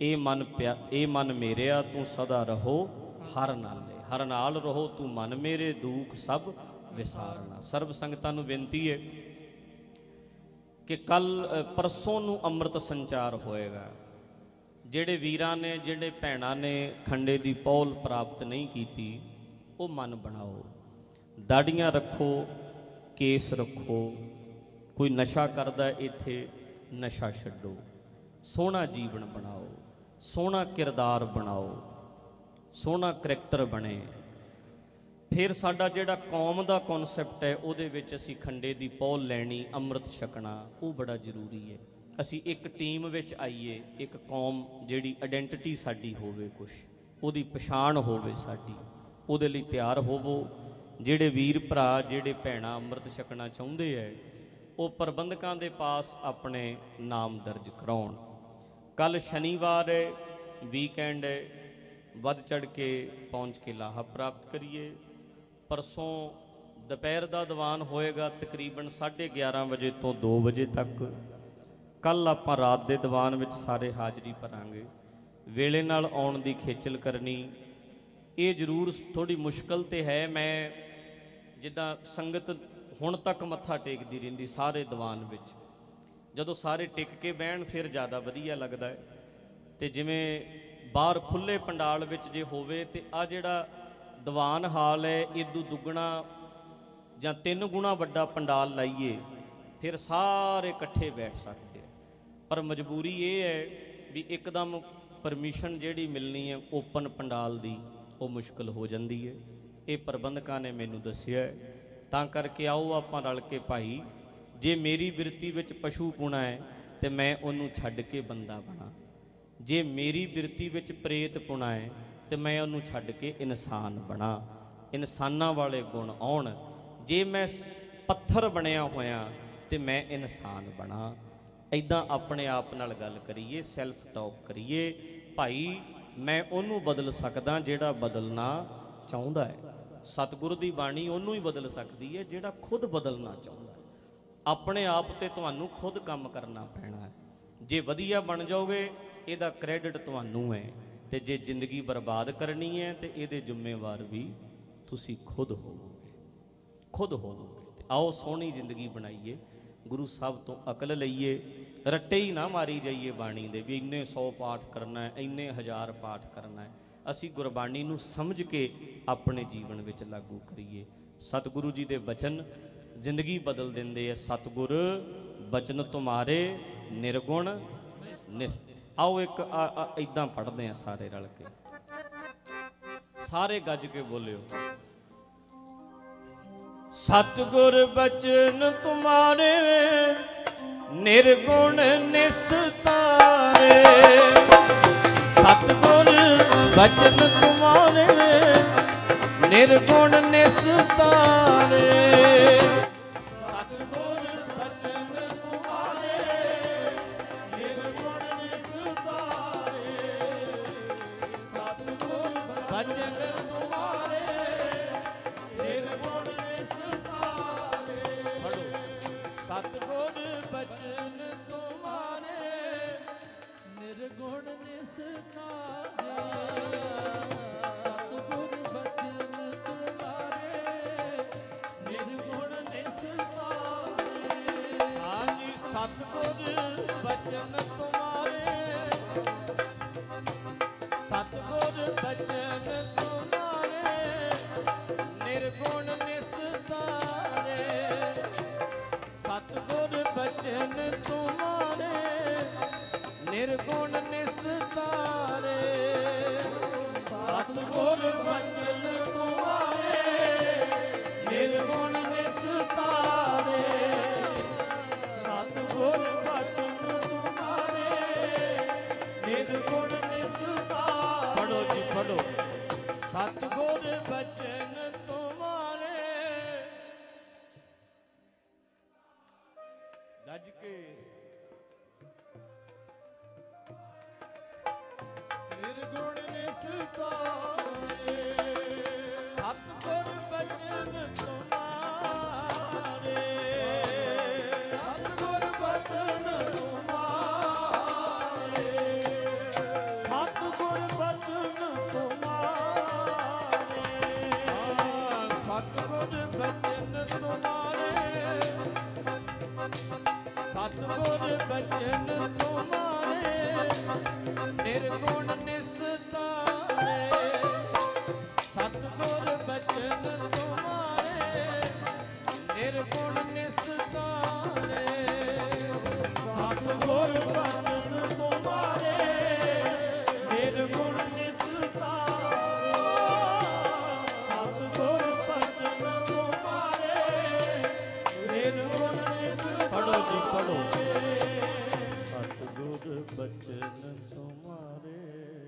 ਇਹ ਮਨ ਮੇਰਿਆ, ਤੂੰ ਸਦਾ ਰਹੋ ਹਰ ਨਾਲੇ। ਹਰ ਨਾਲ ਰਹੋ ਤੂੰ ਮਨ ਮੇਰੇ, ਦੁੱਖ ਸਭ ਵਿਸਾਰਨਾ। ਸਰਬ ਸੰਗਤਾਂ ਨੂੰ ਬੇਨਤੀ ਹੈ ਕਿ ਪਰਸੋਂ ਨੂੰ ਅੰਮ੍ਰਿਤ ਸੰਚਾਰ ਹੋਏਗਾ। ਜਿਹੜੇ ਵੀਰਾਂ ਨੇ, ਜਿਹੜੇ ਭੈਣਾਂ ਨੇ ਖੰਡੇ ਦੀ ਪੌਲ ਪ੍ਰਾਪਤ ਨਹੀਂ ਕੀਤੀ, ਉਹ ਮਨ ਬਣਾਓ। ਦਾੜੀਆਂ ਰੱਖੋ, ਕੇਸ ਰੱਖੋ। ਕੋਈ ਨਸ਼ਾ ਕਰਦਾ ਇੱਥੇ, ਨਸ਼ਾ ਛੱਡੋ। ਸੋਹਣਾ ਜੀਵਨ ਬਣਾਓ, ਸੋਹਣਾ ਕਿਰਦਾਰ ਬਣਾਓ, ਸੋਹਣਾ ਕਰੈਕਟਰ ਬਣੇ। ਫਿਰ ਸਾਡਾ ਜਿਹੜਾ ਕੌਮ ਦਾ ਕਨਸੈਪਟ ਹੈ, ਉਹਦੇ ਵਿੱਚ ਅਸੀਂ ਖੰਡੇ ਦੀ ਪੌਲ ਲੈਣੀ, ਅੰਮ੍ਰਿਤ ਛਕਣਾ, ਉਹ ਬੜਾ ਜ਼ਰੂਰੀ ਹੈ। ਅਸੀਂ ਇੱਕ ਟੀਮ ਵਿੱਚ ਆਈਏ, ਇੱਕ ਕੌਮ ਜਿਹੜੀ ਆਇਡੈਂਟੀਟੀ ਸਾਡੀ ਹੋਵੇ, ਕੁਛ ਉਹਦੀ ਪਛਾਣ ਹੋਵੇ ਸਾਡੀ, ਉਹਦੇ ਲਈ ਤਿਆਰ ਹੋਵੋ। ਜਿਹੜੇ ਵੀਰ ਭਰਾ, ਜਿਹੜੇ ਭੈਣਾਂ ਅੰਮ੍ਰਿਤ ਛਕਣਾ ਚਾਹੁੰਦੇ ਹੈ, ਉਹ ਪ੍ਰਬੰਧਕਾਂ ਦੇ ਪਾਸ ਆਪਣੇ ਨਾਮ ਦਰਜ ਕਰਾਉਣ। ਕੱਲ੍ਹ ਸ਼ਨੀਵਾਰ ਹੈ, ਵੀਕਐਂਡ ਹੈ, ਵੱਧ ਚੜ੍ਹ ਕੇ ਪਹੁੰਚ ਕੇ ਲਾਹਾ ਪ੍ਰਾਪਤ ਕਰੀਏ। ਪਰਸੋਂ ਦੁਪਹਿਰ ਦਾ ਦੀਵਾਨ ਹੋਏਗਾ ਤਕਰੀਬਨ 11:30 ਵਜੇ ਤੋਂ 2 ਵਜੇ ਤੱਕ। ਕੱਲ੍ਹ ਆਪਾਂ ਰਾਤ ਦੇ ਦੀਵਾਨ ਵਿੱਚ ਸਾਰੇ ਹਾਜ਼ਰੀ ਭਰਾਂਗੇ। ਵੇਲੇ ਨਾਲ ਆਉਣ ਦੀ ਖੇਚਲ ਕਰਨੀ, ਇਹ ਜ਼ਰੂਰ ਥੋੜ੍ਹੀ ਮੁਸ਼ਕਲ ਤਾਂ ਹੈ। ਮੈਂ ਜਿੱਦਾਂ ਸੰਗਤ ਹੁਣ ਤੱਕ ਮੱਥਾ ਟੇਕਦੀ ਰਹਿੰਦੀ ਸਾਰੇ ਦੀਵਾਨ ਵਿੱਚ, ਜਦੋਂ ਸਾਰੇ ਟਿਕ ਕੇ ਬਹਿਣ ਫਿਰ ਜ਼ਿਆਦਾ ਵਧੀਆ ਲੱਗਦਾ ਹੈ। ਅਤੇ ਜਿਵੇਂ ਬਾਹਰ ਖੁੱਲ੍ਹੇ ਪੰਡਾਲ ਵਿੱਚ ਜੇ ਹੋਵੇ ਤਾਂ ਆਹ ਜਿਹੜਾ ਦੀਵਾਨ ਹਾਲ ਹੈ, ਇਦੋਂ ਦੁੱਗਣਾ ਜਾਂ 3 ਗੁਣਾ ਵੱਡਾ ਪੰਡਾਲ ਲਾਈਏ, ਫਿਰ ਸਾਰੇ ਇਕੱਠੇ ਬੈਠ ਸਕਦੇ। ਪਰ ਮਜਬੂਰੀ ਇਹ ਹੈ ਵੀ ਇੱਕਦਮ ਪਰਮਿਸ਼ਨ ਜਿਹੜੀ ਮਿਲਣੀ ਹੈ ਓਪਨ ਪੰਡਾਲ ਦੀ, ਉਹ ਮੁਸ਼ਕਲ ਹੋ ਜਾਂਦੀ ਹੈ। ਇਹ ਪ੍ਰਬੰਧਕਾਂ ਨੇ ਮੈਨੂੰ ਦੱਸਿਆ। ਤਾਂ ਕਰਕੇ ਆਓ ਆਪਾਂ ਰਲ ਕੇ ਭਾਈ, ਜੇ ਮੇਰੀ ਬਿਰਤੀ ਵਿੱਚ ਪਸ਼ੂ ਪੁਣਾ ਹੈ ਤਾਂ ਮੈਂ ਉਹਨੂੰ ਛੱਡ ਕੇ ਬੰਦਾ ਬਣਾ। ਜੇ ਮੇਰੀ ਬਿਰਤੀ ਵਿੱਚ ਪ੍ਰੇਤ ਪੁਣਾ ਹੈ ਤਾਂ ਮੈਂ ਉਹਨੂੰ ਛੱਡ ਕੇ ਇਨਸਾਨ ਬਣਾ। ਇਨਸਾਨਾਂ ਵਾਲੇ ਗੁਣ ਆਉਣ। ਜੇ ਮੈਂ ਪੱਥਰ ਬਣਿਆ ਹੋਇਆ ਤਾਂ ਮੈਂ ਇਨਸਾਨ ਬਣਾ। ਇੱਦਾਂ ਆਪਣੇ ਆਪ ਨਾਲ ਗੱਲ ਕਰੀਏ, ਸੈਲਫ ਟਾਕ ਕਰੀਏ। ਭਾਈ ਮੈਂ ਉਹਨੂੰ ਬਦਲ ਸਕਦਾ ਜਿਹੜਾ ਬਦਲਣਾ ਚਾਹੁੰਦਾ ਹੈ। ਸਤਿਗੁਰੂ ਦੀ ਬਾਣੀ ਉਹਨੂੰ ਹੀ ਬਦਲ ਸਕਦੀ ਹੈ ਜਿਹੜਾ ਖੁਦ ਬਦਲਣਾ ਚਾਹੁੰਦਾ ਹੈ। ਆਪਣੇ ਆਪ 'ਤੇ ਤੁਹਾਨੂੰ ਖੁਦ ਕੰਮ ਕਰਨਾ ਪੈਣਾ ਹੈ। ਜੇ ਵਧੀਆ ਬਣ ਜਾਓਗੇ, ਇਹਦਾ ਕ੍ਰੈਡਿਟ ਤੁਹਾਨੂੰ ਹੈ, ਅਤੇ ਜੇ ਜ਼ਿੰਦਗੀ ਬਰਬਾਦ ਕਰਨੀ ਹੈ ਤਾਂ ਇਹਦੇ ਜ਼ਿੰਮੇਵਾਰ ਵੀ ਤੁਸੀਂ ਖੁਦ ਹੋਵੋਗੇ, ਖੁਦ ਹੋਵੋਗੇ। ਅਤੇ ਆਓ ਸੋਹਣੀ ਜ਼ਿੰਦਗੀ ਬਣਾਈਏ, ਗੁਰੂ ਸਾਹਿਬ ਤੋਂ ਅਕਲ ਲਈਏ। ਰੱਟੇ ਹੀ ਨਾ ਮਾਰੀ ਜਾਈਏ ਬਾਣੀ ਦੇ ਵੀ ਇੰਨੇ 100 ਪਾਠ ਕਰਨਾ ਹੈ, ਇੰਨੇ 1000 ਪਾਠ ਕਰਨਾ ਹੈ। ਅਸੀਂ ਗੁਰਬਾਣੀ ਨੂੰ ਸਮਝ ਕੇ ਆਪਣੇ ਜੀਵਨ ਵਿੱਚ ਲਾਗੂ ਕਰੀਏ। ਸਤਿਗੁਰੂ ਜੀ ਦੇ ਬਚਨ ਜ਼ਿੰਦਗੀ ਬਦਲ ਦਿੰਦੇ ਆ। ਸਤਿਗੁਰ ਬਚਨ ਤੁਮਾਰੇ ਨਿਰਗੁਣ ਨਿਸ। ਆਓ ਇੱਕ ਇੱਦਾਂ ਪੜ੍ਹਦੇ ਆ ਸਾਰੇ ਰਲ ਕੇ, ਸਾਰੇ ਗੱਜ ਕੇ ਬੋਲਿਓ। ਸਤਿਗੁਰ ਬਚਨ ਤੁਮਾਰੇ ਨਿਰਗੁਣ ਨਿਸਤਾਰੇ। ਸਤਿਗੁਰ ਬਚਨ ਤੁਮਾਰੇ ਨਿਰਗੁਣ ਨਿਸਤਾਰੇ। ਸਤਿਗੁਰ ਬਚਨ ਤੁਮਾਰੇ ਨਿਰਗੁਣ ਨਿਸਤਾਰੇ। ਸਤਿਗੁਰ ਬਚਨ ਤੁਮਾਰੇ ਨਿਰਗੁਣ ਨਿਸਤਾਰੇ। ਪੜੋ। ਸਤਿਗੁਰ ਬਚਨ ਤੁਮਾਰੇ ਨਿਰਗੁਣ ਨਿਸਤਾਰੇ। ਸਤਿਗੁਰ ਬਚਨ ਤੁਮਾਰੇ ਨਿਰਗੁਣ ਨਿਸਤਾਰੇ। ਹਾਂਜੀ, ਸਤਿਗੁਰ ਬਚਨ ਤੁਮਾਰੇ, ਸਤਿਗੁਰ ਬਚਨ ਤੁਮਾਰੇ ਨਿਰਗੁਣ ਨਿਸਤਾਰੇ। ਸਤਿਗੁਰ ਬਚਨ ਤੁਮਾਰੇ ਨਿਰਗੁਣ ਨਿਸਤਾਰੇ। ਸਤਿਗੁਰ ਬਚਨ ਤੁਮਾਰੇ ਨਿਰਗੁਣ ਨਿਸਤਾਰੇ। ਸਤਿਗੁਰ ਬਚਨ ਤੁਮਾਰੇ ਨਿਰਗੁਣ ਨਿਸਤਾਰੇ। ਪੜੋ ਜੀ, ਪੜੋ। ਸਤਿਗੁਰ ਬਚਨ ਤੁਮਾਰੇ ਕੇ ਨਿਰਗੁਣ ਨਿਸਤਾਰੇ ਸਤਿਗੁਰ ਬਚਨ ਤੁਮਾਰੇ ਸਤਿਗੁਰ ਬਚਨ ਤੁਮਾਰੇ ਸਤਿਗੁਰ ਬਚਨ ਤੁਮਾਰੇ ਸਤਿਗੁਰ ਬਚਨ ਤੁਮਾਰੇ ਸਤਿਗੁਰ ਬਚਨ ਤੁਮਾਰੇ ਨਿਰਗੁਣ ਨਿਸਤਾਰੇ ਸਤਿਗੁਰ ਬਚਨ ਤੁਮਾਰੇ ਨਿਰਗੁਣ ਨਿਸਤਾਰੇ ਸਤਿਗੁਰ ਬਚਨ ਤੁਮਾਰੇ ਨਿਰਗੁਣ ਨਿਸਤਾਰੇ ਸਤਿਗੁਰ ਬਚਨ ਤੁਮਾਰੇ ਨਿਰਗੁਣ ਨਿਸਤਾਰੇ ਪੜੋ ਜੀ ਪੜੋ ਸਤਿਗੁਰ ਬਚਨ ਤੁਮਾਰੇ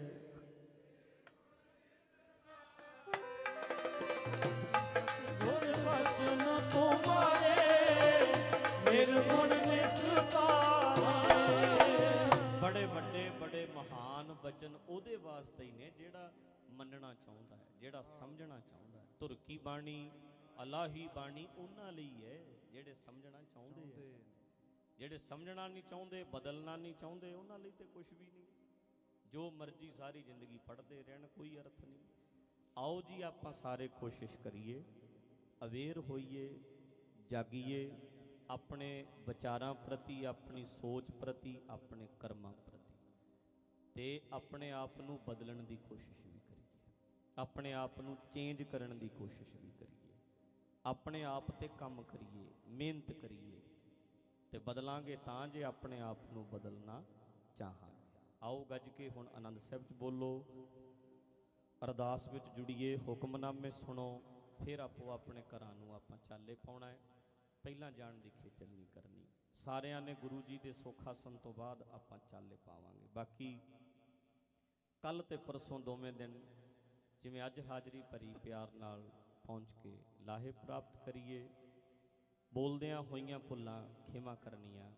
ਗੁਰ ਬਚਨ ਤੁਮਾਰੇ ਨਿਰਗੁਣ ਨਿਸਤਾਰੇ। ਬੜੇ ਵੱਡੇ ਬੜੇ ਮਹਾਨ ਬਚਨ ਉਹਦੇ ਵਾਸਤੇ ਹੀ ਨੇ ਜਿਹੜਾ ਮੰਨਣਾ ਚਾਹੁੰਦਾ ਹੈ, ਜਿਹੜਾ ਸਮਝਣਾ ਚਾਹੁੰਦਾ ਹੈ। ਧੁਰ ਕੀ ਬਾਣੀ ਅਲਾਹੀ ਬਾਣੀ ਉਹਨਾਂ ਲਈ ਹੈ ਜਿਹੜੇ ਸਮਝਣਾ ਚਾਹੁੰਦੇ ਆ। ਜਿਹੜੇ ਸਮਝਣਾ ਨਹੀਂ ਚਾਹੁੰਦੇ, ਬਦਲਣਾ ਨਹੀਂ ਚਾਹੁੰਦੇ, ਉਹਨਾਂ ਲਈ ਤੇ ਕੁਝ ਵੀ ਨਹੀਂ। ਜੋ ਮਰਜ਼ੀ ਸਾਰੀ ਜ਼ਿੰਦਗੀ ਪੜ੍ਹਦੇ ਰਹਿਣ, ਕੋਈ ਅਰਥ ਨਹੀਂ। ਆਓ ਜੀ ਆਪਾਂ ਸਾਰੇ ਕੋਸ਼ਿਸ਼ ਕਰੀਏ, ਅਵੇਅਰ ਹੋਈਏ, ਜਾਗੀਏ ਆਪਣੇ ਵਿਚਾਰਾਂ ਪ੍ਰਤੀ, ਆਪਣੀ ਸੋਚ ਪ੍ਰਤੀ, ਆਪਣੇ ਕਰਮਾਂ ਪ੍ਰਤੀ, ਤੇ ਆਪਣੇ ਆਪ ਨੂੰ ਬਦਲਣ ਦੀ ਕੋਸ਼ਿਸ਼ ਵੀ ਕਰੀਏ, ਆਪਣੇ ਆਪ ਨੂੰ ਚੇਂਜ ਕਰਨ ਦੀ ਕੋਸ਼ਿਸ਼ ਵੀ ਕਰੀਏ, ਆਪਣੇ ਆਪ ਤੇ ਕੰਮ ਕਰੀਏ, ਮਿਹਨਤ ਕਰੀਏ, ਤੇ ਬਦਲਾਂਗੇ ਤਾਂ ਜੇ ਆਪਣੇ ਆਪ ਨੂੰ ਬਦਲਣਾ ਚਾਹਾਂਗੇ। ਆਓ ਗੱਜ ਕੇ ਹੁਣ ਆਨੰਦ ਸਾਹਿਬ 'ਚ ਬੋਲੋ, ਅਰਦਾਸ ਵਿੱਚ ਜੁੜੀਏ, ਹੁਕਮਨਾਮੇ ਸੁਣੋ, ਫਿਰ ਆਪੋ ਆਪਣੇ ਘਰਾਂ ਨੂੰ ਆਪਾਂ ਚਾਲੇ ਪਾਉਣਾ ਹੈ। ਪਹਿਲਾਂ ਜਾਣ ਦੀ ਖੇਚਲ ਨਹੀਂ ਕਰਨੀ। ਸਾਰਿਆਂ ਨੇ ਗੁਰੂ ਜੀ ਦੇ ਸੁੱਖ ਆਸਣ ਤੋਂ ਬਾਅਦ ਆਪਾਂ ਚਾਲੇ ਪਾਵਾਂਗੇ। ਬਾਕੀ ਕੱਲ੍ਹ ਤੇ ਪਰਸੋਂ ਦੋਵੇਂ ਦਿਨ ਜਿਵੇਂ ਅੱਜ ਹਾਜ਼ਰੀ ਭਰੀ, ਪਿਆਰ ਨਾਲ ਪਹੁੰਚ ਕੇ ਲਾਹੇ ਪ੍ਰਾਪਤ ਕਰੀਏ। ਬੋਲਦਿਆਂ ਹੋਈਆਂ ਭੁੱਲਾਂ ਖਿਮਾ ਕਰਨੀਆਂ।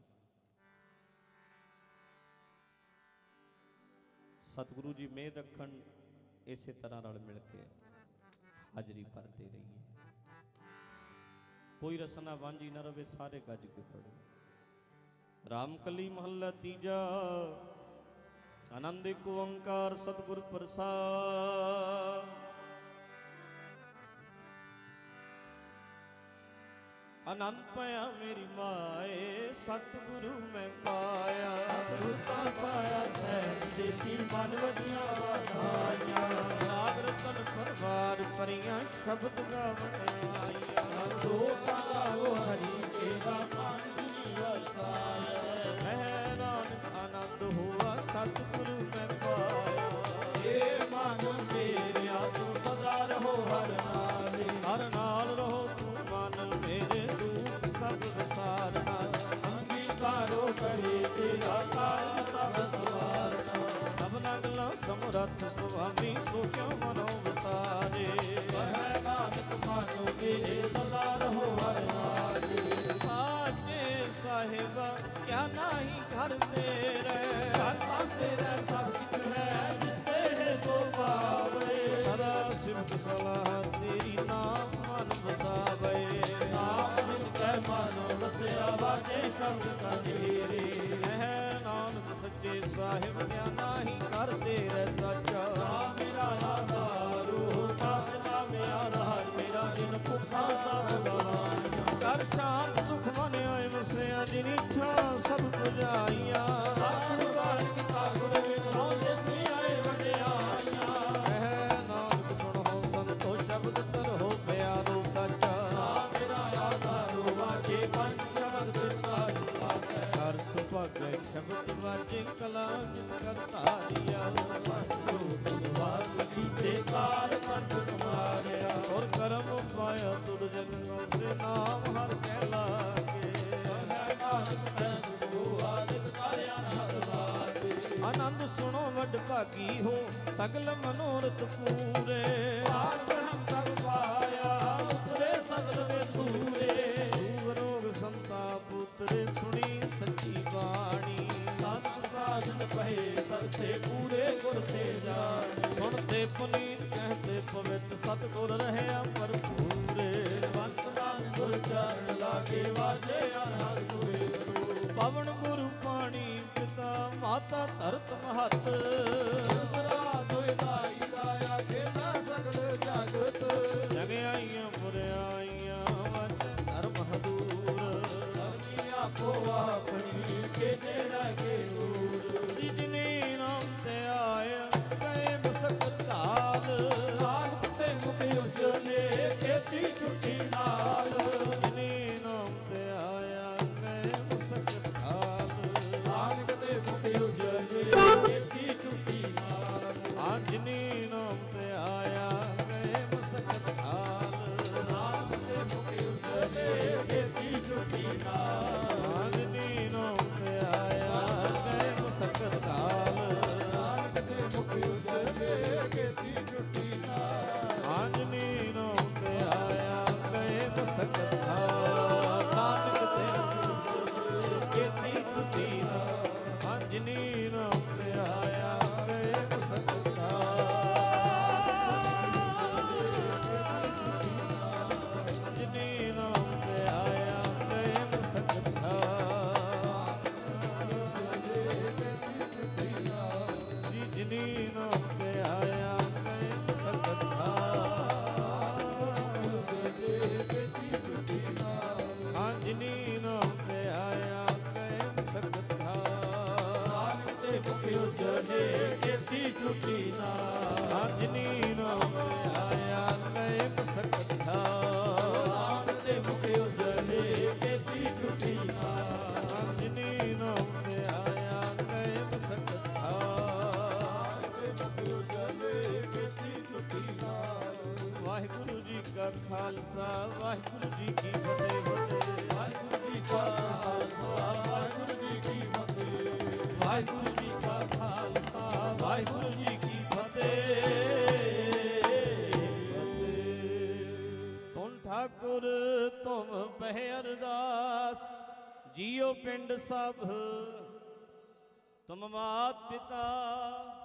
ਸਤਿਗੁਰੂ ਜੀ ਮਿਹਰ ਰੱਖਣ, ਇਸੇ ਤਰ੍ਹਾਂ ਰਲ ਮਿਲ ਕੇ ਹਾਜ਼ਰੀ ਭਰਦੇ ਰਹੀਏ। ਕੋਈ ਰਸਨਾ ਵਾਂਝੀ ਨਾ ਰਵੇ, ਸਾਰੇ ਗੱਜ ਕੇ ਪੜੋ। ਰਾਮ ਕਲੀ ਮਹੱਲਾ ਤੀਜਾ। ਆਨੰਦ ਇੱਕ ਓੰਕਾਰ ਸਤਿਗੁਰ ਪ੍ਰਸਾਦ। ਆਨੰਦ ਪਾਇਆ ਮੇਰੀ ਮਾਏ, ਸਤਿਗੁਰੂ ਮੈਂ ਪਾਇਆ। ਸਤਿਗੁਰ ਤਾਂ ਪਾਇਆ ਸਹਿਜ ਸੇਤੀ, ਮਨ ਵਧੀਆਂ ਵਧਾਈਆਂ। ਰਾਗ ਰਤਨ ਪਰਵਾਰ ਭਰੀਆਂ, ਸ਼ਬਦ ਗਾਵਣ ਆਈਆਂ। ਲੋਕਾਂ ਗਾਵੋ ਹਰੀ ਕੇਰਾ, ਮਨ ਦੀ ਵਸਾਇਆ। ਮੈਂ ਨਾਨਕ ਆਨੰਦ ਹੋਆ, ਸਤਿਗੁਰੂ ਮੈਂ ਪਾਇਆ। ਇਹ ਮਨ ਮੇਰਿਆ ਤੂੰ ਸਦਾ ਰਹੋ ਹਰ ਨਾਲੇ। ਹਰ ਨਾਲ ਰਹੋ ਤੂੰ ਮਨ ਮੇਰੇ, ਦੁੱਖ ਸਭ ਵਿਸਾਰਨਾ। ਅੰਗੀਕਾਰੋ ਕਰੇ ਤੇਰਾ ਕਾਰਜ ਸਭ ਸਵਾਰਨਾ। ਸਭਨਾ ਗੱਲਾਂ ਸਮਰੱਥ ਸੁਆਮੀ, ਸੋਚਿਓ ਮਨੋ ਵਿਸਾਰੇ। ਹੈ ਨਾਨਕ ਮਾਨੋ ਮੇਰੇ, ਸਦਾ ਰਹੋ ਹਰ ਨਾਲੇ। ਸਾਚੇ ਸਾਹਿਬਾ ਕਿਆ ਨਾਹੀ ਘਰ ਤੇਰੇ। ਘਰ ਤਾਂ ਤੇਰਾ ਸਭ ਕੁਝ ਹੈ, ਜਿਸ ਤੇ ਹੈ ਸੋ ਪਾਵੇ। ਸਦਾ ਸਿਫਤ ਸਲਾਹ ਤੇਰੀ, ਨਾਮ ਮਨ ਵਸਾਵੇ। ਨਾਮ ਜਿਨ ਕੈ ਮਨੋ ਵਸਿਆ, ਵਾਜੇ ਸ਼ਬਦ ਕਬੀਰੇ। ਹੈ ਨਾਨਕ ਸੱਚੇ ਸਾਹਿਬ ਕਿਆ ਨਾਹੀ ਘਰ ਤੇਰੇ ਸੱਚਾ। ਨਾਮ ਮੇਰਾ ਆਧਾਰੂ, ਸਤਿਨਾਮ ਆਧਾਰ ਮੇਰਾ, ਜਿਨ ਭੁੱਖਾ ਸਭ ਗਵਾਈਆਂ। ਕਰ ਸ਼ਾਂਤ ਸੁਖ ਮਨ ਆਏ ਵਸਿਆ, ਜਿਨ ਇੱਛਾ ਸਭ ਪੁਜਾਈਆਂ। ਸਤਿਗੁਰ ਬਾਣ ਕੀਤਾ ਗੁਰ ਵਿਗਨੋ, ਜਿਸ ਵੀ ਆਏ ਵਡਿਆਈਆਂ। ਹੈ ਨਾਨਕ ਸੁਣੋ ਸੰਤੋ ਸ਼ਬਦ ਕਰੋ ਪਿਆਰੋ ਸੱਚਾ। ਨਾਮ ਮੇਰਾ ਆਧਾਰੂ, ਵਾਜੇ ਪੰਜ ਸ਼ਬਦ ਪ੍ਰਕਾਸ਼ ਪਾਤੈ। ਕਰ ਸੁਭਾਗੈ ਸ਼ਬਦ ਵਾਜੇ, ਕਲਾ ਜਿਨ ਕਰਤਾਰੀਆ। ਵਾਸ ਕੀਤੇ ਕਾਰ ਕੰਠ ਤੁਮਾਰਿਆ। ਔਰ ਕਰਮ ਪਾਇਆ ਤੁਰ ਜਨਮੋਂ, ਤੇ ਨਾਮ ਹਰ ਕਹਿ ਲਾਗੇ। ਹੈ ਨਾਨਕ ਤੈ ਸੁਖੋ, ਆਦਿਤ ਕਾਰਿਆ ਨਾਦ ਵਾਜੇ। ਆਨੰਦ ਸੁਣੋ ਵੱਡ ਭਾਗੀ ਹੋ, ਸਗਲ ਮਨੋਰਥ ਪੂਰੇ। ਪਾਰ ਬ੍ਰਹਮ ਸਭ ਪਾਇਆ, ਉਤਰੇ ਸਗਲ ਵੇ ਸੂਰੇ। ਰੋਗ ਸੰਤਾਪ ਉਤਰੇ, ਸੁਣੀ ਸੱਚ ਖਾਲਸਾ ਵਾਹਿਗੁਰੂ ਜੀ ਕੀ ਫਤਿਹ ਵਾਹਿਗੁਰੂ ਜੀ ਕਾ ਖਾਲਸਾ ਵਾਹਿਗੁਰੂ ਜੀ ਕੀ ਫਤਿਹ ਵਾਹਿਗੁਰੂ ਜੀ ਕਾ ਖਾਲਸਾ ਵਾਹਿਗੁਰੂ ਜੀ ਕੀ ਫਤਿਹ ਤੁਮ ਠਾਕੁਰ ਤੁਮ ਪਹਿ ਅਰਦਾਸ ਜੀਓ ਪਿੰਡ ਸਭ ਤੁਮ ਮਾਤ ਪਿਤਾ